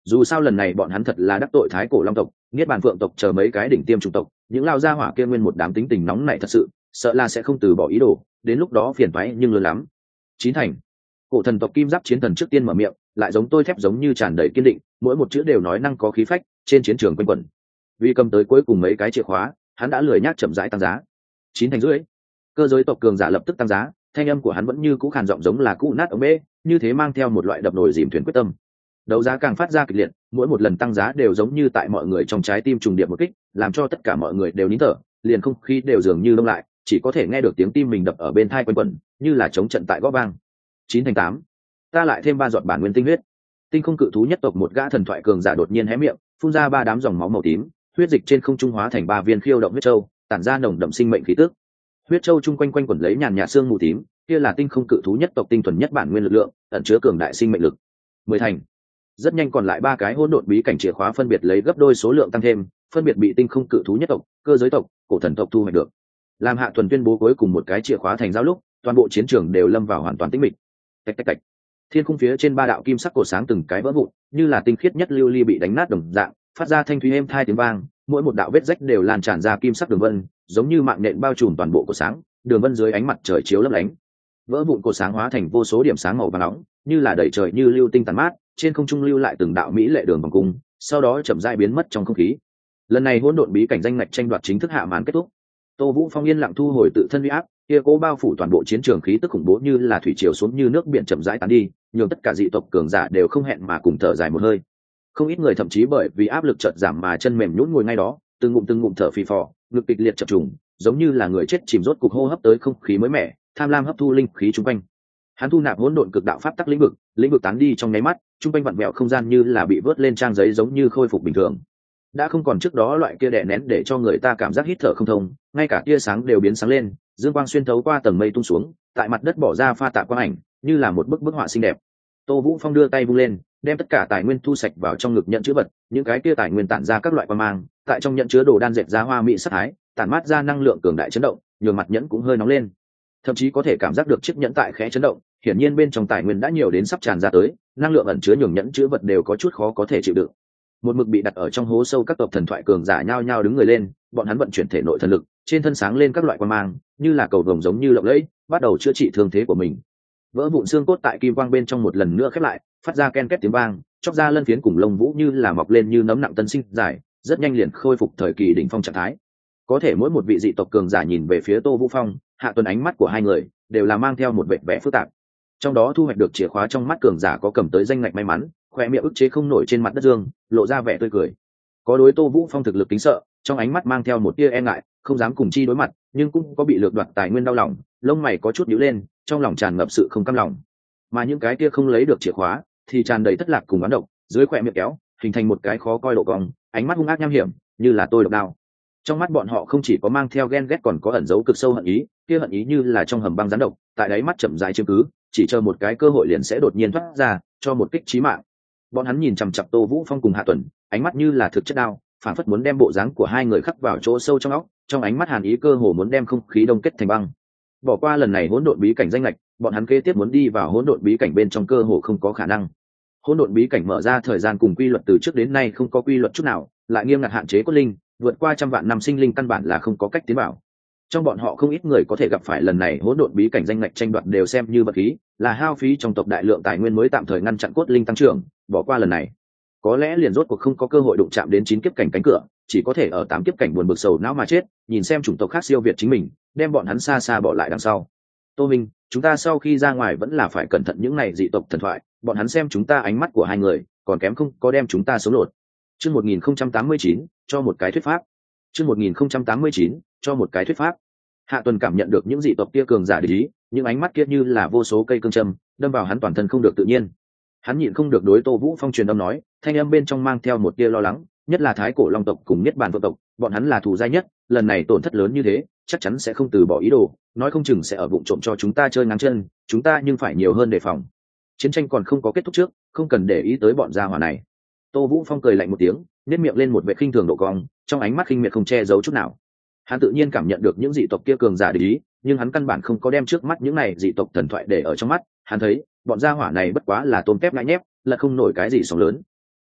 Dù sao lần này bọn hắn thật là đắc tội thái cổ long tộc, niết bàn phượng tộc chờ mấy cái đỉnh tiêm chủng tộc, những lao gia hỏa kia nguyên một đám tính tình nóng này thật sự, sợ là sẽ không từ bỏ ý đồ, đến lúc đó phiền toái nhưng lớn lắm. Chín thành. Cổ thần tộc kim giáp chiến thần trước tiên mở miệng, lại giống tôi thép giống như tràn đầy kiên định, mỗi một chữ đều nói năng có khí phách, trên chiến trường quanh quẩn. Vì cầm tới cuối cùng mấy cái chìa khóa, hắn đã lười nhác chậm rãi tăng giá. Chín thành rưỡi. Cơ giới tộc cường giả lập tức tăng giá, thanh âm của hắn vẫn như cũ khàn giọng giống là cũ nát ống bê, như thế mang theo một loại đập nồi dìm thuyền quyết tâm. Đấu giá càng phát ra kịch liệt, mỗi một lần tăng giá đều giống như tại mọi người trong trái tim trùng điệp một kích, làm cho tất cả mọi người đều nín thở, liền không khí đều dường như đông lại, chỉ có thể nghe được tiếng tim mình đập ở bên tai quanh quẩn, như là chống trận tại gõ vang. Chín thành tám. Ta lại thêm ba giọt bản nguyên tinh huyết. Tinh không cự thú nhất tộc một gã thần thoại cường giả đột nhiên hé miệng, phun ra ba đám dòng máu màu tím, huyết dịch trên không trung hóa thành ba viên khiêu động huyết châu, tản ra nồng đậm sinh mệnh khí tức. Huyết châu chung quanh quanh quẩn lấy nhàn nhạt xương mù tím, kia là tinh không cự thú nhất tộc tinh thuần nhất bản nguyên lực lượng, ẩn chứa cường đại sinh mệnh lực. Mười thành. Rất nhanh còn lại ba cái hỗn độn bí cảnh chìa khóa phân biệt lấy gấp đôi số lượng tăng thêm, phân biệt bị tinh không cự thú nhất tộc, cơ giới tộc, cổ thần tộc thu hoạch được. Làm Hạ Tuần tuyên bố cuối cùng một cái chìa khóa thành giao lúc, toàn bộ chiến trường đều lâm vào hoàn toàn tĩnh mịch. Tạch tạch tạch. Thiên khung phía trên ba đạo kim sắc cổ sáng từng cái vỡ vụn, như là tinh khiết nhất lưu ly bị đánh nát đồng dạng, phát ra thanh thúy êm tai tiếng vang, mỗi một đạo vết rách đều lan tràn ra kim sắc đường vân, giống như mạng nện bao trùm toàn bộ cổ sáng, đường vân dưới ánh mặt trời chiếu lấp lánh. Vỡ vụn cổ sáng hóa thành vô số điểm sáng màu vàng nóng, như là đầy trời như lưu tinh tàn mát, trên không trung lưu lại từng đạo mỹ lệ đường vòng cung, sau đó chậm rãi biến mất trong không khí. Lần này hỗn độn bí cảnh danh ngạch tranh đoạt chính thức hạ màn kết thúc. Tô Vũ Phong yên lặng thu hồi tự thân uy áp, kia cố bao phủ toàn bộ chiến trường khí tức khủng bố như là thủy triều xuống như nước biển chậm rãi tán đi, nhường tất cả dị tộc cường giả đều không hẹn mà cùng thở dài một hơi. Không ít người thậm chí bởi vì áp lực chợt giảm mà chân mềm nhũn ngồi ngay đó, từng ngụm từng ngụm thở phì phò, ngực kịch liệt chập trùng, giống như là người chết chìm rốt cục hô hấp tới không khí mới mẻ, tham lam hấp thu linh khí chung quanh. Hắn thu nạp hỗn độn cực đạo pháp tắc lĩnh vực, lĩnh vực tán đi trong nháy mắt, chung quanh vặn vẹo không gian như là bị vớt lên trang giấy giống như khôi phục bình thường. Đã không còn trước đó loại kia đè nén để cho người ta cảm giác hít thở không thông, ngay cả tia sáng đều biến sáng lên, dương quang xuyên thấu qua tầng mây tung xuống, tại mặt đất bỏ ra pha tạ quang ảnh, như là một bức bức họa xinh đẹp. Tô Vũ Phong đưa tay vung lên, đem tất cả tài nguyên thu sạch vào trong ngực nhận chứa vật, những cái kia tài nguyên tản ra các loại quang mang, tại trong nhận chứa đồ đan dệt ra hoa mỹ sắc thái, tản mát ra năng lượng cường đại chấn động, nhường mặt nhẫn cũng hơi nóng lên. Thậm chí có thể cảm giác được chiếc nhẫn tại khẽ chấn động, hiển nhiên bên trong tài nguyên đã nhiều đến sắp tràn ra tới, năng lượng ẩn chứa nhường nhẫn chứa vật đều có chút khó có thể chịu đựng. Một mực bị đặt ở trong hố sâu các tộc thần thoại cường giả nhao nhao đứng người lên, bọn hắn vận chuyển thể nội thần lực, trên thân sáng lên các loại quang mang, như là cầu vồng giống như lộng lẫy, bắt đầu chữa trị thương thế của mình. Vỡ vụn xương cốt tại kim quang bên trong một lần nữa khép lại, phát ra ken két tiếng vang, chóc ra lân phiến cùng lông vũ như là mọc lên như nấm nặng tân sinh dài, rất nhanh liền khôi phục thời kỳ đỉnh phong trạng thái. Có thể mỗi một vị dị tộc cường giả nhìn về phía Tô Vũ Phong, Hạ Tuần ánh mắt của hai người đều là mang theo một vẻ vẻ phức tạp. Trong đó thu hoạch được chìa khóa trong mắt cường giả có cầm tới danh ngạch may mắn, khoe miệng ức chế không nổi trên mặt đất dương, lộ ra vẻ tươi cười. Có đối Tô Vũ Phong thực lực kính sợ, trong ánh mắt mang theo một tia e ngại, không dám cùng chi đối mặt, nhưng cũng có bị lược đoạt tài nguyên đau lòng, lông mày có chút nhíu lên, trong lòng tràn ngập sự không cam lòng. Mà những cái kia không lấy được chìa khóa, thì tràn đầy thất lạc cùng oán độc, dưới khoe miệng kéo, hình thành một cái khó coi độ cong, ánh mắt hung ác nham hiểm, như là tôi độc đao. Trong mắt bọn họ không chỉ có mang theo ghen ghét còn có ẩn dấu cực sâu hận ý, kia hận ý như là trong hầm băng rắn độc, tại đáy mắt chậm rãi chiếm cứ, chỉ chờ một cái cơ hội liền sẽ đột nhiên thoát ra, cho một kích chí mạng. Bọn hắn nhìn chằm chằm Tô Vũ Phong cùng Hạ Tuần, ánh mắt như là thực chất đao, phản phất muốn đem bộ dáng của hai người khắc vào chỗ sâu trong óc, trong ánh mắt hàn ý cơ hồ muốn đem không khí đông kết thành băng. Bỏ qua lần này hỗn độn bí cảnh danh lệch, bọn hắn kế tiếp muốn đi vào hỗn độn bí cảnh bên trong cơ hồ không có khả năng. Hỗn độn bí cảnh mở ra thời gian cùng quy luật từ trước đến nay không có quy luật chút nào, lại nghiêm ngặt hạn chế cốt linh, vượt qua trăm vạn năm sinh linh căn bản là không có cách tiến vào. Trong bọn họ không ít người có thể gặp phải lần này hỗn độn bí cảnh danh ngạch tranh đoạt đều xem như vật khí, là hao phí trong tộc đại lượng tài nguyên mới tạm thời ngăn chặn cốt linh tăng trưởng, bỏ qua lần này, có lẽ liền rốt cuộc không có cơ hội đụng chạm đến chín kiếp cảnh cánh cửa, chỉ có thể ở tám kiếp cảnh buồn bực sầu não mà chết, nhìn xem chủng tộc khác siêu việt chính mình, đem bọn hắn xa xa bỏ lại đằng sau. Tô Minh, chúng ta sau khi ra ngoài vẫn là phải cẩn thận những này dị tộc thần thoại, bọn hắn xem chúng ta ánh mắt của hai người, còn kém không có đem chúng ta sống lột. Chương một nghìn không trăm tám mươi chín, cho một cái thuyết pháp. Chương một nghìn không trăm tám mươi chín, cho một cái thuyết pháp. Hạ Tuần cảm nhận được những dị tộc kia cường giả để ý, những ánh mắt kia như là vô số cây cương châm, đâm vào hắn toàn thân không được tự nhiên. Hắn nhịn không được đối Tô Vũ Phong truyền âm nói, thanh âm bên trong mang theo một tia lo lắng, nhất là thái cổ long tộc cùng niết bàn vượng tộc, bọn hắn là thù dai nhất, lần này tổn thất lớn như thế, chắc chắn sẽ không từ bỏ ý đồ, nói không chừng sẽ ở bụng trộm cho chúng ta chơi ngáng chân, chúng ta nhưng phải nhiều hơn đề phòng. Chiến tranh còn không có kết thúc trước, không cần để ý tới bọn gia hỏa này. Tô Vũ Phong cười lạnh một tiếng, nhếch miệng lên một vẻ khinh thường độ cong, trong ánh mắt khinh miệt không che giấu chút nào. Hắn tự nhiên cảm nhận được những dị tộc kia cường giả để ý, nhưng hắn căn bản không có đem trước mắt những này dị tộc thần thoại để ở trong mắt, hắn thấy, bọn gia hỏa này bất quá là tôm tép ngã nhép, là không nổi cái gì sóng lớn.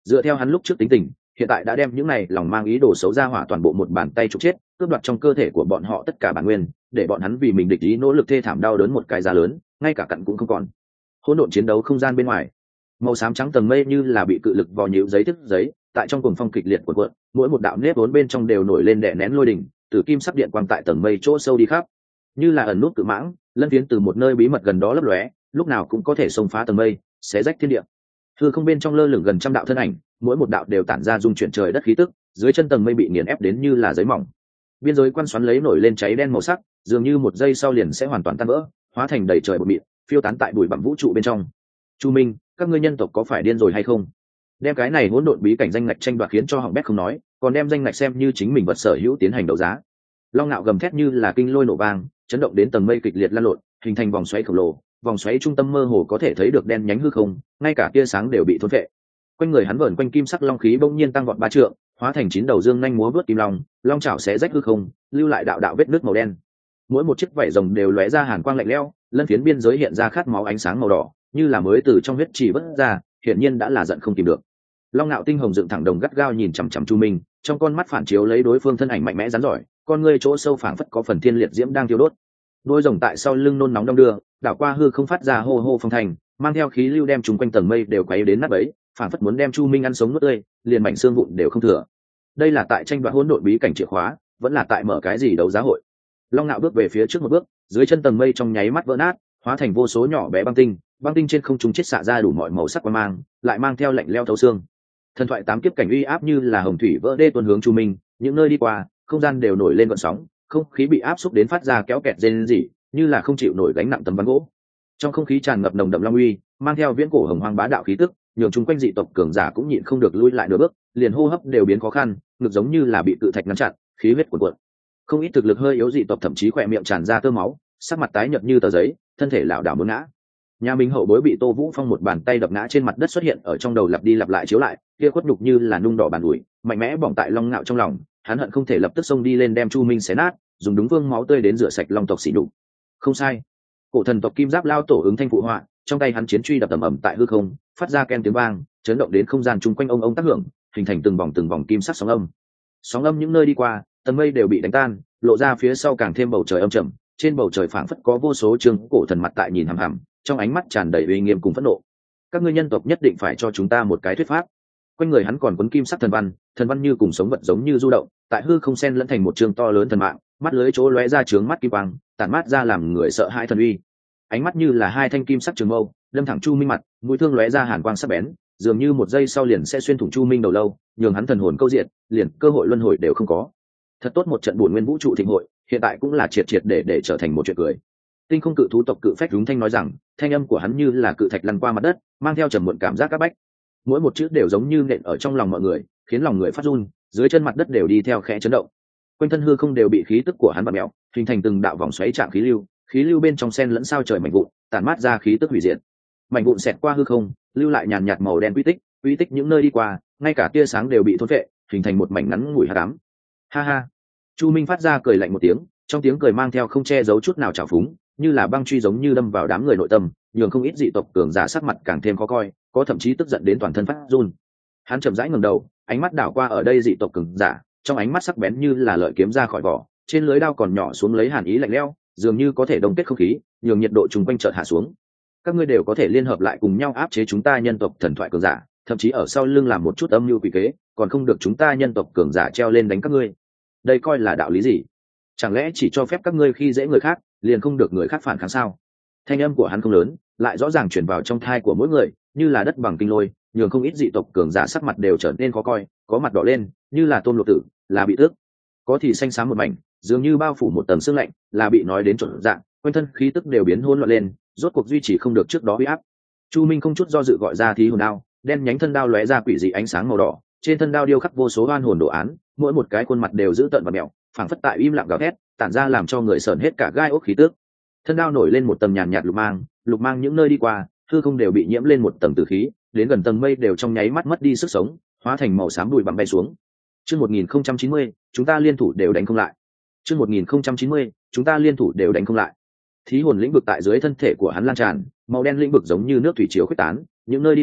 Dựa theo hắn lúc trước tính tình, hiện tại đã đem những này lòng mang ý đồ xấu ra hỏa toàn bộ một bàn tay trục chết, cướp đoạt trong cơ thể của bọn họ tất cả bản nguyên, để bọn hắn vì mình địch ý nỗ lực thê thảm đau đớn một cái giá lớn, ngay cả cặn cũng không còn. Hỗn độn chiến đấu không gian bên ngoài, màu xám trắng tầng mây như là bị cự lực vò nhíu giấy thức giấy, tại trong cuồng phong kịch liệt cuộn cuộn, mỗi một đạo nếp vốn bên trong đều nổi lên đè nén lôi đỉnh, từ kim sắc điện quang tại tầng mây chỗ sâu đi khắp, như là ẩn nút cự mãng, lân phiến từ một nơi bí mật gần đó lấp lóe, lúc nào cũng có thể xông phá tầng mây, xé rách thiên địa. Hư không bên trong lơ lửng gần trăm đạo thân ảnh, mỗi một đạo đều tản ra dung chuyển trời đất khí tức, dưới chân tầng mây bị nghiền ép đến như là giấy mỏng. Biên giới quan xoắn lấy nổi lên cháy đen màu sắc, dường như một giây sau liền sẽ hoàn toàn tan vỡ, hóa thành đầy trời bụi mịn, phiêu tán tại bụi bặm vũ trụ bên trong. Chu Minh, các ngươi nhân tộc có phải điên rồi hay không? Đem cái này hỗn độn bí cảnh danh ngạch tranh đoạt khiến cho hỏng bét không nói, còn đem danh ngạch xem như chính mình vật sở hữu tiến hành đấu giá. Long Nạo gầm thét như là kinh lôi nổ vang, chấn động đến tầng mây kịch liệt lan lộn, hình thành vòng xoáy khổng lồ, vòng xoáy trung tâm mơ hồ có thể thấy được đen nhánh hư không, ngay cả tia sáng đều bị thôn phệ. Quanh người hắn vờn quanh kim sắc long khí bỗng nhiên tăng vọt ba trượng, hóa thành chín đầu dương nhanh múa vớt kim long, long chảo xé rách hư không, lưu lại đạo đạo vết nước màu đen. Mỗi một chiếc vảy rồng đều lóe ra hàn quang lạnh lẽo, lân phiến biên giới hiện ra khát máu ánh sáng màu đỏ, như là mới từ trong huyết trì vớt ra, hiển nhiên đã là giận không kìm được. Long Nạo tinh hồng dựng thẳng đồng gắt gao nhìn chằm chằm Chu Minh, trong con mắt phản chiếu lấy đối phương thân ảnh mạnh mẽ rắn giỏi, con ngươi chỗ sâu phảng phất có phần thiên liệt diễm đang thiêu đốt. Đôi rồng tại sau lưng nôn nóng đong đưa, đảo qua hư không phát ra hô hô phong thành, mang theo khí lưu đem chúng quanh tầng mây đều quấy đến nát bấy, phảng phất muốn đem Chu Minh ăn sống nuốt tươi, liền mảnh xương vụn đều không thừa. Đây là tại tranh đoạt hỗn độn bí cảnh chìa khóa, vẫn là tại mở cái gì đấu giá hội? Long Nạo bước về phía trước một bước, dưới chân tầng mây trong nháy mắt vỡ nát, hóa thành vô số nhỏ bé băng tinh, băng tinh trên không trung chết xạ ra đủ mọi màu sắc quang mang, lại mang theo lạnh lẽo thấu xương. Thần thoại tám kiếp cảnh uy áp như là hồng thủy vỡ đê tuôn hướng Chu Minh, những nơi đi qua, không gian đều nổi lên gợn sóng, không khí bị áp xúc đến phát ra kéo kẹt rên rỉ, như là không chịu nổi gánh nặng tấm ván gỗ. Trong không khí tràn ngập nồng đậm long uy, mang theo viễn cổ hồng hoang bá đạo khí tức, nhường chung quanh dị tộc cường giả cũng nhịn không được lui lại nửa bước, liền hô hấp đều biến khó khăn, ngực giống như là bị cự thạch ngăn chặn, khí huyết cuồn cuộn. Không ít thực lực hơi yếu dị tộc thậm chí khỏe miệng tràn ra tơ máu, sắc mặt tái nhợt như tờ giấy, thân thể lảo đảo muốn ngã. Nhà Minh hậu bối bị Tô Vũ Phong một bàn tay đập ngã trên mặt đất xuất hiện ở trong đầu lặp đi lặp lại chiếu lại, kia khuất nhục như là nung đỏ bàn ủi, mạnh mẽ bỏng tại Long Nạo trong lòng, hắn hận không thể lập tức xông đi lên đem Chu Minh xé nát, dùng đúng vương máu tươi đến rửa sạch long tộc xỉ nhục. Không sai, cổ thần tộc Kim Giáp lao tổ ứng thanh phụ họa, trong tay hắn chiến truy đập tầm ầm tại hư không, phát ra ken tiếng vang, chấn động đến không gian chung quanh ông ông tác hưởng, hình thành từng vòng từng vòng kim sắc sóng âm. Sóng âm những nơi đi qua, tầng mây đều bị đánh tan, lộ ra phía sau càng thêm bầu trời âm trầm, trên bầu trời phảng phất có vô số trương cổ thần mặt tại nhìn hằm hằm, trong ánh mắt tràn đầy uy nghiêm cùng phẫn nộ. Các ngươi nhân tộc nhất định phải cho chúng ta một cái thuyết pháp. Quanh người hắn còn quấn kim sắc thần văn, thần văn như cùng sống vật giống như du động, tại hư không xen lẫn thành một trường to lớn thần mạng, mắt lưới chỗ lóe ra trướng mắt kim quang, tản mát ra làm người sợ hãi thần uy. Ánh mắt như là hai thanh kim sắc trường mâu, đâm thẳng Chu Minh mặt, mũi thương lóe ra hàn quang sắc bén, dường như một giây sau liền sẽ xuyên thủng Chu Minh đầu lâu, nhường hắn thần hồn câu diện, liền cơ hội luân hồi đều không có. Thật tốt một trận buồn nguyên vũ trụ thịnh hội, hiện tại cũng là triệt triệt để để trở thành một chuyện cười. Tinh không cự thú tộc cự phách đúng thanh nói rằng, thanh âm của hắn như là cự thạch lăn qua mặt đất, mang theo trầm muộn cảm giác các bách. Mỗi một chữ đều giống như nện ở trong lòng mọi người, khiến lòng người phát run, dưới chân mặt đất đều đi theo khẽ chấn động. Quanh thân hư không đều bị khí tức của hắn bặm mèo, hình thành từng đạo vòng xoáy trạng khí lưu, khí lưu bên trong xen lẫn sao trời mảnh vụn, tản mát ra khí tức hủy diệt. Mảnh vụn xẹt qua hư không, lưu lại nhàn nhạt màu đen quy tích, quy tích những nơi đi qua, ngay cả tia sáng đều bị thôn phệ, hình thành một mảnh ngắn ngủi hắc ám. Ha ha. Chu Minh phát ra cười lạnh một tiếng, trong tiếng cười mang theo không che giấu chút nào trào phúng, như là băng truy giống như đâm vào đám người nội tâm, nhường không ít dị tộc cường giả sắc mặt càng thêm khó coi, có thậm chí tức giận đến toàn thân phát run. Hắn chậm rãi ngẩng đầu, ánh mắt đảo qua ở đây dị tộc cường giả, trong ánh mắt sắc bén như là lợi kiếm ra khỏi vỏ, trên lưới đao còn nhỏ xuống lấy hàn ý lạnh lẽo, dường như có thể đông kết không khí, nhường nhiệt độ chung quanh chợt hạ xuống. Các ngươi đều có thể liên hợp lại cùng nhau áp chế chúng ta nhân tộc thần thoại cường giả, thậm chí ở sau lưng làm một chút âm mưu quỷ kế, còn không được chúng ta nhân tộc cường giả treo lên đánh các ngươi. Đây coi là đạo lý gì? Chẳng lẽ chỉ cho phép các ngươi khi dễ người khác, liền không được người khác phản kháng sao? Thanh âm của hắn không lớn, lại rõ ràng truyền vào trong thai của mỗi người, như là đất bằng kinh lôi, nhường không ít dị tộc cường giả sắc mặt đều trở nên khó coi, có mặt đỏ lên, như là tôm luộc tử, là bị tước, có thì xanh xám một mảnh, dường như bao phủ một tầng sương lạnh, là bị nói đến trộn dạng, quanh thân khí tức đều biến hỗn loạn lên, rốt cuộc duy trì không được trước đó uy áp. Chu Minh không chút do dự gọi ra thí hồn đao, đen nhánh thân đao lóe ra quỷ dị ánh sáng màu đỏ, trên thân đao điêu khắc vô số oan hồn đồ án, mỗi một cái khuôn mặt đều dữ tợn và mèo, phảng phất tại im lặng gào thét, tản ra làm cho người sởn hết cả gai ốc khí tức. Thân đao nổi lên một tầng nhàn nhạt lục mang, lục mang những nơi đi qua, hư không đều bị nhiễm lên một tầng tử khí, đến gần tầng mây đều trong nháy mắt mất đi sức sống, hóa thành màu xám bụi bặm bay xuống. Chương một nghìn không trăm chín mươi, chúng ta liên thủ đều đánh không lại. Chương một nghìn không trăm chín mươi, chúng ta liên thủ đều đánh không lại. Thí hồn lĩnh vực tại dưới thân thể của hắn lan tràn, màu đen lĩnh vực giống như nước thủy chiều khuếch tán, những nơi đi qua,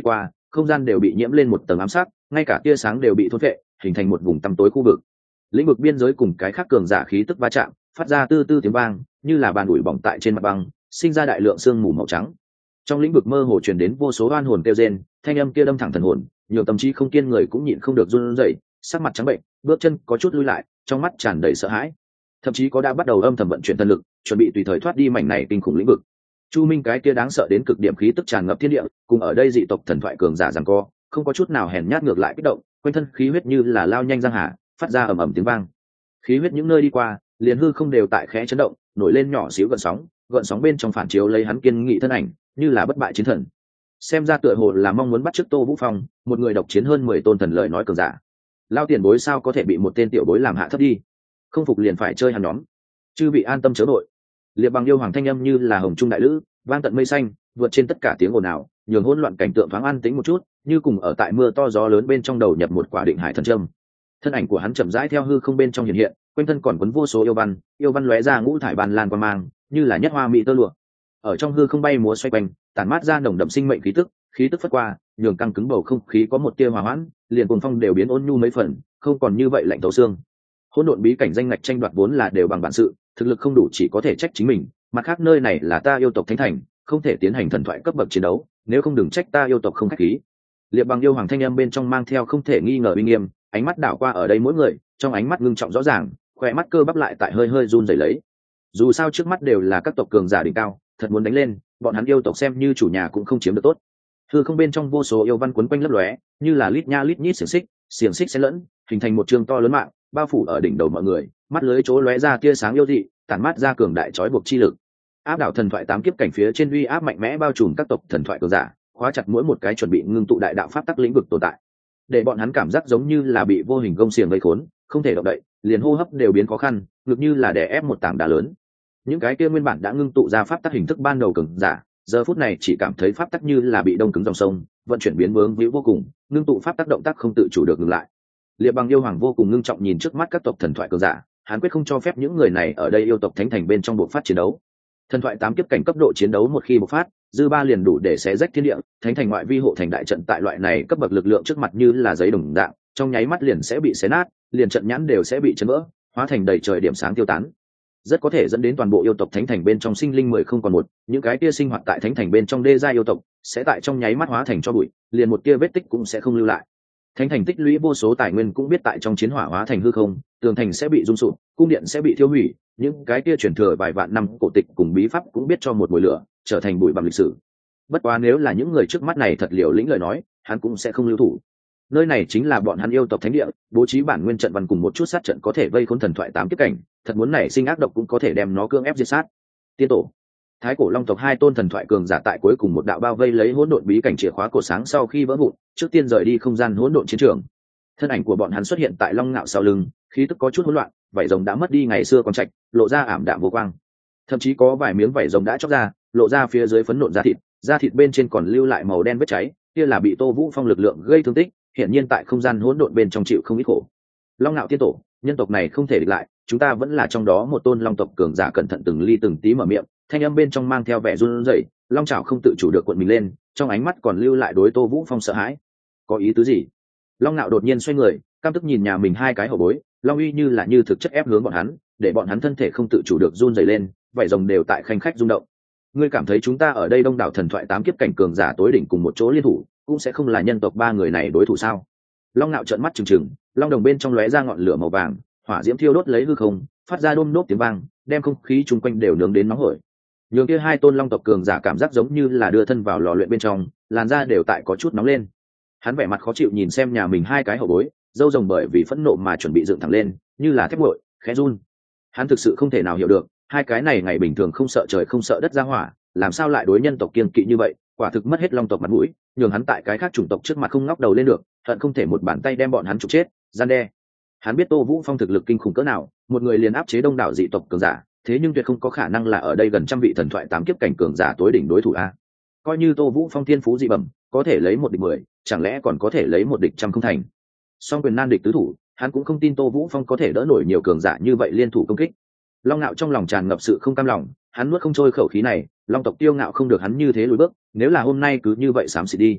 không gian đều bị nhiễm lên một tầng ám sắc, ngay cả tia sáng đều bị thốt vệ, hình thành một vùng tăm tối khu vực. Lĩnh vực biên giới cùng cái khác cường giả khí tức va chạm, phát ra tư tư tiếng vang, như là bàn ủi bỏng tại trên mặt băng, sinh ra đại lượng sương mù màu trắng. Trong lĩnh vực mơ hồ truyền đến vô số oan hồn kêu rên, thanh âm kia đâm thẳng thần hồn, nhiều tâm trí không kiên người cũng nhịn không được run rẩy, sắc mặt trắng bệnh, bước chân có chút lùi lại, trong mắt tràn đầy sợ hãi. Thậm chí có đã bắt đầu âm thầm vận chuyển thần lực, chuẩn bị tùy thời thoát đi mảnh này kinh khủng lĩnh vực. Chu Minh cái kia đáng sợ đến cực điểm khí tức tràn ngập thiên địa, cùng ở đây dị tộc thần thoại cường giả giằng co, không có chút nào hèn nhát, ngược lại kích động, quanh thân khí huyết như là lao nhanh giang hà, phát ra ầm ầm tiếng vang. Khí huyết những nơi đi qua, liền hư không đều tại khẽ chấn động, nổi lên nhỏ xíu gợn sóng, gợn sóng bên trong phản chiếu lấy hắn kiên nghị thân ảnh, như là bất bại chiến thần. Xem ra tựa hồ là mong muốn bắt chước Tô Vũ Phong, một người độc chiến hơn mười tôn thần lợi nói cường giả. Lao tiền bối sao có thể bị một tên tiểu bối làm hạ thấp đi? Không phục liền phải chơi hắn nhóm. Chư vị an tâm chớ đội. Liệt Bằng yêu hoàng thanh âm như là hồng trung đại lữ, vang tận mây xanh, vượt trên tất cả tiếng ồn ào, nhường hỗn loạn cảnh tượng thoáng an tĩnh một chút, như cùng ở tại mưa to gió lớn bên trong đầu nhập một quả định hải thần châm. Thân ảnh của hắn chậm rãi theo hư không bên trong hiện hiện, quanh thân còn quấn vô số yêu văn, yêu văn lóe ra ngũ thải bàn lan quang mang, như là nhất hoa mỹ tơ lụa. Ở trong hư không bay múa xoay quanh, tản mát ra nồng đậm sinh mệnh khí tức, khí tức phất qua, nhường căng cứng bầu không khí có một tia hòa hoãn, liền cuồng phong đều biến ôn nhu mấy phần, không còn như vậy lạnh thấu xương. Hỗn độn bí cảnh danh ngạch tranh đoạt vốn là đều bằng bản sự, thực lực không đủ chỉ có thể trách chính mình, mặt khác nơi này là ta yêu tộc thánh thành, không thể tiến hành thần thoại cấp bậc chiến đấu, nếu không đừng trách ta yêu tộc không khách khí. Liệt Bằng yêu hoàng thanh âm bên trong mang theo không thể nghi ngờ uy nghiêm, ánh mắt đảo qua ở đây mỗi người, trong ánh mắt ngưng trọng rõ ràng, khỏe mắt cơ bắp lại tại hơi hơi run rẩy lấy. Dù sao trước mắt đều là các tộc cường giả đỉnh cao, thật muốn đánh lên, bọn hắn yêu tộc xem như chủ nhà cũng không chiếm được tốt. Hư không bên trong vô số yêu văn quấn quanh lấp lóe, như là lít nha lít nhít xiềng xích, xiềng xích xen lẫn, hình thành một trường to lớn mạng, bao phủ ở đỉnh đầu mọi người, mắt lưới chỗ lóe ra tia sáng yêu dị, tản mát ra cường đại chói buộc chi lực. Áp đảo thần thoại tám kiếp cảnh phía trên uy áp mạnh mẽ bao trùm các tộc thần thoại cường giả, khóa chặt mỗi một cái chuẩn bị ngưng tụ đại đạo pháp tắc lĩnh vực tồn tại, để bọn hắn cảm giác giống như là bị vô hình gông xiềng gây khốn, không thể động đậy, liền hô hấp đều biến khó khăn, ngược như là đè ép một tảng đá lớn. Những cái kia nguyên bản đã ngưng tụ ra pháp tắc hình thức ban đầu cường giả, giờ phút này chỉ cảm thấy pháp tắc như là bị đông cứng dòng sông, vận chuyển biến vướng víu vô cùng, ngưng tụ pháp tắc động tác không tự chủ được ngừng lại. Liệt Bằng yêu hoàng vô cùng ngưng trọng nhìn trước mắt các tộc thần thoại cường giả, hắn quyết không cho phép những người này ở đây yêu tộc thánh thành bên trong buộc phát chiến đấu. Thần thoại tám kiếp cảnh cấp độ chiến đấu một khi bộc phát, dư ba liền đủ để xé rách thiên địa, thánh thành ngoại vi hộ thành đại trận tại loại này cấp bậc lực lượng trước mặt như là giấy đồng dạng, trong nháy mắt liền sẽ bị xé nát, liền trận nhãn đều sẽ bị chấn vỡ, hóa thành đầy trời điểm sáng tiêu tán. Rất có thể dẫn đến toàn bộ yêu tộc thánh thành bên trong sinh linh mười không còn một, những cái kia sinh hoạt tại thánh thành bên trong đê gia yêu tộc sẽ tại trong nháy mắt hóa thành cho bụi, liền một tia vết tích cũng sẽ không lưu lại. Thánh thành tích lũy vô số tài nguyên cũng biết tại trong chiến hỏa hóa thành hư không, tường thành sẽ bị rung sụp, cung điện sẽ bị thiêu hủy, những cái kia truyền thừa vài vạn năm cổ tịch cùng bí pháp cũng biết cho một mùi lửa, trở thành bụi bặm lịch sử. Bất quá nếu là những người trước mắt này thật liều lĩnh lời nói, hắn cũng sẽ không lưu thủ. Nơi này chính là bọn hắn yêu tộc thánh địa, bố trí bản nguyên trận văn cùng một chút sát trận có thể vây khốn thần thoại tám kiếp cảnh, thật muốn nảy sinh ác độc cũng có thể đem nó cưỡng ép diệt sát. Tiên tổ, Thái cổ long tộc hai tôn thần thoại cường giả tại cuối cùng một đạo bao vây lấy hỗn độn bí cảnh chìa khóa cổ sáng sau khi vỡ vụn, trước tiên rời đi không gian hỗn độn chiến trường. Thân ảnh của bọn hắn xuất hiện tại long ngạo sau lưng, khí tức có chút hỗn loạn, vảy rồng đã mất đi ngày xưa còn trạch, lộ ra ảm đạm vô quang. Thậm chí có vài miếng vảy rồng đã chóc ra, lộ ra phía dưới phấn nộn da thịt, da thịt bên trên còn lưu lại màu đen vết cháy, kia là bị Tô Vũ Phong lực lượng gây thương tích, hiển nhiên tại không gian hỗn độn bên trong chịu không ít khổ. Long Nạo tiên tổ, nhân tộc này không thể địch lại, chúng ta vẫn là trong đó một tôn long tộc cường giả, cẩn thận từng ly từng tí mở miệng, thanh âm bên trong mang theo vẻ run rẩy, long chảo không tự chủ được cuộn mình lên, trong ánh mắt còn lưu lại đối Tô Vũ Phong sợ hãi. Có ý tứ gì? Long Nạo đột nhiên xoay người, căm tức nhìn nhà mình hai cái hậu bối, long uy như là như thực chất ép hướng bọn hắn, để bọn hắn thân thể không tự chủ được run rẩy lên, vảy rồng đều tại khanh khách rung động. Ngươi cảm thấy chúng ta ở đây đông đảo thần thoại tám kiếp cảnh cường giả tối đỉnh cùng một chỗ liên thủ, cũng sẽ không là nhân tộc ba người này đối thủ sao? Long Nạo trợn mắt trừng trừng, long đồng bên trong lóe ra ngọn lửa màu vàng, hỏa diễm thiêu đốt lấy hư không, phát ra đôm đốp tiếng vang, đem không khí chung quanh đều nướng đến nóng hổi. Nhường kia hai tôn long tộc cường giả cảm giác giống như là đưa thân vào lò luyện bên trong, làn da đều tại có chút nóng lên. Hắn vẻ mặt khó chịu nhìn xem nhà mình hai cái hậu bối, râu rồng bởi vì phẫn nộ mà chuẩn bị dựng thẳng lên, như là thép nguội, khẽ run. Hắn thực sự không thể nào hiểu được, hai cái này ngày bình thường không sợ trời không sợ đất ra hỏa, làm sao lại đối nhân tộc kiêng kỵ như vậy, quả thực mất hết long tộc mặt mũi, nhường hắn tại cái khác chủng tộc trước mặt không ngóc đầu lên được, hận không thể một bàn tay đem bọn hắn trục chết, gian đe. Hắn biết Tô Vũ Phong thực lực kinh khủng cỡ nào, một người liền áp chế đông đảo dị tộc cường giả, thế nhưng tuyệt không có khả năng là ở đây gần trăm vị thần thoại tám kiếp cảnh cường giả tối đỉnh đối thủ a. Coi như Tô Vũ Phong thiên phú dị bẩm, có thể lấy một địch mười, chẳng lẽ còn có thể lấy một địch trăm không thành. Song quyền nan địch tứ thủ, hắn cũng không tin Tô Vũ Phong có thể đỡ nổi nhiều cường giả như vậy liên thủ công kích. Long Nạo trong lòng tràn ngập sự không cam lòng, hắn nuốt không trôi khẩu khí này, long tộc tiêu ngạo không được hắn như thế lùi bước, nếu là hôm nay cứ như vậy xám xịt đi.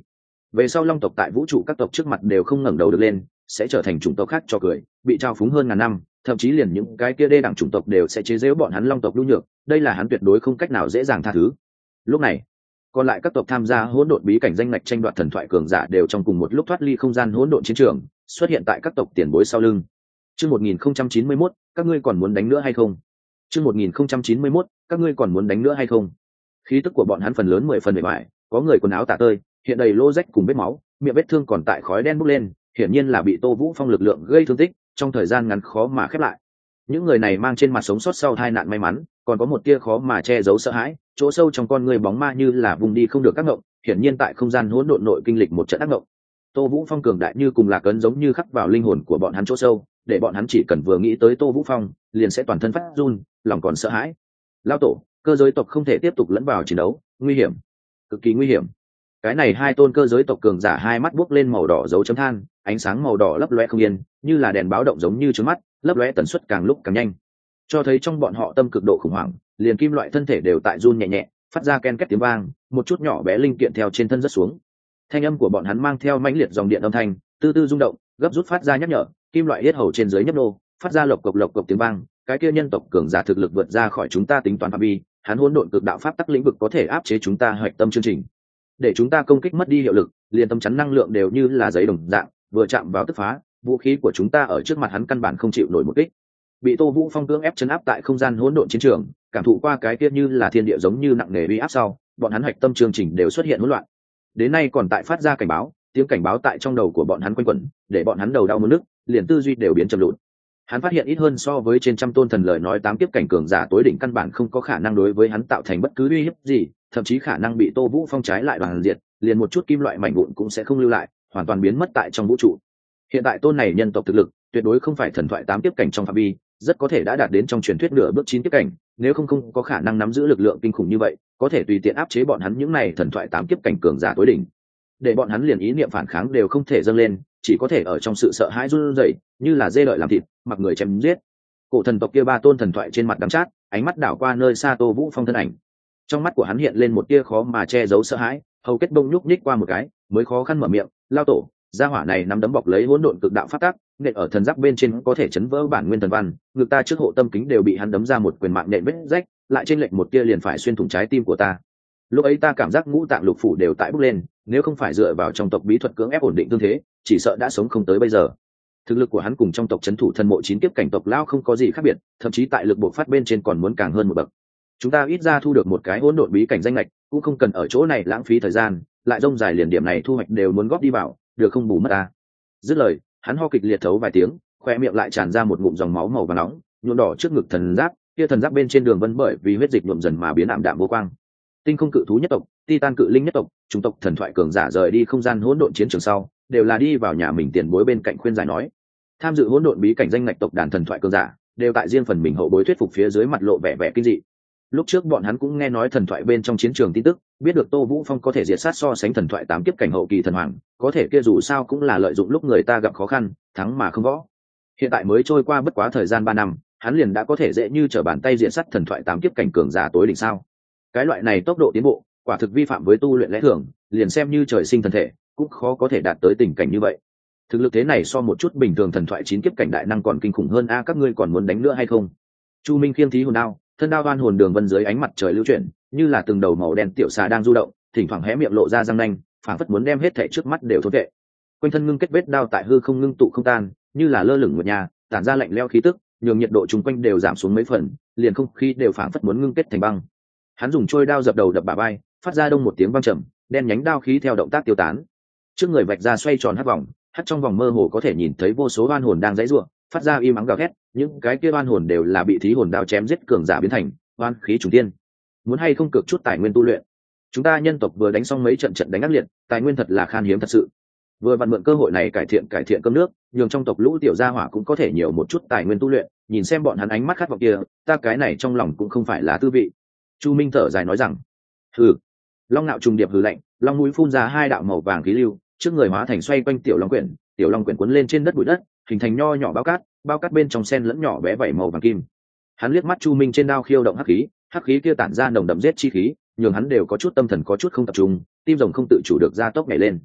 Về sau long tộc tại vũ trụ các tộc trước mặt đều không ngẩng đầu được lên, sẽ trở thành chủng tộc khác cho cười, bị trao phúng hơn ngàn năm, thậm chí liền những cái kia đê đẳng chủng tộc đều sẽ chế giễu bọn hắn long tộc nhu nhược, đây là hắn tuyệt đối không cách nào dễ dàng tha thứ. Lúc này, còn lại các tộc tham gia hỗn độn bí cảnh danh ngạch tranh đoạt thần thoại cường giả đều trong cùng một lúc thoát ly không gian hỗn độn chiến trường, xuất hiện tại các tộc tiền bối sau lưng. Chương một nghìn không trăm chín mươi mốt, các ngươi còn muốn đánh nữa hay không? Chương một nghìn không trăm chín mươi mốt, các ngươi còn muốn đánh nữa hay không? Khí tức của bọn hắn phần lớn mười phần bề bại, có người quần áo tả tơi, hiện đầy lỗ rách cùng vết máu, miệng vết thương còn tại khói đen bốc lên, hiển nhiên là bị Tô Vũ Phong lực lượng gây thương tích, trong thời gian ngắn khó mà khép lại. Những người này mang trên mặt sống sót sau tai nạn may mắn, còn có một tia khó mà che giấu sợ hãi, chỗ sâu trong con người bóng ma như là vùng đi không được các ngộng, hiển nhiên tại không gian hỗn độn nội kinh lịch một trận ác ngộng. Tô Vũ Phong cường đại như cùng là cấn giống như khắc vào linh hồn của bọn hắn chỗ sâu, để bọn hắn chỉ cần vừa nghĩ tới Tô Vũ Phong, liền sẽ toàn thân phát run, lòng còn sợ hãi. Lao tổ, cơ giới tộc không thể tiếp tục lẫn vào chiến đấu, nguy hiểm, cực kỳ nguy hiểm. Cái này hai tôn cơ giới tộc cường giả hai mắt buốc lên màu đỏ dấu chấm than, ánh sáng màu đỏ lấp loe không yên, như là đèn báo động giống như trước mắt, lấp lóe tần suất càng lúc càng nhanh, cho thấy trong bọn họ tâm cực độ khủng hoảng, liền kim loại thân thể đều tại run nhẹ nhẹ, phát ra ken két tiếng vang, một chút nhỏ bé linh kiện theo trên thân rớt xuống. Thanh âm của bọn hắn mang theo mãnh liệt dòng điện âm thanh, tư tư rung động, gấp rút phát ra nhắc nhở, kim loại yết hầu trên dưới nhấp nô, phát ra lộc cộc lộc cộc tiếng vang. Cái kia nhân tộc cường giả thực lực vượt ra khỏi chúng ta tính toán phạm vi, hắn hỗn độn cực đạo pháp tắc lĩnh vực có thể áp chế chúng ta hoạch tâm chương trình, để chúng ta công kích mất đi hiệu lực, liền tâm chắn năng lượng đều như là giấy đồng dạng, vừa chạm vào tức phá. Vũ khí của chúng ta ở trước mặt hắn căn bản không chịu nổi một kích. Bị Tô Vũ Phong cưỡng ép chấn áp tại không gian hỗn độn chiến trường, cảm thụ qua cái kia như là thiên địa giống như nặng nề uy áp sau, bọn hắn hạch tâm chương trình đều xuất hiện hỗn loạn. Đến nay còn tại phát ra cảnh báo, tiếng cảnh báo tại trong đầu của bọn hắn quanh quẩn, để bọn hắn đầu đau muốn nức, liền tư duy đều biến trầm lụt. Hắn phát hiện ít hơn so với trên trăm tôn thần lời nói tám kiếp cảnh cường giả tối đỉnh căn bản không có khả năng đối với hắn tạo thành bất cứ uy hiếp gì, thậm chí khả năng bị Tô Vũ Phong trái lại đoàn diệt, liền một chút kim loại mảnh vụn cũng sẽ không lưu lại, hoàn toàn biến mất tại trong vũ trụ. Hiện tại tôn này nhân tộc thực lực tuyệt đối không phải thần thoại tám kiếp cảnh trong phạm vi, rất có thể đã đạt đến trong truyền thuyết nửa bước chín kiếp cảnh, nếu không không có khả năng nắm giữ lực lượng kinh khủng như vậy, có thể tùy tiện áp chế bọn hắn những này thần thoại tám kiếp cảnh cường giả tối đỉnh. Để bọn hắn liền ý niệm phản kháng đều không thể dâng lên, chỉ có thể ở trong sự sợ hãi run rẩy, như là dê đợi làm thịt, mặc người chém giết. Cổ thần tộc kia ba tôn thần thoại trên mặt đắng chát, ánh mắt đảo qua nơi xa Tô Vũ Phong thân ảnh. Trong mắt của hắn hiện lên một tia khó mà che giấu sợ hãi, hầu kết bông nhúc nhích qua một cái, mới khó khăn mở miệng, lao tổ, gia hỏa này nắm đấm bọc lấy hỗn độn cực đạo pháp tắc, nện ở thần giáp bên trên có thể chấn vỡ bản nguyên thần văn, ngực ta trước hộ tâm kính đều bị hắn đấm ra một quyền mạng nện vết rách, lại trên lệnh một tia liền phải xuyên thủng trái tim của ta. Lúc ấy ta cảm giác ngũ tạng lục phủ đều tại bốc lên, nếu không phải dựa vào trong tộc bí thuật cưỡng ép ổn định tương thế, chỉ sợ đã sống không tới bây giờ. Thực lực của hắn cùng trong tộc trấn thủ thần mộ chín kiếp cảnh tộc lão không có gì khác biệt, thậm chí tại lực bộc phát bên trên còn muốn càng hơn một bậc. Chúng ta ít ra thu được một cái hỗn độn bí cảnh danh lệch, cũng không cần ở chỗ này lãng phí thời gian, lại rông dài liền điểm này thu hoạch đều muốn góp đi vào, được không bù mất ta. Dứt lời, hắn ho kịch liệt thấu vài tiếng, khoe miệng lại tràn ra một ngụm dòng máu màu vàng nóng, nhuộm đỏ trước ngực thần giáp, kia thần giáp bên trên đường vân bởi vì huyết dịch nhuộm dần mà biến ảm đạm vô quang. Tinh không cự thú nhất tộc, titan cự linh nhất tộc, chủng tộc thần thoại cường giả rời đi không gian hỗn độn chiến trường sau, đều là đi vào nhà mình tiền bối bên cạnh khuyên giải nói. Tham dự hỗn độn bí cảnh danh ngạch tộc đàn thần thoại cường giả, đều tại riêng phần mình hậu bối thuyết phục phía dưới mặt lộ vẻ vẻ kinh dị. Lúc trước bọn hắn cũng nghe nói thần thoại bên trong chiến trường tin tức, biết được Tô Vũ Phong có thể diệt sát so sánh thần thoại tám kiếp cảnh hậu kỳ thần hoàng, có thể kia dù sao cũng là lợi dụng lúc người ta gặp khó khăn, thắng mà không võ. Hiện tại mới trôi qua bất quá thời gian ba năm, hắn liền đã có thể dễ như trở bàn tay diệt sát thần thoại tám kiếp cảnh cường giả tối đỉnh sao? Cái loại này tốc độ tiến bộ, quả thực vi phạm với tu luyện lẽ thường, liền xem như trời sinh thần thể, cũng khó có thể đạt tới tình cảnh như vậy. Thực lực thế này so một chút bình thường thần thoại chín kiếp cảnh đại năng còn kinh khủng hơn a, các ngươi còn muốn đánh nữa hay không? Chu Minh khiêng thí hồn đao, thân đao oan hồn đường vân dưới ánh mặt trời lưu chuyển, như là từng đầu màu đen tiểu xà đang du động, thỉnh thoảng hé miệng lộ ra răng nanh, phảng phất muốn đem hết thảy trước mắt đều thôn vệ. Quanh thân ngưng kết vết đao tại hư không ngưng tụ không tan, như là lơ lửng một nhà, tản ra lạnh lẽo khí tức, nhường nhiệt độ chung quanh đều giảm xuống mấy phần, liền không khí đều phảng phất muốn ngưng kết thành băng. Hắn dùng trôi đao dập đầu đập bả vai, phát ra đông một tiếng vang trầm, đen nhánh đao khí theo động tác tiêu tán. Trước người vạch ra xoay tròn hắc vòng, hắc trong vòng mơ hồ có thể nhìn thấy vô số oan hồn đang giãy giụa, phát ra im ắng gào thét, những cái kia oan hồn đều là bị thí hồn đao chém giết cường giả biến thành oan khí trùng tiên. Muốn hay không cược chút tài nguyên tu luyện? Chúng ta nhân tộc vừa đánh xong mấy trận trận đánh ác liệt, tài nguyên thật là khan hiếm thật sự. Vừa vặn mượn cơ hội này cải thiện cải thiện cơm nước, nhường trong tộc lũ tiểu gia hỏa cũng có thể nhiều một chút tài nguyên tu luyện, nhìn xem bọn hắn ánh mắt khát vọng kia, ta cái này trong lòng cũng không phải là tư vị. Chu Minh thở dài nói rằng, hừ. Long nạo trùng điệp hừ lạnh, long mũi phun ra hai đạo màu vàng khí lưu, trước người hóa thành xoay quanh tiểu long quyển, tiểu long quyển cuốn lên trên đất bụi đất, hình thành nho nhỏ bao cát, bao cát bên trong sen lẫn nhỏ bé vảy màu vàng kim. Hắn liếc mắt Chu Minh trên đao khiêu động hắc khí, hắc khí kia tản ra nồng đậm giết chi khí, nhường hắn đều có chút tâm thần có chút không tập trung, tim rồng không tự chủ được gia tốc nhảy lên.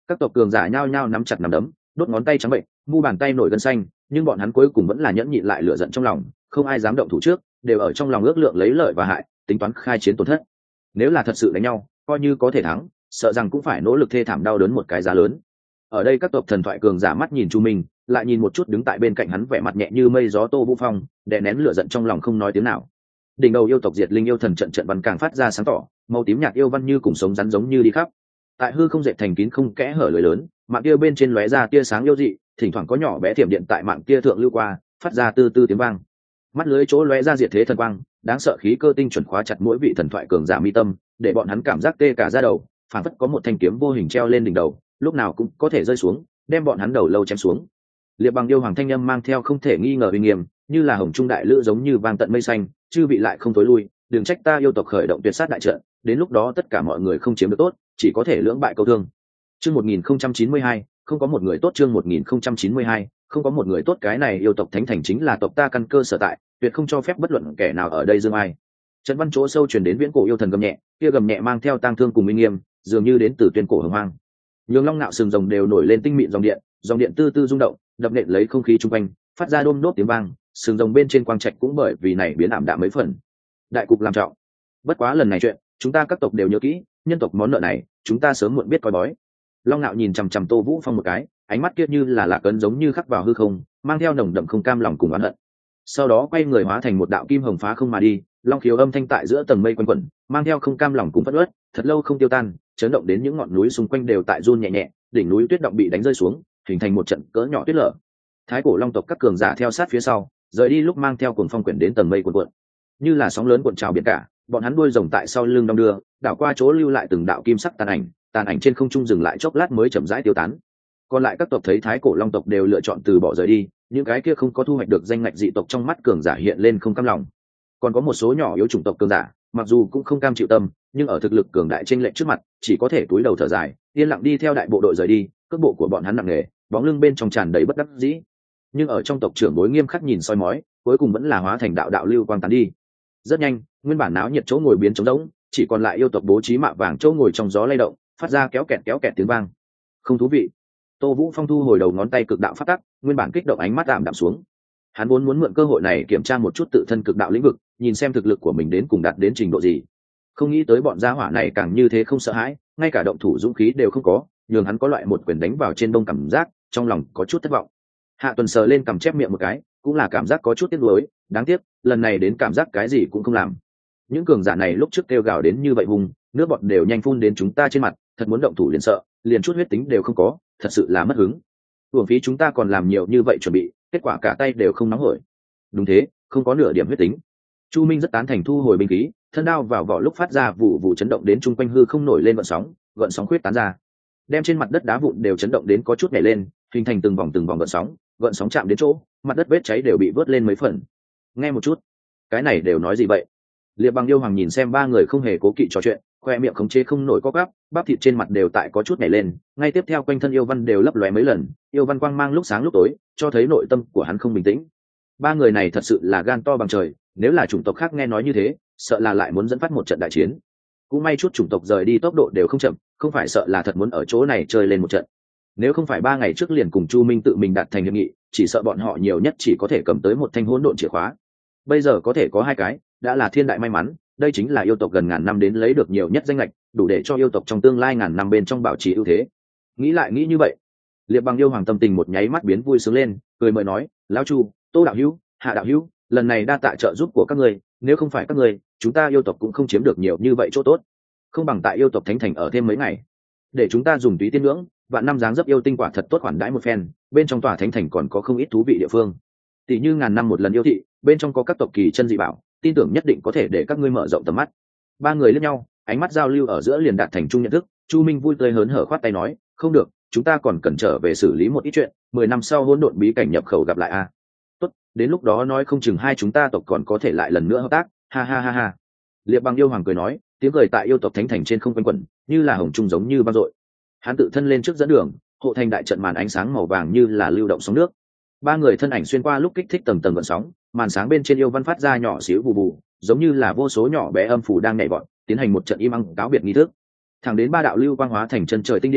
Các tộc cường giả nhao nhao nắm chặt nắm đấm, đốt ngón tay trắng bệnh, mu bàn tay nổi gân xanh, nhưng bọn hắn cuối cùng vẫn là nhẫn nhịn lại lửa giận trong lòng, không ai dám động thủ trước, đều ở trong lòng ước lượng lấy lợi và hại, tính toán khai chiến tổn thất. Nếu là thật sự đánh nhau, coi như có thể thắng, sợ rằng cũng phải nỗ lực thê thảm đau đớn một cái giá lớn. Ở đây các tộc thần thoại cường giả mắt nhìn Chu Minh, lại nhìn một chút đứng tại bên cạnh hắn vẻ mặt nhẹ như mây gió Tô Vũ Phong, đè nén lửa giận trong lòng không nói tiếng nào. Đỉnh đầu yêu tộc diệt linh yêu thần trận trận văn càng phát ra sáng tỏ, màu tím nhạt yêu văn như cùng sống rắn giống như đi khắp. Tại hư không dệt thành kín không kẽ hở lưới lớn, mạng kia bên trên lóe ra tia sáng yêu dị, thỉnh thoảng có nhỏ bé thiểm điện tại mạng kia thượng lưu qua, phát ra tư tư tiếng vang. Mắt lưới chỗ lóe ra diệt thế thần quang, đáng sợ khí cơ tinh chuẩn khóa chặt mỗi vị thần thoại cường giả mi tâm, để bọn hắn cảm giác tê cả da đầu, phản phất có một thanh kiếm vô hình treo lên đỉnh đầu, lúc nào cũng có thể rơi xuống, đem bọn hắn đầu lâu chém xuống. Liệp Bằng yêu hoàng thanh âm mang theo không thể nghi ngờ uy nghiêm, như là hồng trung đại lữ giống như vang tận mây xanh, chư vị lại không tối lui, đừng trách ta yêu tộc khởi động tuyệt sát đại trận, đến lúc đó tất cả mọi người không chiếm được tốt, chỉ có thể lưỡng bại câu thương. Chương một nghìn không trăm chín mươi hai, không có một người tốt. Chương một nghìn không trăm chín mươi hai, không có một người tốt. Cái này yêu tộc thánh thành chính là tộc ta căn cơ sở tại, tuyệt không cho phép bất luận kẻ nào ở đây dương ai. Trận văn chỗ sâu truyền đến viễn cổ yêu thần gầm nhẹ, kia gầm nhẹ mang theo tang thương cùng uy nghiêm, dường như đến từ tuyên cổ hồng hoang. Nhường long nạo sừng rồng đều nổi lên tinh mịn dòng điện, dòng điện tư tư rung động, đập nện lấy không khí chung quanh, phát ra đôm đốt tiếng vang, sừng rồng bên trên quang trạch cũng bởi vì này biến ảm đạm mấy phần. Đại cục làm trọng. Bất quá lần này chuyện, chúng ta các tộc đều nhớ kỹ, nhân tộc món nợ này, chúng ta sớm muộn biết coi bói. Long nạo nhìn chằm chằm Tô Vũ Phong một cái, ánh mắt kia như là lạc ấn giống như khắc vào hư không, mang theo nồng đậm không cam lòng cùng oán hận. Sau đó quay người hóa thành một đạo kim hồng phá không mà đi, long khiếu âm thanh tại giữa tầng mây quanh quẩn, mang theo không cam lòng cùng phẫn uất, thật lâu không tiêu tan, chấn động đến những ngọn núi xung quanh đều tại run nhẹ nhẹ, đỉnh núi tuyết động bị đánh rơi xuống, hình thành một trận cỡ nhỏ tuyết lở. Thái cổ long tộc các cường giả theo sát phía sau, rời đi lúc mang theo cuồng phong quyển đến tầng mây cuộn cuộn, như là sóng lớn cuộn trào biển cả, bọn hắn đuôi rồng tại sau lưng đong đưa, đảo qua chỗ lưu lại từng đạo kim sắc tàn ảnh, tàn ảnh trên không trung dừng lại chốc lát mới chậm rãi tiêu tán. Còn lại các tộc thấy thái cổ long tộc đều lựa chọn từ bỏ rời đi, những cái kia không có thu hoạch được danh ngạch dị tộc trong mắt cường giả hiện lên không cam lòng. Còn có một số nhỏ yếu chủng tộc cường giả, mặc dù cũng không cam chịu tâm, nhưng ở thực lực cường đại trên lệnh trước mặt, chỉ có thể cúi đầu thở dài, yên lặng đi theo đại bộ đội rời đi, cước bộ của bọn hắn nặng nề, bóng lưng bên trong tràn đầy bất đắc dĩ. Nhưng ở trong tộc trưởng bối nghiêm khắc nhìn soi mói, cuối cùng vẫn là hóa thành đạo đạo lưu quang tán đi. Rất nhanh, nguyên bản náo nhiệt chỗ ngồi biến trống rỗng, chỉ còn lại yêu tộc bố trí mạ vàng chỗ ngồi trong gió lay động, phát ra kéo kẹt kéo kẹt tiếng vang. Không thú vị. Tô Vũ Phong thu hồi đầu ngón tay cực đạo phát tắc, nguyên bản kích động ánh mắt tạm đạm xuống. Hắn vốn muốn mượn cơ hội này kiểm tra một chút tự thân cực đạo lĩnh vực, nhìn xem thực lực của mình đến cùng đạt đến trình độ gì. Không nghĩ tới bọn gia hỏa này càng như thế không sợ hãi, ngay cả động thủ dũng khí đều không có, nhường hắn có loại một quyền đánh vào trên đông cảm giác, trong lòng có chút thất vọng. Hạ Tuần sờ lên cằm chép miệng một cái, cũng là cảm giác có chút tiếc nuối, đáng tiếc, lần này đến cảm giác cái gì cũng không làm. Những cường giả này lúc trước kêu gào đến như vậy hùng, nước bọt đều nhanh phun đến chúng ta trên mặt, thật muốn động thủ liền sợ, liền chút huyết tính đều không có, thật sự là mất hứng. Uổng phí chúng ta còn làm nhiều như vậy chuẩn bị, kết quả cả tay đều không nóng hổi. Đúng thế, không có nửa điểm huyết tính. Chu Minh rất tán thành thu hồi binh khí, thân đao vào vỏ lúc phát ra vụ vụ chấn động đến chung quanh hư không nổi lên gợn sóng, gợn sóng khuyết tán ra, đem trên mặt đất đá vụn đều chấn động đến có chút nhảy lên, hình thành từng vòng từng vòng gợn sóng, gợn sóng chạm đến chỗ, mặt đất vết cháy đều bị vớt lên mấy phần. Nghe một chút, cái này đều nói gì vậy? Liệp Bằng yêu hoàng nhìn xem ba người không hề cố kỵ trò chuyện, khoe miệng khống chế không nổi có gắp, bắp thịt trên mặt đều tại có chút nhảy lên, ngay tiếp theo quanh thân yêu văn đều lấp lóe mấy lần, yêu văn quang mang lúc sáng lúc tối, cho thấy nội tâm của hắn không bình tĩnh. Ba người này thật sự là gan to bằng trời, nếu là chủng tộc khác nghe nói như thế, sợ là lại muốn dẫn phát một trận đại chiến. Cũng may chút chủng tộc rời đi tốc độ đều không chậm, không phải sợ là thật muốn ở chỗ này chơi lên một trận. Nếu không phải ba ngày trước liền cùng Chu Minh tự mình đạt thành hiệp nghị, chỉ sợ bọn họ nhiều nhất chỉ có thể cầm tới một thanh hỗn độn chìa khóa. Bây giờ có thể có hai cái, đã là thiên đại may mắn, đây chính là yêu tộc gần ngàn năm đến lấy được nhiều nhất danh lệch, đủ để cho yêu tộc trong tương lai ngàn năm bên trong bảo trì ưu thế. Nghĩ lại nghĩ như vậy, Liệp Bằng yêu hoàng tâm tình một nháy mắt biến vui sướng lên, cười mời nói, lão Chu, Tô đạo hữu, Hạ đạo hữu, lần này đa tạ trợ giúp của các người, nếu không phải các người, chúng ta yêu tộc cũng không chiếm được nhiều như vậy chỗ tốt. Không bằng tại yêu tộc thánh thành ở thêm mấy ngày, để chúng ta dùng túy tiên ngưỡng, vạn năm dáng dấp yêu tinh quả thật tốt khoản đãi một phen, bên trong tòa thánh thành còn có không ít thú vị địa phương. Tỷ như ngàn năm một lần yêu thị, bên trong có các tộc kỳ chân dị bảo, tin tưởng nhất định có thể để các ngươi mở rộng tầm mắt. Ba người liếc nhau, ánh mắt giao lưu ở giữa liền đạt thành chung nhận thức. Chu Minh vui tươi hớn hở khoát tay nói, không được, chúng ta còn cần trở về xử lý một ít chuyện, mười năm sau hỗn độn bí cảnh nhập khẩu gặp lại a. Tốt, đến lúc đó nói không chừng hai chúng ta tộc còn có thể lại lần nữa hợp tác, ha ha ha ha. Liệp Bằng yêu hoàng cười nói, tiếng cười tại yêu tộc thánh thành trên không quanh quẩn, như là hồng trung giống như vang dội. Hắn tự thân lên trước dẫn đường, hộ thành đại trận màn ánh sáng màu vàng như là lưu động sóng nước. Ba người thân ảnh xuyên qua lúc kích thích tầng tầng gợn sóng, màn sáng bên trên yêu văn phát ra nhỏ xíu bù bù, giống như là vô số nhỏ bé âm phủ đang nhảy vọt, tiến hành một trận im ăng cáo biệt nghi thức. Thẳng đến ba đạo lưu quang hóa thành chân trời tinh điểm,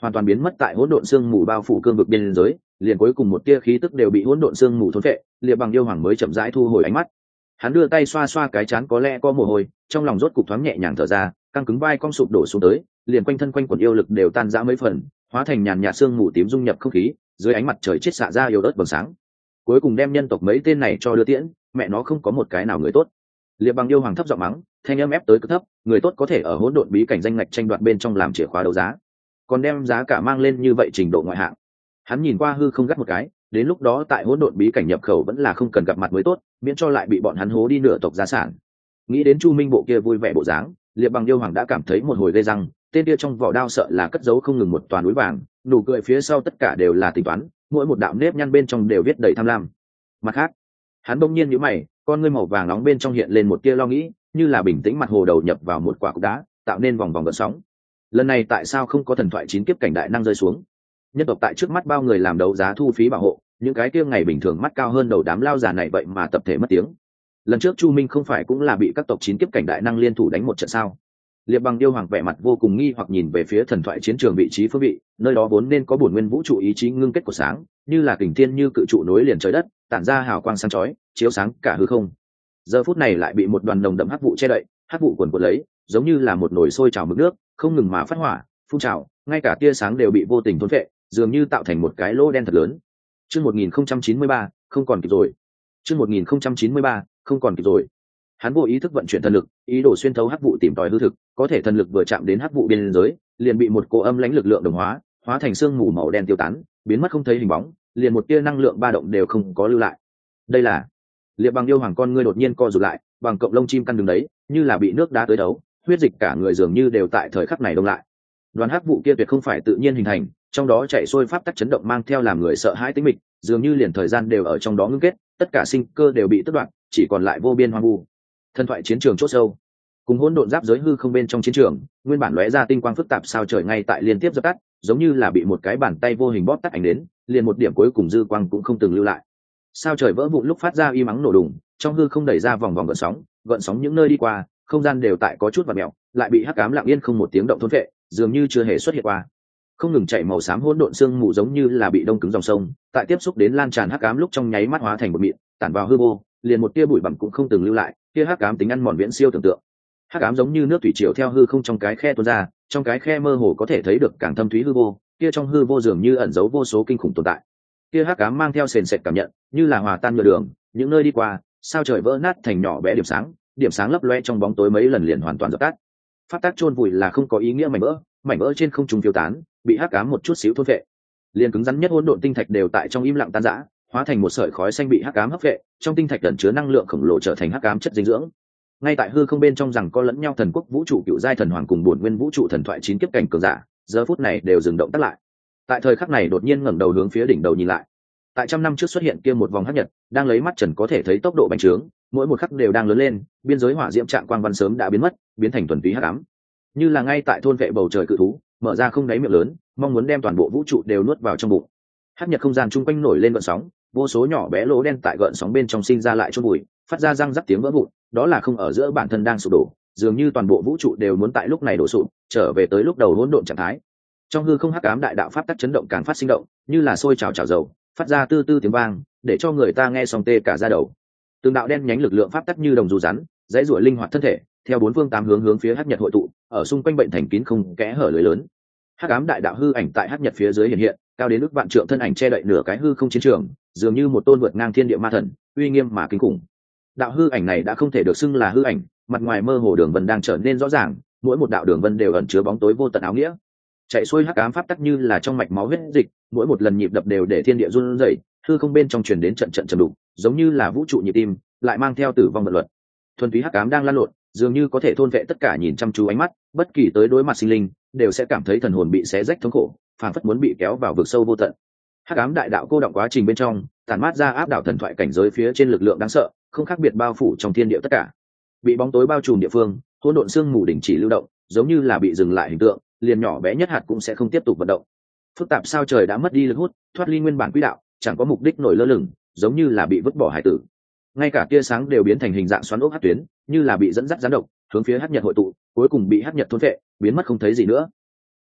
hoàn toàn biến mất tại hỗn độn sương mù bao phủ cương vực biên giới, liền cuối cùng một tia khí tức đều bị hỗn độn sương mù thôn phệ. Liệp Bằng yêu hoàng mới chậm rãi thu hồi ánh mắt. Hắn đưa tay xoa xoa cái trán có lẽ có mồ hôi, trong lòng rốt cục thoáng nhẹ nhàng thở ra, căng cứng vai cong sụp đổ xuống tới, liền quanh thân quanh quần yêu lực đều tan rã mấy phần, hóa thành nhàn nhạt sương mù tím dung nhập không khí, dưới ánh mặt trời chết xạ ra yếu ớt vầng sáng. Cuối cùng đem nhân tộc mấy tên này cho đưa tiễn, mẹ nó không có một cái nào người tốt. Liệp Bằng yêu hoàng thấp giọng mắng, thanh âm ép tới cực thấp, người tốt có thể ở hỗn độn bí cảnh danh ngạch tranh đoạt bên trong làm chìa khóa đấu giá, còn đem giá cả mang lên như vậy trình độ ngoại hạng. Hắn nhìn qua hư không gắt một cái, đến lúc đó tại hỗn độn bí cảnh nhập khẩu vẫn là không cần gặp mặt mới tốt, miễn cho lại bị bọn hắn hố đi nửa tộc gia sản. Nghĩ đến Chu Minh bộ kia vui vẻ bộ dáng, Liệp Bằng yêu hoàng đã cảm thấy một hồi ghê răng, tên kia trong vỏ đao sợ là cất giấu không ngừng một toàn núi vàng, nụ cười phía sau tất cả đều là tính toán, mỗi một đạo nếp nhăn bên trong đều viết đầy tham lam. Mặt khác, hắn bỗng nhiên nhíu mày, con ngươi màu vàng nóng bên trong hiện lên một tia lo nghĩ, như là bình tĩnh mặt hồ đầu nhập vào một quả cục đá, tạo nên vòng vòng gợn sóng. Lần này tại sao không có thần thoại chín kiếp cảnh đại năng rơi xuống? Nhân tộc tại trước mắt bao người làm đấu giá thu phí bảo hộ, những cái kia ngày bình thường mắt cao hơn đầu đám lao già này vậy mà tập thể mất tiếng. Lần trước Chu Minh không phải cũng là bị các tộc chín kiếp cảnh đại năng liên thủ đánh một trận sao? Liệp Bằng yêu hoàng vẻ mặt vô cùng nghi hoặc nhìn về phía thần thoại chiến trường vị trí phương vị, nơi đó vốn nên có bổn nguyên vũ trụ ý chí ngưng kết của sáng, như là kình thiên như cự trụ nối liền trời đất, tản ra hào quang sáng chói, chiếu sáng cả hư không. Giờ phút này lại bị một đoàn nồng đậm hắc vụ che đậy, hắc vụ cuồn cuộn lấy, giống như là một nồi sôi trào mực nước, không ngừng mà phát hỏa, phun trào, ngay cả tia sáng đều bị vô tình thôn phệ, dường như tạo thành một cái lỗ đen thật lớn. Chương một nghìn không trăm chín mươi ba, không còn kịp rồi. Chương một nghìn không trăm chín mươi ba, không còn kịp rồi. Hắn vô ý thức vận chuyển thần lực, ý đồ xuyên thấu hắc vụ tìm tòi hư thực, có thể thần lực vừa chạm đến hắc vụ biên giới, liền bị một cỗ âm lãnh lực lượng đồng hóa, hóa thành sương mù màu đen tiêu tán, biến mất không thấy hình bóng, liền một tia năng lượng ba động đều không có lưu lại. Đây là Liệp Bằng yêu hoàng con ngươi đột nhiên co rụt lại, bằng cộng lông chim căn đứng đấy, như là bị nước đá tới đấu, huyết dịch cả người dường như đều tại thời khắc này đông lại. Đoàn hắc vụ kia tuyệt không phải tự nhiên hình thành, trong đó chạy xuôi pháp tắc chấn động mang theo làm người sợ hãi tính mịch, dường như liền thời gian đều ở trong đó ngưng kết, tất cả sinh cơ đều bị tước đoạt, chỉ còn lại vô biên hoang vu. Thần thoại chiến trường chốt sâu, cùng hỗn độn giáp giới hư không bên trong chiến trường, nguyên bản lóe ra tinh quang phức tạp sao trời ngay tại liên tiếp dập tắt, giống như là bị một cái bàn tay vô hình bóp tắt ánh đến, liền một điểm cuối cùng dư quang cũng không từng lưu lại. Sao trời vỡ vụn lúc phát ra y mắng nổ đùng, trong hư không đẩy ra vòng vòng gợn sóng, gợn sóng những nơi đi qua, không gian đều tại có chút vặn mèo, lại bị hắc ám lặng yên không một tiếng động thôn phệ, dường như chưa hề xuất hiện qua. Không ngừng chạy màu xám hỗn độn sương mù giống như là bị đông cứng dòng sông, tại tiếp xúc đến lan tràn hắc ám lúc trong nháy mắt hóa thành một mịn, tản vào hư vô, liền một tia bụi bặm cũng không từng lưu lại, tia hắc ám tính ăn mòn viễn siêu tưởng tượng. Hắc ám giống như nước thủy triều theo hư không trong cái khe tuôn ra, trong cái khe mơ hồ có thể thấy được càng thâm thúy hư vô, kia trong hư vô dường như ẩn giấu vô số kinh khủng tồn tại. Kia hắc ám mang theo sền sệt cảm nhận, như là hòa tan nhựa đường, những nơi đi qua, sao trời vỡ nát thành nhỏ bé điểm sáng, điểm sáng lấp loe trong bóng tối mấy lần liền hoàn toàn dập tắt. Pháp tắc chôn vùi là không có ý nghĩa mảnh vỡ, mảnh vỡ trên không trung phiêu tán, bị hắc ám một chút xíu thôn phệ. Liên cứng rắn nhất hỗn độn tinh thạch đều tại trong im lặng tan rã, hóa thành một sợi khói xanh bị hắc ám hấp phệ, trong tinh thạch ẩn chứa năng lượng khổng lồ trở thành hắc ám chất dinh dưỡng. Ngay tại hư không bên trong rằng có lẫn nhau thần quốc vũ trụ cựu giai thần hoàng cùng bổn nguyên vũ trụ thần thoại chín kiếp cảnh cường giả, giờ phút này đều dừng động tắt lại. Tại thời khắc này đột nhiên ngẩng đầu hướng phía đỉnh đầu nhìn lại. Tại trăm năm trước xuất hiện kia một vòng hắc nhật, đang lấy mắt trần có thể thấy tốc độ bành trướng, mỗi một khắc đều đang lớn lên, biên giới hỏa diễm trạng quang văn sớm đã biến mất, biến thành thuần túy hắc ám. Như là ngay tại thôn vệ bầu trời cự thú, mở ra không đáy miệng lớn, mong muốn đem toàn bộ vũ trụ đều nuốt vào trong bụng. Hắc nhật không gian chung quanh nổi lên gợn sóng, vô số nhỏ bé lỗ đen tại gợn sóng bên trong sinh ra lại chôn bụi, phát ra răng rắc tiếng vỡ vụn, đó là không ở giữa bản thân đang sụp đổ, dường như toàn bộ vũ trụ đều muốn tại lúc này đổ sụp, trở về tới lúc đầu hỗn độn trạng thái. Trong hư không hắc ám đại đạo pháp tắc chấn động càng phát sinh động, như là sôi trào trào dầu, phát ra tư tư tiếng vang, để cho người ta nghe xong tê cả da đầu. Từng đạo đen nhánh lực lượng pháp tắc như đồng dù rắn, dãy rủa linh hoạt thân thể, theo bốn phương tám hướng hướng phía hắc nhật hội tụ, ở xung quanh bệnh thành kín không kẽ hở lưới lớn. Hắc ám đại đạo hư ảnh tại hắc nhật phía dưới hiện hiện, cao đến ước vạn trượng thân ảnh che đậy nửa cái hư không chiến trường, dường như một tôn vượt ngang thiên địa ma thần, uy nghiêm mà kinh khủng. Đạo hư ảnh này đã không thể được xưng là hư ảnh, mặt ngoài mơ hồ đường vân đang trở nên rõ ràng, mỗi một đạo đường vân đều ẩn chứa bóng tối vô tận áo nghĩa. Chạy xuôi hắc ám pháp tắc như là trong mạch máu huyết dịch, mỗi một lần nhịp đập đều để thiên địa run rẩy, hư không bên trong truyền đến trận trận trầm đục, giống như là vũ trụ nhịp tim, lại mang theo tử vong vận luật. Thuần túy hắc ám đang lan lộn, dường như có thể thôn vệ tất cả nhìn chăm chú ánh mắt, bất kỳ tới đối mặt sinh linh, đều sẽ cảm thấy thần hồn bị xé rách thống khổ, phảng phất muốn bị kéo vào vực sâu vô tận. Hắc ám đại đạo cô động quá trình bên trong, tản mát ra áp đảo thần thoại cảnh giới phía trên lực lượng đáng sợ, không khác biệt bao phủ trong thiên địa tất cả. Bị bóng tối bao trùm địa phương, hỗn độn sương mù đình chỉ lưu động, giống như là bị dừng lại hình tượng, liền nhỏ bé nhất hạt cũng sẽ không tiếp tục vận động. Phức tạp sao trời đã mất đi lực hút, thoát ly nguyên bản quỹ đạo, chẳng có mục đích nổi lơ lửng, giống như là bị vứt bỏ hải tử. Ngay cả tia sáng đều biến thành hình dạng xoắn ốc hắc tuyến, như là bị dẫn dắt gián độc, hướng phía hắc nhật hội tụ, cuối cùng bị hắc nhật thôn phệ, biến mất không thấy gì nữa.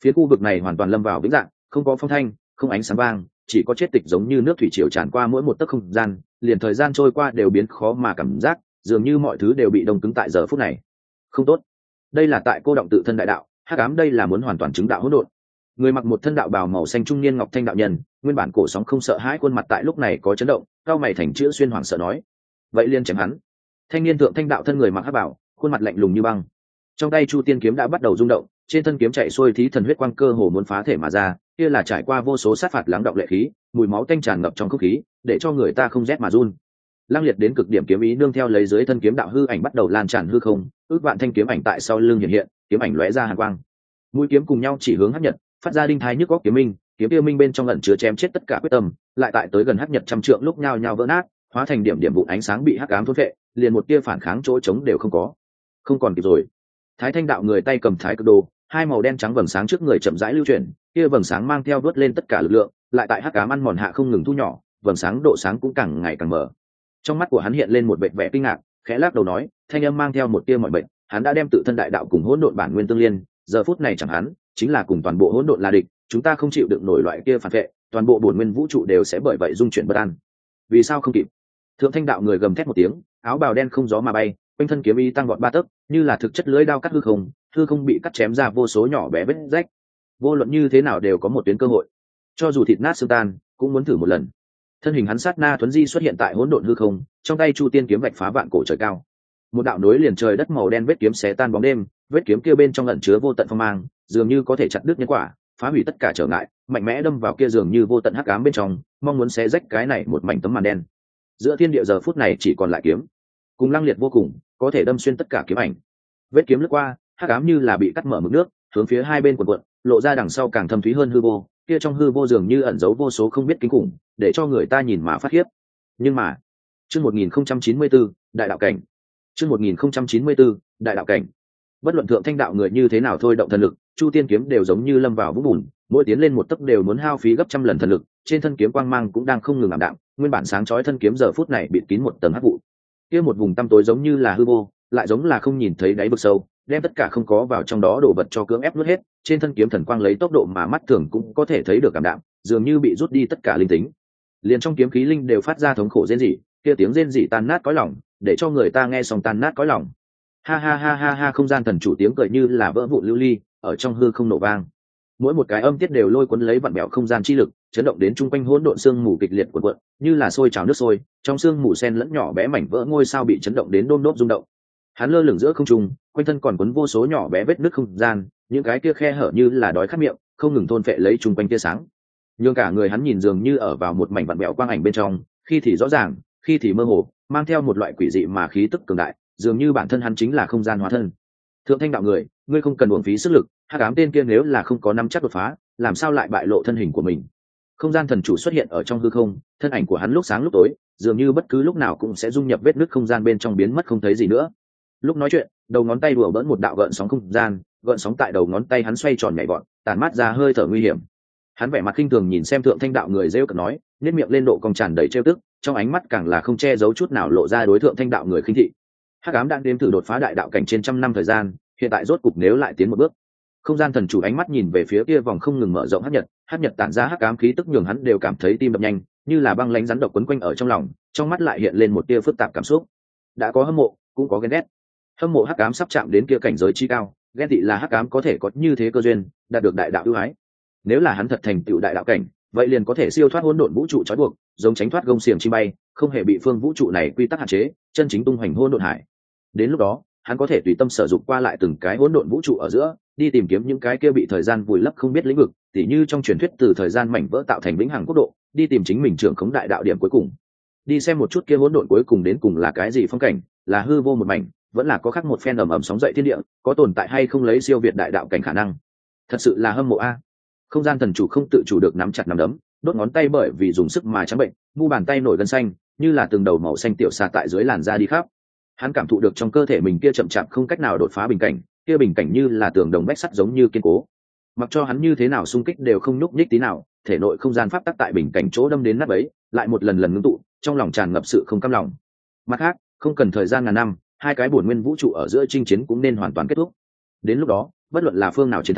Phía khu vực này hoàn toàn lâm vào vĩnh dạng, không có phong thanh, không ánh sáng vang, chỉ có chết tịch giống như nước thủy triều tràn qua mỗi một tấc không gian, liền thời gian trôi qua đều biến khó mà cảm giác, dường như mọi thứ đều bị đông cứng tại giờ phút này. Không tốt, đây là tại cô động tự thân đại đạo, hắc ám đây là muốn hoàn toàn chứng đạo hỗn độn. Người mặc một thân đạo bào màu xanh trung niên ngọc thanh đạo nhân, nguyên bản cổ sóng không sợ hãi khuôn mặt tại lúc này có chấn động, cao mày thành chữ xuyên hoàng sợ nói: vậy liên chém hắn. Thanh niên thượng thanh đạo thân người mặc hắc bảo, khuôn mặt lạnh lùng như băng, trong tay chu tiên kiếm đã bắt đầu rung động, trên thân kiếm chạy xuôi thí thần huyết quang cơ hồ muốn phá thể mà ra, kia là trải qua vô số sát phạt lắng động lệ khí, mùi máu tanh tràn ngập trong không khí, để cho người ta không rét mà run. Lăng liệt đến cực điểm kiếm ý nương theo lấy dưới thân kiếm đạo hư ảnh bắt đầu lan tràn hư không, ước vạn thanh kiếm ảnh tại sau lưng hiện hiện, kiếm ảnh lóe ra hàn quang, mũi kiếm cùng nhau chỉ hướng hắc nhật, phát ra đinh thái nhức góc kiếm minh, kiếm tiêu minh bên trong ẩn chứa chém chết tất cả quyết tâm, lại tại tới gần hắc nhật trăm trượng lúc nhao nhao vỡ nát, hóa thành điểm điểm vụn ánh sáng bị hắc ám thôn phệ, liền một tia phản kháng chỗ trống đều không có. Không còn kịp rồi. Thái thanh đạo người tay cầm thái cực đồ, hai màu đen trắng vầng sáng trước người chậm rãi lưu chuyển, kia vầng sáng mang theo vớt lên tất cả lực lượng, lại tại hắc ám ăn mòn hạ không ngừng thu nhỏ, vầng sáng độ sáng cũng càng ngày càng mở. Trong mắt của hắn hiện lên một vẻ vẻ kinh ngạc, khẽ lắc đầu nói, thanh âm mang theo một tia mọi bệnh, hắn đã đem tự thân đại đạo cùng hỗn độn bản nguyên tương liên, giờ phút này chẳng hắn chính là cùng toàn bộ hỗn độn là địch, chúng ta không chịu đựng nổi loại kia phản vệ, toàn bộ bổn nguyên vũ trụ đều sẽ bởi vậy dung chuyển bất an. Vì sao không kịp? Thượng thanh đạo người gầm thét một tiếng, áo bào đen không gió mà bay, quanh thân kiếm ý tăng vọt ba tấc, như là thực chất lưỡi đao cắt hư không, hư không bị cắt chém ra vô số nhỏ bé vết rách. Vô luận như thế nào đều có một tuyến cơ hội, cho dù thịt nát xương tan, cũng muốn thử một lần. Thân hình hắn sát na tuấn di xuất hiện tại hỗn độn hư không, trong tay chu tiên kiếm vạch phá vạn cổ trời cao. Một đạo nối liền trời đất màu đen vết kiếm xé tan bóng đêm, vết kiếm kia bên trong ẩn chứa vô tận phong mang, dường như có thể chặt đứt nhân quả, phá hủy tất cả trở ngại, mạnh mẽ đâm vào kia dường như vô tận hắc ám bên trong, mong muốn xé rách cái này một mảnh tấm màn đen. Giữa thiên địa giờ phút này chỉ còn lại kiếm, cùng lăng liệt vô cùng, có thể đâm xuyên tất cả kiếm ảnh. Vết kiếm lướt qua, hắc ám như là bị cắt mở mực nước, hướng phía hai bên cuộn cuộn, lộ ra đằng sau càng thâm thúy hơn hư vô, kia trong hư vô dường như ẩn giấu vô số không biết kinh khủng, để cho người ta nhìn mà phát khiếp. Nhưng mà, chương một nghìn không trăm chín mươi tư, đại đạo cảnh. Chương một nghìn không trăm chín mươi tư, đại đạo cảnh. Bất luận thượng thanh đạo người như thế nào thôi động thần lực, chu tiên kiếm đều giống như lâm vào vũng bùn, mỗi tiến lên một tấc đều muốn hao phí gấp trăm lần thần lực, trên thân kiếm quang mang cũng đang không ngừng ảm đạm, nguyên bản sáng chói thân kiếm giờ phút này bị kín một tầng hắc vụ. Kia một vùng tăm tối giống như là hư vô, lại giống là không nhìn thấy đáy vực sâu, đem tất cả không có vào trong đó đổ vật cho cưỡng ép nuốt hết, trên thân kiếm thần quang lấy tốc độ mà mắt thường cũng có thể thấy được cảm đạm, dường như bị rút đi tất cả linh tính. Liền trong kiếm khí linh đều phát ra thống khổ rên rỉ, kia tiếng rên rỉ tan nát cõi lòng, để cho người ta nghe xong tan nát cõi lòng. Ha ha ha ha ha, không gian thần chủ tiếng cười như là vỡ vụn lưu ly, ở trong hư không nổ vang. Mỗi một cái âm tiết đều lôi cuốn lấy vặn bẹo không gian chi lực, chấn động đến trung quanh hỗn độn sương mù kịch liệt cuộn cuộn, như là sôi trào nước sôi, trong sương mù sen lẫn nhỏ bé mảnh vỡ ngôi sao bị chấn động đến đôm đốp rung động. Hắn lơ lửng giữa không trung, quanh thân còn cuốn vô số nhỏ bé vết nứt không gian, những cái kia khe hở như là đói khát miệng, không ngừng thôn phệ lấy trung quanh tia sáng. Nhưng cả người hắn nhìn dường như ở vào một mảnh vặn bẹo quang ảnh bên trong, khi thì rõ ràng, khi thì mơ hồ, mang theo một loại quỷ dị mà khí tức cường đại, dường như bản thân hắn chính là không gian hóa thân. Thượng thanh đạo người, ngươi không cần uổng phí sức lực, hắc ám tên kia nếu là không có nắm chắc đột phá, làm sao lại bại lộ thân hình của mình? Không gian thần chủ xuất hiện ở trong hư không, thân ảnh của hắn lúc sáng lúc tối, dường như bất cứ lúc nào cũng sẽ dung nhập vết nứt không gian bên trong biến mất không thấy gì nữa. Lúc nói chuyện, đầu ngón tay đùa bỡn một đạo gợn sóng không gian, gợn sóng tại đầu ngón tay hắn xoay tròn nhảy vọt, tản mát ra hơi thở nguy hiểm. Hắn vẻ mặt khinh thường nhìn xem thượng thanh đạo người rêu cợt nói, nét miệng lên độ cong tràn đầy trêu tức, trong ánh mắt càng là không che giấu chút nào lộ ra đối thượng thanh đạo người khinh thị. Hắc ám đang đếm thử đột phá đại đạo cảnh trên trăm năm thời gian, hiện tại rốt cục nếu lại tiến một bước. Không gian thần chủ ánh mắt nhìn về phía kia vòng không ngừng mở rộng hắc nhật, hắc nhật tản ra hắc ám khí tức nhường hắn đều cảm thấy tim đập nhanh, như là băng lãnh rắn độc quấn quanh ở trong lòng, trong mắt lại hiện lên một tia phức tạp cảm xúc. Đã có hâm mộ, cũng có ghen ghét. Hâm mộ hắc ám sắp chạm đến kia cảnh giới chi cao, ghen tị là hắc ám có thể có như thế cơ duyên, đạt được đại đạo ưu ái. Nếu là hắn thật thành tựu đại đạo cảnh, vậy liền có thể siêu thoát hỗn độn vũ trụ trói buộc, giống tránh thoát gông xiềng chi bay, không hề bị phương vũ trụ này quy tắc hạn chế, chân chính tung hoành hỗn độn hải. Đến lúc đó, hắn có thể tùy tâm sử dụng qua lại từng cái hỗn độn vũ trụ ở giữa, đi tìm kiếm những cái kia bị thời gian vùi lấp không biết lĩnh vực, tỉ như trong truyền thuyết từ thời gian mảnh vỡ tạo thành vĩnh hằng quốc độ, đi tìm chính mình trưởng khống đại đạo điểm cuối cùng. Đi xem một chút kia hỗn độn cuối cùng đến cùng là cái gì phong cảnh, là hư vô một mảnh, vẫn là có khác một phen ầm ầm sóng dậy thiên địa, có tồn tại hay không lấy siêu việt đại đạo cảnh khả năng. Thật sự là hâm mộ a. Không gian thần chủ không tự chủ được nắm chặt nắm đấm, đốt ngón tay bởi vì dùng sức mà trắng bệnh, mu bàn tay nổi gân xanh, như là từng đầu màu xanh tiểu xà tại dưới làn da đi khắp. Hắn cảm thụ được trong cơ thể mình kia chậm chạp không cách nào đột phá bình cảnh, kia bình cảnh như là tường đồng vách sắt giống như kiên cố. Mặc cho hắn như thế nào xung kích đều không nhúc nhích tí nào, thể nội không gian pháp tắc tại bình cảnh chỗ đâm đến nát bấy, lại một lần lần ngưng tụ, trong lòng tràn ngập sự không cam lòng. Mặt khác, không cần thời gian ngàn năm, hai cái bổn nguyên vũ trụ ở giữa chinh chiến cũng nên hoàn toàn kết thúc. Đến lúc đó, bất luận là phương nào chiến thắng,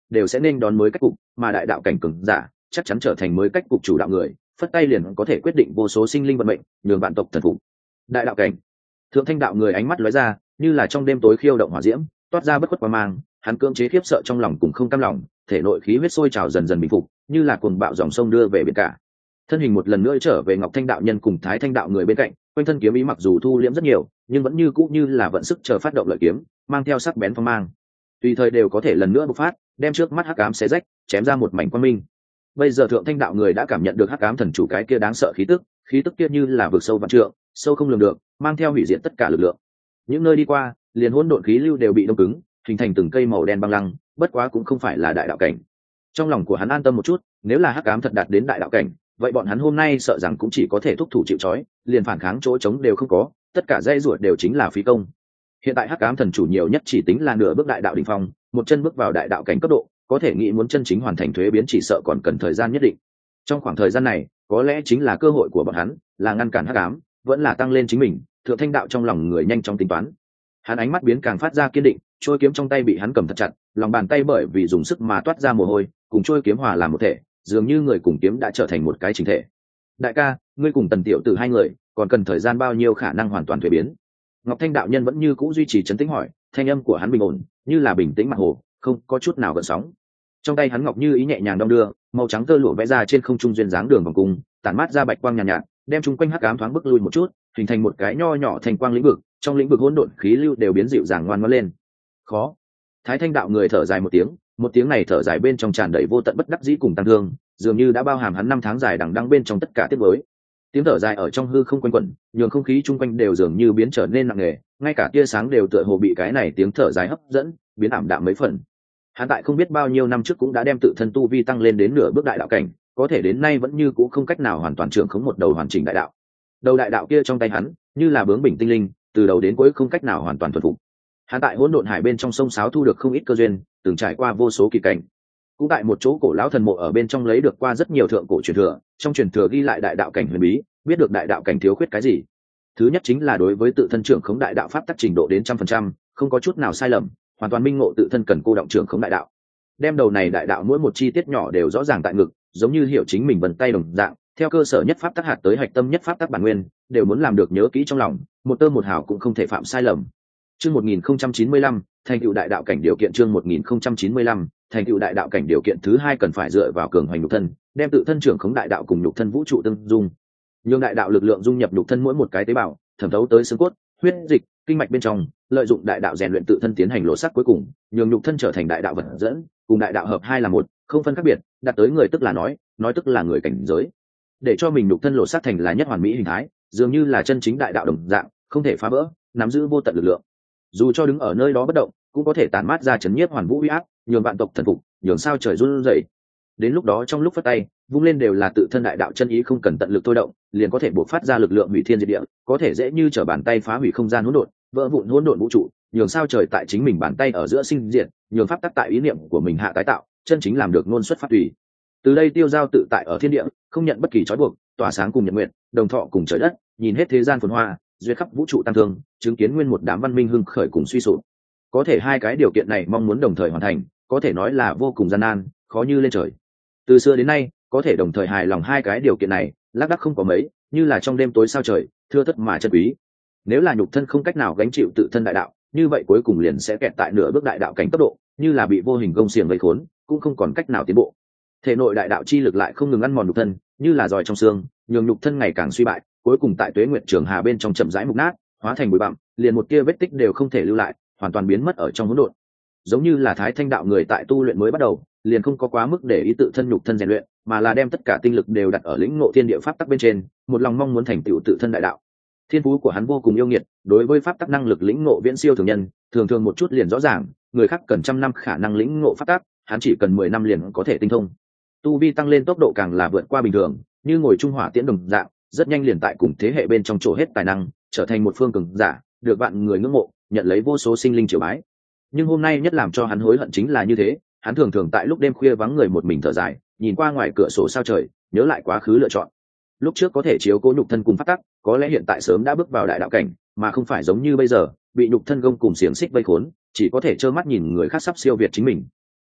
đều sẽ nên đón mới cách cục, mà đại đạo cảnh cường giả chắc chắn trở thành mới cách cục chủ đạo người, phất tay liền có thể quyết định vô số sinh linh vận mệnh, nhường vạn tộc thần phục. Đại đạo cảnh, thượng thanh đạo người ánh mắt lóe ra, như là trong đêm tối khiêu động hỏa diễm, toát ra bất khuất quang mang. Hắn cưỡng chế khiếp sợ trong lòng cùng không cam lòng, thể nội khí huyết sôi trào dần dần bình phục, như là cuồng bạo dòng sông đưa về biển cả. Thân hình một lần nữa trở về Ngọc Thanh đạo nhân cùng Thái Thanh đạo người bên cạnh, quanh thân kiếm ý mặc dù thu liễm rất nhiều, nhưng vẫn như cũ như là vận sức chờ phát động lợi kiếm, mang theo sắc bén phong mang, tùy thời đều có thể lần nữa bộc phát, đem trước mắt hắc ám xé rách, chém ra một mảnh quang minh. Bây giờ thượng thanh đạo người đã cảm nhận được hắc ám thần chủ cái kia đáng sợ khí tức, khí tức kia như là vực sâu vạn trượng, sâu không lường được, mang theo hủy diệt tất cả lực lượng. Những nơi đi qua, liền hỗn độn khí lưu đều bị đông cứng, hình thành từng cây màu đen băng lăng, bất quá cũng không phải là đại đạo cảnh. Trong lòng của hắn an tâm một chút, nếu là hắc ám thật đạt đến đại đạo cảnh, vậy bọn hắn hôm nay sợ rằng cũng chỉ có thể thúc thủ chịu trói, liền phản kháng chỗ trống đều không có, tất cả dây ruột đều chính là phí công. Hiện tại hắc ám thần chủ nhiều nhất chỉ tính là nửa bước đại đạo đỉnh phong, một chân bước vào đại đạo cảnh cấp độ, có thể nghĩ muốn chân chính hoàn thành thuế biến chỉ sợ còn cần thời gian nhất định. Trong khoảng thời gian này, có lẽ chính là cơ hội của bọn hắn, là ngăn cản hắc ám, vẫn là tăng lên chính mình. Thượng thanh đạo trong lòng người nhanh chóng tính toán. Hắn ánh mắt biến càng phát ra kiên định, trôi kiếm trong tay bị hắn cầm thật chặt, lòng bàn tay bởi vì dùng sức mà toát ra mồ hôi, cùng trôi kiếm hòa làm một thể, dường như người cùng kiếm đã trở thành một cái chỉnh thể. Đại ca, ngươi cùng Tần tiểu tử hai người, còn cần thời gian bao nhiêu khả năng hoàn toàn thuế biến? Ngọc Thanh đạo nhân vẫn như cũ duy trì trấn tĩnh hỏi, thanh âm của hắn bình ổn, như là bình tĩnh mặt hồ, không có chút nào gợn sóng. Trong tay hắn ngọc như ý nhẹ nhàng đong đưa, màu trắng tơ lụa vẽ ra trên không trung duyên dáng đường vòng cung, tản mát ra bạch quang nhàn nhạt, nhạt, đem chung quanh hắc ám thoáng bước lui một chút, hình thành một cái nho nhỏ thành quang lĩnh vực, trong lĩnh vực hỗn độn khí lưu đều biến dịu dàng ngoan ngoãn lên. Khó. Thái Thanh đạo người thở dài một tiếng, một tiếng này thở dài bên trong tràn đầy vô tận bất đắc dĩ cùng tăng thương, dường như đã bao hàm hắn năm tháng dài đằng đẵng bên trong tất cả tiếc nuối. Tiếng thở dài ở trong hư không quanh quẩn, nhường không khí chung quanh đều dường như biến trở nên nặng nề, ngay cả tia sáng đều tựa hồ bị cái này tiếng thở dài hấp dẫn, biến ảm đạm mấy phần. Hắn tại không biết bao nhiêu năm trước cũng đã đem tự thân tu vi tăng lên đến nửa bước đại đạo cảnh, có thể đến nay vẫn như cũ không cách nào hoàn toàn trưởng khống một đầu hoàn chỉnh đại đạo. Đầu đại đạo kia trong tay hắn, như là bướng bỉnh tinh linh, từ đầu đến cuối không cách nào hoàn toàn thuần phục. Hắn tại hỗn độn hải bên trong sông sáo thu được không ít cơ duyên, từng trải qua vô số kỳ cảnh. Cũng tại một chỗ cổ lão thần mộ ở bên trong lấy được qua rất nhiều thượng cổ truyền thừa, trong truyền thừa ghi lại đại đạo cảnh huyền bí, biết được đại đạo cảnh thiếu khuyết cái gì. Thứ nhất chính là đối với tự thân trưởng khống đại đạo pháp tắc trình độ đến trăm phần trăm, không có chút nào sai lầm, hoàn toàn minh ngộ tự thân cần cô động trưởng khống đại đạo. Đem đầu này đại đạo mỗi một chi tiết nhỏ đều rõ ràng tại ngực, giống như hiểu chính mình vần tay đồng dạng, theo cơ sở nhất pháp tắc hạt tới hạch tâm nhất pháp tắc bản nguyên, đều muốn làm được nhớ kỹ trong lòng, một tơ một hào cũng không thể phạm sai lầm. Chương một nghìn không trăm chín mươi lăm, thành tựu đại đạo cảnh điều kiện chương một nghìn không trăm chín mươi lăm, thành tựu đại đạo cảnh điều kiện thứ hai cần phải dựa vào cường hoành nhục thân, đem tự thân trưởng khống đại đạo cùng nhục thân vũ trụ tương dung. Nhưng đại đạo lực lượng dung nhập nhục thân mỗi một cái tế bào, thẩm thấu tới xương cốt, huyết dịch, kinh mạch bên trong, lợi dụng đại đạo rèn luyện tự thân tiến hành lộ sắc cuối cùng, nhường nhục thân trở thành đại đạo vật dẫn, cùng đại đạo hợp hai là một, không phân khác biệt, đạt tới người tức là nói, nói tức là người cảnh giới. Để cho mình nhục thân lộ sắc thành là nhất hoàn mỹ hình thái, dường như là chân chính đại đạo đồng dạng, không thể phá vỡ, nắm giữ vô tận lực lượng. Dù cho đứng ở nơi đó bất động, cũng có thể tản mát ra chấn nhiếp hoàn vũ uy áp, nhường vạn tộc thần phục, nhường sao trời run rẩy. Đến lúc đó trong lúc phất tay, vung lên đều là tự thân đại đạo chân ý, không cần tận lực thôi động, liền có thể bộc phát ra lực lượng hủy thiên diệt địa, có thể dễ như trở bàn tay phá hủy không gian hỗn độn, vỡ vụn hỗn độn vũ trụ, nhường sao trời tại chính mình bàn tay ở giữa sinh diệt, nhường pháp tắc tại ý niệm của mình hạ tái tạo, chân chính làm được ngôn xuất phát tùy. Từ đây tiêu giao tự tại ở thiên địa, không nhận bất kỳ trói buộc, tỏa sáng cùng nhật nguyện, đồng thọ cùng trời đất, nhìn hết thế gian phồn hoa, duyệt khắp vũ trụ tăng thương, chứng kiến nguyên một đám văn minh hưng khởi cùng suy sụp. Có thể hai cái điều kiện này mong muốn đồng thời hoàn thành, có thể nói là vô cùng gian nan, khó như lên trời. Từ xưa đến nay, có thể đồng thời hài lòng hai cái điều kiện này, lác đác không có mấy, như là trong đêm tối sao trời, thưa thất mà chân quý. Nếu là nhục thân không cách nào gánh chịu tự thân đại đạo, như vậy cuối cùng liền sẽ kẹt tại nửa bước đại đạo cảnh cấp độ, như là bị vô hình gông xiềng vây khốn, cũng không còn cách nào tiến bộ. Thể nội đại đạo chi lực lại không ngừng ăn mòn nhục thân, như là giòi trong xương, nhường nhục thân ngày càng suy bại, cuối cùng tại tuế nguyệt trường hà bên trong chậm rãi mục nát, hóa thành bụi bặm, liền một tia vết tích đều không thể lưu lại, hoàn toàn biến mất ở trong hỗn độn. Giống như là Thái Thanh đạo người tại tu luyện mới bắt đầu, liền không có quá mức để ý tự thân nhục thân rèn luyện, mà là đem tất cả tinh lực đều đặt ở lĩnh ngộ thiên địa pháp tắc bên trên, một lòng mong muốn thành tựu tự thân đại đạo. Thiên phú của hắn vô cùng yêu nghiệt, đối với pháp tắc năng lực lĩnh ngộ viễn siêu thường nhân, thường thường một chút liền rõ ràng, người khác cần trăm năm khả năng lĩnh ngộ pháp tắc, hắn chỉ cần mười năm liền có thể tinh thông. Tu vi tăng lên tốc độ càng là vượt qua bình thường, như ngồi trung hỏa tiễn đồng dạng, rất nhanh liền tại cùng thế hệ bên trong chỗ hết tài năng, trở thành một phương cường giả, được vạn người ngưỡng mộ, nhận lấy vô số sinh linh triều bái. Nhưng hôm nay nhất làm cho hắn hối hận chính là như thế, hắn thường thường tại lúc đêm khuya vắng người một mình thở dài, nhìn qua ngoài cửa sổ sao trời, nhớ lại quá khứ lựa chọn. Lúc trước có thể chiếu cố nhục thân cùng phát tắc, có lẽ hiện tại sớm đã bước vào đại đạo cảnh, mà không phải giống như bây giờ, bị nhục thân gông cùng xiềng xích vây khốn, chỉ có thể trơ mắt nhìn người khác sắp siêu việt chính mình.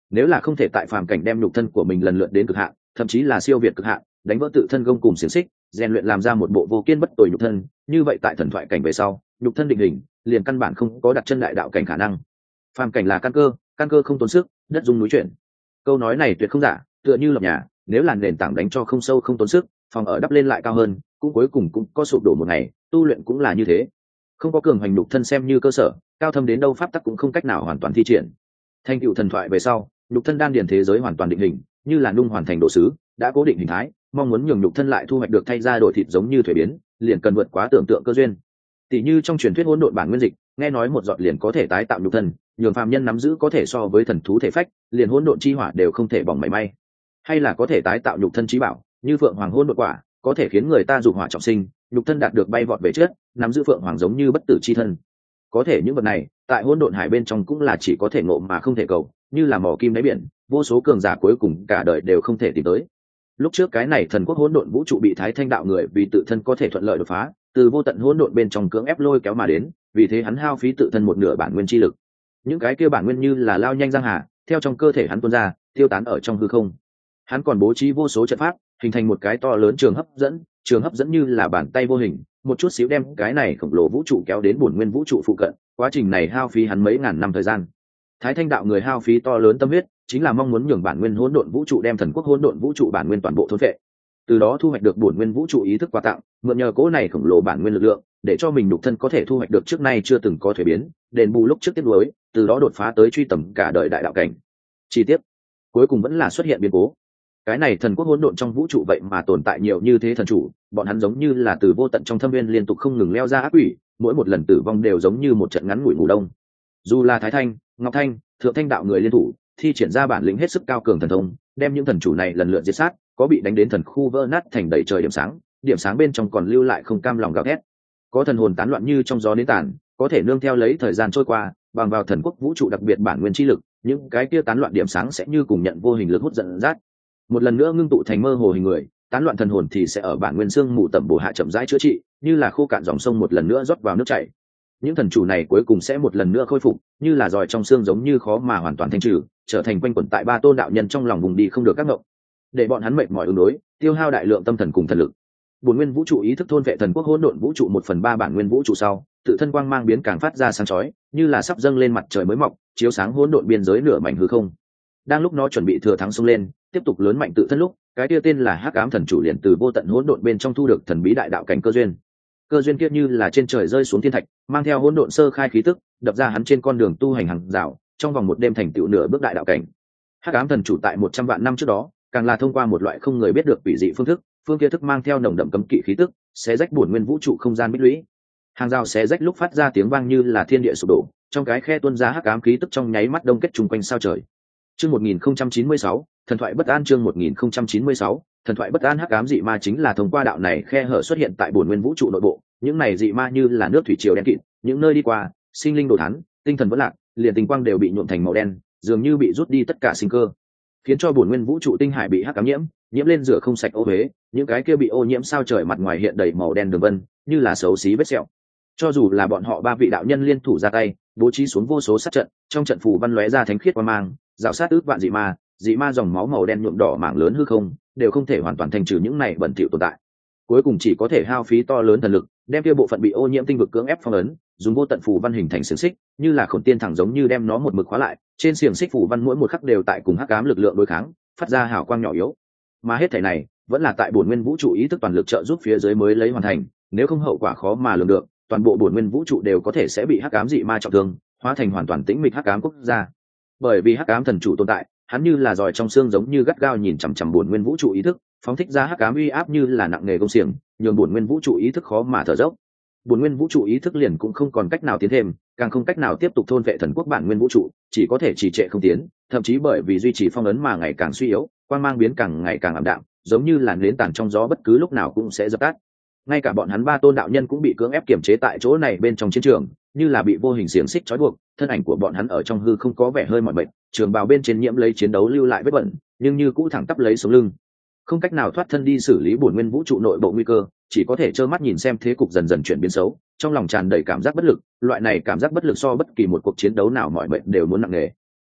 Nếu là không thể tại phàm cảnh đem nhục thân của mình lần lượt đến cực hạn, thậm chí là siêu việt cực hạn, đánh vỡ tự thân gông cùng xiềng xích, rèn luyện làm ra một bộ vô kiên bất tồi nhục thân, như vậy tại thần thoại cảnh về sau, nhục thân định hình liền căn bản không có đặt chân đại đạo cảnh khả năng. Phàm cảnh là căn cơ, căn cơ không tốn sức, đất dung núi chuyển. Câu nói này tuyệt không giả, tựa như lập nhà, nếu là nền tảng đánh cho không sâu không tốn sức, phòng ở đắp lên lại cao hơn, cũng cuối cùng cũng có sụp đổ một ngày, tu luyện cũng là như thế. Không có cường hành nhục thân xem như cơ sở, cao thâm đến đâu pháp tắc cũng không cách nào hoàn toàn thi triển. Thành tựu thần thoại về sau, nhục thân đan điền thế giới hoàn toàn định hình, như là nung hoàn thành đồ sứ, đã cố định hình thái, mong muốn nhường nhục thân lại thu hoạch được thay ra đổi thịt giống như thuế biến, liền cần vượt quá tưởng tượng cơ duyên. Tỷ như trong truyền thuyết hỗn độn bản nguyên dịch, nghe nói một giọt liền có thể tái tạo nhục thân, nhường phàm nhân nắm giữ có thể so với thần thú thể phách, liền hỗn độn chi hỏa đều không thể bỏng mảy may. Hay là có thể tái tạo nhục thân chí bảo, như phượng hoàng hỗn độn quả, có thể khiến người ta dục hỏa trọng sinh, nhục thân đạt được bay vọt về trước, nắm giữ phượng hoàng giống như bất tử chi thân. Có thể những vật này, tại hỗn độn hải bên trong cũng là chỉ có thể ngộ mà không thể cầu, như là mỏ kim đáy biển, vô số cường giả cuối cùng cả đời đều không thể tìm tới. Lúc trước cái này thần quốc hỗn độn vũ trụ bị Thái Thanh đạo người vì tự thân có thể thuận lợi đột phá, từ vô tận hỗn độn bên trong cưỡng ép lôi kéo mà đến, vì thế hắn hao phí tự thân một nửa bản nguyên chi lực. Những cái kia bản nguyên như là lao nhanh giang hà, theo trong cơ thể hắn tuôn ra, tiêu tán ở trong hư không. Hắn còn bố trí vô số trận pháp, hình thành một cái to lớn trường hấp dẫn, trường hấp dẫn như là bàn tay vô hình, một chút xíu đem cái này khổng lồ vũ trụ kéo đến bổn nguyên vũ trụ phụ cận. Quá trình này hao phí hắn mấy ngàn năm thời gian. Thái Thanh đạo người hao phí to lớn tâm huyết, chính là mong muốn nhường bản nguyên hỗn độn vũ trụ đem thần quốc hỗn độn vũ trụ bản nguyên toàn bộ thôn phệ, từ đó thu hoạch được bổn nguyên vũ trụ ý thức quà tặng, mượn nhờ cỗ này khổng lồ bản nguyên lực lượng, để cho mình nhục thân có thể thu hoạch được trước nay chưa từng có thuế biến, đền bù lúc trước tiếc nuối, từ đó đột phá tới truy tầm cả đời đại đạo cảnh. Chi tiết cuối cùng vẫn là xuất hiện biến cố. Cái này thần quốc hỗn độn trong vũ trụ vậy mà tồn tại nhiều như thế thần chủ, bọn hắn giống như là từ vô tận trong thâm viên liên tục không ngừng leo ra ác quỷ, mỗi một lần tử vong đều giống như một trận ngắn ngủi ngủ đông. Dù là Thái Thanh, Ngọc Thanh, Thượng Thanh đạo người liên thủ, thi triển ra bản lĩnh hết sức cao cường thần thông, đem những thần chủ này lần lượt diệt sát, có bị đánh đến thần khu vỡ nát thành đầy trời điểm sáng, điểm sáng bên trong còn lưu lại không cam lòng gào thét, có thần hồn tán loạn như trong gió đến tàn, có thể nương theo lấy thời gian trôi qua, bằng vào thần quốc vũ trụ đặc biệt bản nguyên chi lực, những cái kia tán loạn điểm sáng sẽ như cùng nhận vô hình lực hút dẫn dắt, một lần nữa ngưng tụ thành mơ hồ hình người, tán loạn thần hồn thì sẽ ở bản nguyên xương mù tẩm bổ hạ chậm rãi chữa trị, như là khô cạn dòng sông một lần nữa rót vào nước chảy. Những thần chủ này cuối cùng sẽ một lần nữa khôi phục, như là giòi trong xương giống như khó mà hoàn toàn thanh trừ, trở thành quanh quẩn tại ba tôn đạo nhân trong lòng vùng đi không được các ngộng, để bọn hắn mệt mỏi ứng đối, tiêu hao đại lượng tâm thần cùng thần lực. Bổn nguyên vũ trụ ý thức thôn vệ thần quốc hỗn độn vũ trụ một phần ba bản nguyên vũ trụ sau, tự thân quang mang biến càng phát ra sáng chói, như là sắp dâng lên mặt trời mới mọc, chiếu sáng hỗn độn biên giới nửa mảnh hư không. Đang lúc nó chuẩn bị thừa thắng xông lên, tiếp tục lớn mạnh tự thân lúc, cái kia tên là Hắc Ám thần chủ liền từ vô tận hỗn độn bên trong thu được thần bí đại đạo cảnh cơ duyên. Cơ duyên kia như là trên trời rơi xuống thiên thạch, mang theo hỗn độn sơ khai khí tức, đập ra hắn trên con đường tu hành hàng rào, trong vòng một đêm thành tựu nửa bước đại đạo cảnh. Hắc Ám thần chủ tại một trăm vạn năm trước đó, càng là thông qua một loại không người biết được quỷ dị phương thức, phương kia thức mang theo nồng đậm cấm kỵ khí tức, xé rách bổn nguyên vũ trụ không gian bích lũy. Hàng rào xé rách lúc phát ra tiếng vang như là thiên địa sụp đổ, trong cái khe tuôn ra hắc ám khí tức trong nháy mắt đông kết trùng quanh sao trời. Chương một nghìn không trăm chín mươi sáu, thần thoại bất an. Chương một nghìn không trăm chín mươi sáu, thần thoại bất an. Hắc ám dị ma chính là thông qua đạo này khe hở xuất hiện tại bổn nguyên vũ trụ nội bộ, những này dị ma như là nước thủy triều đen kịt, những nơi đi qua, sinh linh đồ thán, tinh thần vỡ lạc, liền tinh quang đều bị nhuộm thành màu đen, dường như bị rút đi tất cả sinh cơ, khiến cho bổn nguyên vũ trụ tinh hải bị hắc ám nhiễm, nhiễm lên rửa không sạch ô uế, những cái kia bị ô nhiễm sao trời mặt ngoài hiện đầy màu đen đường vân, như là xấu xí vết sẹo. Cho dù là bọn họ ba vị đạo nhân liên thủ ra tay, bố trí xuống vô số sát trận, trong trận phù văn lóe ra thánh khiết quang mang, rào sát ước vạn dị ma, dị ma dòng máu màu đen nhuộm đỏ mảng lớn hư không, đều không thể hoàn toàn thanh trừ những này bẩn thỉu tồn tại. Cuối cùng chỉ có thể hao phí to lớn thần lực, đem kia bộ phận bị ô nhiễm tinh vực cưỡng ép phong ấn, dùng vô tận phù văn hình thành xiềng xích, như là khổng tiên thẳng giống như đem nó một mực khóa lại, trên xiềng xích phù văn mỗi một khắc đều tại cùng hắc ám lực lượng đối kháng, phát ra hào quang nhỏ yếu. Mà hết thảy này, vẫn là tại bổn nguyên vũ trụ ý thức toàn lực trợ giúp phía dưới mới lấy hoàn thành, nếu không hậu quả khó mà lường được, toàn bộ bổn nguyên vũ trụ đều có thể sẽ bị hắc ám dị ma trọng thương, hóa thành hoàn toàn tĩnh mịch hắc ám quốc gia. Bởi vì hắc ám thần chủ tồn tại, hắn như là giòi trong xương giống như gắt gao nhìn chằm chằm bổn nguyên vũ trụ ý thức, phóng thích ra hắc ám uy áp như là nặng nề công xiềng, nhường bổn nguyên vũ trụ ý thức khó mà thở dốc. Bổn nguyên vũ trụ ý thức liền cũng không còn cách nào tiến thêm, càng không cách nào tiếp tục thôn vệ thần quốc bản nguyên vũ trụ, chỉ có thể trì trệ không tiến, thậm chí bởi vì duy trì phong ấn mà ngày càng suy yếu, quang mang biến càng ngày càng ảm đạm, giống như làn nến tàn trong gió bất cứ lúc nào cũng sẽ dập tắt. Ngay cả bọn hắn ba tôn đạo nhân cũng bị cưỡng ép kiềm chế tại chỗ này bên trong chiến trường, như là bị vô hình xiềng xích trói buộc, thân ảnh của bọn hắn ở trong hư không có vẻ hơi mỏi mệt, trường bào bên trên nhiễm lấy chiến đấu lưu lại vết bẩn, nhưng như cũ thẳng tắp lấy sống lưng, không cách nào thoát thân đi xử lý bổn nguyên vũ trụ nội bộ nguy cơ, chỉ có thể trơ mắt nhìn xem thế cục dần dần chuyển biến xấu, trong lòng tràn đầy cảm giác bất lực, loại này cảm giác bất lực so bất kỳ một cuộc chiến đấu nào mọi mệnh đều muốn nặng nề.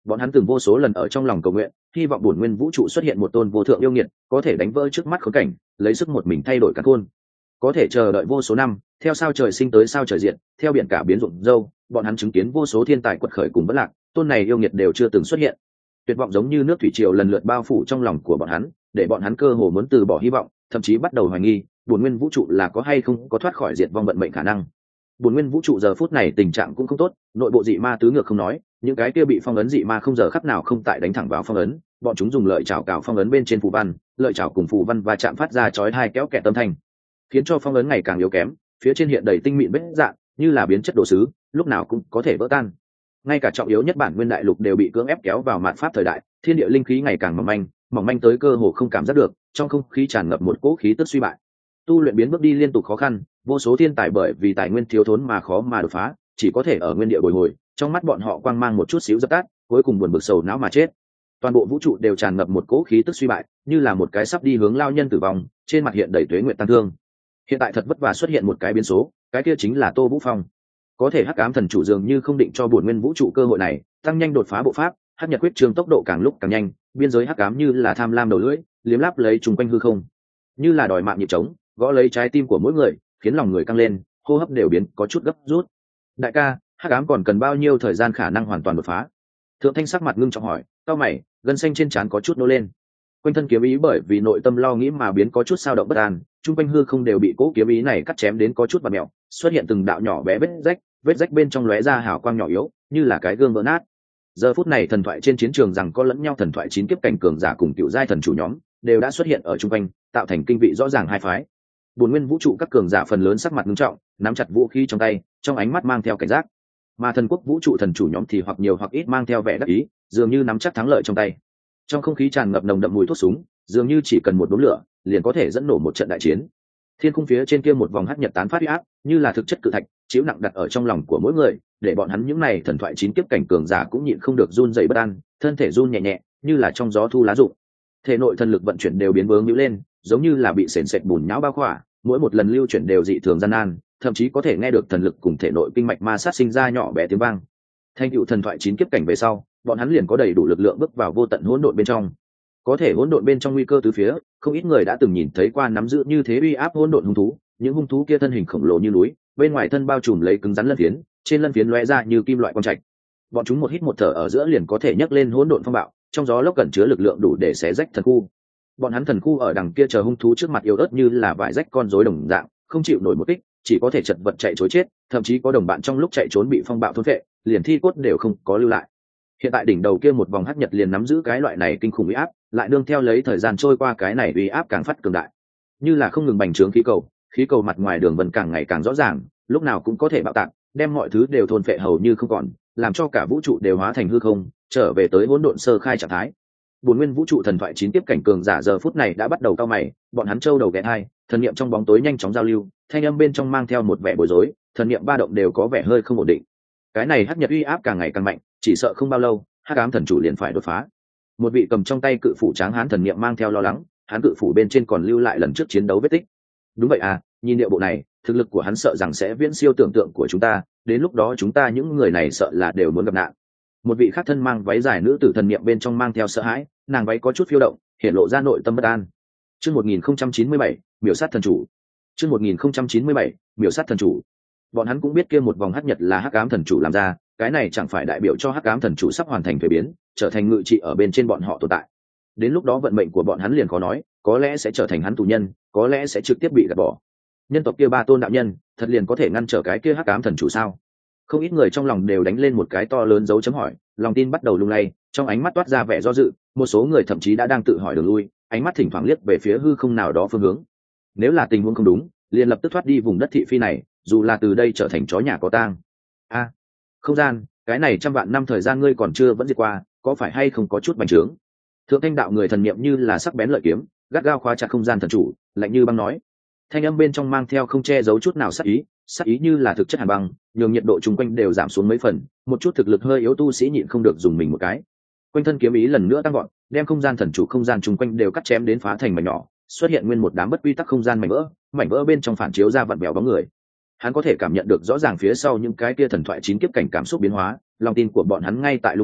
Bọn hắn từng vô số lần ở trong lòng cầu nguyện, hy vọng bổn nguyên vũ trụ xuất hiện một tôn vô thượng yêu nghiệt, có thể đánh vỡ trước mắt khốn cảnh, lấy sức một mình thay đổi cả khôn. Có thể chờ đợi vô số năm, theo sao trời sinh tới sao trời diệt, theo biển cả biến ruộng dâu, bọn hắn chứng kiến vô số thiên tài quật khởi cùng vỡ lạc, tôn này yêu nghiệt đều chưa từng xuất hiện. Tuyệt vọng giống như nước thủy triều lần lượt bao phủ trong lòng của bọn hắn, để bọn hắn cơ hồ muốn từ bỏ hy vọng, thậm chí bắt đầu hoài nghi, bổn nguyên vũ trụ là có hay không có thoát khỏi diệt vong vận mệnh khả năng. Bổn nguyên vũ trụ giờ phút này tình trạng cũng không tốt, nội bộ dị ma tứ ngược không nói, những cái kia bị phong ấn dị ma không giờ khắc nào không tại đánh thẳng vào phong ấn, bọn chúng dùng lợi chảo cào phong ấn bên trên phù văn, lợi chảo cùng phù văn và chạm phát ra chói hai kéo kẹt âm thanh, khiến cho phong ấn ngày càng yếu kém, phía trên hiện đầy tinh mịn vết dạn, như là biến chất đồ sứ, lúc nào cũng có thể vỡ tan. Ngay cả trọng yếu nhất bản nguyên đại lục đều bị cưỡng ép kéo vào mạt pháp thời đại, thiên địa linh khí ngày càng mỏng manh, mỏng manh tới cơ hồ không cảm giác được, trong không khí tràn ngập một cỗ khí tức suy bại. Tu luyện biến bước đi liên tục khó khăn, vô số thiên tài bởi vì tài nguyên thiếu thốn mà khó mà đột phá, chỉ có thể ở nguyên địa bồi hồi, trong mắt bọn họ quang mang một chút xíu dập tắt, cuối cùng buồn bực sầu não mà chết. Toàn bộ vũ trụ đều tràn ngập một cỗ khí tức suy bại, như là một cái sắp đi hướng lao nhân tử vong, trên mặt hiện đầy tuế nguyện tăng thương. Hiện tại thật vất vả xuất hiện một cái biến số, cái kia chính là Tô Vũ Phong. Có thể Hắc Ám Thần Chủ dường như không định cho bổn nguyên vũ trụ cơ hội này, tăng nhanh đột phá bộ pháp, Hắc Nhật Quyết Trường tốc độ càng lúc càng nhanh, biên giới hắc ám như là tham lam đầu lưỡi, liếm láp lấy trùng quanh hư không, như là đòi mạng nhịp trống, gõ lấy trái tim của mỗi người, khiến lòng người căng lên, hô hấp đều biến có chút gấp rút. Đại ca, hắc ám còn cần bao nhiêu thời gian khả năng hoàn toàn đột phá? Thượng Thanh sắc mặt ngưng trọng hỏi, cao mày, gân xanh trên trán có chút nô lên. Quanh thân kiếm ý bởi vì nội tâm lo nghĩ mà biến có chút sao động bất an, trung quanh hư không đều bị cố kiếm ý này cắt chém đến có chút vặn mèo, xuất hiện từng đạo nhỏ bé vết rách, vết rách bên trong lóe ra hào quang nhỏ yếu, như là cái gương vỡ nát. Giờ phút này thần thoại trên chiến trường rằng có lẫn nhau thần thoại chín kiếp cảnh cường giả cùng cựu giai thần chủ nhóm đều đã xuất hiện ở trung quanh, tạo thành kinh vị rõ ràng hai phái. Bốn nguyên vũ trụ các cường giả phần lớn sắc mặt nghiêm trọng, nắm chặt vũ khí trong tay, trong ánh mắt mang theo cảnh giác. Mà thần quốc vũ trụ thần chủ nhóm thì hoặc nhiều hoặc ít mang theo vẻ đắc ý, dường như nắm chắc thắng lợi trong tay. Trong không khí tràn ngập nồng đậm mùi thuốc súng, dường như chỉ cần một đốm lửa liền có thể dẫn nổ một trận đại chiến. Thiên khung phía trên kia một vòng hắc nhật tán phát uy áp, như là thực chất cự thạch, chiếu nặng đặt ở trong lòng của mỗi người, để bọn hắn những này thần thoại chín kiếp cảnh cường giả cũng nhịn không được run rẩy bất an, thân thể run nhẹ nhẹ, như là trong gió thu lá rụng. Thể nội thần lực vận chuyển đều biến vướng nhũ lên, giống như là bị sền sệt bùn nhão bao khỏa, mỗi một lần lưu chuyển đều dị thường gian nan, thậm chí có thể nghe được thần lực cùng thể nội kinh mạch ma sát sinh ra nhỏ bé tiếng vang. Thành tựu thần thoại chín kiếp cảnh về sau, bọn hắn liền có đầy đủ lực lượng bước vào vô tận hỗn độn bên trong. Có thể hỗn độn bên trong nguy cơ tứ phía, không ít người đã từng nhìn thấy qua nắm giữ như thế uy áp hỗn độn hung thú, những hung thú kia thân hình khổng lồ như núi, bên ngoài thân bao trùm lấy cứng rắn lân phiến, trên lân phiến lóe ra như kim loại quang trạch. Bọn chúng một hít một thở ở giữa liền có thể nhấc lên hỗn độn phong bạo, trong gió lốc cẩn chứa lực lượng đủ để xé rách thần khu. Bọn hắn thần khu ở đằng kia chờ hung thú trước mặt yếu ớt như là vải rách con rối đồng dạng, không chịu nổi một kích, chỉ có thể chật vật chạy trối chết, thậm chí có đồng bạn trong lúc chạy trốn bị phong bạo thôn phệ, liền thi cốt đều không có lưu lại. Hiện tại đỉnh đầu kia một vòng hắc nhật liền nắm giữ cái loại này kinh khủng uy áp, lại đương theo lấy thời gian trôi qua cái này uy áp càng phát cường đại, như là không ngừng bành trướng khí cầu, khí cầu mặt ngoài đường vân càng ngày càng rõ ràng, lúc nào cũng có thể bạo tạc, đem mọi thứ đều thôn phệ hầu như không còn, làm cho cả vũ trụ đều hóa thành hư không, trở về tới hỗn độn sơ khai trạng thái. Bốn nguyên vũ trụ thần thoại chín tiếp cảnh cường giả giờ phút này đã bắt đầu cao mày, bọn hắn trâu đầu ghé hai, thần niệm trong bóng tối nhanh chóng giao lưu, thanh âm bên trong mang theo một vẻ bối rối, thần niệm ba động đều có vẻ hơi không ổn định. Cái này hắc nhật uy áp càng ngày càng mạnh, chỉ sợ không bao lâu, hắc ám thần chủ liền phải đột phá. Một vị cầm trong tay cự phủ tráng hán thần niệm mang theo lo lắng, hắn cự phủ bên trên còn lưu lại lần trước chiến đấu vết tích. Đúng vậy à, nhìn địa bộ này, thực lực của hắn sợ rằng sẽ viễn siêu tưởng tượng của chúng ta, đến lúc đó chúng ta những người này sợ là đều muốn gặp nạn. Một vị khác thân mang váy dài nữ tử thần niệm bên trong mang theo sợ hãi, nàng váy có chút phiêu động, hiện lộ ra nội tâm bất an. Chương một nghìn không trăm chín mươi bảy, miểu sát thần chủ. Chương một nghìn không trăm chín mươi bảy, miểu sát thần chủ. Bọn hắn cũng biết kia một vòng hắc nhật là hắc ám thần chủ làm ra, cái này chẳng phải đại biểu cho hắc ám thần chủ sắp hoàn thành thay biến, trở thành ngự trị ở bên trên bọn họ tồn tại. Đến lúc đó vận mệnh của bọn hắn liền khó nói, có lẽ sẽ trở thành hắn tù nhân, có lẽ sẽ trực tiếp bị gạt bỏ. Nhân tộc kia ba tôn đạo nhân, thật liền có thể ngăn trở cái kia hắc ám thần chủ sao? Không ít người trong lòng đều đánh lên một cái to lớn dấu chấm hỏi, lòng tin bắt đầu lung lay, trong ánh mắt toát ra vẻ do dự, một số người thậm chí đã đang tự hỏi đường lui, ánh mắt thỉnh thoảng liếc về phía hư không nào đó phương hướng. Nếu là tình huống không đúng, liền lập tức thoát đi vùng đất thị phi này, dù là từ đây trở thành chó nhà có tang. A, không gian, cái này trăm vạn năm thời gian ngươi còn chưa vẫn diệt qua, có phải hay không có chút bành trướng? Thượng Thanh đạo người thần niệm như là sắc bén lợi kiếm, gắt gao khóa chặt không gian thần chủ, lạnh như băng nói. Thanh âm bên trong mang theo không che giấu chút nào sát ý, sát ý như là thực chất hàn băng, nhường nhiệt độ chung quanh đều giảm xuống mấy phần, một chút thực lực hơi yếu tu sĩ nhịn không được dùng mình một cái. Quanh thân kiếm ý lần nữa tăng gọn, đem không gian thần chủ không gian chung quanh đều cắt chém đến phá thành mảnh nhỏ, xuất hiện nguyên một đám bất quy tắc không gian mảnh vỡ, mảnh vỡ bên trong phản chiếu ra vặn vẹo bóng người. Hắn có thể cảm nhận được rõ ràng phía sau những cái kia thần thoại chín kiếp cảnh cảm xúc biến hóa, lòng tin của bọn hắn ngay tại lung lay,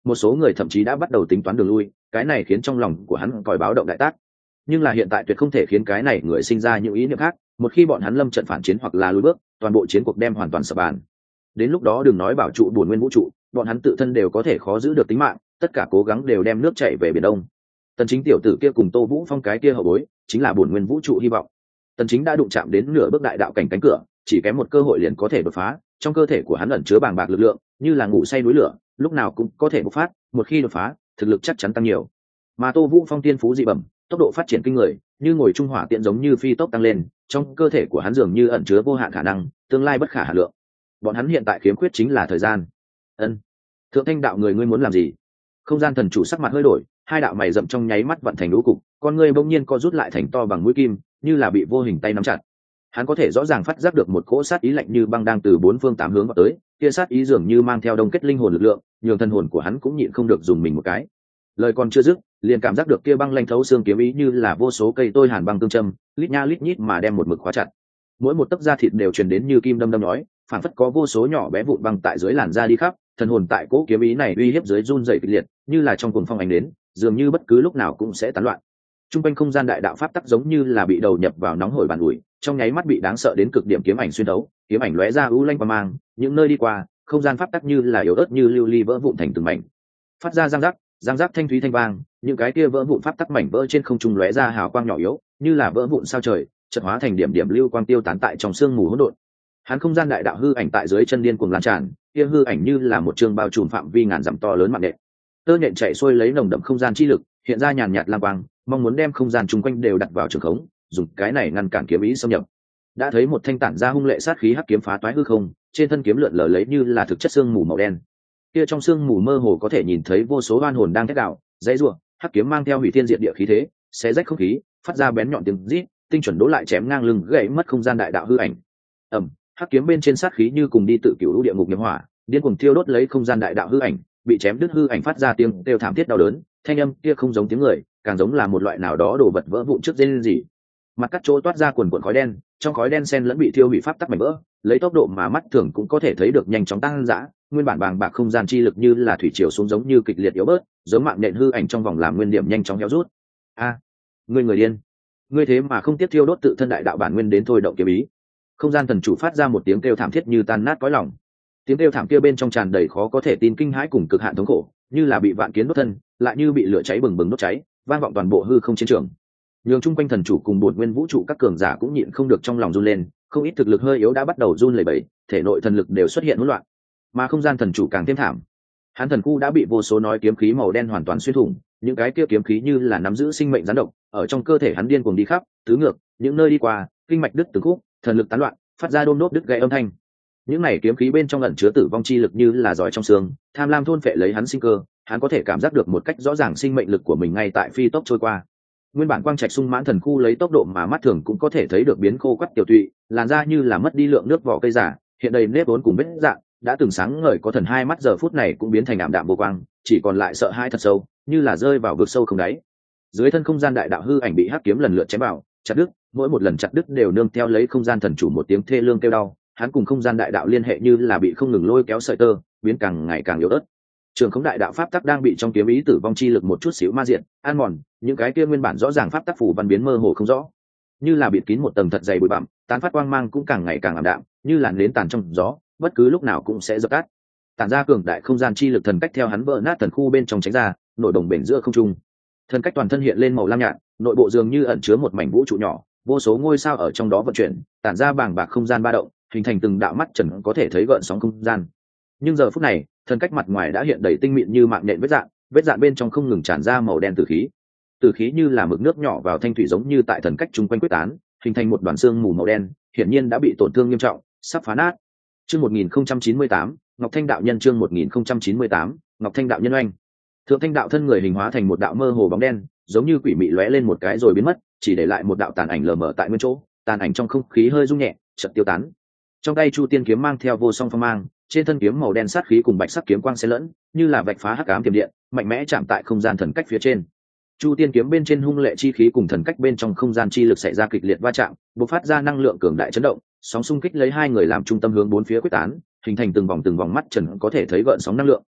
một số người thậm chí đã bắt đầu tính toán đường lui, cái này khiến trong lòng của hắn còi báo động đại tác. Nhưng là hiện tại tuyệt không thể khiến cái này người sinh ra những ý niệm khác, một khi bọn hắn lâm trận phản chiến hoặc là lùi bước, toàn bộ chiến cuộc đem hoàn toàn sập bàn. Đến lúc đó đừng nói bảo trụ bổn nguyên vũ trụ, bọn hắn tự thân đều có thể khó giữ được tính mạng, tất cả cố gắng đều đem nước chảy về biển đông. Tần Chính tiểu tử kia cùng Tô Vũ Phong cái kia hậu bối, chính là bổn nguyên vũ trụ hy vọng. Tần Chính đã đụng chạm đến nửa bước đại đạo cảnh cánh cửa, chỉ kém một cơ hội liền có thể đột phá, trong cơ thể của hắn ẩn chứa bàng bạc lực lượng, như là ngủ say núi lửa, lúc nào cũng có thể bộc phát, một khi đột phá, thực lực chắc chắn tăng nhiều. Mà Tô Vũ Phong tiên phú dị bẩm, tốc độ phát triển kinh người, như ngồi trung hỏa tiện giống như phi tốc tăng lên, trong cơ thể của hắn dường như ẩn chứa vô hạn khả năng, tương lai bất khả hà lượng. Bọn hắn hiện tại khiếm khuyết chính là thời gian. Ân, Thượng Thanh đạo người, ngươi muốn làm gì? Không gian thần chủ sắc mặt hơi đổi, hai đạo mày rậm trong nháy mắt vận thành lũ cục, con ngươi bỗng nhiên co rút lại thành to bằng mũi kim, như là bị vô hình tay nắm chặt. Hắn có thể rõ ràng phát giác được một cỗ sát ý lạnh như băng đang từ bốn phương tám hướng vào tới, kia sát ý dường như mang theo đông kết linh hồn lực lượng, nhường thân hồn của hắn cũng nhịn không được dùng mình một cái. Lời còn chưa dứt, liền cảm giác được kia băng lanh thấu xương kiếm ý như là vô số cây tôi hàn băng cương châm, lít nha lít nhít mà đem một mực khóa chặt. Mỗi một tấc da thịt đều truyền đến như kim đâm đâm nói, phản phất có vô số nhỏ bé vụn băng tại dưới làn da đi khắp, thân hồn tại cỗ kiếm ý này uy hiếp dưới run rẩy kịch liệt, như là trong cuồng phong ánh đến, dường như bất cứ lúc nào cũng sẽ tán loạn. Trung quanh không gian đại đạo pháp tắc giống như là bị đầu nhập vào nóng hổi bàn ủi, trong nháy mắt bị đáng sợ đến cực điểm kiếm ảnh xuyên đấu, kiếm ảnh lóe ra u lanh qua mang, những nơi đi qua, không gian pháp tắc như là yếu ớt như lưu ly vỡ vụn thành từng mảnh, phát ra răng rắc, răng rắc thanh thúy thanh vang, những cái kia vỡ vụn pháp tắc mảnh vỡ trên không trung lóe ra hào quang nhỏ yếu, như là vỡ vụn sao trời, chợt hóa thành điểm điểm lưu quang tiêu tán tại trong sương mù hỗn độn. Hắn không gian đại đạo hư ảnh tại dưới chân điên cuồng lan tràn, kia hư ảnh như là một trường bao trùm phạm vi ngàn dặm to lớn mạng nện. Tơ nhện chạy xuôi lấy nồng đậm không gian chi lực, hiện ra nhàn nhạt lam quang, mong muốn đem không gian chung quanh đều đặt vào trường khống, dùng cái này ngăn cản kiếm ý xâm nhập. Đã thấy một thanh tản ra hung lệ sát khí hắc kiếm phá toái hư không, trên thân kiếm lượn lờ lấy như là thực chất xương mù màu đen. Kia trong xương mù mơ hồ có thể nhìn thấy vô số oan hồn đang thét đạo, dãy rủa, hắc kiếm mang theo hủy thiên diệt địa khí thế, xé rách không khí, phát ra bén nhọn tiếng rít, tinh chuẩn đố lại chém ngang lưng gãy mất không gian đại đạo hư ảnh. Ầm, hắc kiếm bên trên sát khí như cùng đi tự cửu địa ngục nghiệp hỏa, điên cuồng thiêu đốt lấy không gian đại đạo hư ảnh, bị chém đứt hư ảnh phát ra tiếng kêu thảm thiết đau đớn, thanh âm kia không giống tiếng người, càng giống là một loại nào đó đồ vật vỡ vụn trước rên rỉ. Mặt cắt chỗ toát ra quần quần khói đen, trong khói đen xen lẫn bị thiêu hủy pháp tắc mảnh vỡ, lấy tốc độ mà mắt thường cũng có thể thấy được nhanh chóng tăng dã, nguyên bản bàng bạc không gian chi lực như là thủy triều xuống giống như kịch liệt yếu bớt, giống mạng nện hư ảnh trong vòng làm nguyên điểm nhanh chóng héo rút. A, ngươi người điên, ngươi thế mà không tiếp thiêu đốt tự thân đại đạo bản nguyên đến thôi động kiếm ý. Không gian thần chủ phát ra một tiếng kêu thảm thiết như tan nát cõi lòng. Tiếng kêu thảm kia bên trong tràn đầy khó có thể tin kinh hãi cùng cực hạn thống khổ, như là bị vạn kiến đốt thân, lại như bị lửa cháy bừng bừng đốt cháy, vang vọng toàn bộ hư không chiến trường. Nhường chung quanh thần chủ cùng bổn nguyên vũ trụ các cường giả cũng nhịn không được trong lòng run lên, không ít thực lực hơi yếu đã bắt đầu run lẩy bẩy, thể nội thần lực đều xuất hiện hỗn loạn. Mà không gian thần chủ càng thêm thảm. Hắn thần khu đã bị vô số nói kiếm khí màu đen hoàn toàn xuyên thủng, những cái kia kiếm khí như là nắm giữ sinh mệnh gián độc, ở trong cơ thể hắn điên cuồng đi khắp, tứ ngược, những nơi đi qua, kinh mạch đứt từng khúc, thần lực tán loạn, phát ra đôm đốp đứt gãy âm thanh. Những này kiếm khí bên trong ẩn chứa tử vong chi lực như là giỏi trong xương, tham lam thôn phệ lấy hắn sinh cơ, hắn có thể cảm giác được một cách rõ ràng sinh mệnh lực của mình ngay tại phi tốc trôi qua. Nguyên bản quang trạch sung mãn thần khu lấy tốc độ mà mắt thường cũng có thể thấy được biến khô quắt tiểu tụy, làn da như là mất đi lượng nước vỏ cây giả, hiện đầy nếp vốn cùng vết dạng, đã từng sáng ngời có thần hai mắt giờ phút này cũng biến thành ảm đạm vô quang, chỉ còn lại sợ hãi thật sâu, như là rơi vào vực sâu không đáy. Dưới thân không gian đại đạo hư ảnh bị hắc kiếm lần lượt chém vào, chặt đứt, mỗi một lần chặt đứt đều nương theo lấy không gian thần chủ một tiếng thê lương kêu đau, hắn cùng không gian đại đạo liên hệ như là bị không ngừng lôi kéo sợi tơ, biến càng ngày càng yếu ớt. Trường không đại đạo pháp tắc đang bị trong kiếm ý tử vong chi lực một chút xíu ma diện, an mòn, những cái kia nguyên bản rõ ràng pháp tắc phủ văn biến mơ hồ không rõ, như là bịt kín một tầng thật dày bụi bặm, tán phát quang mang cũng càng ngày càng ảm đạm, như làn nến tàn trong gió, bất cứ lúc nào cũng sẽ dập tắt. Tản ra cường đại không gian chi lực thần cách theo hắn vỡ nát thần khu bên trong tránh ra, nội đồng bền giữa không trung. Thần cách toàn thân hiện lên màu lam nhạt, nội bộ dường như ẩn chứa một mảnh vũ trụ nhỏ, vô số ngôi sao ở trong đó vận chuyển, tản ra bàng bạc không gian ba động, hình thành từng đạo mắt trần có thể thấy gợn sóng không gian. Nhưng giờ phút này, thần cách mặt ngoài đã hiện đầy tinh mịn như mạng nện vết dạn, vết dạn bên trong không ngừng tràn ra màu đen tử khí. Tử khí như là mực nước nhỏ vào thanh thủy giống như tại thần cách chung quanh quyết tán, hình thành một đoàn xương mù màu đen, hiển nhiên đã bị tổn thương nghiêm trọng, sắp phá nát. Chương một nghìn không trăm chín mươi tám, Ngọc Thanh đạo nhân chương một nghìn không trăm chín mươi tám, Ngọc Thanh đạo nhân oanh. Thượng Thanh đạo thân người hình hóa thành một đạo mơ hồ bóng đen, giống như quỷ mị lóe lên một cái rồi biến mất, chỉ để lại một đạo tàn ảnh lờ mờ tại nguyên chỗ, tàn ảnh trong không khí hơi rung nhẹ, chợt tiêu tán. Trong tay Chu Tiên kiếm mang theo vô song phong mang, trên thân kiếm màu đen sát khí cùng bạch sắc kiếm quang xen lẫn, như là vạch phá hắc ám tiềm điện, mạnh mẽ chạm tại không gian thần cách phía trên. Chu Tiên kiếm bên trên hung lệ chi khí cùng thần cách bên trong không gian chi lực xảy ra kịch liệt va chạm, bộc phát ra năng lượng cường đại chấn động, sóng xung kích lấy hai người làm trung tâm hướng bốn phía quyết tán, hình thành từng vòng từng vòng mắt trần có thể thấy gợn sóng năng lượng.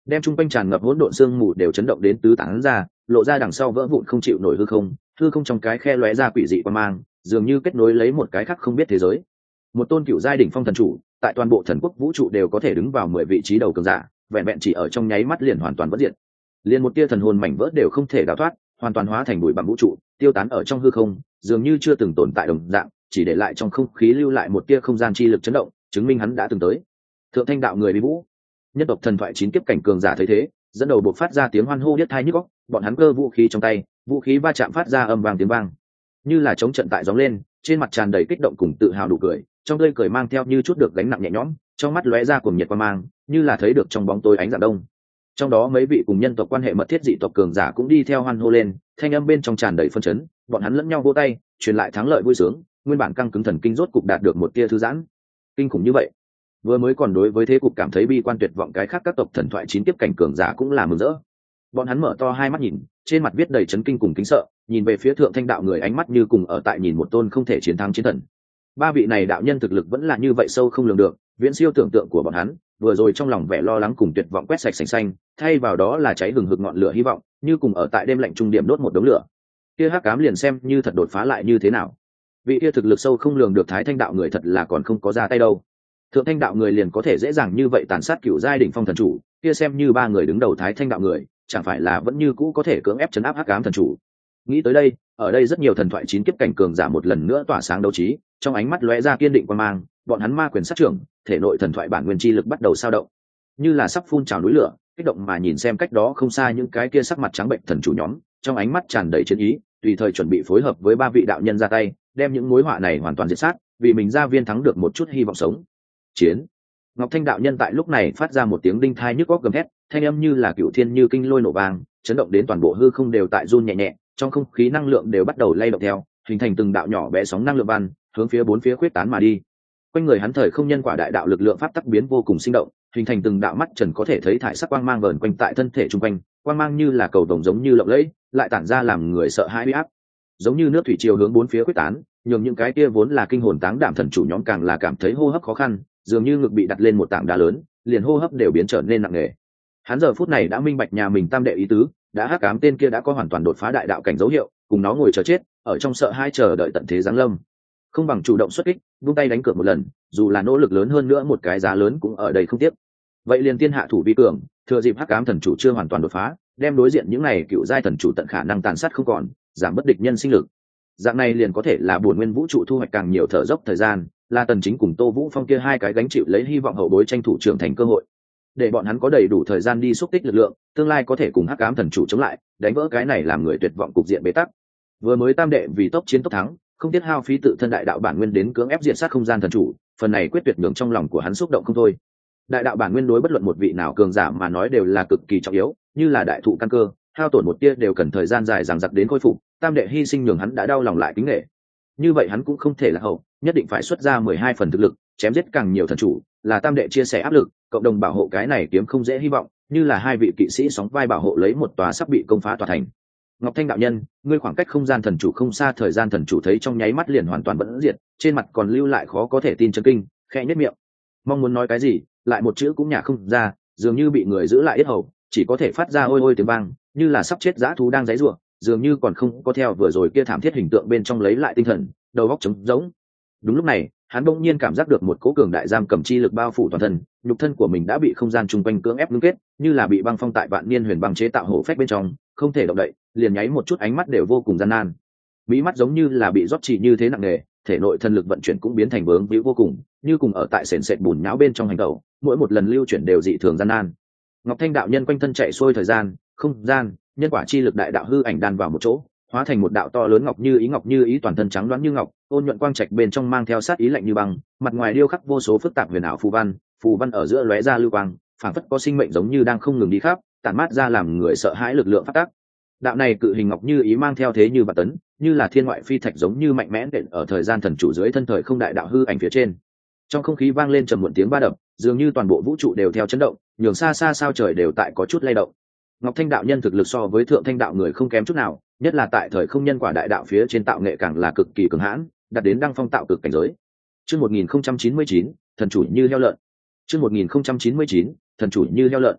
đem chung quanh tràn ngập hỗn độn sương mù đều chấn động đến tứ tán ra, lộ ra đằng sau vỡ vụn không chịu nổi hư không, hư không trong cái khe lóe ra quỷ dị qua mang, dường như kết nối lấy một cái khác không biết thế giới. Một tôn cựu giai đỉnh phong thần chủ, tại toàn bộ thần quốc vũ trụ đều có thể đứng vào mười vị trí đầu cường giả, vẹn vẹn chỉ ở trong nháy mắt liền hoàn toàn vỡ diệt. Liền một tia thần hồn mảnh vỡ đều không thể đào thoát, hoàn toàn hóa thành bụi bặm vũ trụ, tiêu tán ở trong hư không, dường như chưa từng tồn tại đồng dạng, chỉ để lại trong không khí lưu lại một tia không gian chi lực chấn động, chứng minh hắn đã từng tới. Thượng Thanh đạo người bí vũ, nhất tộc thần thoại chín kiếp cảnh cường giả thấy thế, dẫn đầu buộc phát ra tiếng hoan hô điếc tai nhức óc, bọn hắn cơ vũ khí trong tay, vũ khí va chạm phát ra âm vang tiếng vang, như là chống trận tại gióng lên, trên mặt tràn đầy kích động cùng tự hào đủ cười, trong tươi cười mang theo như chút được gánh nặng nhẹ nhõm, trong mắt lóe ra cuồng nhiệt quang mang, như là thấy được trong bóng tối ánh dạng đông. Trong đó mấy vị cùng nhân tộc quan hệ mật thiết dị tộc cường giả cũng đi theo hoan hô lên, thanh âm bên trong tràn đầy phân chấn, bọn hắn lẫn nhau vỗ tay, truyền lại thắng lợi vui sướng, nguyên bản căng cứng thần kinh rốt cục đạt được một tia thư giãn. Kinh khủng như vậy, vừa mới còn đối với thế cục cảm thấy bi quan tuyệt vọng cái khác các tộc thần thoại chín kiếp cảnh cường giả cũng là mừng rỡ. Bọn hắn mở to hai mắt nhìn, trên mặt viết đầy chấn kinh cùng kính sợ, nhìn về phía Thượng Thanh đạo người ánh mắt như cùng ở tại nhìn một tôn không thể chiến thắng chiến thần. Ba vị này đạo nhân thực lực vẫn là như vậy sâu không lường được, viễn siêu tưởng tượng của bọn hắn, vừa rồi trong lòng vẻ lo lắng cùng tuyệt vọng quét sạch sành xanh, thay vào đó là cháy hừng hực ngọn lửa hy vọng, như cùng ở tại đêm lạnh trung điểm đốt một đống lửa. Kia hắc ám liền xem như thật đột phá lại như thế nào, vị kia thực lực sâu không lường được Thái Thanh đạo người thật là còn không có ra tay đâu. Thượng Thanh đạo người liền có thể dễ dàng như vậy tàn sát cửu giai đỉnh phong thần chủ, kia xem như ba người đứng đầu Thái Thanh đạo người, chẳng phải là vẫn như cũ có thể cưỡng ép chấn áp hắc ám thần chủ. Nghĩ tới đây, ở đây rất nhiều thần thoại chín kiếp cảnh cường giả một lần nữa tỏa sáng đấu trí, trong ánh mắt lóe ra kiên định quan mang, bọn hắn ma quyền sát trưởng, thể nội thần thoại bản nguyên chi lực bắt đầu sao động, như là sắp phun trào núi lửa, kích động mà nhìn xem cách đó không xa những cái kia sắc mặt trắng bệnh thần chủ nhóm, trong ánh mắt tràn đầy chiến ý, tùy thời chuẩn bị phối hợp với ba vị đạo nhân ra tay, đem những mối họa này hoàn toàn diệt sát, vì mình gia viên thắng được một chút hy vọng sống. Chiến. Ngọc Thanh đạo nhân tại lúc này phát ra một tiếng đinh thai nhức óc gầm thét, thanh âm như là cửu thiên như kinh lôi nổ vang, chấn động đến toàn bộ hư không đều tại run nhẹ nhẹ, trong không khí năng lượng đều bắt đầu lay động theo, hình thành từng đạo nhỏ bé sóng năng lượng văn, hướng phía bốn phía khuyết tán mà đi. Quanh người hắn thời không nhân quả đại đạo lực lượng pháp tắc biến vô cùng sinh động, hình thành từng đạo mắt trần có thể thấy thải sắc quang mang vờn quanh tại thân thể trung quanh, quang mang như là cầu đồng giống như lộng lẫy, lại tản ra làm người sợ hãi uy áp, giống như nước thủy triều hướng bốn phía khuyết tán, nhường những cái kia vốn là kinh hồn táng đảm thần chủ nhóm càng là cảm thấy hô hấp khó khăn, dường như ngực bị đặt lên một tảng đá lớn, liền hô hấp đều biến trở nên nặng nề. Hắn giờ phút này đã minh bạch nhà mình tam đệ ý tứ, đã hắc ám tên kia đã có hoàn toàn đột phá đại đạo cảnh dấu hiệu, cùng nó ngồi chờ chết, ở trong sợ hãi chờ đợi tận thế giáng lâm. Không bằng chủ động xuất kích, buông tay đánh cược một lần, dù là nỗ lực lớn hơn nữa một cái giá lớn cũng ở đây không tiếc. Vậy liền tiên hạ thủ vi cường, thừa dịp hắc ám thần chủ chưa hoàn toàn đột phá, đem đối diện những này cựu giai thần chủ tận khả năng tàn sát không còn, giảm bất địch nhân sinh lực. Dạng này liền có thể là bổn nguyên vũ trụ thu hoạch càng nhiều thở dốc thời gian, là Tần Chính cùng Tô Vũ Phong kia hai cái gánh chịu lấy hy vọng hậu bối tranh thủ trưởng thành cơ hội, để bọn hắn có đầy đủ thời gian đi xúc tích lực lượng, tương lai có thể cùng hắc ám thần chủ chống lại, đánh vỡ cái này làm người tuyệt vọng cục diện bế tắc. Vừa mới tam đệ vì tốc chiến tốc thắng, không tiếc hao phí tự thân đại đạo bản nguyên đến cưỡng ép diện sát không gian thần chủ, phần này quyết tuyệt nhường trong lòng của hắn xúc động không thôi. Đại đạo bản nguyên đối bất luận một vị nào cường giả mà nói đều là cực kỳ trọng yếu, như là đại thụ căn cơ, hao tổn một tia đều cần thời gian dài dằng dặc đến khôi phục, tam đệ hy sinh nhường hắn đã đau lòng lại kính nể. Như vậy hắn cũng không thể là hậu, nhất định phải xuất ra mười hai phần thực lực, chém giết càng nhiều thần chủ, là tam đệ chia sẻ áp lực, cộng đồng bảo hộ cái này kiếm không dễ hy vọng, như là hai vị kỵ sĩ sóng vai bảo hộ lấy một tòa sắp bị công phá tòa thành. Ngọc Thanh đạo nhân, ngươi khoảng cách không gian thần chủ không xa, thời gian thần chủ thấy trong nháy mắt liền hoàn toàn vẫn diệt, trên mặt còn lưu lại khó có thể tin chấn kinh, khẽ nhếch miệng, mong muốn nói cái gì, lại một chữ cũng nhả không ra, dường như bị người giữ lại yết hầu, chỉ có thể phát ra ôi ôi tiếng vang, như là sắp chết dã thú đang giãy giụa, dường như còn không có theo vừa rồi kia thảm thiết hình tượng bên trong lấy lại tinh thần, đầu óc trống rỗng. Đúng lúc này, hắn bỗng nhiên cảm giác được một cỗ cường đại giam cầm chi lực bao phủ toàn thân, nhục thân của mình đã bị không gian chung quanh cưỡng ép ngưng kết, như là bị băng phong tại vạn niên huyền băng chế tạo hổ phách bên trong, không thể động đậy, liền nháy một chút ánh mắt đều vô cùng gian nan. Mỹ mắt giống như là bị rót chỉ như thế nặng nề, thể nội thần lực vận chuyển cũng biến thành vướng víu vô cùng, như cùng ở tại sền sệt bùn nhão bên trong hành tẩu, mỗi một lần lưu chuyển đều dị thường gian nan. Ngọc Thanh đạo nhân quanh thân chạy xuôi thời gian, không gian, nhân quả chi lực đại đạo hư ảnh đan vào một chỗ, hóa thành một đạo to lớn ngọc như ý ngọc như ý toàn thân trắng đoán như ngọc, ôn nhuận quang trạch bên trong mang theo sát ý lạnh như băng, mặt ngoài điêu khắc vô số phức tạp huyền ảo phù văn, phù văn ở giữa lóe ra lưu quang, phảng phất có sinh mệnh giống như đang không ngừng đi khắp, tản mát ra làm người sợ hãi lực lượng phát tác. Đạo này cự hình ngọc như ý mang theo thế như vạn tấn, như là thiên ngoại phi thạch giống như mạnh mẽ đện ở thời gian thần chủ dưới thân thời không đại đạo hư ảnh phía trên. Trong không khí vang lên trầm muộn tiếng ba đập, dường như toàn bộ vũ trụ đều theo chấn động, nhường xa xa sao trời đều tại có chút lay động. Ngọc Thanh đạo nhân thực lực so với Thượng Thanh đạo người không kém chút nào, nhất là tại thời không nhân quả đại đạo phía trên tạo nghệ càng là cực kỳ cường hãn, đạt đến đăng phong tạo cực cảnh giới. Chương một nghìn không trăm chín mươi chín, thần chủ như heo lợn. Chương một nghìn không trăm chín mươi chín, thần chủ như heo lợn.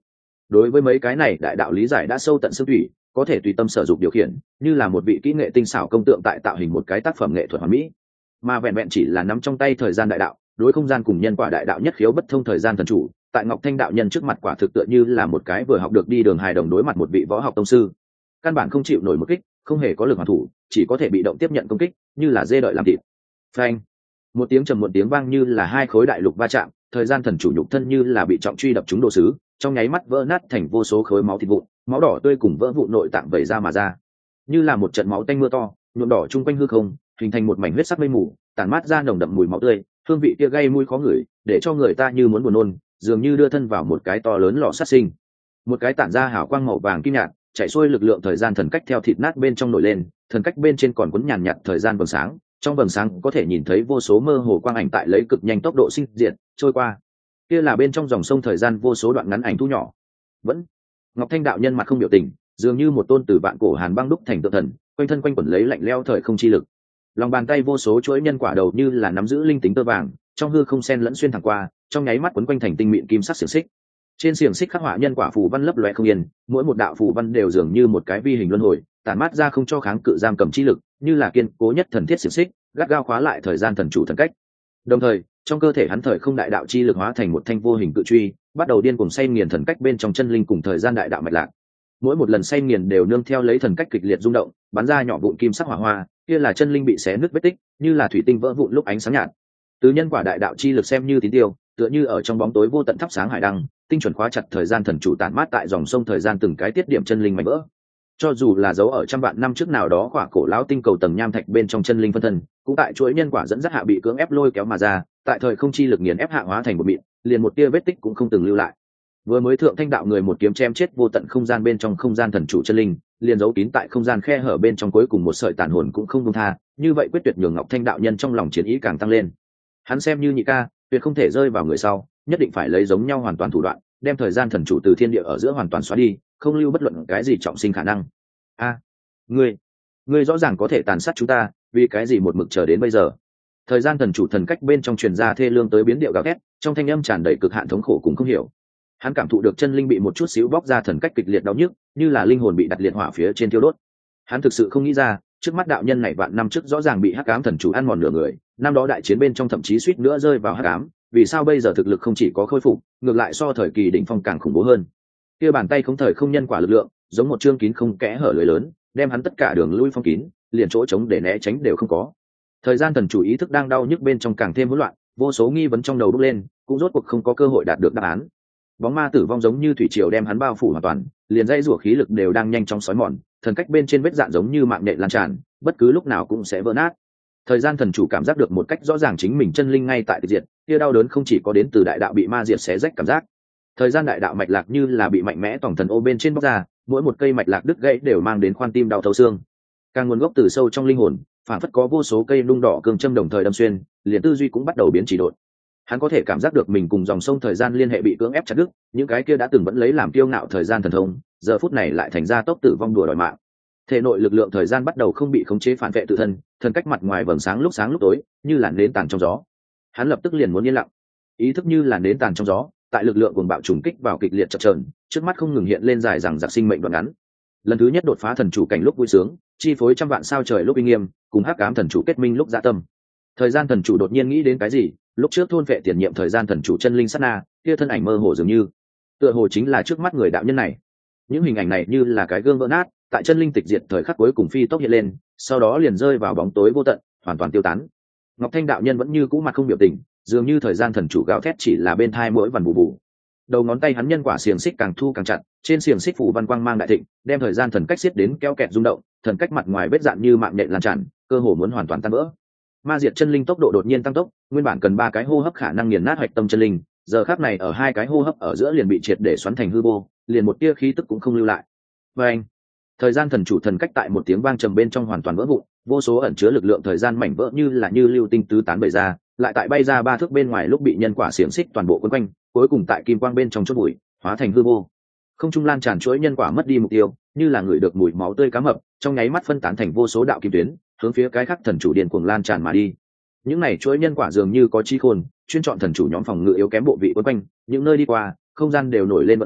đối với mấy cái này đại đạo lý giải đã sâu tận xương thủy, có thể tùy tâm sở dụng điều khiển, như là một vị kỹ nghệ tinh xảo công tượng tại tạo hình một cái tác phẩm nghệ thuật hoàn mỹ. Mà vẹn vẹn chỉ là nắm trong tay thời gian đại đạo, đối không gian cùng nhân quả đại đạo nhất khiếu bất thông thời gian thần chủ, tại Ngọc Thanh đạo nhân trước mặt quả thực tựa như là một cái vừa học được đi đường hài đồng đối mặt một vị võ học tông sư. Căn bản không chịu nổi một kích, không hề có lực hoàn thủ, chỉ có thể bị động tiếp nhận công kích, như là dê đợi làm thịt. Phanh! Một tiếng trầm một tiếng vang như là hai khối đại lục va chạm, thời gian thần chủ nhục thân như là bị trọng truy đập trúng đồ sứ, trong nháy mắt vỡ nát thành vô số khối máu thịt vụn, máu đỏ tươi cùng vỡ vụn nội tạng vẩy ra mà ra, như là một trận máu tanh mưa to, nhuộm đỏ chung quanh hư không, hình thành một mảnh huyết sắc mây mù, tản mát ra nồng đậm mùi máu tươi, hương vị kia gây mũi khó ngửi, để cho người ta như muốn buồn nôn, dường như đưa thân vào một cái to lớn lò sát sinh. Một cái tản ra hào quang màu vàng kim nhạt, chạy xuôi lực lượng thời gian thần cách theo thịt nát bên trong nổi lên, thần cách bên trên còn cuốn nhàn nhạt thời gian vầng sáng, trong vầng sáng có thể nhìn thấy vô số mơ hồ quang ảnh tại lấy cực nhanh tốc độ sinh diệt trôi qua. Kia là bên trong dòng sông thời gian vô số đoạn ngắn ảnh thu nhỏ. Vẫn Ngọc Thanh đạo nhân mặt không biểu tình, dường như một tôn từ vạn cổ hàn băng đúc thành tượng thần, quanh thân quanh quẩn lấy lạnh lẽo thời không chi lực. Lòng bàn tay vô số chuỗi nhân quả đầu như là nắm giữ linh tính tơ vàng, trong hư không xen lẫn xuyên thẳng qua, trong nháy mắt quấn quanh thành tinh mịn kim sắc xiềng xích. Trên xiềng xích khắc họa nhân quả phù văn lấp loé không yên, mỗi một đạo phù văn đều dường như một cái vi hình luân hồi, tản mát ra không cho kháng cự giam cầm chi lực, như là kiên cố nhất thần thiết xiềng xích, gắt gao khóa lại thời gian thần chủ thần cách. Đồng thời, trong cơ thể hắn thời không đại đạo chi lực hóa thành một thanh vô hình cự truy, bắt đầu điên cuồng xay nghiền thần cách bên trong chân linh cùng thời gian đại đạo mạch lạc. Mỗi một lần xay nghiền đều nương theo lấy thần cách kịch liệt rung động, bắn ra nhỏ vụn kim sắc hỏa hoa, kia là chân linh bị xé nứt vết tích, như là thủy tinh vỡ vụn lúc ánh sáng nhạt. Từ nhân quả đại đạo chi lực xem như tín tiêu, tựa như ở trong bóng tối vô tận thắp sáng hải đăng, tinh chuẩn khóa chặt thời gian thần chủ tản mát tại dòng sông thời gian từng cái tiết điểm chân linh mảnh vỡ. Cho dù là dấu ở trăm vạn năm trước nào đó khỏa cổ lão tinh cầu tầng nham thạch bên trong chân linh phân thân, cũng tại chuỗi nhân quả dẫn dắt hạ bị cưỡng ép lôi kéo mà ra, tại thời không chi lực nghiền ép hạ hóa thành một mịn, liền một tia vết tích cũng không từng lưu lại. Vừa mới thượng thanh đạo người một kiếm chém chết vô tận không gian bên trong không gian thần chủ chân linh, liền giấu kín tại không gian khe hở bên trong cuối cùng một sợi tàn hồn cũng không buông tha, như vậy quyết tuyệt nhường Ngọc Thanh đạo nhân trong lòng chiến ý càng tăng lên. Hắn xem như nhị ca, tuyệt không thể rơi vào người sau, nhất định phải lấy giống nhau hoàn toàn thủ đoạn, đem thời gian thần chủ từ thiên địa ở giữa hoàn toàn xóa đi, không lưu bất luận cái gì trọng sinh khả năng. A, à, ngươi, ngươi rõ ràng có thể tàn sát chúng ta, vì cái gì một mực chờ đến bây giờ? Thời gian thần chủ thần cách bên trong truyền ra thê lương tới biến điệu gào thét, trong thanh âm tràn đầy cực hạn thống khổ cùng không hiểu. Hắn cảm thụ được chân linh bị một chút xíu bóc ra thần cách kịch liệt đau nhức, như là linh hồn bị đặt liệt hỏa phía trên thiêu đốt. Hắn thực sự không nghĩ ra, trước mắt đạo nhân này vạn năm trước rõ ràng bị hắc ám thần chủ ăn mòn nửa người, năm đó đại chiến bên trong thậm chí suýt nữa rơi vào hắc ám, vì sao bây giờ thực lực không chỉ có khôi phục, ngược lại so thời kỳ đỉnh phong càng khủng bố hơn. Kia bàn tay không thời không nhân quả lực lượng, giống một chương kín không kẽ hở lưới lớn, đem hắn tất cả đường lui phong kín, liền chỗ trống để né tránh đều không có. Thời gian thần chủ ý thức đang đau nhức bên trong càng thêm hỗn loạn, vô số nghi vấn trong đầu bốc lên, cũng rốt cuộc không có cơ hội đạt được đáp án. Bóng ma tử vong giống như thủy triều đem hắn bao phủ hoàn toàn, liền dây rủa khí lực đều đang nhanh chóng xói mòn, thần cách bên trên vết dạn giống như mạng nhện lan tràn, bất cứ lúc nào cũng sẽ vỡ nát. Thời gian thần chủ cảm giác được một cách rõ ràng chính mình chân linh ngay tại tịch diệt, kia đau đớn không chỉ có đến từ đại đạo bị ma diệt xé rách cảm giác. Thời gian đại đạo mạch lạc như là bị mạnh mẽ tổng thần ô bên trên bóc ra, mỗi một cây mạch lạc đứt gãy đều mang đến khoan tim đau thấu xương. Càng nguồn gốc từ sâu trong linh hồn, phản phất có vô số cây nung đỏ cương châm đồng thời đâm xuyên, liền tư duy cũng bắt đầu biến chỉ độn. Hắn có thể cảm giác được mình cùng dòng sông thời gian liên hệ bị cưỡng ép chặt đứt, những cái kia đã từng vẫn lấy làm kiêu ngạo thời gian thần thông, giờ phút này lại thành ra tốc tử vong đùa đòi mạng. Thể nội lực lượng thời gian bắt đầu không bị khống chế phản vệ tự thân, thần cách mặt ngoài vầng sáng lúc sáng lúc tối, như là nến tàn trong gió. Hắn lập tức liền muốn yên lặng, ý thức như là nến tàn trong gió, tại lực lượng cuồng bạo trùng kích vào kịch liệt chập chờn, trước mắt không ngừng hiện lên dài rằng giặc sinh mệnh đoạn ngắn. Lần thứ nhất đột phá thần chủ cảnh lúc vui sướng, chi phối trăm vạn sao trời lúc uy nghiêm, cùng hắc ám thần chủ kết minh lúc dạ tâm. Thời gian thần chủ đột nhiên nghĩ đến cái gì, lúc trước thôn vệ tiền nhiệm thời gian thần chủ chân linh sát na, kia thân ảnh mơ hồ dường như, tựa hồ chính là trước mắt người đạo nhân này. Những hình ảnh này như là cái gương vỡ nát, tại chân linh tịch diệt thời khắc cuối cùng phi tốc hiện lên, sau đó liền rơi vào bóng tối vô tận, hoàn toàn tiêu tán. Ngọc Thanh đạo nhân vẫn như cũ mặt không biểu tình, dường như thời gian thần chủ gào thét chỉ là bên thai mỗi vằn bù bù. Đầu ngón tay hắn nhân quả xiềng xích càng thu càng chặt, trên xiềng xích phủ văn quang mang đại thịnh, đem thời gian thần cách xiết đến kéo kẹt rung động, thần cách mặt ngoài vết dạn như mạng nhện lan tràn, cơ hồ muốn hoàn toàn tan vỡ. Ma diệt chân linh tốc độ đột nhiên tăng tốc, nguyên bản cần ba cái hô hấp khả năng nghiền nát hạch tâm chân linh, giờ khắc này ở hai cái hô hấp ở giữa liền bị triệt để xoắn thành hư vô, liền một tia khí tức cũng không lưu lại. Và anh, thời gian thần chủ thần cách tại một tiếng vang trầm bên trong hoàn toàn vỡ vụn, vô số ẩn chứa lực lượng thời gian mảnh vỡ như là như lưu tinh tứ tán bày ra, lại tại bay ra ba thước bên ngoài lúc bị nhân quả xiềng xích toàn bộ quấn quanh, cuối cùng tại kim quang bên trong chốt bụi hóa thành hư vô. Không trung lan tràn chuỗi nhân quả mất đi mục tiêu, như là người được mùi máu tươi cá mập, trong nháy mắt phân tán thành vô số đạo kim tuyến, hướng phía cái khác thần chủ điên cuồng lan tràn mà đi. Những này chuỗi nhân quả dường như có trí khôn, chuyên chọn thần chủ nhóm phòng ngự yếu kém bộ vị quấn quanh, những nơi đi qua, không gian đều nổi lên vận sóng,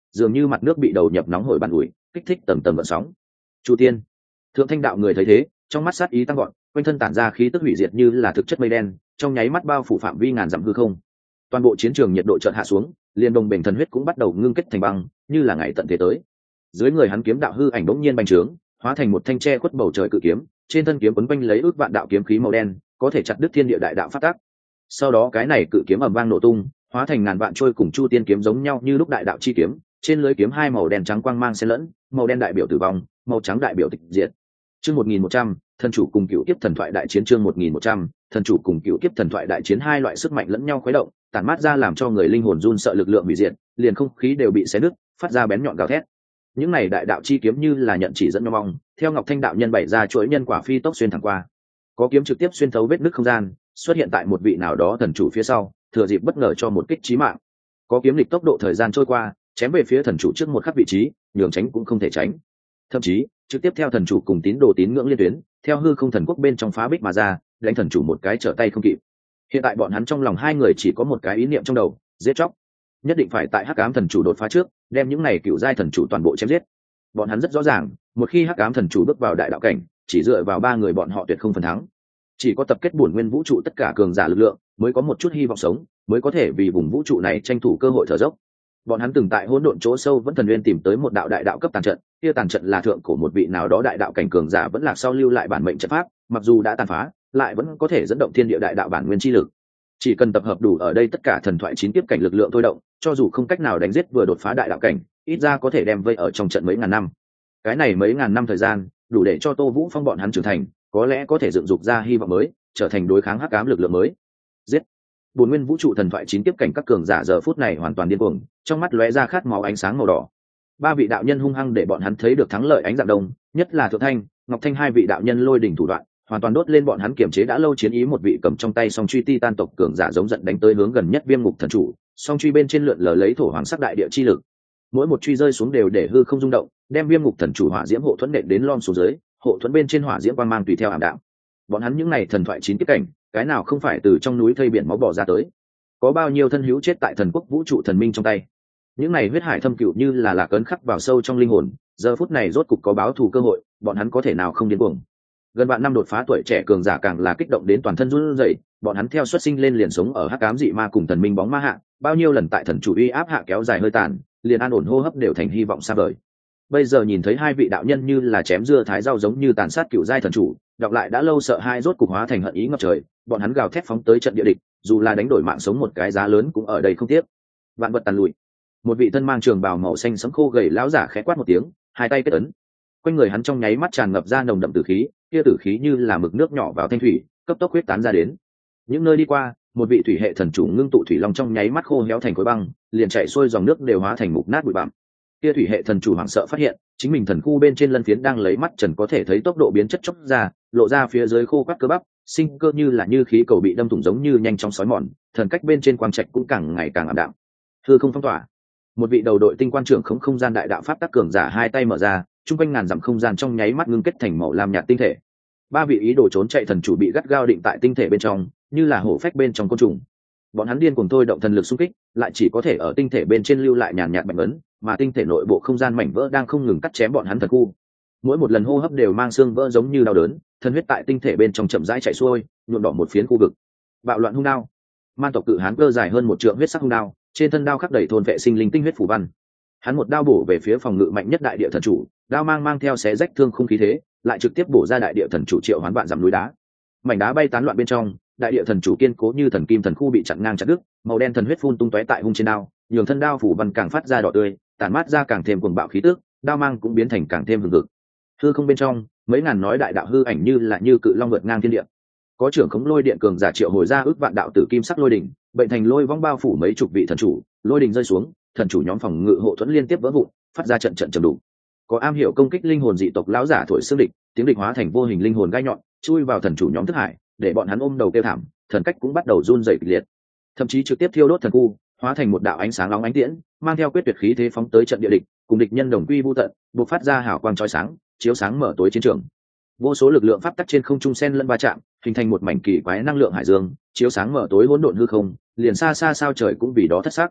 dường như mặt nước bị đầu nhập nóng hổi bàn ủi, kích thích tầng tầng gợn sóng. Chu Tiên, Thượng Thanh đạo người thấy thế, trong mắt sát ý tăng gọn, quanh thân tản ra khí tức hủy diệt như là thực chất mây đen, trong nháy mắt bao phủ phạm vi ngàn dặm hư không. Toàn bộ chiến trường nhiệt độ chợt hạ xuống, liền đồng bền thần huyết cũng bắt đầu ngưng kết thành băng, như là ngày tận thế tới. Dưới người hắn kiếm đạo hư ảnh bỗng nhiên bành trướng, hóa thành một thanh tre khuất bầu trời cự kiếm, trên thân kiếm quấn quanh lấy ước vạn đạo kiếm khí màu đen, có thể chặt đứt thiên địa đại đạo phát tác. Sau đó cái này cự kiếm ầm vang nổ tung, hóa thành ngàn vạn trôi cùng Chu Tiên kiếm giống nhau như lúc đại đạo chi kiếm, trên lưới kiếm hai màu đen trắng quang mang xen lẫn, màu đen đại biểu tử vong, màu trắng đại biểu tịch diệt. Chương một nghìn một trăm, thần chủ cùng cựu kiếp thần thoại đại chiến. Chương một nghìn một trăm, thần chủ cùng cựu kiếp thần thoại đại chiến, hai loại sức mạnh lẫn nhau khuấy động, tản mát ra làm cho người linh hồn run sợ lực lượng hủy diệt, liền không khí đều bị xé nứt, phát ra bén nhọn gào thét. Những này đại đạo chi kiếm như là nhận chỉ dẫn nhau mong, theo Ngọc Thanh đạo nhân bày ra chuỗi nhân quả phi tốc xuyên thẳng qua. Có kiếm trực tiếp xuyên thấu vết nứt không gian, xuất hiện tại một vị nào đó thần chủ phía sau, thừa dịp bất ngờ cho một kích chí mạng. Có kiếm lịch tốc độ thời gian trôi qua, chém về phía thần chủ trước một khắc vị trí, nhường tránh cũng không thể tránh. Thậm chí, trực tiếp theo thần chủ cùng tín đồ tín ngưỡng liên tuyến, theo hư không thần quốc bên trong phá bích mà ra, đánh thần chủ một cái trở tay không kịp. Hiện tại bọn hắn trong lòng hai người chỉ có một cái ý niệm trong đầu, giết chóc. Nhất định phải tại Hắc Ám thần chủ đột phá trước, đem những này cựu giai thần chủ toàn bộ chém giết. Bọn hắn rất rõ ràng, một khi Hắc Ám thần chủ bước vào đại đạo cảnh, chỉ dựa vào ba người bọn họ tuyệt không phần thắng. Chỉ có tập kết bổn nguyên vũ trụ tất cả cường giả lực lượng, mới có một chút hy vọng sống, mới có thể vì vùng vũ trụ này tranh thủ cơ hội thở dốc. Bọn hắn từng tại hỗn độn chỗ sâu vẫn thần nguyên tìm tới một đạo đại đạo cấp tàn trận, kia tàn trận là thượng cổ một vị nào đó đại đạo cảnh cường giả vẫn lạc sau lưu lại bản mệnh trận pháp, mặc dù đã tàn phá, lại vẫn có thể dẫn động thiên địa đại đạo bản nguyên chi lực. Chỉ cần tập hợp đủ ở đây tất cả thần thoại chín tiếp cảnh lực lượng thôi động, cho dù không cách nào đánh giết vừa đột phá đại đạo cảnh, ít ra có thể đem vây ở trong trận mấy ngàn năm. Cái này mấy ngàn năm thời gian, đủ để cho Tô Vũ Phong bọn hắn trưởng thành, có lẽ có thể dựng dục ra hy vọng mới, trở thành đối kháng hắc ám lực lượng mới. Giết! Bổn nguyên vũ trụ thần thoại chín tiếp cảnh các cường giả giờ phút này hoàn toàn điên cuồng, trong mắt lóe ra khát máu ánh sáng màu đỏ. Ba vị đạo nhân hung hăng để bọn hắn thấy được thắng lợi ánh dạng đông, nhất là Thượng Thanh, Ngọc Thanh hai vị đạo nhân lôi đỉnh thủ đoạn, hoàn toàn đốt lên bọn hắn kiềm chế đã lâu chiến ý. Một vị cầm trong tay song truy titan tộc cường giả giống giận đánh tới hướng gần nhất Viêm Ngục thần chủ, song truy bên trên lượn lờ lấy thổ hoàng sắc đại địa chi lực. Mỗi một truy rơi xuống đều để hư không rung động, đem Viêm Ngục thần chủ hỏa diễm hộ thuẫn nện đến lom xuống dưới, hộ thuẫn bên trên hỏa diễm quang mang tùy theo ảm đạm. Bọn hắn những này thần thoại chín tiếp cảnh, cái nào không phải từ trong núi thây biển máu bò ra tới? Có bao nhiêu thân hữu chết tại thần quốc vũ trụ thần minh trong tay? Những này huyết hải thâm cựu như là lạc ấn khắc vào sâu trong linh hồn, giờ phút này rốt cục có báo thù cơ hội, bọn hắn có thể nào không điên cuồng? Gần vạn năm đột phá tuổi trẻ cường giả càng là kích động đến toàn thân run rẩy, bọn hắn theo xuất sinh lên liền sống ở hắc ám dị ma cùng thần minh bóng ma hạ, bao nhiêu lần tại thần chủ uy áp hạ kéo dài hơi tàn, liền an ổn hô hấp đều thành hy vọng xa vời. Bây giờ nhìn thấy hai vị đạo nhân như là chém dưa thái rau giống như tàn sát cựu giai thần chủ, đọc lại đã lâu sợ hai rốt cục hóa thành hận ý ngập trời, bọn hắn gào thét phóng tới trận địa địch, dù là đánh đổi mạng sống một cái giá lớn cũng ở đây không tiếc. Vạn vật tàn lụi. Một vị thân mang trường bào màu xanh sẫm khô gầy lão giả khẽ quát một tiếng, hai tay kết ấn. Quanh người hắn trong nháy mắt tràn ngập ra nồng đậm tử khí, kia tử khí như là mực nước nhỏ vào thanh thủy, cấp tốc huyết tán ra đến. Những nơi đi qua, một vị thủy hệ thần chủ ngưng tụ thủy long trong nháy mắt khô héo thành khối băng, liền chảy xuôi dòng nước đều hóa thành mục nát bụi bặm. Kia thủy hệ thần chủ hoảng sợ phát hiện, chính mình thần khu bên trên lân phiến đang lấy mắt trần có thể thấy tốc độ biến chất chốc ra, lộ ra phía dưới khô quắt cơ bắp, sinh cơ như là như khí cầu bị đâm thủng giống như nhanh chóng sói mòn, thần cách bên trên quang trạch cũng càng ngày càng ảm đạm. Hư không phong tỏa. Một vị đầu đội tinh quan trưởng khống không gian đại đạo pháp tác cường giả hai tay mở ra, trung quanh ngàn dặm không gian trong nháy mắt ngưng kết thành màu lam nhạt tinh thể. Ba vị ý đồ trốn chạy thần chủ bị gắt gao định tại tinh thể bên trong, như là hổ phách bên trong côn trùng. Bọn hắn điên cuồng thôi động thần lực xung kích, lại chỉ có thể ở tinh thể bên trên lưu lại nhàn nhạt bạch ấn, mà tinh thể nội bộ không gian mảnh vỡ đang không ngừng cắt chém bọn hắn thần khu. Mỗi một lần hô hấp đều mang xương vỡ giống như đau đớn, thần huyết tại tinh thể bên trong chậm rãi chảy xuôi, nhuộm đỏ một phiến khu vực. Bạo loạn hung đao. Man tộc cự hán cơ dài hơn một trượng huyết sắc hung đao, trên thân đao khắc đầy thôn vệ sinh linh tinh huyết phù văn. Hắn một đao bổ về phía phòng ngự mạnh nhất đại địa thần chủ, đao mang mang theo xé rách thương không khí thế, lại trực tiếp bổ ra đại địa thần chủ triệu hoán vạn dặm núi đá. Mảnh đá bay tán loạn bên trong, đại địa thần chủ kiên cố như thần kim thần khu bị chặn ngang chặt đứt, màu đen thần huyết phun tung tóe tại hung trên đao, nhường thân đao phủ văn càng phát ra đỏ tươi, tản mát ra càng thêm cuồng bạo khí tức, đao mang cũng biến thành càng thêm hừng hực. Hư không bên trong, mấy ngàn nói đại đạo hư ảnh như là như cự long vượt ngang thiên địa. Có trưởng khống lôi điện cường giả triệu hồi ra ước vạn đạo tử kim sắc lôi đỉnh, bệnh thành lôi vong bao phủ mấy chục vị thần chủ, lôi đỉnh rơi xuống, thần chủ nhóm phòng ngự hộ thuẫn liên tiếp vỡ vụn, phát ra trận trận trầm đủ. Có am hiểu công kích linh hồn dị tộc lão giả thổi xương địch, tiếng địch hóa thành vô hình linh hồn gai nhọn, chui vào thần chủ nhóm thức hải, để bọn hắn ôm đầu kêu thảm, thần cách cũng bắt đầu run rẩy kịch liệt. Thậm chí trực tiếp thiêu đốt thần khu, hóa thành một đạo ánh sáng nóng ánh tiễn, mang theo quyết tuyệt khí thế phóng tới trận địa địch, cùng địch nhân đồng quy vu tận, bộc phát ra hào quang chói sáng, chiếu sáng mở tối chiến trường. Vô số lực lượng pháp tắc trên không trung xen lẫn va chạm, hình thành một mảnh kỳ quái năng lượng hải dương, chiếu sáng mở tối hỗn độn hư không, liền xa xa sao trời cũng vì đó thất sắc.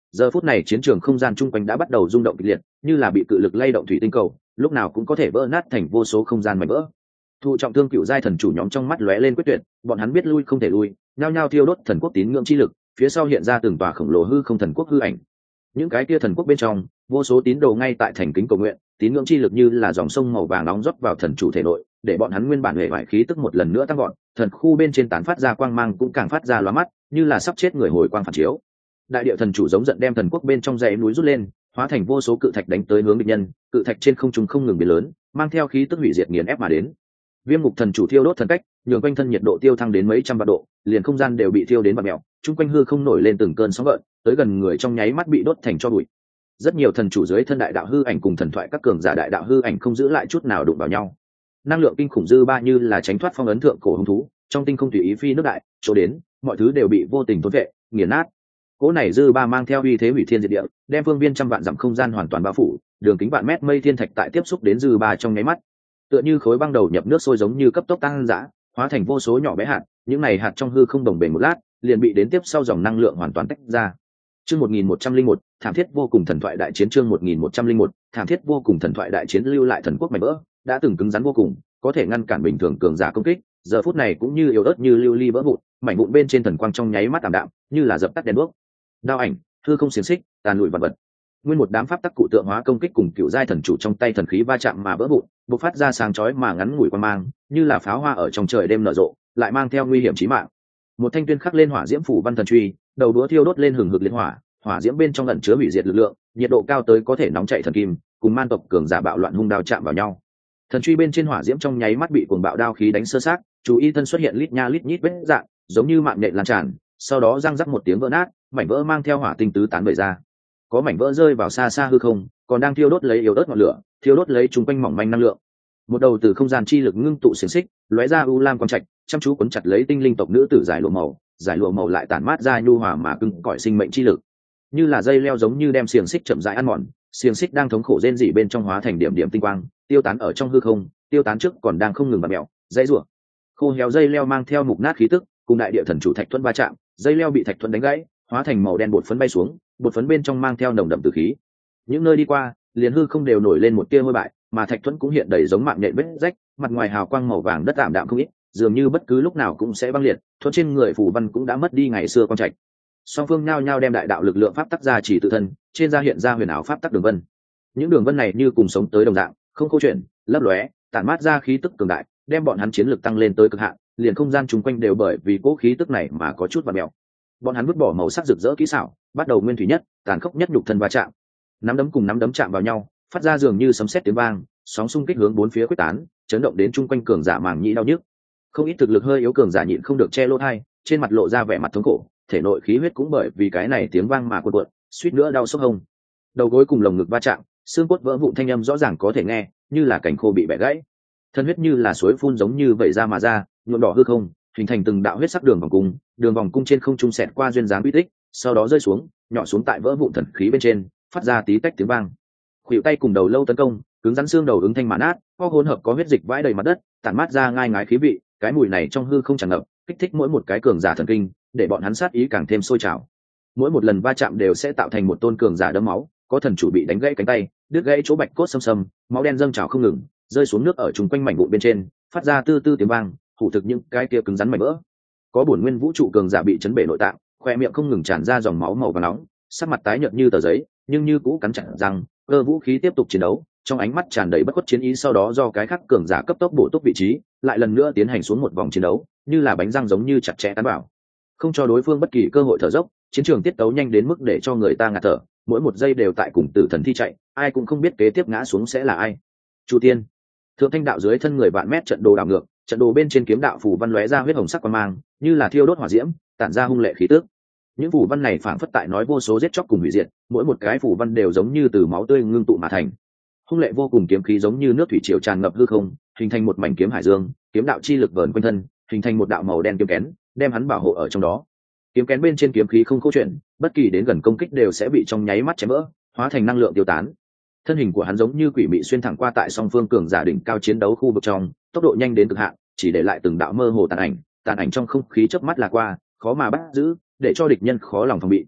Giờ phút này chiến trường không gian chung quanh đã bắt đầu rung động kịch liệt, như là bị cự lực lay động thủy tinh cầu, lúc nào cũng có thể vỡ nát thành vô số không gian mảnh vỡ. Thụ trọng thương cựu giai thần chủ nhóm trong mắt lóe lên quyết tuyệt, bọn hắn biết lui không thể lui, nhao nhao thiêu đốt thần quốc tín ngưỡng chi lực, phía sau hiện ra từng tòa khổng lồ hư không thần quốc hư ảnh. Những cái kia thần quốc bên trong, vô số tín đồ ngay tại thành kính cầu nguyện, tín ngưỡng chi lực như là dòng sông màu vàng nóng rót vào thần chủ thể nội, để bọn hắn nguyên bản hệ vải khí tức một lần nữa tăng gọn, thần khu bên trên tán phát ra quang mang cũng càng phát ra lóa mắt, như là sắp chết người hồi quang phản chiếu. Đại địa thần chủ giống giận đem thần quốc bên trong dãy núi rút lên, hóa thành vô số cự thạch đánh tới hướng địch nhân, cự thạch trên không trung không ngừng biến lớn, mang theo khí tức hủy diệt nghiền ép mà đến. Viêm ngục thần chủ thiêu đốt thần cách, nhường quanh thân nhiệt độ tiêu thăng đến mấy trăm vạn độ, liền không gian đều bị thiêu đến bạt mèo, chung quanh hư không nổi lên từng cơn sóng gợn, tới gần người trong nháy mắt bị đốt thành tro bụi. Rất nhiều thần chủ dưới thân đại đạo hư ảnh cùng thần thoại các cường giả đại đạo hư ảnh không giữ lại chút nào đụng vào nhau. Năng lượng kinh khủng dư ba như là tránh thoát phong ấn thượng cổ hung thú, trong tinh không tùy ý phi nước đại, chỗ đến, mọi thứ đều bị vô tình thôn vệ, nghiền nát. Cỗ này dư ba mang theo uy thế hủy thiên diệt địa, đem phương viên trăm vạn dặm không gian hoàn toàn bao phủ, đường kính vạn mét mây thiên thạch tại tiếp xúc đến dư ba trong nháy mắt, tựa như khối băng đầu nhập nước sôi giống như cấp tốc tăng dã, hóa thành vô số nhỏ bé hạt, những này hạt trong hư không đồng bền một lát, liền bị đến tiếp sau dòng năng lượng hoàn toàn tách ra. Chương một nghìn một trăm linh một, thảm thiết vô cùng thần thoại đại chiến chương một nghìn một trăm linh một, thảm thiết vô cùng thần thoại đại chiến lưu lại thần quốc mảnh vỡ, đã từng cứng rắn vô cùng, có thể ngăn cản bình thường cường giả công kích, giờ phút này cũng như yếu ớt như lưu ly vỡ vụn, mảnh vụn bên trên thần quang trong nháy mắt tạm đạm, như là dập tắt đèn đuốc. Đao ảnh, hư không xiềng xích, tàn lụi vật vật. Nguyên một đám pháp tắc cụ tượng hóa công kích cùng cựu giai thần chủ trong tay thần khí va chạm mà vỡ vụn, bộc phát ra sáng chói mà ngắn ngủi quang mang, như là pháo hoa ở trong trời đêm nở rộ, lại mang theo nguy hiểm chí mạng. Một thanh tuyên khắc lên hỏa diễm phủ văn thần truy, đầu đũa thiêu đốt lên hừng hực liệt hỏa, hỏa diễm bên trong ẩn chứa hủy diệt lực lượng, nhiệt độ cao tới có thể nóng chảy thần kim, cùng man tộc cường giả bạo loạn hung đao chạm vào nhau. Thần truy bên trên hỏa diễm trong nháy mắt bị cuồng bạo đao khí đánh sơ xác, chú ý thân xuất hiện lít nha lít nhít vết dạng, giống như mạng nhện lan tràn, sau đó răng rắc một tiếng vỡ nát, mảnh vỡ mang theo hỏa tinh tứ tán bời ra. Có mảnh vỡ rơi vào xa xa hư không, còn đang thiêu đốt lấy yếu ớt ngọn lửa, thiêu đốt lấy chúng quanh mỏng manh năng lượng. Một đầu từ không gian chi lực ngưng tụ xiềng xích, lóe ra u lam quang trạch, chăm chú cuốn chặt lấy tinh linh tộc nữ tử giải lụa màu, giải lụa màu lại tản mát ra nhu hòa mà cứng cỏi sinh mệnh chi lực, như là dây leo giống như đem xiềng xích chậm rãi ăn mòn, xiềng xích đang thống khổ rên rỉ bên trong hóa thành điểm điểm tinh quang, tiêu tán ở trong hư không, tiêu tán trước còn đang không ngừng bật mèo, dây rủa. Khô héo dây leo mang theo mục nát khí tức, cùng đại địa thần chủ thạch thuẫn va chạm, dây leo bị thạch thuẫn đánh gãy, hóa thành màu đen bột phấn bay xuống, bột phấn bên trong mang theo nồng đậm tử khí. Những nơi đi qua, liền hư không đều nổi lên một tia hôi bại, mà thạch thuẫn cũng hiện đầy giống mạng nhện vết rách, mặt ngoài hào quang màu vàng đất ảm đạm không ít, dường như bất cứ lúc nào cũng sẽ băng liệt. Thuẫn trên người phù văn cũng đã mất đi ngày xưa quang trạch. Song phương nhao nhao đem đại đạo lực lượng pháp tắc ra chỉ tự thân, trên da hiện ra huyền ảo pháp tắc đường vân. Những đường vân này như cùng sống tới đồng dạng, không câu chuyện, lấp lóe, tản mát ra khí tức cường đại, đem bọn hắn chiến lực tăng lên tới cực hạn, liền không gian chung quanh đều bởi vì cố khí tức này mà có chút vặn mèo. Bọn hắn vứt bỏ màu sắc rực rỡ kỹ xảo, bắt đầu nguyên thủy nhất, tàn khốc nhất nhục thân va chạm. Nắm đấm cùng nắm đấm chạm vào nhau, phát ra dường như sấm sét tiếng vang, sóng xung kích hướng bốn phía quyết tán, chấn động đến chung quanh cường giả màng nhĩ đau nhức. Không ít thực lực hơi yếu cường giả nhịn không được che lỗ tai, trên mặt lộ ra vẻ mặt thống khổ, thể nội khí huyết cũng bởi vì cái này tiếng vang mà cuộn cuộn, suýt nữa đau sốc hông. Đầu gối cùng lồng ngực va chạm, xương cốt vỡ vụn thanh âm rõ ràng có thể nghe, như là cành khô bị bẻ gãy. Thân huyết như là suối phun giống như vẩy ra mà ra, nhuộm đỏ hư không, hình thành từng đạo huyết sắc đường vòng cung, đường vòng cung trên không trung xẹt qua duyên dáng uy tích, sau đó rơi xuống, nhỏ xuống tại vỡ vụn thần khí bên trên, phát ra tí tách tiếng vang. Khuỷu tay cùng đầu lâu tấn công, cứng rắn xương đầu ứng thanh mà nát, có hỗn hợp có huyết dịch vãi đầy mặt đất, tản mát ra ngai ngái khí vị, cái mùi này trong hư không tràn ngập, kích thích mỗi một cái cường giả thần kinh, để bọn hắn sát ý càng thêm sôi trào. Mỗi một lần va chạm đều sẽ tạo thành một tôn cường giả đẫm máu, có thần chủ bị đánh gãy cánh tay, đứt gãy chỗ bạch cốt xâm xâm, máu đen dâng trào không ngừng, rơi xuống nước ở chung quanh mảnh vụn bên trên, phát ra tư tư tiếng vang, hủ thực những cái kia cứng rắn mảnh vỡ. Có bổn nguyên vũ trụ cường giả bị chấn bể nội tạng, khoe miệng không ngừng tràn ra dòng máu màu vàng nóng, sắc mặt tái nhợt như tờ giấy, nhưng như cũ cắn chặt răng, cơ vũ khí tiếp tục chiến đấu, trong ánh mắt tràn đầy bất khuất chiến ý. Sau đó do cái khác cường giả cấp tốc bổ túc vị trí, lại lần nữa tiến hành xuống một vòng chiến đấu, như là bánh răng giống như chặt chẽ cắn vào, không cho đối phương bất kỳ cơ hội thở dốc. Chiến trường tiết tấu nhanh đến mức để cho người ta ngạt thở, mỗi một giây đều tại cùng tử thần thi chạy, ai cũng không biết kế tiếp ngã xuống sẽ là ai. Chu Tiên, Thượng Thanh đạo dưới thân người vạn mét trận đồ đảo ngược, trận đồ bên trên kiếm đạo phù văn lóe ra huyết hồng sắc quang mang, như là thiêu đốt hỏa diễm, tản ra hung lệ khí tức. Những phù văn này phảng phất tại nói vô số giết chóc cùng hủy diệt, mỗi một cái phù văn đều giống như từ máu tươi ngưng tụ mà thành. Hung lệ vô cùng kiếm khí giống như nước thủy triều tràn ngập hư không, hình thành một mảnh kiếm hải dương, kiếm đạo chi lực vờn quanh thân, hình thành một đạo màu đen kiếm kén, đem hắn bảo hộ ở trong đó. Kiếm kén bên trên kiếm khí không câu chuyện, bất kỳ đến gần công kích đều sẽ bị trong nháy mắt chém vỡ, hóa thành năng lượng tiêu tán. Thân hình của hắn giống như quỷ mị xuyên thẳng qua tại song phương cường giả đỉnh cao chiến đấu khu vực trong, tốc độ nhanh đến cực hạn, chỉ để lại từng đạo mơ hồ tàn ảnh, tàn ảnh trong không khí chớp mắt là qua, khó mà bắt giữ, để cho địch nhân khó lòng phòng bị.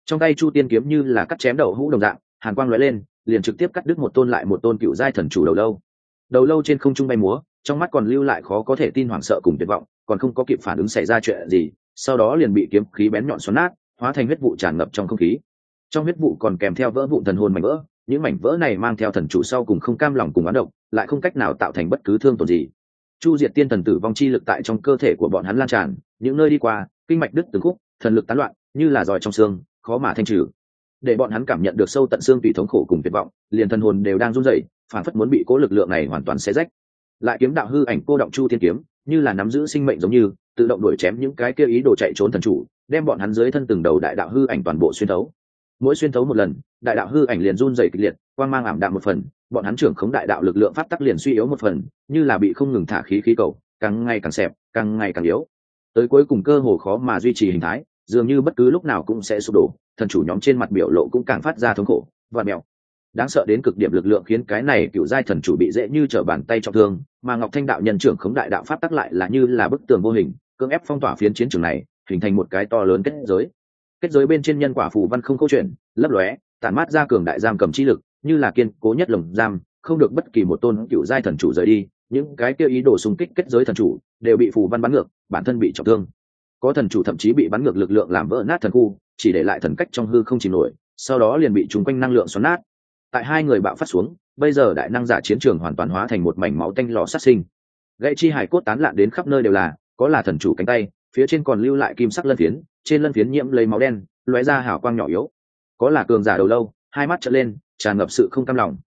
Trong tay chu tiên kiếm như là cắt chém đậu hũ đồng dạng, hàn quang lóe lên, liền trực tiếp cắt đứt một tôn lại một tôn cựu giai thần chủ đầu lâu. Đầu lâu trên không trung bay múa, trong mắt còn lưu lại khó có thể tin hoảng sợ cùng tuyệt vọng, còn không có kịp phản ứng xảy ra chuyện gì, sau đó liền bị kiếm khí bén nhọn xoắn nát, hóa thành huyết vụ tràn ngập trong không khí. Trong huyết vụ còn kèm theo vỡ vụn thần hồn mảnh vỡ, những mảnh vỡ này mang theo thần chủ sau cùng không cam lòng cùng oán độc, lại không cách nào tạo thành bất cứ thương tổn gì. Chu diệt tiên thần tử vong chi lực tại trong cơ thể của bọn hắn lan tràn, những nơi đi qua, kinh mạch đứt từng khúc, thần lực tán loạn, như là giòi trong xương, khó mà thanh trừ. Để bọn hắn cảm nhận được sâu tận xương tùy thống khổ cùng tuyệt vọng, liền thần hồn đều đang run rẩy, phản phất muốn bị cố lực lượng này hoàn toàn xé rách. Lại kiếm đạo hư ảnh cô động chu thiên kiếm, như là nắm giữ sinh mệnh giống như, tự động đuổi chém những cái kia ý đồ chạy trốn thần chủ, đem bọn hắn dưới thân từng đầu đại đạo hư ảnh toàn bộ xuyên thấu. Mỗi xuyên thấu một lần, đại đạo hư ảnh liền run rẩy kịch liệt, quang mang ảm đạm một phần, bọn hắn trưởng khống đại đạo lực lượng pháp tắc liền suy yếu một phần, như là bị không ngừng thả khí khí cầu, càng ngày càng xẹp, càng ngày càng yếu. Tới cuối cùng cơ hồ khó mà duy trì hình thái, dường như bất cứ lúc nào cũng sẽ sụp đổ, thần chủ nhóm trên mặt biểu lộ cũng càng phát ra thống khổ và mèo. Đáng sợ đến cực điểm lực lượng khiến cái này cựu giai thần chủ bị dễ như trở bàn tay trọng thương, mà Ngọc Thanh đạo nhân trưởng khống đại đạo pháp tắc lại là như là bức tường vô hình, cưỡng ép phong tỏa phiến chiến trường này, hình thành một cái to lớn kết giới. Kết giới bên trên nhân quả phù văn không câu chuyện, lấp lóe, tản mát ra cường đại giam cầm chi lực, như là kiên cố nhất lồng giam, không được bất kỳ một tôn cựu giai thần chủ rời đi. Những cái kia ý đồ xung kích kết giới thần chủ đều bị phù văn bắn ngược, bản thân bị trọng thương. Có thần chủ thậm chí bị bắn ngược lực lượng làm vỡ nát thần khu, chỉ để lại thần cách trong hư không chìm nổi, sau đó liền bị chúng quanh năng lượng xoắn nát. Tại hai người bạo phát xuống, bây giờ đại năng giả chiến trường hoàn toàn hóa thành một mảnh máu tanh lò sát sinh. Gãy chi hải cốt tán lạn đến khắp nơi đều là, có là thần chủ cánh tay, phía trên còn lưu lại kim sắc lân phiến, trên lân phiến nhiễm lấy máu đen, lóe ra hào quang nhỏ yếu. Có là cường giả đầu lâu, hai mắt trợn lên, tràn ngập sự không cam lòng.